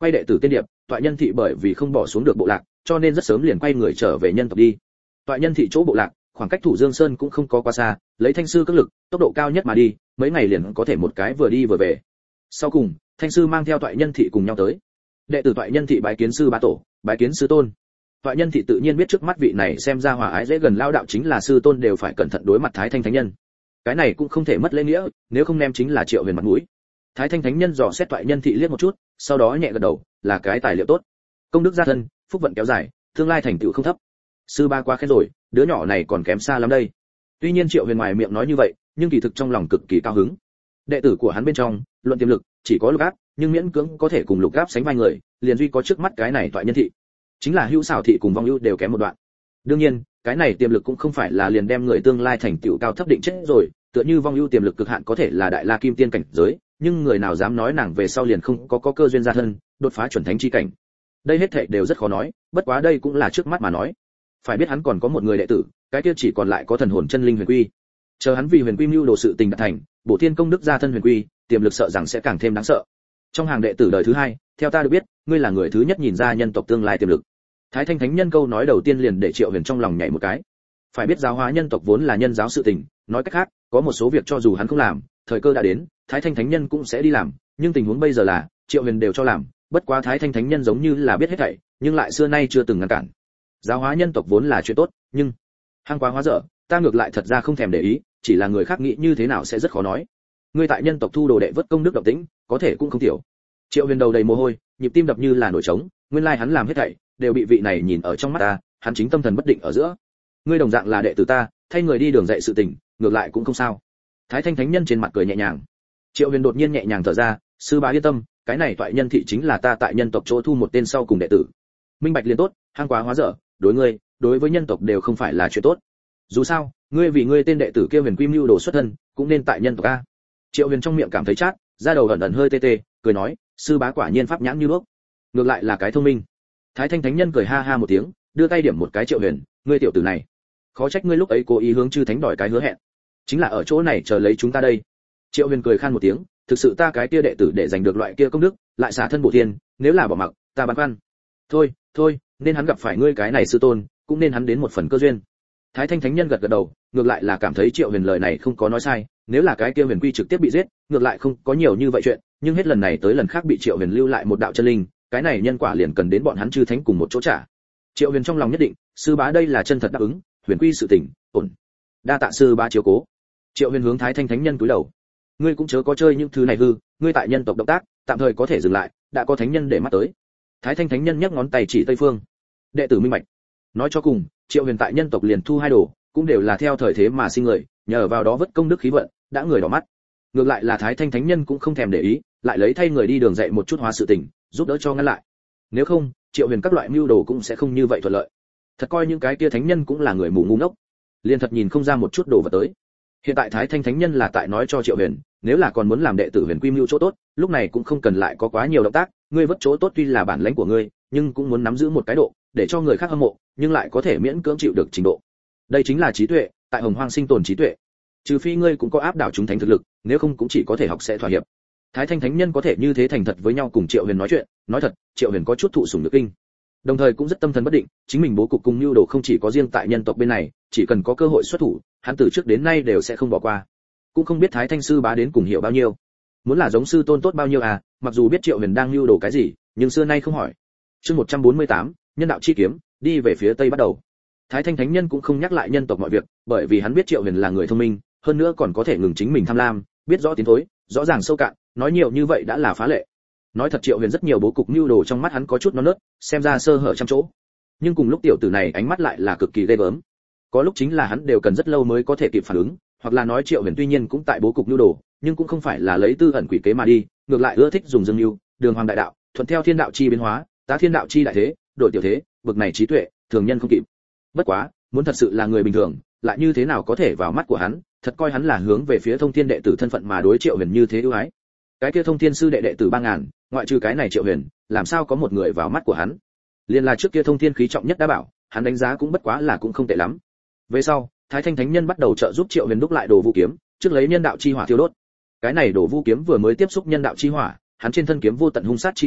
quay đệ tử tên điệp, Toại Nhân thị bởi vì không bỏ xuống được bộ lạc, cho nên rất sớm liền quay người trở về nhân tộc đi. Toại Nhân thị chỗ bộ lạc, khoảng cách Thủ Dương Sơn cũng không có quá xa, lấy Thanh sư cước lực, tốc độ cao nhất mà đi, mấy ngày liền có thể một cái vừa đi vừa về. Sau cùng, Thanh sư mang theo Toại Nhân thị cùng nhau tới. Đệ tử Toại Nhân thị bái kiến sư bá tổ, bái kiến sư tôn. Toại Nhân thị tự nhiên biết trước mắt vị này xem ra hòa ái dễ gần lao đạo chính là sư tôn, đều phải cẩn thận đối mặt Thái Thanh thánh nhân. Cái này cũng không thể mất lễ nghĩa, nếu không nem chính là Triệu Huyền mặt mũi. Thái Thanh thánh nhân dò xét Toại Nhân thị liếc một chút, sau đó nhẹ gật đầu, là cái tài liệu tốt. Công đức gia thân, phúc vận kéo dài, tương lai thành tựu không thấp. Sư ba quá khen rồi, đứa nhỏ này còn kém xa lắm đây. Tuy nhiên Triệu Huyền ngoài miệng nói như vậy, nhưng kỳ thực trong lòng cực kỳ cao hứng. Đệ tử của hắn bên trong, luận tiềm lực, chỉ có Lục Áp, nhưng miễn cưỡng có thể cùng Lục Áp sánh vai người, liền duy có trước mắt cái này Toại Nhân thị. Chính là Hữu Xảo thị cùng Vong Ưu đều kém một đoạn. Đương nhiên, cái này tiềm lực cũng không phải là liền đem người tương lai thành tựu cao thấp định chết rồi, tựa như Vong Ưu tiềm lực cực hạn có thể là đại la kim tiên cảnh giới, nhưng người nào dám nói nàng về sau liền không có cơ duyên gia thân, đột phá chuẩn thánh chi cảnh. Đây hết thảy đều rất khó nói, bất quá đây cũng là trước mắt mà nói. Phải biết hắn còn có một người đệ tử, cái kia chỉ còn lại có thần hồn chân linh Huyền Quy. Chờ hắn vì Huyền Quy mưu đồ sự tình đạt thành, bổ thiên công đức gia thân Huyền Quy, tiềm lực sợ rằng sẽ càng thêm đáng sợ. Trong hàng đệ tử đời thứ hai, theo ta được biết, ngươi là người thứ nhất nhìn ra nhân tộc tương lai tiềm lực. Thái Thanh thánh nhân câu nói đầu tiên liền để Triệu Huyền trong lòng nhảy một cái. Phải biết giáo hóa nhân tộc vốn là nhân giáo sự tình, nói cách khác, có một số việc cho dù hắn không làm, thời cơ đã đến, Thái Thanh thánh nhân cũng sẽ đi làm, nhưng tình huống bây giờ là, Triệu Huyền đều cho làm, bất quá Thái Thanh thánh nhân giống như là biết hết thảy, nhưng lại xưa nay chưa từng ngăn cản. Giáo hóa nhân tộc vốn là chuyện tốt, nhưng hăng quá hóa dở, ta ngược lại thật ra không thèm để ý, chỉ là người khác nghĩ như thế nào sẽ rất khó nói. Ngươi tại nhân tộc thu đồ đệ vất công đức động tĩnh, có thể cũng không tiểu. Triệu Huyền đầu đầy mồ hôi, nhịp tim đập như là nổi trống, nguyên lai hắn làm hết thảy đều bị vị này nhìn ở trong mắt ta, hắn chính tâm thần bất định ở giữa. Ngươi đồng dạng là đệ tử ta, thay người đi đường dạy sự tình, ngược lại cũng không sao. Thái Thanh thánh nhân trên mặt cười nhẹ nhàng. Triệu Huyền đột nhiên nhẹ nhàng thở ra, sư bá yên tâm, cái này Toại Nhân thị chính là ta tại nhân tộc chỗ thu một tên sau cùng đệ tử. Minh bạch liền tốt, hang quá hóa dở, đối ngươi, đối với nhân tộc đều không phải là chuyện tốt. Dù sao, ngươi vì ngươi tên đệ tử kia Huyền Quy mưu đồ xuất thân, cũng nên tại nhân tộc a. Triệu Huyền trong miệng cảm thấy chát, da đầu ẩn ẩn hơi tê tê, cười nói, sư bá quả nhiên pháp nhãn như đuốc, ngược lại là cái thông minh. Thái Thanh thánh nhân cười ha ha một tiếng, đưa tay điểm một cái Triệu Huyền, ngươi tiểu tử này, khó trách ngươi lúc ấy cố ý hướng chư thánh đòi cái hứa hẹn, chính là ở chỗ này chờ lấy chúng ta đây. Triệu Huyền cười khan một tiếng, thực sự ta cái kia đệ tử để giành được loại kia công đức, lại xả thân bổ thiên, nếu là bỏ mặc, ta băn khoăn. Thôi, nên hắn gặp phải ngươi cái này sư tôn, cũng nên hắn đến một phần cơ duyên. Thái Thanh thánh nhân gật gật đầu, ngược lại là cảm thấy Triệu Huyền lời này không có nói sai, nếu là cái kia Huyền Quy trực tiếp bị giết, ngược lại không có nhiều như vậy chuyện, nhưng hết lần này tới lần khác bị Triệu Huyền lưu lại một đạo chân linh, cái này nhân quả liền cần đến bọn hắn chư thánh cùng một chỗ trả. Triệu Huyền trong lòng nhất định, sư bá đây là chân thật đáp ứng, Huyền Quy sự tình, ổn. Đa tạ sư bá chiếu cố. Triệu Huyền hướng Thái Thanh thánh nhân cúi đầu. Ngươi cũng chớ có chơi những thứ này hư, ngươi tại nhân tộc động tác, tạm thời có thể dừng lại, đã có thánh nhân để mắt tới. Thái Thanh thánh nhân nhấc ngón tay chỉ tây phương. Đệ tử minh bạch. Nói cho cùng, Triệu Huyền tại nhân tộc liền thu hai đồ, cũng đều là theo thời thế mà sinh người, nhờ vào đó vất công đức khí vận, đã người đỏ mắt. Ngược lại là Thái Thanh thánh nhân cũng không thèm để ý, lại lấy thay người đi đường dạy một chút hóa sự tình, giúp đỡ cho ngăn lại. Nếu không, Triệu Huyền các loại mưu đồ cũng sẽ không như vậy thuận lợi. Thật coi những cái kia thánh nhân cũng là người mù ngu ngốc, liền thật nhìn không ra một chút đồ vật tới. Hiện tại Thái Thanh thánh nhân là tại nói cho Triệu Huyền, nếu là còn muốn làm đệ tử Huyền Quy mưu chỗ tốt, lúc này cũng không cần lại có quá nhiều động tác, ngươi vất chỗ tốt tuy là bản lãnh của ngươi, nhưng cũng muốn nắm giữ một cái độ, để cho người khác hâm mộ, nhưng lại có thể miễn cưỡng chịu được trình độ. Đây chính là trí tuệ, tại Hồng Hoang sinh tồn trí tuệ. Trừ phi ngươi cũng có áp đảo chúng thánh thực lực, nếu không cũng chỉ có thể học sẽ thỏa hiệp. Thái Thanh thánh nhân có thể như thế thành thật với nhau cùng Triệu Huyền nói chuyện, nói thật, Triệu Huyền có chút thụ sủng nhược kinh. Đồng thời cũng rất tâm thần bất định, chính mình bố cục cùng nhu đồ không chỉ có riêng tại nhân tộc bên này, chỉ cần có cơ hội xuất thủ, hắn từ trước đến nay đều sẽ không bỏ qua. Cũng không biết Thái Thanh sư bá đến cùng hiểu bao nhiêu, muốn là giống sư tôn tốt bao nhiêu à, mặc dù biết Triệu Huyền đang nhu đồ cái gì, nhưng xưa nay không hỏi. Chương 148, nhân đạo chi kiếm, đi về phía tây bắt đầu. Thái Thanh thánh nhân cũng không nhắc lại nhân tộc mọi việc, bởi vì hắn biết Triệu Huyền là người thông minh, hơn nữa còn có thể ngừng chính mình tham lam, biết rõ tiến thối, rõ ràng sâu cạn, nói nhiều như vậy đã là phá lệ. Nói thật Triệu Huyền rất nhiều bố cục mưu đồ trong mắt hắn có chút non nớt, xem ra sơ hở trăm chỗ. Nhưng cùng lúc tiểu tử này ánh mắt lại là cực kỳ ghê gớm. Có lúc chính là hắn đều cần rất lâu mới có thể kịp phản ứng, hoặc là nói Triệu Huyền tuy nhiên cũng tại bố cục mưu đồ, nhưng cũng không phải là lấy tư ẩn quỷ kế mà đi, ngược lại ưa thích dùng dương mưu, đường hoàng đại đạo, thuận theo thiên đạo chi biến hóa, tá thiên đạo chi đại thế, đổi tiểu thế, bực này trí tuệ, thường nhân không kịp. Bất quá, muốn thật sự là người bình thường, lại như thế nào có thể vào mắt của hắn, thật coi hắn là hướng về phía Thông Thiên đệ tử thân phận mà đối Triệu Huyền như thế ưu ái. Cái kia Thông Thiên sư đệ đệ tử 3000, ngoại trừ cái này Triệu Huyền, làm sao có một người vào mắt của hắn? Liên là trước kia Thông Thiên khí trọng nhất đã bảo, hắn đánh giá cũng bất quá là cũng không tệ lắm. Về sau, Thái Thanh thánh nhân bắt đầu trợ giúp Triệu Huyền đúc lại đồ vũ kiếm, trước lấy nhân đạo chi hỏa thiêu đốt. Cái này đồ vũ kiếm vừa mới tiếp xúc nhân đạo chi hỏa, hắn trên thân kiếm vô tận hung sát chi khí,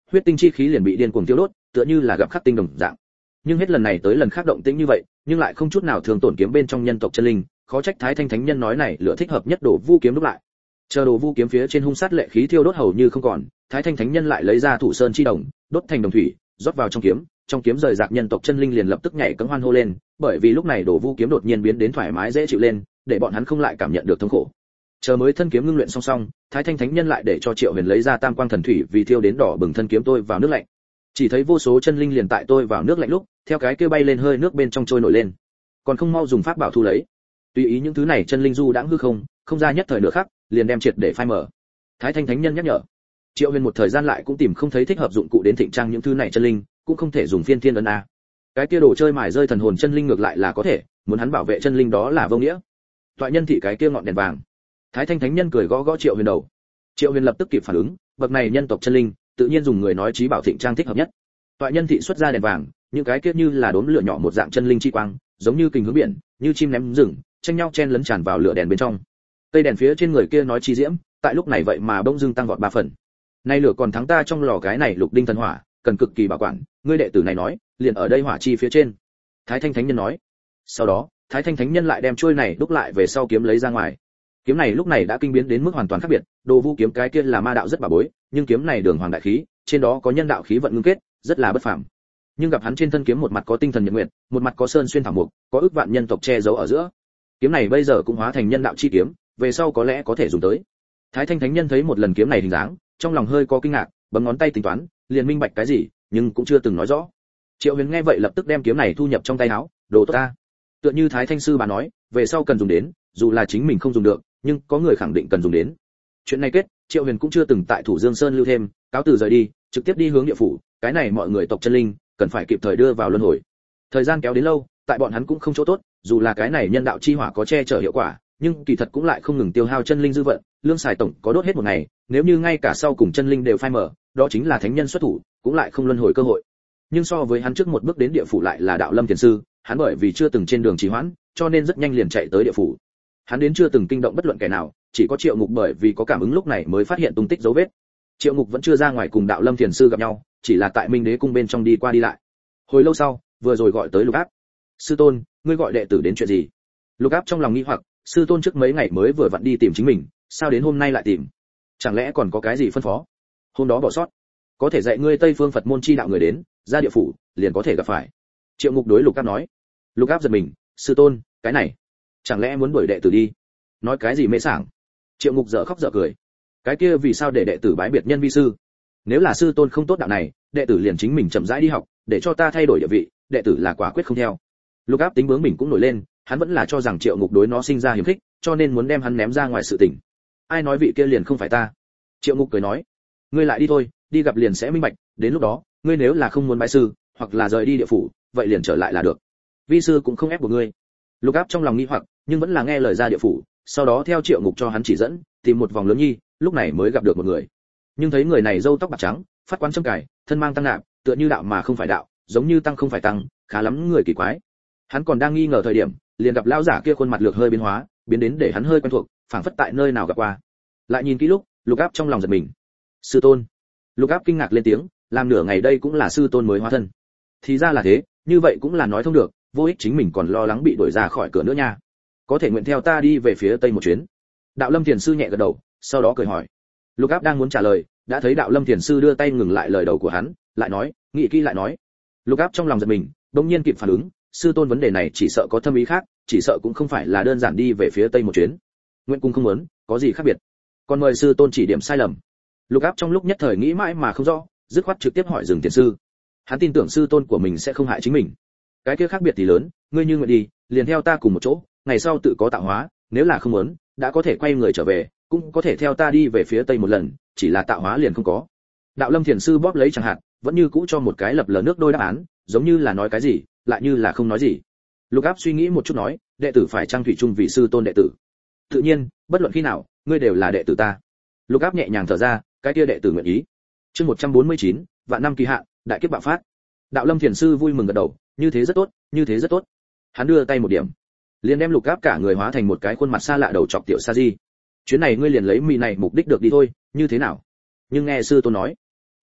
huyết tinh chi khí liền bị điên cuồng tiêu đốt, tựa như là gặp khắc tinh đồng dạng. Nhưng hết lần này tới lần khác động tĩnh như vậy, nhưng lại không chút nào thường tổn kiếm bên trong nhân tộc chân linh, khó trách Thái Thanh Thánh Nhân nói này lửa thích hợp nhất Đồ Vu kiếm đúc lại. Chờ Đồ Vu kiếm phía trên hung sát lệ khí thiêu đốt hầu như không còn, Thái Thanh Thánh Nhân lại lấy ra thủ sơn chi đồng, đốt thành đồng thủy, rót vào trong kiếm rời rạc nhân tộc chân linh liền lập tức nhảy cẫng hoan hô lên, bởi vì lúc này Đồ Vu kiếm đột nhiên biến đến thoải mái dễ chịu lên, để bọn hắn không lại cảm nhận được thống khổ. Chờ mới thân kiếm ngưng luyện song song, Thái Thanh Thánh Nhân lại để cho Triệu Huyền lấy ra Tam Quang Thần Thủy vì thiêu đến đỏ bừng thân kiếm tôi vào nước lạnh. Chỉ thấy vô số chân linh liền tại tôi vào nước lạnh lúc, theo cái kia bay lên hơi nước bên trong trôi nổi lên. Còn không mau dùng pháp bảo thu lấy. Tùy ý những thứ này chân linh du đãng hư không ra nhất thời nửa khắc, liền đem triệt để phai mở. Thái Thanh Thánh Nhân nhắc nhở. Triệu Huyền một thời gian lại cũng tìm không thấy thích hợp dụng cụ đến thịnh trang những thứ này chân linh, cũng không thể dùng phiên thiên ấn a. Cái kia đồ chơi mài rơi thần hồn chân linh ngược lại là có thể, muốn hắn bảo vệ chân linh đó là vô nghĩa. Toại nhân thị cái kia ngọn đèn vàng. Thái Thanh Thánh Nhân cười gõ gõ Triệu Huyền đầu. Triệu Huyền lập tức kịp phản ứng, bậc này nhân tộc chân linh, tự nhiên dùng người nói trí bảo thịnh trang thích hợp nhất. Toại nhân thị xuất ra đèn vàng, những cái kia như là đốm lửa nhỏ một dạng chân linh chi quang, giống như kình hướng biển, như chim ném rừng, tranh nhau chen lấn tràn vào lửa đèn bên trong. Cây đèn phía trên người kia nói chi diễm, tại lúc này vậy mà bỗng dưng tăng vọt 3 phần. Nay lửa còn thắng ta trong lò cái này lục đinh thần hỏa, cần cực kỳ bảo quản, ngươi đệ tử này nói, liền ở đây hỏa chi phía trên. Thái Thanh Thánh Nhân nói. Sau đó, Thái Thanh Thánh Nhân lại đem chuôi này đúc lại về sau kiếm lấy ra ngoài. Kiếm này lúc này đã kinh biến đến mức hoàn toàn khác biệt, Đồ Vu kiếm cái kia là ma đạo rất bà bối, nhưng kiếm này đường hoàng đại khí, trên đó có nhân đạo khí vận ngưng kết, rất là bất phàm. Nhưng gặp hắn trên thân kiếm một mặt có tinh thần nhật nguyện, một mặt có sơn xuyên thảo mục, có ức vạn nhân tộc che giấu ở giữa. Kiếm này bây giờ cũng hóa thành nhân đạo chi kiếm, về sau có lẽ có thể dùng tới. Thái Thanh Thánh Nhân thấy một lần kiếm này hình dáng, trong lòng hơi có kinh ngạc, bấm ngón tay tính toán, liền minh bạch cái gì, nhưng cũng chưa từng nói rõ. Triệu Huyền nghe vậy lập tức đem kiếm này thu nhập trong tay áo, đồ tốt ta. Tựa như Thái Thanh sư bà nói, về sau cần dùng đến, dù là chính mình không dùng được, nhưng có người khẳng định cần dùng đến. Chuyện này kết, Triệu Huyền cũng chưa từng tại Thủ Dương Sơn lưu thêm, cáo từ rời đi, trực tiếp đi hướng địa phủ, cái này mọi người tộc chân linh cần phải kịp thời đưa vào luân hồi. Thời gian kéo đến lâu, tại bọn hắn cũng không chỗ tốt, dù là cái này nhân đạo chi hỏa có che chở hiệu quả, nhưng kỳ thật cũng lại không ngừng tiêu hao chân linh dư vận, lương xài tổng có đốt hết một ngày, nếu như ngay cả sau cùng chân linh đều phai mở, đó chính là thánh nhân xuất thủ, cũng lại không luân hồi cơ hội. Nhưng so với hắn trước một bước đến địa phủ lại là Đạo Lâm Thiền sư, hắn bởi vì chưa từng trên đường trì hoãn, cho nên rất nhanh liền chạy tới địa phủ. Hắn đến chưa từng kinh động bất luận kẻ nào, chỉ có Triệu Ngục bởi vì có cảm ứng lúc này mới phát hiện tung tích dấu vết. Triệu Ngục vẫn chưa ra ngoài cùng Đạo Lâm Thiền sư gặp nhau, chỉ là tại Minh Đế cung bên trong đi qua đi lại. Hồi lâu sau, vừa rồi gọi tới Lục Áp. "Sư tôn, ngươi gọi đệ tử đến chuyện gì?" Lục Áp trong lòng nghi hoặc, sư tôn trước mấy ngày mới vừa vặn đi tìm chính mình, sao đến hôm nay lại tìm? Chẳng lẽ còn có cái gì phân phó? Hôm đó bỏ sót, có thể dạy ngươi Tây Phương Phật môn chi đạo người đến, ra địa phủ, liền có thể gặp phải. Triệu Ngục đối Lục Áp nói. Lục Áp giật mình, sư tôn, cái này, chẳng lẽ muốn đuổi đệ tử đi? Nói cái gì mễ sảng? Triệu Ngục dở khóc dở cười. Cái kia vì sao để đệ tử bái biệt nhân vi sư? Nếu là sư tôn không tốt đạo này, đệ tử liền chính mình chậm rãi đi học, để cho ta thay đổi địa vị, đệ tử là quả quyết không theo. Lục Áp tính bướng mình cũng nổi lên, hắn vẫn là cho rằng Triệu Ngục đối nó sinh ra hiềm khích, cho nên muốn đem hắn ném ra ngoài sự tình. Ai nói vị kia liền không phải ta? Triệu Ngục cười nói, ngươi lại đi thôi, đi gặp liền sẽ minh bạch, đến lúc đó, ngươi nếu là không muốn bái sư, hoặc là rời đi địa phủ, vậy liền trở lại là được. Vi sư cũng không ép buộc ngươi. Lục Áp trong lòng nghi hoặc, nhưng vẫn là nghe lời ra địa phủ, sau đó theo Triệu Ngục cho hắn chỉ dẫn, tìm một vòng lớn nhi, lúc này mới gặp được một người. Nhưng thấy người này râu tóc bạc trắng, phát quán châm cài, thân mang tăng nạp, tựa như đạo mà không phải đạo, giống như tăng không phải tăng, khá lắm người kỳ quái. Hắn còn đang nghi ngờ thời điểm, liền gặp lão giả kia khuôn mặt lược hơi biến hóa, biến đến để hắn hơi quen thuộc, phảng phất tại nơi nào gặp qua. Lại nhìn kỹ lúc, Lục Áp trong lòng giật mình. Sư tôn. Lục Áp kinh ngạc lên tiếng, làm nửa ngày đây cũng là sư tôn mới hóa thân. Thì ra là thế, như vậy cũng là nói thông được, vô ích chính mình còn lo lắng bị đuổi ra khỏi cửa nữa nha. Có thể nguyện theo ta đi về phía tây một chuyến. Đạo Lâm Thiền sư nhẹ gật đầu, sau đó cười hỏi. Lục Áp đang muốn trả lời, đã thấy Đạo Lâm Thiền sư đưa tay ngừng lại lời đầu của hắn, lại nói, nghĩ kỹ lại nói. Lục Áp trong lòng giật mình, đột nhiên kịp phản ứng, sư tôn vấn đề này chỉ sợ có thâm ý khác, chỉ sợ cũng không phải là đơn giản đi về phía tây một chuyến. Nguyện cung không muốn, có gì khác biệt? Còn mời sư tôn chỉ điểm sai lầm. Lục Áp trong lúc nhất thời nghĩ mãi mà không rõ, dứt khoát trực tiếp hỏi dừng thiền sư. Hắn tin tưởng sư tôn của mình sẽ không hại chính mình. Cái kia khác biệt thì lớn, ngươi như nguyện đi, liền theo ta cùng một chỗ, ngày sau tự có tạo hóa, nếu là không muốn, đã có thể quay người trở về, cũng có thể theo ta đi về phía tây một lần, chỉ là tạo hóa liền không có. Đạo Lâm Thiền sư bóp lấy chẳng hạn, vẫn như cũ cho một cái lập lờ nước đôi đáp án, giống như là nói cái gì, lại như là không nói gì. Lục Áp suy nghĩ một chút nói, đệ tử phải trang thủy chung vì sư tôn đệ tử. Tự nhiên, bất luận khi nào, ngươi đều là đệ tử ta. Lục Áp nhẹ nhàng thở ra, cái kia đệ tử nguyện ý. Chương 149, vạn năm kỳ hạn, đại kiếp bạo phát. Đạo Lâm Thiền sư vui mừng gật đầu, như thế rất tốt, như thế rất tốt. Hắn đưa tay một điểm, liền đem Lục Áp cả người hóa thành một cái khuôn mặt xa lạ đầu chọc tiểu sa di. Chuyến này ngươi liền lấy mì này mục đích được đi thôi, như thế nào? Nhưng nghe sư tôn nói,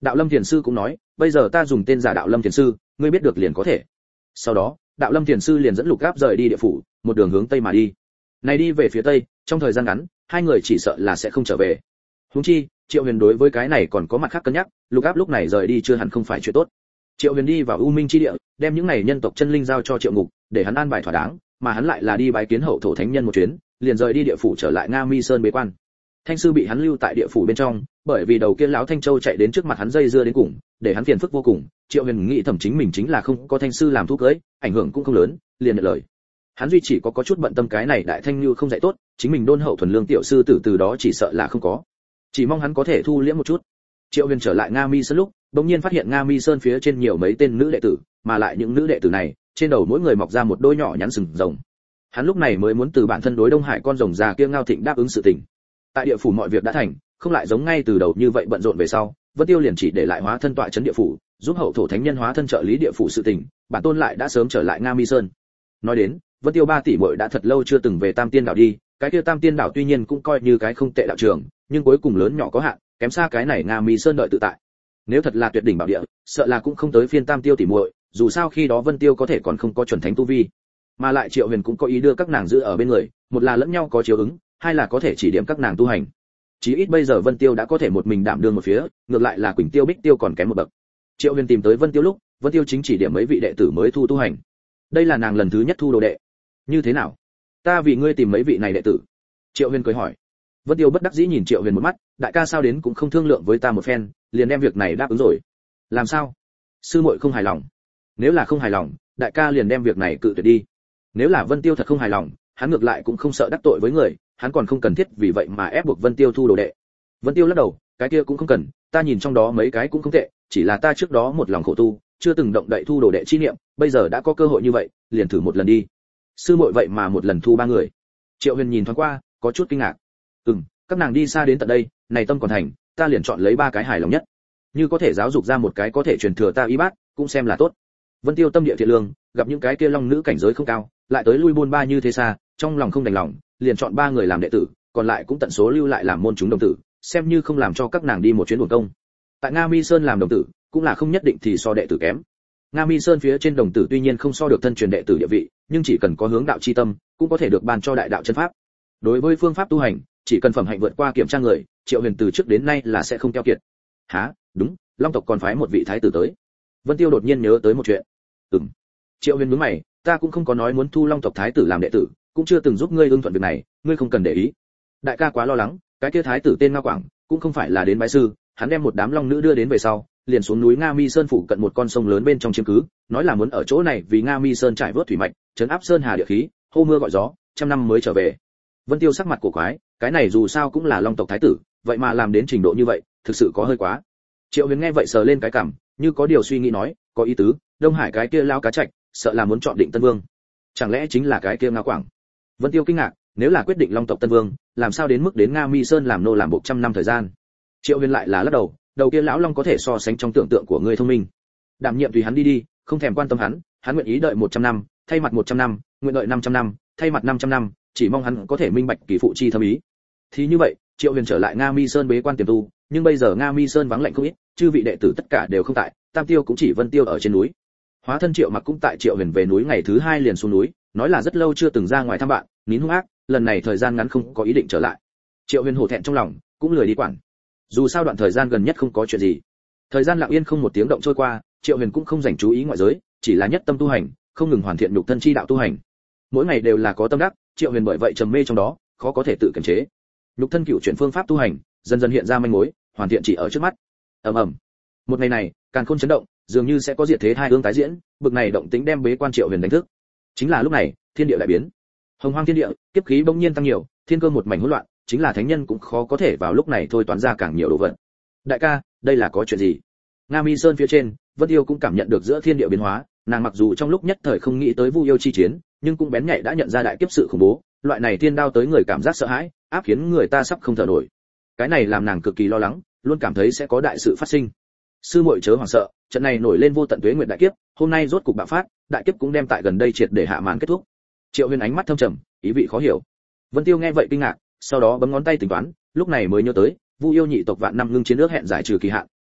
Đạo Lâm Thiền sư cũng nói, bây giờ ta dùng tên giả Đạo Lâm Thiền sư, ngươi biết được liền có thể. Sau đó, Đạo Lâm Thiền sư liền dẫn Lục Áp rời đi địa phủ, một đường hướng tây mà đi. Này đi về phía tây, trong thời gian ngắn, hai người chỉ sợ là sẽ không trở về. Huống chi, Triệu Huyền đối với cái này còn có mặt khác cân nhắc, Lục Áp lúc này rời đi chưa hẳn không phải chuyện tốt. Triệu Huyền đi vào U Minh chi địa, đem những này nhân tộc chân linh giao cho Triệu Ngục, để hắn an bài thỏa đáng, mà hắn lại là đi bái kiến hậu thổ thánh nhân một chuyến, liền rời đi địa phủ trở lại Nga Mi Sơn bế quan. Thanh sư bị hắn lưu tại địa phủ bên trong, bởi vì đầu kia lão Thanh Châu chạy đến trước mặt hắn dây dưa đến cùng, để hắn phiền phức vô cùng. Triệu Huyền nghĩ thầm chính mình chính là không có Thanh sư làm thú cưới, ảnh hưởng cũng không lớn, liền nhận lời. Hắn duy chỉ có chút bận tâm cái này đại thanh lưu không dạy tốt, chính mình đôn hậu thuần lương tiểu sư tử từ đó chỉ sợ là không có. Chỉ mong hắn có thể thu liễm một chút. Triệu Huyền trở lại Nga Mi Sơn lúc, bỗng nhiên phát hiện Nga Mi Sơn phía trên nhiều mấy tên nữ đệ tử, mà lại những nữ đệ tử này, trên đầu mỗi người mọc ra một đôi nhỏ nhắn sừng rồng. Hắn lúc này mới muốn từ bản thân đối Đông Hải con rồng già kia Ngao Thịnh đáp ứng sự tình. Tại địa phủ mọi việc đã thành, không lại giống ngay từ đầu như vậy bận rộn về sau, Vân Tiêu liền chỉ để lại hóa thân tọa trấn địa phủ, giúp hậu thổ thánh nhân hóa thân trợ lý địa phủ sự tình, bản tôn lại đã sớm trở lại Nga Mi Sơn. Nói đến, Vân Tiêu 3 tỷ muội đã thật lâu chưa từng về Tam Tiên đảo đi, cái kia Tam Tiên đảo tuy nhiên cũng coi như cái không tệ đạo trường, nhưng cuối cùng lớn nhỏ có hạn, kém xa cái này Nga Mi Sơn đợi tự tại. Nếu thật là tuyệt đỉnh bảo địa, sợ là cũng không tới phiên Tam Tiêu tỷ muội, dù sao khi đó Vân Tiêu có thể còn không có chuẩn thánh tu vi, mà lại Triệu Huyền cũng có ý đưa các nàng giữ ở bên người, một là lẫn nhau có chiếu ứng, hai là có thể chỉ điểm các nàng tu hành. Chí ít bây giờ Vân Tiêu đã có thể một mình đảm đương một phía, ngược lại là Quỳnh Tiêu Bích Tiêu còn kém một bậc. Triệu Huyền tìm tới Vân Tiêu lúc, Vân Tiêu chính chỉ điểm mấy vị đệ tử mới thu tu hành. Đây là nàng lần thứ nhất thu đồ đệ. Như thế nào? Ta vì ngươi tìm mấy vị này đệ tử. Triệu Huyền cười hỏi. Vân Tiêu bất đắc dĩ nhìn Triệu Huyền một mắt, đại ca sao đến cũng không thương lượng với ta một phen, liền đem việc này đáp ứng rồi. Làm sao? Sư muội không hài lòng. Nếu là không hài lòng, đại ca liền đem việc này cự tuyệt đi. Nếu là Vân Tiêu thật không hài lòng, hắn ngược lại cũng không sợ đắc tội với người, hắn còn không cần thiết vì vậy mà ép buộc Vân Tiêu thu đồ đệ. Vân Tiêu lắc đầu, cái kia cũng không cần, ta nhìn trong đó mấy cái cũng không tệ, chỉ là ta trước đó một lòng khổ tu, chưa từng động đậy thu đồ đệ chi niệm, bây giờ đã có cơ hội như vậy, liền thử một lần đi. Sư muội vậy mà một lần thu 3 người. Triệu Huyền nhìn thoáng qua, có chút kinh ngạc. Các nàng đi xa đến tận đây, này tâm còn thành, ta liền chọn lấy 3 cái hài lòng nhất. Như có thể giáo dục ra một cái có thể truyền thừa ta y bát, cũng xem là tốt. Vân Tiêu tâm địa thiện lương, gặp những cái kia long nữ cảnh giới không cao, lại tới lui buôn ba như thế xa, trong lòng không đành lòng, liền chọn 3 người làm đệ tử, còn lại cũng tận số lưu lại làm môn chúng đồng tử, xem như không làm cho các nàng đi một chuyến uổng công. Tại Nga Mi Sơn làm đồng tử, cũng là không nhất định thì so đệ tử kém. Nga Mi Sơn phía trên đồng tử tuy nhiên không so được thân truyền đệ tử địa vị, nhưng chỉ cần có hướng đạo chi tâm, cũng có thể được ban cho đại đạo chân pháp. Đối với phương pháp tu hành, chỉ cần phẩm hạnh vượt qua kiểm tra người, Triệu Huyền từ trước đến nay là sẽ không keo kiệt. Hả? Đúng, Long tộc còn phái một vị thái tử tới. Vân Tiêu đột nhiên nhớ tới một chuyện. Triệu Huyền nhướng mày, ta cũng không có nói muốn thu Long tộc thái tử làm đệ tử, cũng chưa từng giúp ngươi ưng thuận việc này, ngươi không cần để ý. Đại ca quá lo lắng, cái kia thái tử tên Nga Quảng, cũng không phải là đến bái sư, hắn đem một đám long nữ đưa đến về sau, liền xuống núi Nga Mi Sơn phụ cận một con sông lớn bên trong chiếm cứ, nói là muốn ở chỗ này vì Nga Mi Sơn trải vớt thủy mạch, trấn áp sơn hà địa khí, hô mưa gọi gió, trăm năm mới trở về. Vân Tiêu sắc mặt cổ quái, cái này dù sao cũng là Long tộc thái tử, vậy mà làm đến trình độ như vậy, thực sự có hơi quá. Triệu Huyền nghe vậy sờ lên cái cằm, như có điều suy nghĩ nói, có ý tứ, Đông Hải cái kia lao cá trạch, sợ là muốn chọn định Tân Vương. Chẳng lẽ chính là cái kia Nga Quảng? Vân Tiêu kinh ngạc, nếu là quyết định Long tộc Tân Vương, làm sao đến mức đến Nga Mi Sơn làm nô làm bộ 100 năm thời gian? Triệu Huyền lại là lắc đầu, đầu kia lão long có thể so sánh trong tưởng tượng của ngươi thông minh. Đảm nhiệm tùy hắn đi đi, không thèm quan tâm hắn nguyện ý đợi 100 năm, thay mặt 100 năm, nguyện đợi 500 năm, thay mặt 500 năm, chỉ mong hắn có thể minh bạch kỳ phụ chi thâm ý. Thì như vậy, Triệu Huyền trở lại Nga Mi Sơn bế quan tiềm tu, nhưng bây giờ Nga Mi Sơn vắng lạnh không ít, chư vị đệ tử tất cả đều không tại, Tam Tiêu cũng chỉ Vân Tiêu ở trên núi. Hóa thân Triệu Mặc cũng tại Triệu Huyền về núi ngày thứ 2 liền xuống núi, nói là rất lâu chưa từng ra ngoài thăm bạn, nín hung ác, lần này thời gian ngắn không có ý định trở lại. Triệu Huyền hổ thẹn trong lòng, cũng lười đi quản. Dù sao đoạn thời gian gần nhất không có chuyện gì. Thời gian lặng yên không một tiếng động trôi qua, Triệu Huyền cũng không dành chú ý ngoại giới, chỉ là nhất tâm tu hành, không ngừng hoàn thiện nhục thân chi đạo tu hành. Mỗi ngày đều là có tâm đắc, Triệu Huyền bởi vậy trầm mê trong đó, khó có thể tự kiềm chế. Nhục thân cựu chuyển phương pháp tu hành, dần dần hiện ra manh mối, hoàn thiện chỉ ở trước mắt. Ầm ầm. Một ngày này, càn khôn chấn động, dường như sẽ có diệt thế hai hướng tái diễn, bực này động tĩnh đem bế quan Triệu Huyền đánh thức. Chính là lúc này, thiên địa đại biến. Hồng hoang thiên địa, kiếp khí bỗng nhiên tăng nhiều, thiên cơ một mảnh hỗn loạn, chính là thánh nhân cũng khó có thể vào lúc này thôi toán ra càng nhiều đồ vật. Đại ca, đây là có chuyện gì? Nga Mi Sơn phía trên, Vân Tiêu cũng cảm nhận được giữa thiên địa biến hóa, nàng mặc dù trong lúc nhất thời không nghĩ tới Vu yêu chi chiến, nhưng cũng bén nhạy đã nhận ra đại kiếp sự khủng bố, loại này thiên đao tới người cảm giác sợ hãi, áp khiến người ta sắp không thở nổi. Cái này làm nàng cực kỳ lo lắng, luôn cảm thấy sẽ có đại sự phát sinh. Sư muội chớ hoảng sợ, trận này nổi lên vô tận tuế nguyệt đại kiếp, hôm nay rốt cục bạo phát, đại kiếp cũng đem tại gần đây triệt để hạ màn kết thúc. Triệu Huyền ánh mắt thâm trầm, ý vị khó hiểu. Vân Tiêu nghe vậy kinh ngạc, sau đó bấm ngón tay tính toán, lúc này mới nhớ tới, Vu yêu nhị tộc vạn năm ngưng chiến nước hẹn giải trừ kỳ hạn,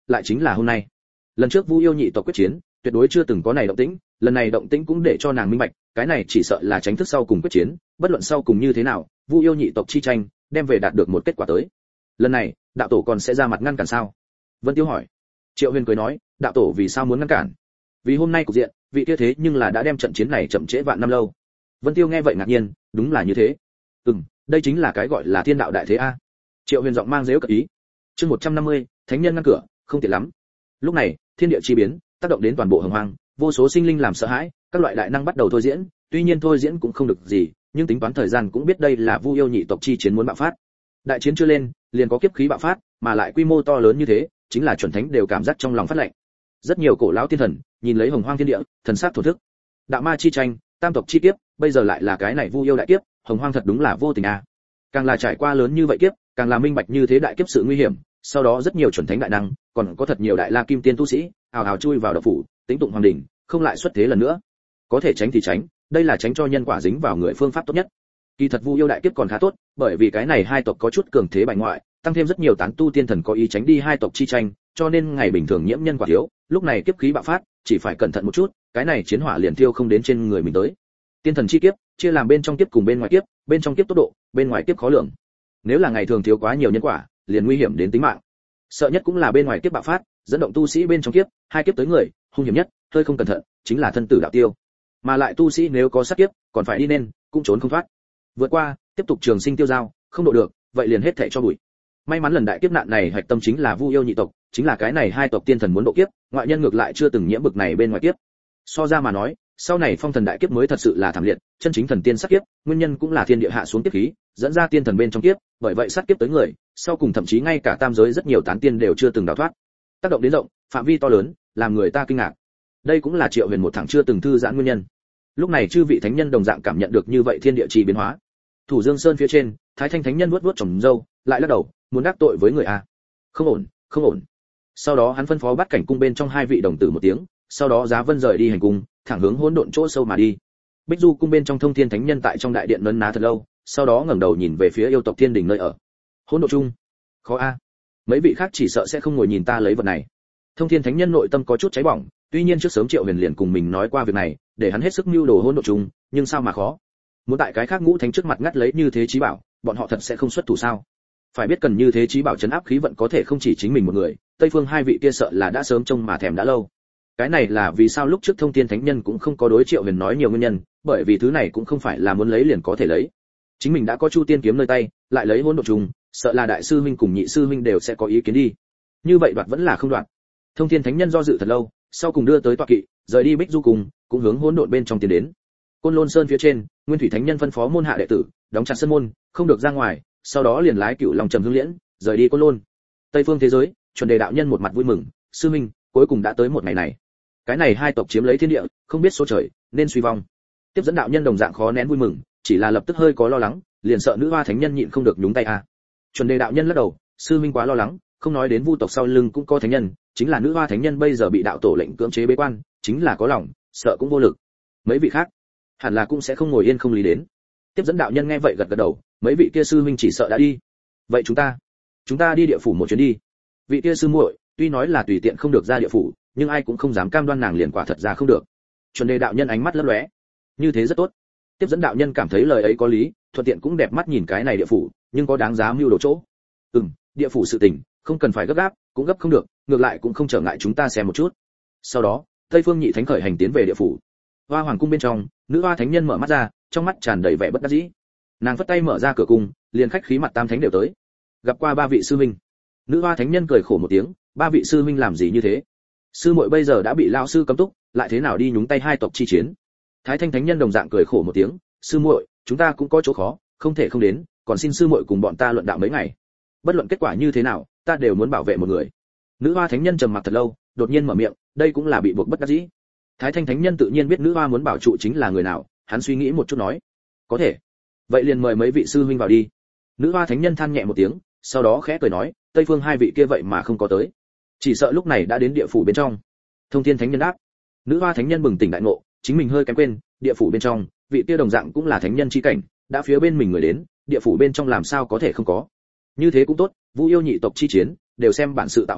lại chính là hôm nay. Lần trước Vu Yêu nhị tộc quyết chiến, tuyệt đối chưa từng có này động tĩnh, lần này động tĩnh cũng để cho nàng minh bạch, cái này chỉ sợ là tránh thức sau cùng quyết chiến, bất luận sau cùng như thế nào, Vu Yêu nhị tộc chi tranh, đem về đạt được một kết quả tới. Lần này, đạo tổ còn sẽ ra mặt ngăn cản sao? Vân Tiêu hỏi. Triệu Huyền cười nói, đạo tổ vì sao muốn ngăn cản? Vì hôm nay cục diện, vị kia thế nhưng là đã đem trận chiến này chậm trễ vạn năm lâu. Vân Tiêu nghe vậy ngạc nhiên, đúng là như thế. Đây chính là cái gọi là thiên đạo đại thế a. Triệu Huyền giọng mang giễu cợt ý. Chương 150, thánh nhân ngăn cửa, không tiện lắm. Lúc này, thiên địa chi biến, tác động đến toàn bộ hồng hoang, vô số sinh linh làm sợ hãi, các loại đại năng bắt đầu thôi diễn, tuy nhiên thôi diễn cũng không được gì, nhưng tính toán thời gian cũng biết đây là Vu Yêu nhị tộc chi chiến muốn bạo phát. Đại chiến chưa lên, liền có kiếp khí bạo phát, mà lại quy mô to lớn như thế, chính là chuẩn thánh đều cảm giác trong lòng phát lạnh. Rất nhiều cổ lão tiên thần, nhìn lấy hồng hoang thiên địa, thần sắc thổ thức. Đạo ma chi tranh, tam tộc chi kiếp, bây giờ lại là cái này Vu Yêu đại kiếp, hồng hoang thật đúng là vô tình a. Càng là trải qua lớn như vậy kiếp, càng là minh bạch như thế đại kiếp sự nguy hiểm, sau đó rất nhiều chuẩn thánh đại năng, còn có thật nhiều đại la kim tiên tu sĩ, ào ào chui vào đạo phủ, tính tụng hoàng đỉnh, không lại xuất thế lần nữa. Có thể tránh thì tránh, đây là tránh cho nhân quả dính vào người phương pháp tốt nhất. Kỳ thật Vu Yêu đại kiếp còn khá tốt, bởi vì cái này hai tộc có chút cường thế bại ngoại, tăng thêm rất nhiều tán tu tiên thần có ý tránh đi hai tộc chi tranh, cho nên ngày bình thường nhiễm nhân quả thiếu, lúc này kiếp khí bạo phát, chỉ phải cẩn thận một chút, cái này chiến hỏa liền thiêu không đến trên người mình tới. Tiên thần chi kiếp, chia làm bên trong kiếp cùng bên ngoài kiếp, bên trong kiếp tốc độ, bên ngoài kiếp khó lường. Nếu là ngày thường thiếu quá nhiều nhân quả, liền nguy hiểm đến tính mạng. Sợ nhất cũng là bên ngoài kiếp bạo phát, dẫn động tu sĩ bên trong kiếp, hai kiếp tới người, hung hiểm nhất, hơi không cẩn thận, chính là thân tử đạo tiêu. Mà lại tu sĩ nếu có sát kiếp, còn phải đi nên, cũng trốn không thoát. Vượt qua, tiếp tục trường sinh tiêu dao, không độ được, vậy liền hết thảy cho bụi. May mắn lần đại kiếp nạn này hạch tâm chính là Vu Yêu nhị tộc, chính là cái này hai tộc tiên thần muốn độ kiếp, ngoại nhân ngược lại chưa từng nhiễm bực này bên ngoài kiếp. So ra mà nói, sau này phong thần đại kiếp mới thật sự là thảm liệt, chân chính thần tiên sát kiếp, nguyên nhân cũng là thiên địa hạ xuống kiếp khí, dẫn ra tiên thần bên trong kiếp, bởi vậy sát kiếp tới người, sau cùng thậm chí ngay cả tam giới rất nhiều tán tiên đều chưa từng đào thoát. Tác động đến rộng, phạm vi to lớn, làm người ta kinh ngạc. Đây cũng là Triệu Huyền một thằng chưa từng thư giãn nguyên nhân. Lúc này chư vị thánh nhân đồng dạng cảm nhận được như vậy thiên địa chi biến hóa. Thủ Dương Sơn phía trên, Thái Thanh thánh nhân vuốt vuốt tròm râu, lại lắc đầu, muốn đắc tội với người a. Không ổn, không ổn. Sau đó hắn phân phó bắt cảnh cung bên trong hai vị đồng tử một tiếng, sau đó Giá Vân rời đi hành cung, thẳng hướng hỗn độn chỗ sâu mà đi. Bích Du cung bên trong Thông Thiên thánh nhân tại trong đại điện nấn ná thật lâu, sau đó ngẩng đầu nhìn về phía yêu tộc thiên đình nơi ở. Hỗn độn chung, khó a. Mấy vị khác chỉ sợ sẽ không ngồi nhìn ta lấy vật này. Thông Thiên thánh nhân nội tâm có chút cháy bỏng, tuy nhiên trước sớm Triệu Huyền liền cùng mình nói qua việc này, để hắn hết sức mưu đồ hỗn độn chung, nhưng sao mà khó. Muốn tại cái khác ngũ thánh trước mặt ngắt lấy như thế chí bảo, bọn họ thật sẽ không xuất thủ sao? Phải biết cần như thế chí bảo trấn áp khí vận có thể không chỉ chính mình một người, Tây Phương hai vị kia sợ là đã sớm trông mà thèm đã lâu. Cái này là vì sao lúc trước Thông Thiên thánh nhân cũng không có đối Triệu Huyền nói nhiều nguyên nhân, bởi vì thứ này cũng không phải là muốn lấy liền có thể lấy. Chính mình đã có Chu Tiên kiếm nơi tay, lại lấy hỗn độn trùng, sợ là đại sư huynh cùng nhị sư huynh đều sẽ có ý kiến đi. Như vậy đoạt vẫn là không đoạt. Thông Thiên thánh nhân do dự thật lâu, sau cùng đưa tới tọa kỵ, rời đi Bích Du cùng, cũng hướng hỗn độn bên trong tiến đến. Côn Lôn Sơn phía trên, Nguyên Thủy thánh nhân phân phó môn hạ đệ tử, đóng chặt sân môn, không được ra ngoài, sau đó liền lái Cửu Long Trầm Hương Liễn, rời đi Côn Lôn. Tây phương thế giới, Chuẩn Đề đạo nhân một mặt vui mừng, sư huynh, cuối cùng đã tới một ngày này. Cái này hai tộc chiếm lấy thiên địa, không biết số trời, nên suy vong. Tiếp dẫn đạo nhân đồng dạng khó nén vui mừng, chỉ là lập tức hơi có lo lắng, liền sợ nữ hoa thánh nhân nhịn không được nhúng tay a. Chuẩn Đề đạo nhân lắc đầu, sư huynh quá lo lắng, không nói đến Vu tộc sau lưng cũng có thánh nhân, chính là nữ hoa thánh nhân bây giờ bị đạo tổ lệnh cưỡng chế bế quan, chính là có lòng, sợ cũng vô lực. Mấy vị khác, hẳn là cũng sẽ không ngồi yên không lý đến. Tiếp dẫn đạo nhân nghe vậy gật gật đầu, mấy vị kia sư huynh chỉ sợ đã đi. Vậy chúng ta đi địa phủ một chuyến đi. Vị kia sư muội, tuy nói là tùy tiện không được ra địa phủ, nhưng ai cũng không dám cam đoan nàng liền quả thật ra không được. Chuẩn Đề đạo nhân ánh mắt lấp lóe, như thế rất tốt. Tiếp dẫn đạo nhân cảm thấy lời ấy có lý, thuận tiện cũng đẹp mắt nhìn cái này địa phủ, nhưng có đáng giá mưu đồ chỗ. Địa phủ sự tình, không cần phải gấp gáp, cũng gấp không được, ngược lại cũng không trở ngại chúng ta xem một chút. Sau đó, Tây Phương Nhị Thánh khởi hành tiến về địa phủ. Hoa Hoàng cung bên trong, nữ hoa thánh nhân mở mắt ra, trong mắt tràn đầy vẻ bất đắc dĩ. Nàng phất tay mở ra cửa cung, liền khách khí mặt tam thánh đều tới. Gặp qua ba vị sư huynh. Nữ hoa thánh nhân cười khổ một tiếng, ba vị sư huynh làm gì như thế? Sư muội bây giờ đã bị lão sư cấm túc, lại thế nào đi nhúng tay hai tộc chi chiến? Thái Thanh thánh nhân đồng dạng cười khổ một tiếng, sư muội, chúng ta cũng có chỗ khó, không thể không đến, còn xin sư muội cùng bọn ta luận đạo mấy ngày. Bất luận kết quả như thế nào, ta đều muốn bảo vệ một người. Nữ hoa thánh nhân trầm mặc thật lâu, đột nhiên mở miệng, đây cũng là bị buộc bất đắc dĩ. Thái Thanh thánh nhân tự nhiên biết nữ hoa muốn bảo trụ chính là người nào, hắn suy nghĩ một chút nói, có thể, vậy liền mời mấy vị sư huynh vào đi. Nữ hoa thánh nhân than nhẹ một tiếng, sau đó khẽ cười nói, Tây Phương hai vị kia vậy mà không có tới, chỉ sợ lúc này đã đến địa phủ bên trong. Thông Thiên thánh nhân đáp. Nữ hoa thánh nhân bừng tỉnh đại ngộ, chính mình hơi kém quên, địa phủ bên trong, vị kia đồng dạng cũng là thánh nhân chi cảnh, đã phía bên mình người đến, địa phủ bên trong làm sao có thể không có. Như thế cũng tốt, Vu yêu nhị tộc chi chiến, đều xem bản sự tạo hóa,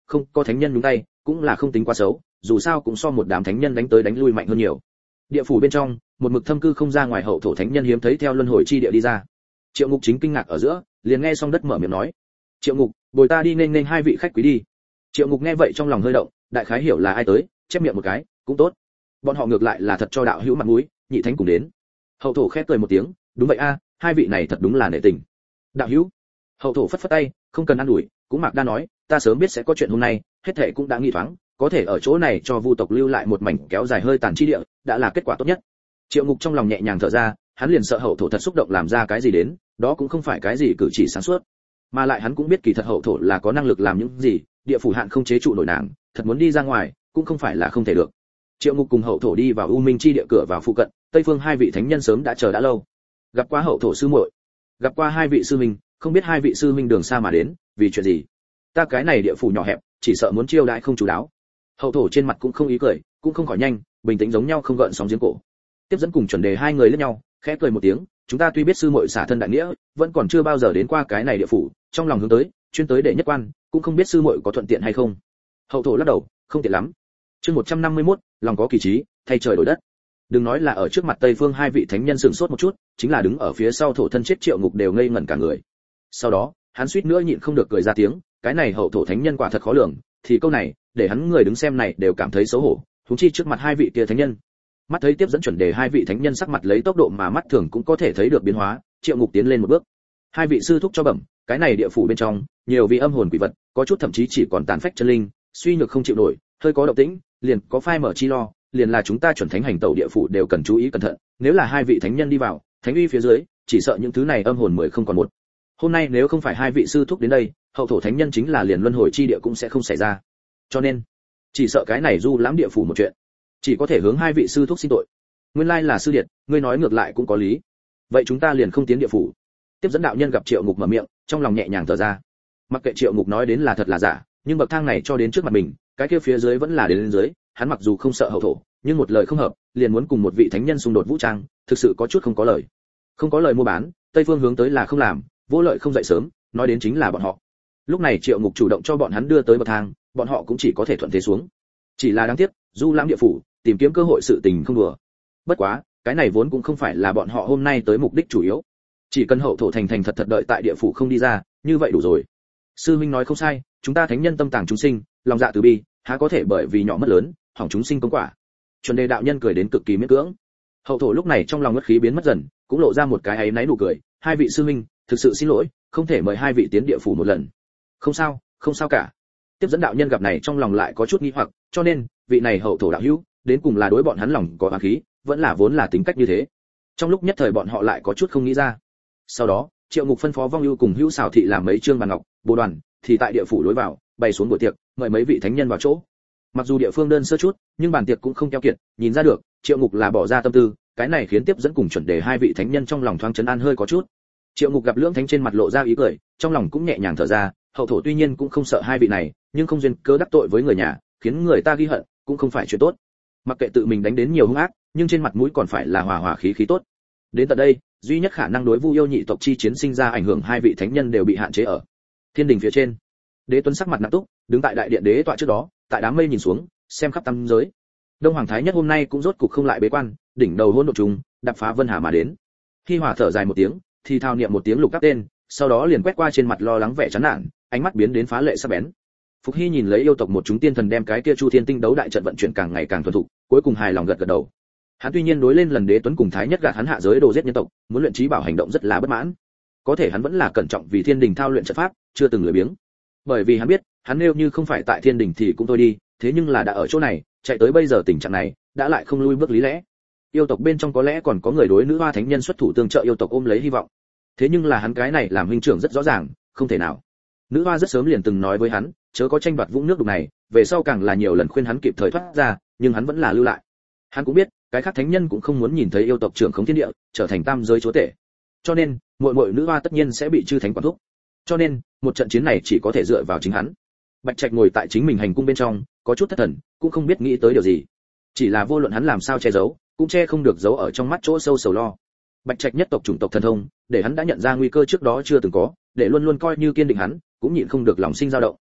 không có thánh nhân nhúng tay cũng là không tính quá xấu, dù sao cũng so một đám thánh nhân đánh tới đánh lui mạnh hơn nhiều. Địa phủ bên trong, một mực thâm cư không ra ngoài hậu thổ thánh nhân hiếm thấy theo luân hồi chi địa đi ra. Triệu Ngục chính kinh ngạc ở giữa, liền nghe xong đất mở miệng nói: "Triệu Ngục, bồi ta đi nên hai vị khách quý đi." Triệu Ngục nghe vậy trong lòng hơi động, đại khái hiểu là ai tới, chép miệng một cái, cũng tốt. Bọn họ ngược lại là thật cho đạo hữu mặt mũi, nhị thánh cùng đến. Hậu thổ khẽ cười một tiếng, đúng vậy a, hai vị này thật đúng là nể tình. Đạo hữu. Hậu thổ phất phất tay, không cần ăn đuổi, cũng Mạc Đa nói, ta sớm biết sẽ có chuyện hôm nay, hết thảy cũng đã nghĩ thoáng, có thể ở chỗ này cho Vu tộc lưu lại một mảnh kéo dài hơi tàn chi địa, đã là kết quả tốt nhất. Triệu Ngục trong lòng nhẹ nhàng thở ra, hắn liền sợ hậu thổ thật xúc động làm ra cái gì đến, đó cũng không phải cái gì cử chỉ sáng suốt. Mà lại hắn cũng biết kỳ thật hậu thổ là có năng lực làm những gì, địa phủ hạn không chế trụ nổi nàng, thật muốn đi ra ngoài, cũng không phải là không thể được. Triệu Ngục cùng hậu thổ đi vào U Minh chi địa cửa vào phụ cận, Tây Phương hai vị thánh nhân sớm đã chờ đã lâu. Gặp qua hậu thổ sư muội, gặp qua hai vị sư minh, không biết hai vị sư minh đường xa mà đến, vì chuyện gì? Ta cái này địa phủ nhỏ hẹp, chỉ sợ muốn chiêu đãi không chú đáo. Hậu thổ trên mặt cũng không ý cười, cũng không khỏi nhanh, bình tĩnh giống nhau không gợn sóng giếng cổ. Tiếp dẫn cùng chuẩn đề hai người liếc nhau, khẽ cười một tiếng, chúng ta tuy biết sư muội xả thân đại nghĩa, vẫn còn chưa bao giờ đến qua cái này địa phủ, trong lòng hướng tới, chuyên tới để nhất quan, cũng không biết sư muội có thuận tiện hay không. Hậu thổ lắc đầu, không tiện lắm. Chương 151, lòng có kỳ trí, thay trời đổi đất. Đừng nói là ở trước mặt Tây Phương hai vị thánh nhân sửng sốt một chút, chính là đứng ở phía sau thổ thân chết Triệu Ngục đều ngây ngẩn cả người. Sau đó, hắn suýt nữa nhịn không được cười ra tiếng, cái này hậu thổ thánh nhân quả thật khó lường, thì câu này, để hắn người đứng xem này đều cảm thấy xấu hổ, huống chi trước mặt hai vị kia thánh nhân. Mắt thấy tiếp dẫn chuẩn đề hai vị thánh nhân sắc mặt lấy tốc độ mà mắt thường cũng có thể thấy được biến hóa, Triệu Ngục tiến lên một bước. Hai vị sư thúc cho bẩm, cái này địa phủ bên trong, nhiều vị âm hồn quỷ vật, có chút thậm chí chỉ còn tàn phách chân linh, suy nhược không chịu nổi, hơi có động tĩnh, liền có phai mở chi lo, liền là chúng ta chuẩn thánh hành tẩu địa phủ đều cần chú ý cẩn thận, nếu là hai vị thánh nhân đi vào, thánh uy phía dưới, chỉ sợ những thứ này âm hồn mười không còn một. Hôm nay nếu không phải hai vị sư thúc đến đây, hậu thổ thánh nhân chính là liền luân hồi chi địa cũng sẽ không xảy ra. Cho nên, chỉ sợ cái này du lãm địa phủ một chuyện, chỉ có thể hướng hai vị sư thúc xin tội. Nguyên lai là sư điệt, ngươi nói ngược lại cũng có lý. Vậy chúng ta liền không tiến địa phủ. Tiếp dẫn đạo nhân gặp Triệu Ngục mở miệng, trong lòng nhẹ nhàng thở ra. Mặc kệ Triệu Ngục nói đến là thật là giả, nhưng bậc thang này cho đến trước mặt mình, cái kia phía dưới vẫn là đến dưới, hắn mặc dù không sợ hậu thổ, nhưng một lời không hợp, liền muốn cùng một vị thánh nhân xung đột vũ trang, thực sự có chút không có lời. Không có lời mua bán, Tây Phương hướng tới là không làm, vô lợi không dậy sớm, nói đến chính là bọn họ. Lúc này Triệu Ngục chủ động cho bọn hắn đưa tới bậc thang, bọn họ cũng chỉ có thể thuận thế xuống. Chỉ là đáng tiếc, du lãm địa phủ, tìm kiếm cơ hội sự tình không đùa. Bất quá, cái này vốn cũng không phải là bọn họ hôm nay tới mục đích chủ yếu. Chỉ cần hậu thổ thành thành thật thật đợi tại địa phủ không đi ra, như vậy đủ rồi. Sư huynh nói không sai, chúng ta thánh nhân tâm tàng chúng sinh, lòng dạ từ bi, há có thể bởi vì nhỏ mất lớn, hỏng chúng sinh công quả. Chuẩn đề đạo nhân cười đến cực kỳ miễn cưỡng. Hậu thổ lúc này trong lòng ngất khí biến mất dần, cũng lộ ra một cái áy náy nụ cười, hai vị sư huynh, thực sự xin lỗi, không thể mời hai vị tiến địa phủ một lần. Không sao, không sao cả. Tiếp dẫn đạo nhân gặp này trong lòng lại có chút nghi hoặc, cho nên, vị này hậu thổ đạo hữu, đến cùng là đối bọn hắn lòng có oán khí, vẫn là vốn là tính cách như thế. Trong lúc nhất thời bọn họ lại có chút không nghĩ ra. Sau đó, Triệu Ngục phân phó Vong Ưu cùng Hữu Xảo thị làm mấy trương bàn ngọc, bồ đoàn, thì tại địa phủ lối vào, bày xuống buổi tiệc, mời mấy vị thánh nhân vào chỗ. Mặc dù địa phương đơn sơ chút, nhưng bàn tiệc cũng không keo kiệt, nhìn ra được, Triệu Ngục là bỏ ra tâm tư, cái này khiến tiếp dẫn cùng chuẩn đề hai vị thánh nhân trong lòng thoáng chấn an hơi có chút. Triệu Ngục gặp lưỡng thánh trên mặt lộ ra ý cười, trong lòng cũng nhẹ nhàng thở ra, hậu thổ tuy nhiên cũng không sợ hai vị này, nhưng không duyên cớ đắc tội với người nhà, khiến người ta ghi hận, cũng không phải chuyện tốt. Mặc kệ tự mình đánh đến nhiều hung ác, nhưng trên mặt mũi còn phải là hòa hòa khí khí tốt. Đến tận đây, duy nhất khả năng đối Vu Yêu nhị tộc chi chiến sinh ra ảnh hưởng hai vị thánh nhân đều bị hạn chế ở thiên đình phía trên. Đế Tuấn sắc mặt nặng túc, đứng tại đại điện đế tọa trước đó, tại đám mây nhìn xuống, xem khắp tam giới. Đông Hoàng Thái Nhất hôm nay cũng rốt cục không lại bế quan, đỉnh đầu hỗn độn trùng, đạp phá vân hà mà đến. Hi Hòa thở dài một tiếng, thì thao niệm một tiếng lục các tên, sau đó liền quét qua trên mặt lo lắng vẻ chán nản, ánh mắt biến đến phá lệ sắc bén. Phục Hy nhìn lấy yêu tộc một chúng tiên thần đem cái kia Chu Thiên Tinh đấu đại trận vận chuyển càng ngày càng thuần thục, cuối cùng hài lòng gật gật đầu. Hắn tuy nhiên đối lên lần Đế Tuấn cùng Thái Nhất gạt hắn hạ giới đồ giết nhân tộc, muốn luyện trí bảo hành động rất là bất mãn. Có thể hắn vẫn là cẩn trọng vì Thiên Đình thao luyện trận pháp, chưa từng lười biếng. Bởi vì hắn biết, hắn nếu như không phải tại Thiên Đình thì cũng thôi đi, thế nhưng là đã ở chỗ này, chạy tới bây giờ tình trạng này, đã lại không lui bước lý lẽ. Yêu tộc bên trong có lẽ còn có người đối nữ hoa thánh nhân xuất thủ tương trợ yêu tộc ôm lấy hy vọng. Thế nhưng là hắn cái này làm huynh trưởng rất rõ ràng, không thể nào. Nữ hoa rất sớm liền từng nói với hắn, chớ có tranh đoạt vũng nước đục này, về sau càng là nhiều lần khuyên hắn kịp thời thoát ra, nhưng hắn vẫn là lưu lại. Hắn cũng biết, cái khác thánh nhân cũng không muốn nhìn thấy yêu tộc trưởng khống thiên địa, trở thành tam giới chúa tể. Cho nên, muội muội nữ hoa tất nhiên sẽ bị chư thánh quản thúc. Cho nên, một trận chiến này chỉ có thể dựa vào chính hắn. Bạch Trạch ngồi tại chính mình hành cung bên trong, có chút thất thần, cũng không biết nghĩ tới điều gì. Chỉ là vô luận hắn làm sao che giấu, cũng che không được giấu ở trong mắt chỗ sâu sầu lo. Bạch Trạch nhất tộc chủng tộc thần thông, để hắn đã nhận ra nguy cơ trước đó chưa từng có, để luôn luôn coi như kiên định hắn, cũng nhịn không được lòng sinh dao động.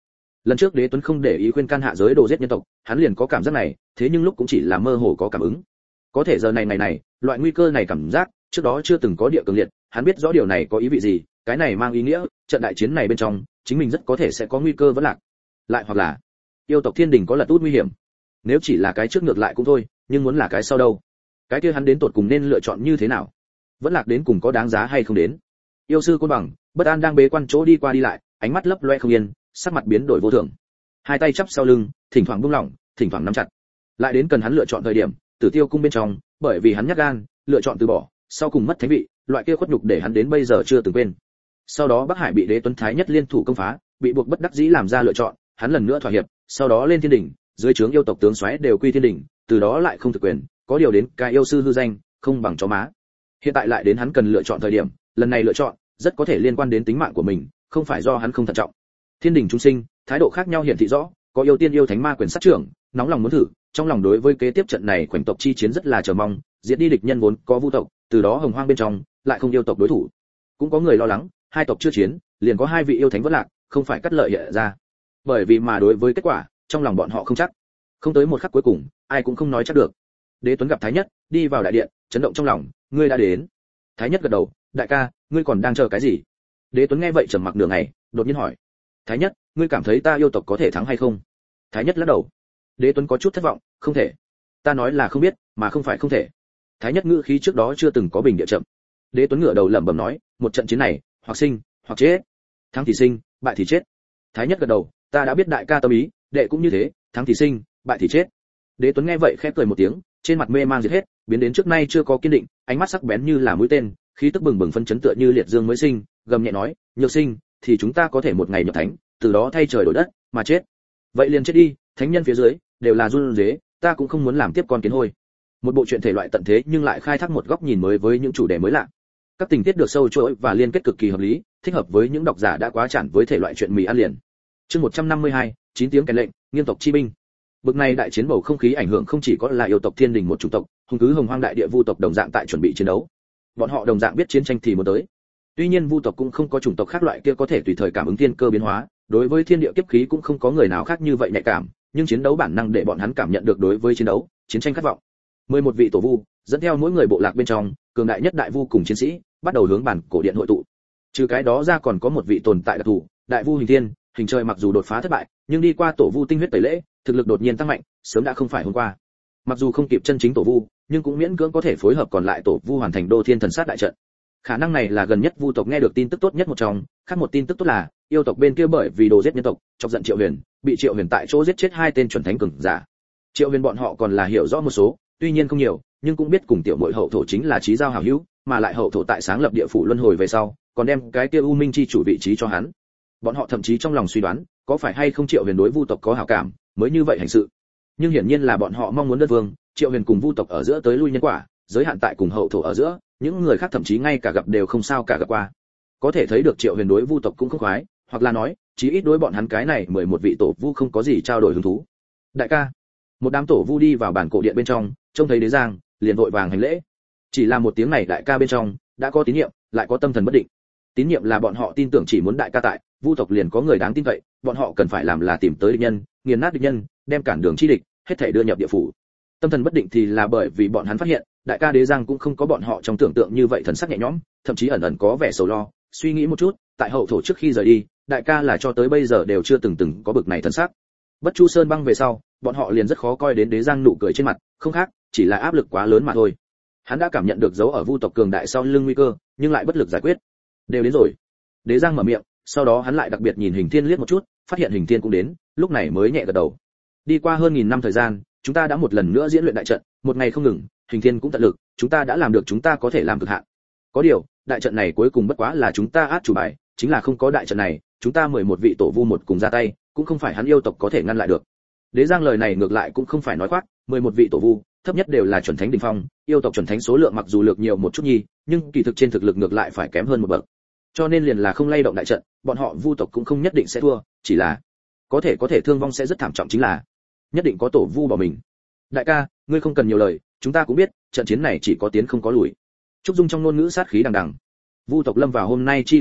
Lần trước Đế Tuấn không để ý khuyên can hạ giới đồ giết nhân tộc, hắn liền có cảm giác này, thế nhưng lúc cũng chỉ là mơ hồ có cảm ứng. Có thể giờ này ngày này, loại nguy cơ này cảm giác, trước đó chưa từng có địa cường liệt, hắn biết rõ điều này có ý vị gì, cái này mang ý nghĩa, trận đại chiến này bên trong, chính mình rất có thể sẽ có nguy cơ vẫn lạc. Lại hoặc là, yêu tộc Thiên Đình có lật út nguy hiểm. Nếu chỉ là cái trước ngược lại cũng thôi, nhưng muốn là cái sau đâu? Cái kia hắn đến tột cùng nên lựa chọn như thế nào? Vẫn lạc đến cùng có đáng giá hay không đến? Yêu sư Côn Bằng, bất an đang bế quan chỗ đi qua đi lại, ánh mắt lấp loe không yên, sắc mặt biến đổi vô thường. Hai tay chắp sau lưng, thỉnh thoảng buông lỏng, thỉnh thoảng nắm chặt. Lại đến cần hắn lựa chọn thời điểm, Tử Tiêu cung bên trong, bởi vì hắn nhát gan, lựa chọn từ bỏ, sau cùng mất thánh vị, loại kia khuất nhục để hắn đến bây giờ chưa từng quên. Sau đó Bắc Hải bị Đế Tuấn Thái nhất liên thủ công phá, bị buộc bất đắc dĩ làm ra lựa chọn, hắn lần nữa thỏa hiệp, sau đó lên Thiên Đình, dưới trướng yêu tộc tướng soái đều quy Thiên Đình, từ đó lại không thực quyền, có điều đến cái yêu sư hư danh, không bằng chó má. Hiện tại lại đến hắn cần lựa chọn thời điểm, lần này lựa chọn rất có thể liên quan đến tính mạng của mình, không phải do hắn không thận trọng. Thiên Đình chúng sinh, thái độ khác nhau hiển thị rõ, có yêu tiên yêu thánh ma quyền sát trưởng, nóng lòng muốn thử, trong lòng đối với kế tiếp trận này khoảnh tộc chi chiến rất là chờ mong, diệt đi địch nhân vốn có vu tộc, từ đó hồng hoang bên trong lại không yêu tộc đối thủ. Cũng có người lo lắng, hai tộc chưa chiến, liền có hai vị yêu thánh vỡ lạc, không phải cắt lợi hiện ra. Bởi vì mà đối với kết quả, trong lòng bọn họ không chắc. Không tới một khắc cuối cùng, ai cũng không nói chắc được. Đế Tuấn gặp Thái Nhất, đi vào đại điện, chấn động trong lòng, ngươi đã đến. Thái Nhất gật đầu, đại ca, ngươi còn đang chờ cái gì? Đế Tuấn nghe vậy trầm mặc nửa ngày, đột nhiên hỏi, Thái Nhất, ngươi cảm thấy ta yêu tộc có thể thắng hay không? Thái Nhất lắc đầu. Đế Tuấn có chút thất vọng, không thể. Ta nói là không biết, mà không phải không thể. Thái Nhất ngữ khí trước đó chưa từng có bình địa chậm. Đế Tuấn ngửa đầu lẩm bẩm nói, một trận chiến này, hoặc sinh, hoặc chết. Thắng thì sinh, bại thì chết. Thái Nhất gật đầu, ta đã biết đại ca tâm ý, đệ cũng như thế, thắng thì sinh, bại thì chết. Đế Tuấn nghe vậy khẽ cười một tiếng, trên mặt mê mang diệt hết, biến đến trước nay chưa có kiên định, ánh mắt sắc bén như là mũi tên, khí tức bừng bừng phân chấn tựa như liệt dương mới sinh, gầm nhẹ nói, nhược sinh, thì chúng ta có thể một ngày nhập thánh, từ đó thay trời đổi đất, mà chết. Vậy liền chết đi, thánh nhân phía dưới đều là run rế, ta cũng không muốn làm tiếp con kiến hôi. Một bộ truyện thể loại tận thế nhưng lại khai thác một góc nhìn mới với những chủ đề mới lạ. Các tình tiết được sâu chuỗi và liên kết cực kỳ hợp lý, thích hợp với những độc giả đã quá chán với thể loại truyện mì ăn liền. Chương 152, 9 tiếng kèn lệnh, nghiêng tộc chi binh. Bực này đại chiến bầu không khí ảnh hưởng không chỉ có là yêu tộc Thiên Đình một chủng tộc, hùng cứ hồng hoang đại địa vu tộc đồng dạng tại chuẩn bị chiến đấu. Bọn họ đồng dạng biết chiến tranh thì muốn tới. Tuy nhiên vu tộc cũng không có chủng tộc khác loại kia có thể tùy thời cảm ứng thiên cơ biến hóa, đối với thiên địa kiếp khí cũng không có người nào khác như vậy nhạy cảm, nhưng chiến đấu bản năng để bọn hắn cảm nhận được đối với chiến đấu, chiến tranh khát vọng. 11 vị tổ vu, dẫn theo mỗi người bộ lạc bên trong, cường đại nhất đại vu cùng chiến sĩ, bắt đầu hướng bản cổ điện hội tụ. Trừ cái đó ra còn có một vị tồn tại đặc thù, đại vu hình thiên, hình trời mặc dù đột phá thất bại, nhưng đi qua tổ vu tinh huyết tẩy lễ, thực lực đột nhiên tăng mạnh, sớm đã không phải hôm qua. Mặc dù không kịp chân chính tổ vu, nhưng cũng miễn cưỡng có thể phối hợp còn lại tổ vu hoàn thành đô thiên thần sát đại trận. Khả năng này là gần nhất vu tộc nghe được tin tức tốt nhất một trong, khác một tin tức tốt là yêu tộc bên kia bởi vì đồ giết nhân tộc, chọc giận Triệu Huyền, bị Triệu Huyền tại chỗ giết chết hai tên chuẩn thánh cường giả. Triệu Huyền bọn họ còn là hiểu rõ một số, tuy nhiên không nhiều, nhưng cũng biết cùng tiểu muội hậu thổ chính là chí giao hảo hữu, mà lại hậu thổ tại sáng lập địa phủ luân hồi về sau, còn đem cái kia u minh chi chủ vị trí cho hắn. Bọn họ thậm chí trong lòng suy đoán, có phải hay không Triệu Huyền đối vu tộc có hảo cảm, mới như vậy hành sự. Nhưng hiển nhiên là bọn họ mong muốn đơn vương, Triệu Huyền cùng vu tộc ở giữa tới lui nhân quả, giới hạn tại cùng hậu thổ ở giữa, những người khác thậm chí ngay cả gặp đều không sao cả gặp qua. Có thể thấy được Triệu Huyền đối vu tộc cũng không khoái, hoặc là nói, chí ít đối bọn hắn cái này 11 vị tổ vu không có gì trao đổi hứng thú. Đại ca, một đám tổ vu đi vào bản cổ điện bên trong, trông thấy Đế Giang, liền vội vàng hành lễ. Chỉ là một tiếng này đại ca bên trong, đã có tín nhiệm, lại có tâm thần bất định. Tín nhiệm là bọn họ tin tưởng chỉ muốn đại ca tại, vu tộc liền có người đáng tin cậy, bọn họ cần phải làm là tìm tới địch nhân, nghiền nát địch nhân, đem cản đường chi địch, hết thảy đưa nhập địa phủ. Tâm thần bất định thì là bởi vì bọn hắn phát hiện, đại ca Đế Giang cũng không có bọn họ trong tưởng tượng như vậy thần sắc nhẹ nhõm, thậm chí ẩn ẩn có vẻ sầu lo. Suy nghĩ một chút, tại hậu thổ trước khi rời đi, đại ca là cho tới bây giờ đều chưa từng có bực này thần sắc. Bất Chu Sơn băng về sau, bọn họ liền rất khó coi đến Đế Giang nụ cười trên mặt, không khác, chỉ là áp lực quá lớn mà thôi. Hắn đã cảm nhận được dấu ở vu tộc cường đại sau lưng nguy cơ, nhưng lại bất lực giải quyết. Đều đến rồi. Đế Giang mở miệng, sau đó hắn lại đặc biệt nhìn Hình Thiên liếc một chút, phát hiện Hình Thiên cũng đến, lúc này mới nhẹ gật đầu. Đi qua hơn 1000 năm thời gian, chúng ta đã một lần nữa diễn luyện đại trận, một ngày không ngừng, Hình Thiên cũng tận lực, chúng ta đã làm được chúng ta có thể làm cực hạn. Có điều, đại trận này cuối cùng bất quá là chúng ta át chủ bài, chính là không có đại trận này, chúng ta 11 vị tổ vu một cùng ra tay, cũng không phải hắn yêu tộc có thể ngăn lại được. Đế Giang lời này ngược lại cũng không phải nói khoác, 11 vị tổ vu, thấp nhất đều là chuẩn thánh đỉnh phong, yêu tộc chuẩn thánh số lượng mặc dù lược nhiều một chút nhi, nhưng kỳ thực trên thực lực ngược lại phải kém hơn một bậc. Cho nên liền là không lay động đại trận, bọn họ vu tộc cũng không nhất định sẽ thua, chỉ là có thể thương vong sẽ rất thảm trọng, chính là nhất định có tổ vu bỏ mình. Đại ca, ngươi không cần nhiều lời, chúng ta cũng biết, trận chiến này chỉ có tiến không có lùi. Trúc Dung trong ngôn ngữ sát khí đằng đằng. Vu tộc lâm vào hôm nay chi khốn cảnh,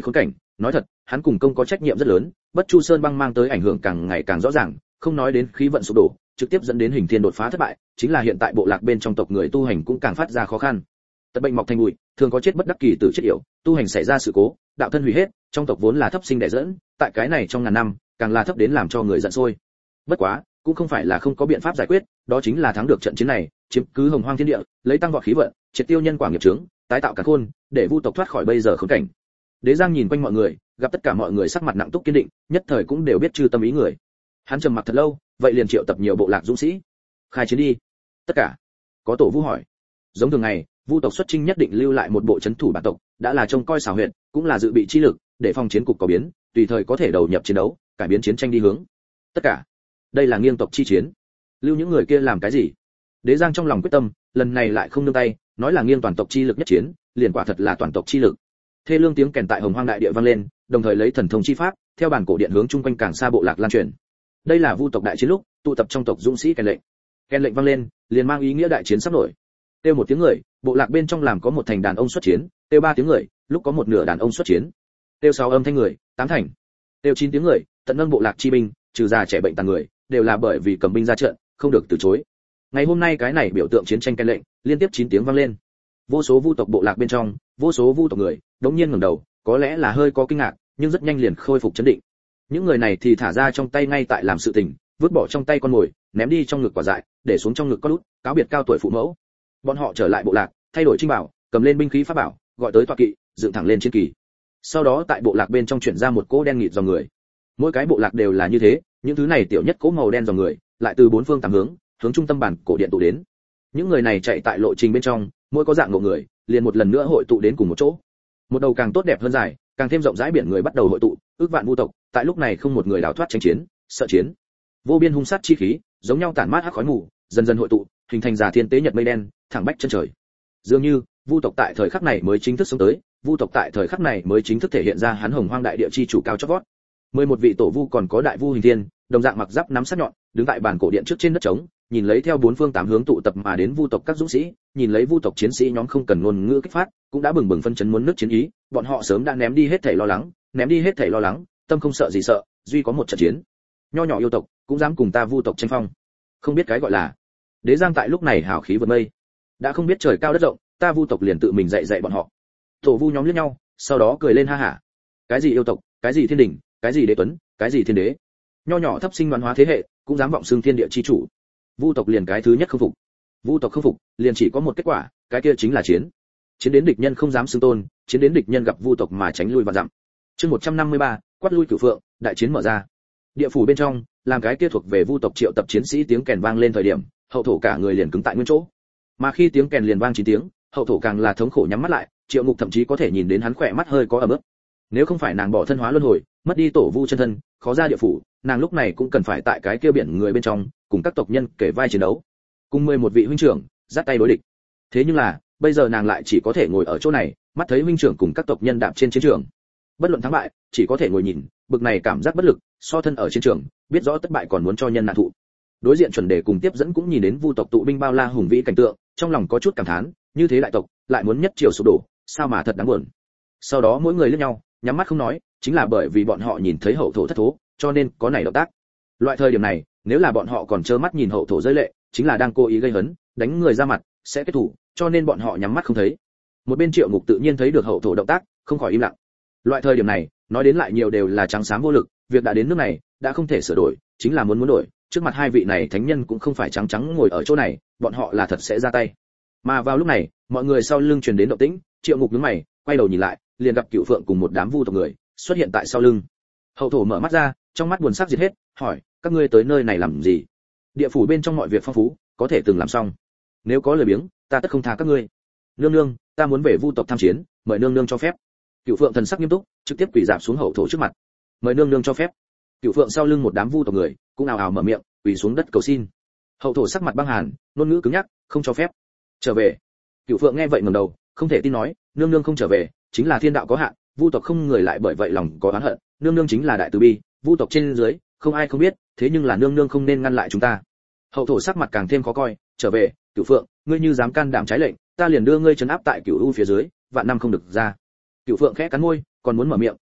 nói thật, hắn cùng công có trách nhiệm rất lớn, Bất Chu Sơn băng mang tới ảnh hưởng càng ngày càng rõ ràng, không nói đến khí vận sụp đổ, trực tiếp dẫn đến hình thiên đột phá thất bại, chính là hiện tại bộ lạc bên trong tộc người tu hành cũng càng phát ra khó khăn. Tật bệnh mọc thành bụi, thường có chết bất đắc kỳ tử chết yểu, tu hành xảy ra sự cố, đạo thân hủy hết, trong tộc vốn là thấp sinh đẻ dẫn, tại cái này trong ngàn năm, càng là thấp đến làm cho người giận sôi. Bất quá, cũng không phải là không có biện pháp giải quyết, đó chính là thắng được trận chiến này, chiếm cứ hồng hoang thiên địa, lấy tăng vọt khí vận, triệt tiêu nhân quả nghiệp chướng, tái tạo cả khôn, để vu tộc thoát khỏi bây giờ khốn cảnh. Đế Giang nhìn quanh mọi người, gặp tất cả mọi người sắc mặt nặng túc kiên định, nhất thời cũng đều biết chư tâm ý người. Hắn trầm mặc thật lâu, vậy liền triệu tập nhiều bộ lạc dũng sĩ, khai chiến đi. Tất cả. Có tổ vu hỏi. Giống thường ngày, vu tộc xuất chinh nhất định lưu lại một bộ chấn thủ bản tộc, đã là trông coi xảo huyệt, cũng là dự bị chi lực, để phòng chiến cục có biến, tùy thời có thể đầu nhập chiến đấu, cải biến chiến tranh đi hướng. Tất cả. Đây là nghiêng tộc chi chiến. Lưu những người kia làm cái gì? Đế Giang trong lòng quyết tâm, lần này lại không nương tay, nói là nghiêng toàn tộc chi lực nhất chiến, liền quả thật là toàn tộc chi lực. Thê lương tiếng kèn tại Hồng Hoang đại địa vang lên, đồng thời lấy thần thông chi pháp, theo bản cổ điện hướng chung quanh càng xa bộ lạc lan truyền. Đây là vu tộc đại chiến lúc, tụ tập trong tộc dũng sĩ kèn lệnh. Kèn lệnh vang lên, liền mang ý nghĩa đại chiến sắp nổi. Tiêu một tiếng người, bộ lạc bên trong làm có một thành đàn ông xuất chiến, tiêu ba tiếng người, lúc có một nửa đàn ông xuất chiến. Tiêu sáu âm thanh người, tám thành. Tiêu chín tiếng người, tận nâng bộ lạc chi binh, trừ già trẻ bệnh tàn người, đều là bởi vì cầm binh ra trận, không được từ chối. Ngày hôm nay cái này biểu tượng chiến tranh kèn lệnh, liên tiếp 9 tiếng vang lên. Vô số vu tộc bộ lạc bên trong, vô số vu tộc người, đống nhiên ngẩng đầu, có lẽ là hơi có kinh ngạc, nhưng rất nhanh liền khôi phục chấn định. Những người này thì thả ra trong tay ngay tại làm sự tình, vứt bỏ trong tay con mồi, ném đi trong ngực quả dại, để xuống trong ngực con lút, cáo biệt cao tuổi phụ mẫu. Bọn họ trở lại bộ lạc, thay đổi trinh bảo, cầm lên binh khí pháp bảo, gọi tới tọa kỵ, dựng thẳng lên chiến kỳ. Sau đó tại bộ lạc bên trong chuyển ra một cỗ đen nghịt dòng người. Mỗi cái bộ lạc đều là như thế, những thứ này tiểu nhất cỗ màu đen dòng người, lại từ bốn phương tám hướng, hướng trung tâm bản cổ điện tụ đến. Những người này chạy tại lộ trình bên trong, mỗi có dạng ngộ người, liền một lần nữa hội tụ đến cùng một chỗ. Một đầu càng tốt đẹp hơn dài, càng thêm rộng rãi biển người bắt đầu hội tụ, ước vạn vu tộc, tại lúc này không một người đào thoát tranh chiến, sợ chiến. Vô biên hung sát chi khí, giống nhau tản mát hắc khói mù, dần dần hội tụ, hình thành giả thiên tế nhật mây đen, thẳng bách chân trời. Dường như, vu tộc tại thời khắc này mới chính thức sống tới, vu tộc tại thời khắc này mới chính thức thể hiện ra hắn Hồng Hoang đại địa chi chủ cao chót vót. 11 vị tổ vu còn có đại vu hình thiên, đồng dạng mặc giáp nắm sắc nhọn, đứng tại bàn cổ điện trước trên đất trống, nhìn lấy theo bốn phương tám hướng tụ tập mà đến vu tộc các dũng sĩ, nhìn lấy vu tộc chiến sĩ nhóm không cần ngôn ngữ kích phát, cũng đã bừng bừng phân chấn muốn nước chiến ý, bọn họ sớm đã ném đi hết thảy lo lắng, ném đi hết thảy lo lắng, tâm không sợ gì sợ, duy có một trận chiến. Nho nhỏ yêu tộc, cũng dám cùng ta vu tộc tranh phong. Không biết cái gọi là. Đế Giang tại lúc này hào khí vượt mây. Đã không biết trời cao đất rộng, ta vu tộc liền tự mình dạy dạy bọn họ. Tổ vu nhóm liếc nhau, sau đó cười lên ha hả. Cái gì yêu tộc, cái gì thiên đình, cái gì đế tuấn, cái gì thiên đế. Nho nhỏ thấp sinh đoán hóa thế hệ, cũng dám vọng xưng thiên địa chi chủ. Vu tộc liền cái thứ nhất không phục. Vu tộc không phục, liền chỉ có một kết quả, cái kia chính là chiến. Chiến đến địch nhân không dám xưng tôn, chiến đến địch nhân gặp vu tộc mà tránh lui và dặm. Chương 153, quát lui cửu phượng, đại chiến mở ra. Địa phủ bên trong, làm cái kia thuộc về vu tộc triệu tập chiến sĩ tiếng kèn vang lên thời điểm, hậu thổ cả người liền cứng tại nguyên chỗ. Mà khi tiếng kèn liền vang 9 tiếng, hậu thổ càng là thống khổ nhắm mắt lại, Triệu Ngục thậm chí có thể nhìn đến hắn khỏe mắt hơi có ẩm ướt. Nếu không phải nàng bỏ thân hóa luân hồi, mất đi tổ vu chân thân, khó ra địa phủ, nàng lúc này cũng cần phải tại cái kia biển người bên trong, cùng các tộc nhân kể vai chiến đấu, cùng 11 vị huynh trưởng dắt tay đối địch. Thế nhưng là, bây giờ nàng lại chỉ có thể ngồi ở chỗ này, mắt thấy huynh trưởng cùng các tộc nhân đạp trên chiến trường. Bất luận thắng bại, chỉ có thể ngồi nhìn, bực này cảm giác bất lực, so thân ở chiến trường, biết rõ thất bại còn muốn cho nhân nạn thụ. Đối diện chuẩn đề cùng tiếp dẫn cũng nhìn đến vu tộc tụ binh bao la hùng vĩ cảnh tượng, trong lòng có chút cảm thán, như thế đại tộc, lại muốn nhất triều sụp đổ, sao mà thật đáng buồn. Sau đó mỗi người liếc nhau, nhắm mắt không nói, chính là bởi vì bọn họ nhìn thấy hậu thổ thất thố, cho nên có này động tác. Loại thời điểm này, nếu là bọn họ còn trơ mắt nhìn hậu thổ rơi lệ, chính là đang cố ý gây hấn, đánh người ra mặt, sẽ kết thủ, cho nên bọn họ nhắm mắt không thấy. Một bên Triệu Ngục tự nhiên thấy được hậu thổ động tác, không khỏi im lặng. Loại thời điểm này, nói đến lại nhiều đều là trắng xám vô lực, việc đã đến nước này, đã không thể sửa đổi, chính là muốn đổi, trước mặt hai vị này thánh nhân cũng không phải trắng trắng ngồi ở chỗ này, bọn họ là thật sẽ ra tay. Mà vào lúc này, mọi người sau lưng truyền đến động tĩnh, Triệu Ngục nhướng mày, quay đầu nhìn lại, liền gặp Cửu Phượng cùng một đám vu tộc người xuất hiện tại sau lưng. Hậu thổ mở mắt ra, trong mắt buồn sắc diệt hết, hỏi: các ngươi tới nơi này làm gì? Địa phủ bên trong mọi việc phong phú, có thể từng làm xong. Nếu có lời biếng, ta tất không tha các ngươi. Nương nương, ta muốn về vu tộc tham chiến, mời nương nương cho phép. Cửu Phượng thần sắc nghiêm túc, trực tiếp quỳ rạp xuống hậu thổ trước mặt. Mời nương nương cho phép. Cửu Phượng sau lưng một đám vu tộc người cũng ào ào mở miệng, quỳ xuống đất cầu xin. Hậu thổ sắc mặt băng hàn, ngôn ngữ cứng nhắc, không cho phép. Trở về. Cửu Phượng nghe vậy ngẩng đầu, không thể tin nói, nương nương không trở về, chính là thiên đạo có hạn, vu tộc không người lại bởi vậy lòng có oán hận, nương nương chính là đại từ bi, vu tộc trên dưới, không ai không biết, thế nhưng là nương nương không nên ngăn lại chúng ta. Hậu thổ sắc mặt càng thêm khó coi, trở về, Cửu Phượng, ngươi như dám can đảm trái lệnh, ta liền đưa ngươi trấn áp tại Cửu U phía dưới, vạn năm không được ra. Cửu Phượng khẽ cắn môi, còn muốn mở miệng,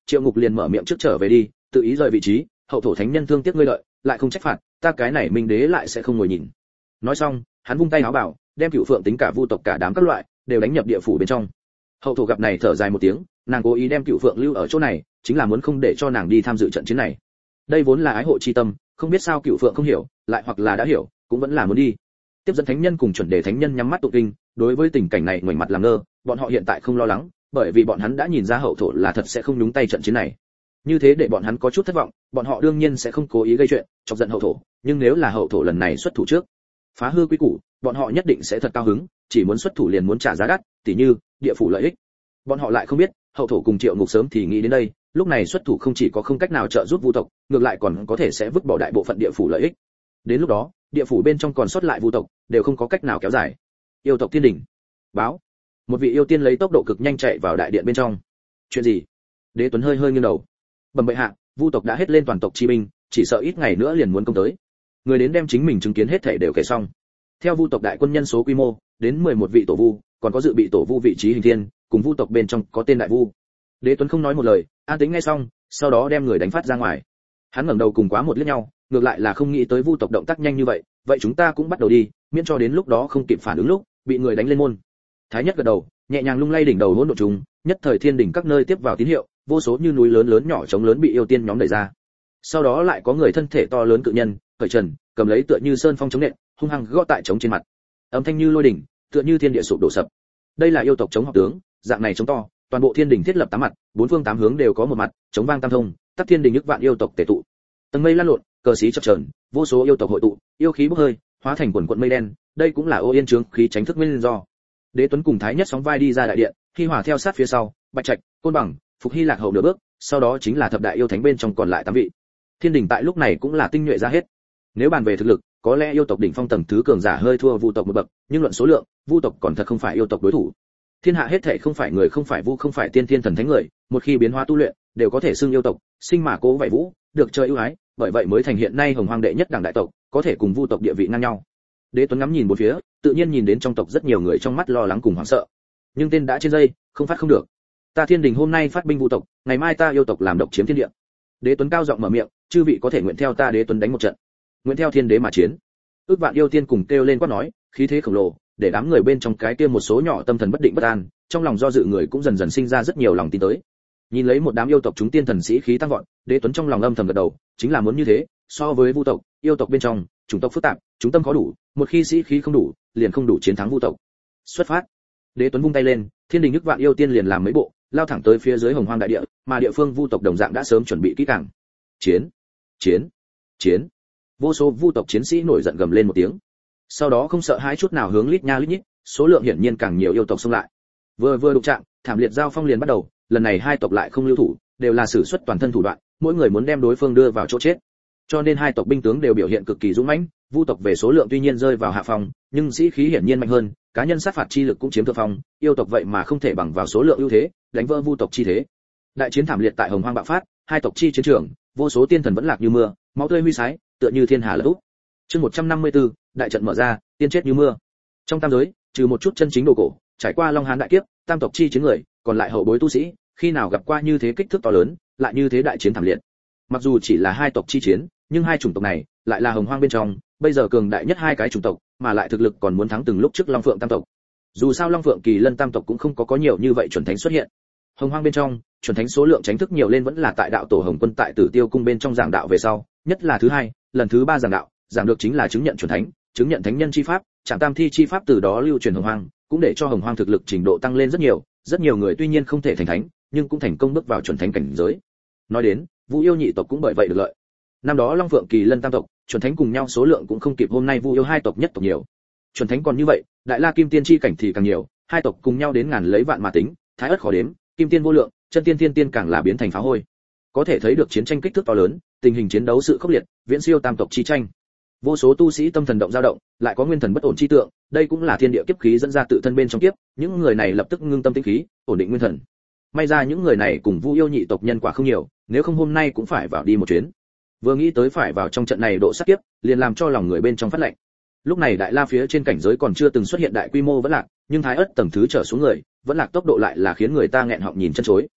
Triệu Ngục liền mở miệng trước trở về đi, tự ý rời vị trí, hậu thổ thánh nhân thương tiếc ngươi lợi, lại không trách phạt, ta cái này minh đế lại sẽ không ngồi nhìn. Nói xong, hắn vung tay áo bảo, đem Cửu Phượng tính cả vu tộc cả đám các loại đều đánh nhập địa phủ bên trong. Hậu thổ gặp này thở dài một tiếng, nàng cố ý đem Cửu Phượng lưu ở chỗ này, chính là muốn không để cho nàng đi tham dự trận chiến này. Đây vốn là ái hộ chi tâm, không biết sao Cửu Phượng không hiểu, lại hoặc là đã hiểu, cũng vẫn là muốn đi. Tiếp dẫn thánh nhân cùng chuẩn đề thánh nhân nhắm mắt tụng kinh, đối với tình cảnh này ngoảnh mặt làm ngơ, bọn họ hiện tại không lo lắng, bởi vì bọn hắn đã nhìn ra hậu thổ là thật sẽ không nhúng tay trận chiến này. Như thế để bọn hắn có chút thất vọng, bọn họ đương nhiên sẽ không cố ý gây chuyện, chọc giận hậu thổ, nhưng nếu là hậu thổ lần này xuất thủ trước, phá hư quy củ, bọn họ nhất định sẽ thật cao hứng, chỉ muốn xuất thủ liền muốn trả giá đắt, tỉ như địa phủ lợi ích. Bọn họ lại không biết, hậu thổ cùng Triệu Ngục sớm thì nghĩ đến đây, lúc này xuất thủ không chỉ có không cách nào trợ giúp vu tộc, ngược lại còn có thể sẽ vứt bỏ đại bộ phận địa phủ lợi ích. Đến lúc đó, địa phủ bên trong còn sót lại vu tộc đều không có cách nào kéo dài. Yêu tộc Thiên Đình báo, một vị yêu tiên lấy tốc độ cực nhanh chạy vào đại điện bên trong. Chuyện gì? Đế Tuấn hơi nghiêng đầu. Bẩm bệ hạ, vu tộc đã hết lên toàn tộc chi binh, chỉ sợ ít ngày nữa liền muốn công tới. Người đến đem chính mình chứng kiến hết thảy đều kể xong. Theo vu tộc đại quân nhân số quy mô, đến 11 vị tổ vu, còn có dự bị tổ vu vị trí hình thiên, cùng vu tộc bên trong có tên đại vu. Đế Tuấn không nói một lời, an tĩnh nghe xong, sau đó đem người đánh phát ra ngoài. Hắn ngẩng đầu cùng Quá Một liếc nhau, ngược lại là không nghĩ tới vu tộc động tác nhanh như vậy, vậy chúng ta cũng bắt đầu đi, miễn cho đến lúc đó không kịp phản ứng lúc bị người đánh lên môn. Thái Nhất gật đầu, nhẹ nhàng lung lay đỉnh đầu hỗn độn trùng, nhất thời thiên đỉnh các nơi tiếp vào tín hiệu, vô số như núi lớn lớn nhỏ trống lớn bị yêu tiên nhóm đẩy ra. Sau đó lại có người thân thể to lớn cự nhân, cởi trần, cầm lấy tựa như sơn phong chống nện, hung hăng gõ tại trống trên mặt. Âm thanh như lôi đỉnh, tựa như thiên địa sụp đổ sập. Đây là yêu tộc chống học tướng, dạng này chống to, toàn bộ thiên đỉnh thiết lập 8 mặt, bốn phương tám hướng đều có một mặt, chống vang tam thông, tắc thiên đỉnh nhức vạn yêu tộc tề tụ. Tầng mây lan lộn, cờ xí chập chờn, vô số yêu tộc hội tụ, yêu khí bốc hơi, hóa thành quần quần mây đen, đây cũng là ô yên trướng khí tránh thức nguyên do. Đế Tuấn cùng Thái Nhất sóng vai đi ra đại điện, Hi Hòa theo sát phía sau, Bạch Trạch, Côn Bằng, Phục Hy Lạc hậu nửa bước, sau đó chính là thập đại yêu thánh bên trong còn lại 8 vị. Thiên đỉnh tại lúc này cũng là tinh nhuệ ra hết. Nếu bàn về thực lực, có lẽ yêu tộc đỉnh phong tầng thứ cường giả hơi thua vu tộc một bậc, nhưng luận số lượng, vu tộc còn thật không phải yêu tộc đối thủ. Thiên hạ hết thảy không phải người không phải vu không phải tiên thiên thần thánh người, một khi biến hóa tu luyện, đều có thể xưng yêu tộc, sinh mà cố vậy vũ, được trời ưu ái, bởi vậy mới thành hiện nay Hồng Hoang đệ nhất đẳng đại tộc, có thể cùng vu tộc địa vị ngang nhau. Đế Tuấn ngắm nhìn bốn phía, tự nhiên nhìn đến trong tộc rất nhiều người trong mắt lo lắng cùng hoảng sợ. Nhưng tên đã trên dây, không phát không được. Ta Thiên Đình hôm nay phát binh vu tộc, ngày mai ta yêu tộc làm độc chiếm thiên địa. Đế Tuấn cao giọng mở miệng, chư vị có thể nguyện theo ta Đế Tuấn đánh một trận. Nguyện theo thiên đế mà chiến. Ước vạn yêu tiên cùng kêu lên quát nói, khí thế khổng lồ, để đám người bên trong cái kia một số nhỏ tâm thần bất định bất an, trong lòng do dự người cũng dần dần sinh ra rất nhiều lòng tin tới. Nhìn lấy một đám yêu tộc chúng tiên thần sĩ khí tăng vọt, Đế Tuấn trong lòng âm thầm gật đầu, chính là muốn như thế, so với vu tộc, yêu tộc bên trong, chủng tộc phức tạp, chúng tâm khó đủ, một khi sĩ khí không đủ, liền không đủ chiến thắng vu tộc. Xuất phát. Đế Tuấn vung tay lên, thiên đình nhức vạn yêu tiên liền làm mấy bộ, lao thẳng tới phía dưới Hồng Hoang đại địa, mà địa phương vu tộc đồng dạng đã sớm chuẩn bị kỹ càng. Chiến, chiến, chiến. Vô số vu tộc chiến sĩ nổi giận gầm lên một tiếng. Sau đó không sợ hãi chút nào hướng lít nha lít nhít, số lượng hiển nhiên càng nhiều yêu tộc xông lại. Vừa đụng chạm, thảm liệt giao phong liền bắt đầu, lần này hai tộc lại không lưu thủ, đều là sử xuất toàn thân thủ đoạn, mỗi người muốn đem đối phương đưa vào chỗ chết. Cho nên hai tộc binh tướng đều biểu hiện cực kỳ dũng mãnh, vu tộc về số lượng tuy nhiên rơi vào hạ phong, nhưng sĩ khí hiển nhiên mạnh hơn, cá nhân sát phạt chi lực cũng chiếm thượng phong, yêu tộc vậy mà không thể bằng vào số lượng ưu thế, đánh vỡ vu tộc chi thế. Đại chiến thảm liệt tại Hồng Hoang bạo phát, hai tộc chi chiến trường, vô số tiên thần vẫn lạc như mưa, máu tươi huy sái, tựa như thiên hà lở úp. Chương 154, đại trận mở ra, tiên chết như mưa. Trong tam giới, trừ một chút chân chính đồ cổ, trải qua Long Hán đại kiếp, tam tộc chi chiến người, còn lại hậu bối tu sĩ, khi nào gặp qua như thế kích thước to lớn, lại như thế đại chiến thảm liệt. Mặc dù chỉ là hai tộc chi chiến, nhưng hai chủng tộc này lại là Hồng Hoang bên trong, bây giờ cường đại nhất hai cái chủng tộc, mà lại thực lực còn muốn thắng từng lúc trước Long Phượng tam tộc. Dù sao Long Phượng Kỳ Lân tam tộc cũng không có nhiều như vậy chuẩn thánh xuất hiện. Hồng Hoang bên trong, chuẩn thánh số lượng chính thức nhiều lên vẫn là tại đạo tổ Hồng Quân tại Tử Tiêu cung bên trong giảng đạo về sau, nhất là thứ hai, lần thứ ba giảng đạo, giảng được chính là chứng nhận chuẩn thánh, chứng nhận thánh nhân chi pháp, Trảm Tam Thi chi pháp từ đó lưu truyền Hồng Hoang, cũng để cho Hồng Hoang thực lực trình độ tăng lên rất nhiều người tuy nhiên không thể thành thánh, nhưng cũng thành công bước vào chuẩn thánh cảnh giới. Nói đến, Vu Yêu nhị tộc cũng bởi vậy được lợi. Năm đó Long Phượng Kỳ Lân tam tộc, chuẩn thánh cùng nhau số lượng cũng không kịp hôm nay Vu Yêu hai tộc nhất tộc nhiều. Chuẩn thánh còn như vậy, Đại La Kim Tiên chi cảnh thì càng nhiều, hai tộc cùng nhau đến ngàn lấy vạn mà tính, thái ất khó đếm, kim tiên vô lượng, chân tiên thiên tiên càng là biến thành phá hôi. Có thể thấy được chiến tranh kích thước to lớn, tình hình chiến đấu sự khốc liệt, viễn siêu tam tộc chi tranh. Vô số tu sĩ tâm thần động dao động, lại có nguyên thần bất ổn chi tượng, đây cũng là thiên địa kiếp khí dẫn ra tự thân bên trong kiếp, những người này lập tức ngưng tâm tĩnh khí, ổn định nguyên thần. May ra những người này cùng Vu Yêu nhị tộc nhân quả không nhiều, nếu không hôm nay cũng phải vào đi một chuyến. Vừa nghĩ tới phải vào trong trận này độ sát kiếp, liền làm cho lòng người bên trong phát lạnh. Lúc này Đại La phía trên cảnh giới còn chưa từng xuất hiện đại quy mô vẫn lạc, nhưng thái ất tầng thứ trở xuống người, vẫn lạc tốc độ lại là khiến người ta nghẹn họng nhìn chân chối.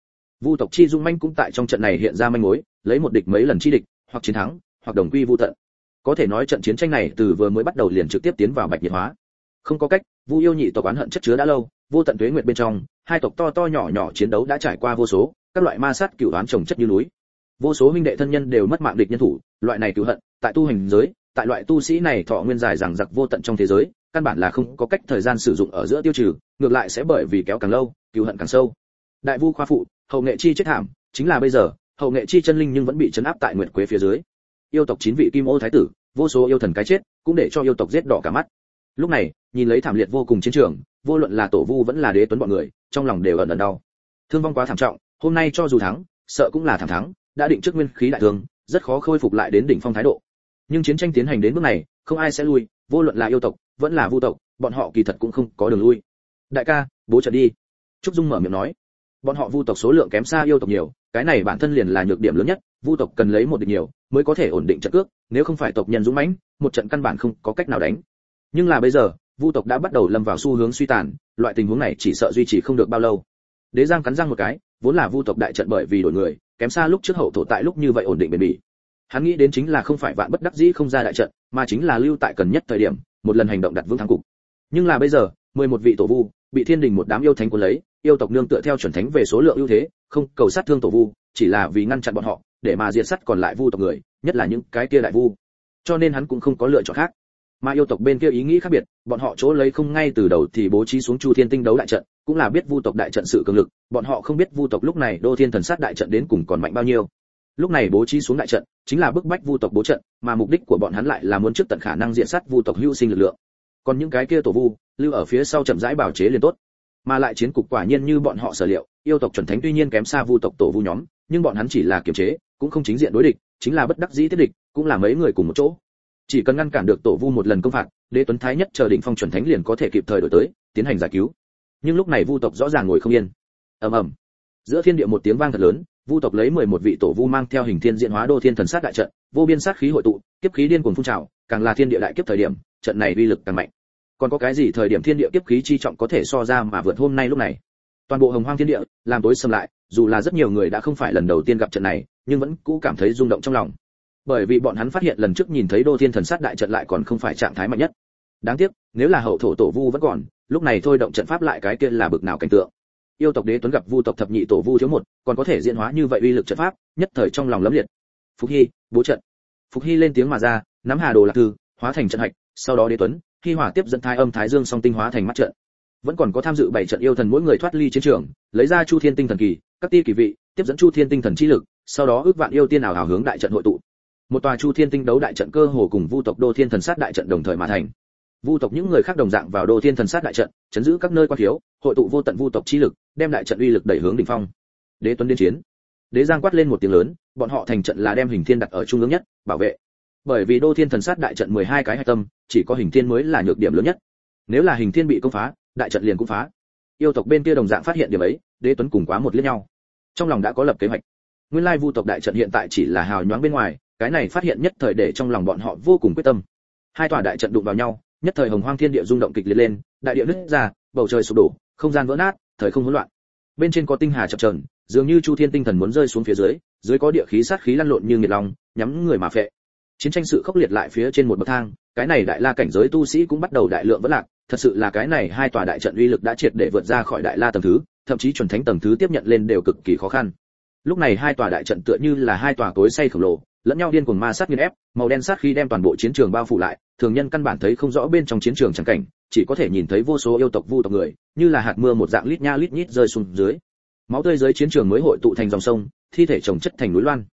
Vu tộc chi dung manh cũng tại trong trận này hiện ra manh mối, lấy một địch mấy lần chi địch, hoặc chiến thắng, hoặc đồng quy vu tận. Có thể nói trận chiến tranh này từ vừa mới bắt đầu liền trực tiếp tiến vào bạch nhiệt hóa. Không có cách, Vu yêu nhị tộc oán hận chất chứa đã lâu, vô tận tuế nguyệt bên trong, hai tộc to to nhỏ nhỏ chiến đấu đã trải qua vô số, các loại ma sát cửu oán chồng chất như núi. Vô số huynh đệ thân nhân đều mất mạng địch nhân thủ, loại này cửu hận, tại tu hành giới, tại loại tu sĩ này thọ nguyên dài rằng giặc vô tận trong thế giới, căn bản là không có cách thời gian sử dụng ở giữa tiêu trừ, ngược lại sẽ bởi vì kéo càng lâu, cửu hận càng sâu. Đại Vu khoa phụ, hậu nghệ chi chết thảm, chính là bây giờ, hậu nghệ chi chân linh nhưng vẫn bị trấn áp tại nguyệt quế phía dưới. Yêu tộc 9 vị kim ô thái tử, vô số yêu thần cái chết, cũng để cho yêu tộc giết đỏ cả mắt. Lúc này, nhìn lấy thảm liệt vô cùng chiến trường, vô luận là Tổ Vu vẫn là Đế Tuấn bọn người, trong lòng đều ẩn ẩn đau. Thương vong quá thảm trọng, hôm nay cho dù thắng, sợ cũng là thảm thắng, đã định trước nguyên khí đại thương, rất khó khôi phục lại đến đỉnh phong thái độ. Nhưng chiến tranh tiến hành đến bước này, không ai sẽ lui, vô luận là yêu tộc, vẫn là Vu tộc, bọn họ kỳ thật cũng không có đường lui. Đại ca, bố trận đi. Trúc Dung mở miệng nói. Bọn họ Vu tộc số lượng kém xa yêu tộc nhiều, cái này bản thân liền là nhược điểm lớn nhất, Vu tộc cần lấy một địch nhiều mới có thể ổn định trận cước, nếu không phải tộc nhân dũng mãnh, một trận căn bản không có cách nào đánh. Nhưng là bây giờ, Vu tộc đã bắt đầu lâm vào xu hướng suy tàn, loại tình huống này chỉ sợ duy trì không được bao lâu. Đế Giang cắn răng một cái, vốn là Vu tộc đại trận bởi vì đổi người, kém xa lúc trước hậu thổ tại lúc như vậy ổn định bền bỉ. Hắn nghĩ đến chính là không phải vạn bất đắc dĩ không ra đại trận, mà chính là lưu tại cần nhất thời điểm, một lần hành động đặt vững thắng cục. Nhưng là bây giờ, 11 vị tổ Vu bị Thiên Đình một đám yêu thánh cuốn lấy, yêu tộc nương tựa theo chuẩn thánh về số lượng ưu thế, không cầu sát thương tổ Vu, chỉ là vì ngăn chặn bọn họ, để mà diệt sát còn lại Vu tộc người, nhất là những cái kia đại Vu. Cho nên hắn cũng không có lựa chọn khác. Mà yêu tộc bên kia ý nghĩ khác biệt, bọn họ chỗ lấy không ngay từ đầu thì bố trí xuống Chu Thiên Tinh đấu đại trận, cũng là biết Vu tộc đại trận sự cường lực, bọn họ không biết Vu tộc lúc này Đô Thiên Thần Sát đại trận đến cùng còn mạnh bao nhiêu. Lúc này bố trí xuống đại trận, chính là bức bách Vu tộc bố trận, mà mục đích của bọn hắn lại là muốn trước tận khả năng diện sát Vu tộc hữu sinh lực lượng. Còn những cái kia tổ Vu, lưu ở phía sau chậm rãi bảo chế liền tốt. Mà lại chiến cục quả nhiên như bọn họ sở liệu, yêu tộc chuẩn thánh tuy nhiên kém xa Vu tộc tổ Vu nhóm, nhưng bọn hắn chỉ là kiềm chế, cũng không chính diện đối địch, chính là bất đắc dĩ tiếp địch, cũng là mấy người cùng một chỗ. Chỉ cần ngăn cản được tổ Vu một lần công phạt, Đế Tuấn Thái nhất chờ đỉnh phong chuẩn thánh liền có thể kịp thời đổi tới, tiến hành giải cứu. Nhưng lúc này Vu tộc rõ ràng ngồi không yên. Ầm ầm. Giữa thiên địa một tiếng vang thật lớn, Vu tộc lấy 11 vị tổ Vu mang theo hình thiên diễn hóa Đô Thiên Thần Sát đại trận, vô biên sát khí hội tụ, kiếp khí điên cuồng phun trào, càng là thiên địa đại kiếp thời điểm, trận này uy lực càng mạnh. Còn có cái gì thời điểm thiên địa kiếp khí chi trọng có thể so ra mà vượt hôm nay lúc này. Toàn bộ hồng hoang thiên địa làm tối sầm lại, dù là rất nhiều người đã không phải lần đầu tiên gặp trận này, nhưng vẫn cũ cảm thấy rung động trong lòng. Bởi vì bọn hắn phát hiện lần trước nhìn thấy Đô Thiên Thần Sát đại trận lại còn không phải trạng thái mạnh nhất. Đáng tiếc, nếu là hậu thổ tổ Vu vẫn còn, lúc này thôi động trận pháp lại cái kia là bực nào cảnh tượng. Yêu tộc Đế Tuấn gặp Vu tộc thập nhị tổ Vu thiếu một, còn có thể diễn hóa như vậy uy lực trận pháp, nhất thời trong lòng lấm liệt. Phục Hy, bố trận. Phục Hy lên tiếng mà ra, nắm Hà Đồ Lạc Thư, hóa thành trận hạch, sau đó Đế Tuấn, Hy Hỏa tiếp dẫn Thái Âm Thái Dương song tinh hóa thành mắt trận. Vẫn còn có tham dự 7 trận yêu thần mỗi người thoát ly chiến trường, lấy ra Chu Thiên Tinh Thần Kỳ, các ti kỳ vị, tiếp dẫn Chu Thiên Tinh Thần chi lực, sau đó ước vạn yêu tiên ảo hào hướng đại trận hội tụ. Một tòa Chu Thiên Tinh đấu đại trận cơ hồ cùng Vu tộc Đô Thiên Thần Sát đại trận đồng thời mà thành. Vu tộc những người khác đồng dạng vào Đô Thiên Thần Sát đại trận, chấn giữ các nơi quan thiếu, hội tụ vô tận vu tộc chi lực, đem đại trận uy lực đẩy hướng đỉnh phong. Đế Tuấn đến chiến. Đế Giang quát lên một tiếng lớn, bọn họ thành trận là đem hình thiên đặt ở trung ương nhất, bảo vệ. Bởi vì Đô Thiên Thần Sát đại trận 12 cái hạch tâm, chỉ có hình thiên mới là nhược điểm lớn nhất. Nếu là hình thiên bị công phá, đại trận liền cũng phá. Yêu tộc bên kia đồng dạng phát hiện điểm ấy, Đế Tuấn cùng quá một liếc nhau. Trong lòng đã có lập kế hoạch. Nguyên lai vu tộc đại trận hiện tại chỉ là hào nhoáng bên ngoài, cái này phát hiện nhất thời để trong lòng bọn họ vô cùng quyết tâm. Hai tòa đại trận đụng vào nhau, nhất thời hồng hoang thiên địa rung động kịch liệt lên, đại địa nứt ra, bầu trời sụp đổ, không gian vỡ nát, thời không hỗn loạn. Bên trên có tinh hà chập chờn, dường như Chu Thiên tinh thần muốn rơi xuống phía dưới, dưới có địa khí sát khí lăn lộn như nghiệt long, nhắm người mà phệ. Chiến tranh sự khốc liệt lại phía trên một bậc thang, cái này đại la cảnh giới tu sĩ cũng bắt đầu đại lượng vỡ lạc, thật sự là cái này hai tòa đại trận uy lực đã triệt để vượt ra khỏi đại la tầng thứ, thậm chí chuẩn thánh tầng thứ tiếp nhận lên đều cực kỳ khó khăn. Lúc này hai tòa đại trận tựa như là hai tòa cối xay khổng lồ, lẫn nhau điên cuồng ma sát nghiền ép, màu đen sát khí đem toàn bộ chiến trường bao phủ lại, thường nhân căn bản thấy không rõ bên trong chiến trường chẳng cảnh, chỉ có thể nhìn thấy vô số yêu tộc vu tộc người, như là hạt mưa một dạng lít nha lít nhít rơi xuống dưới. Máu tươi dưới chiến trường mới hội tụ thành dòng sông, thi thể chồng chất thành núi loan.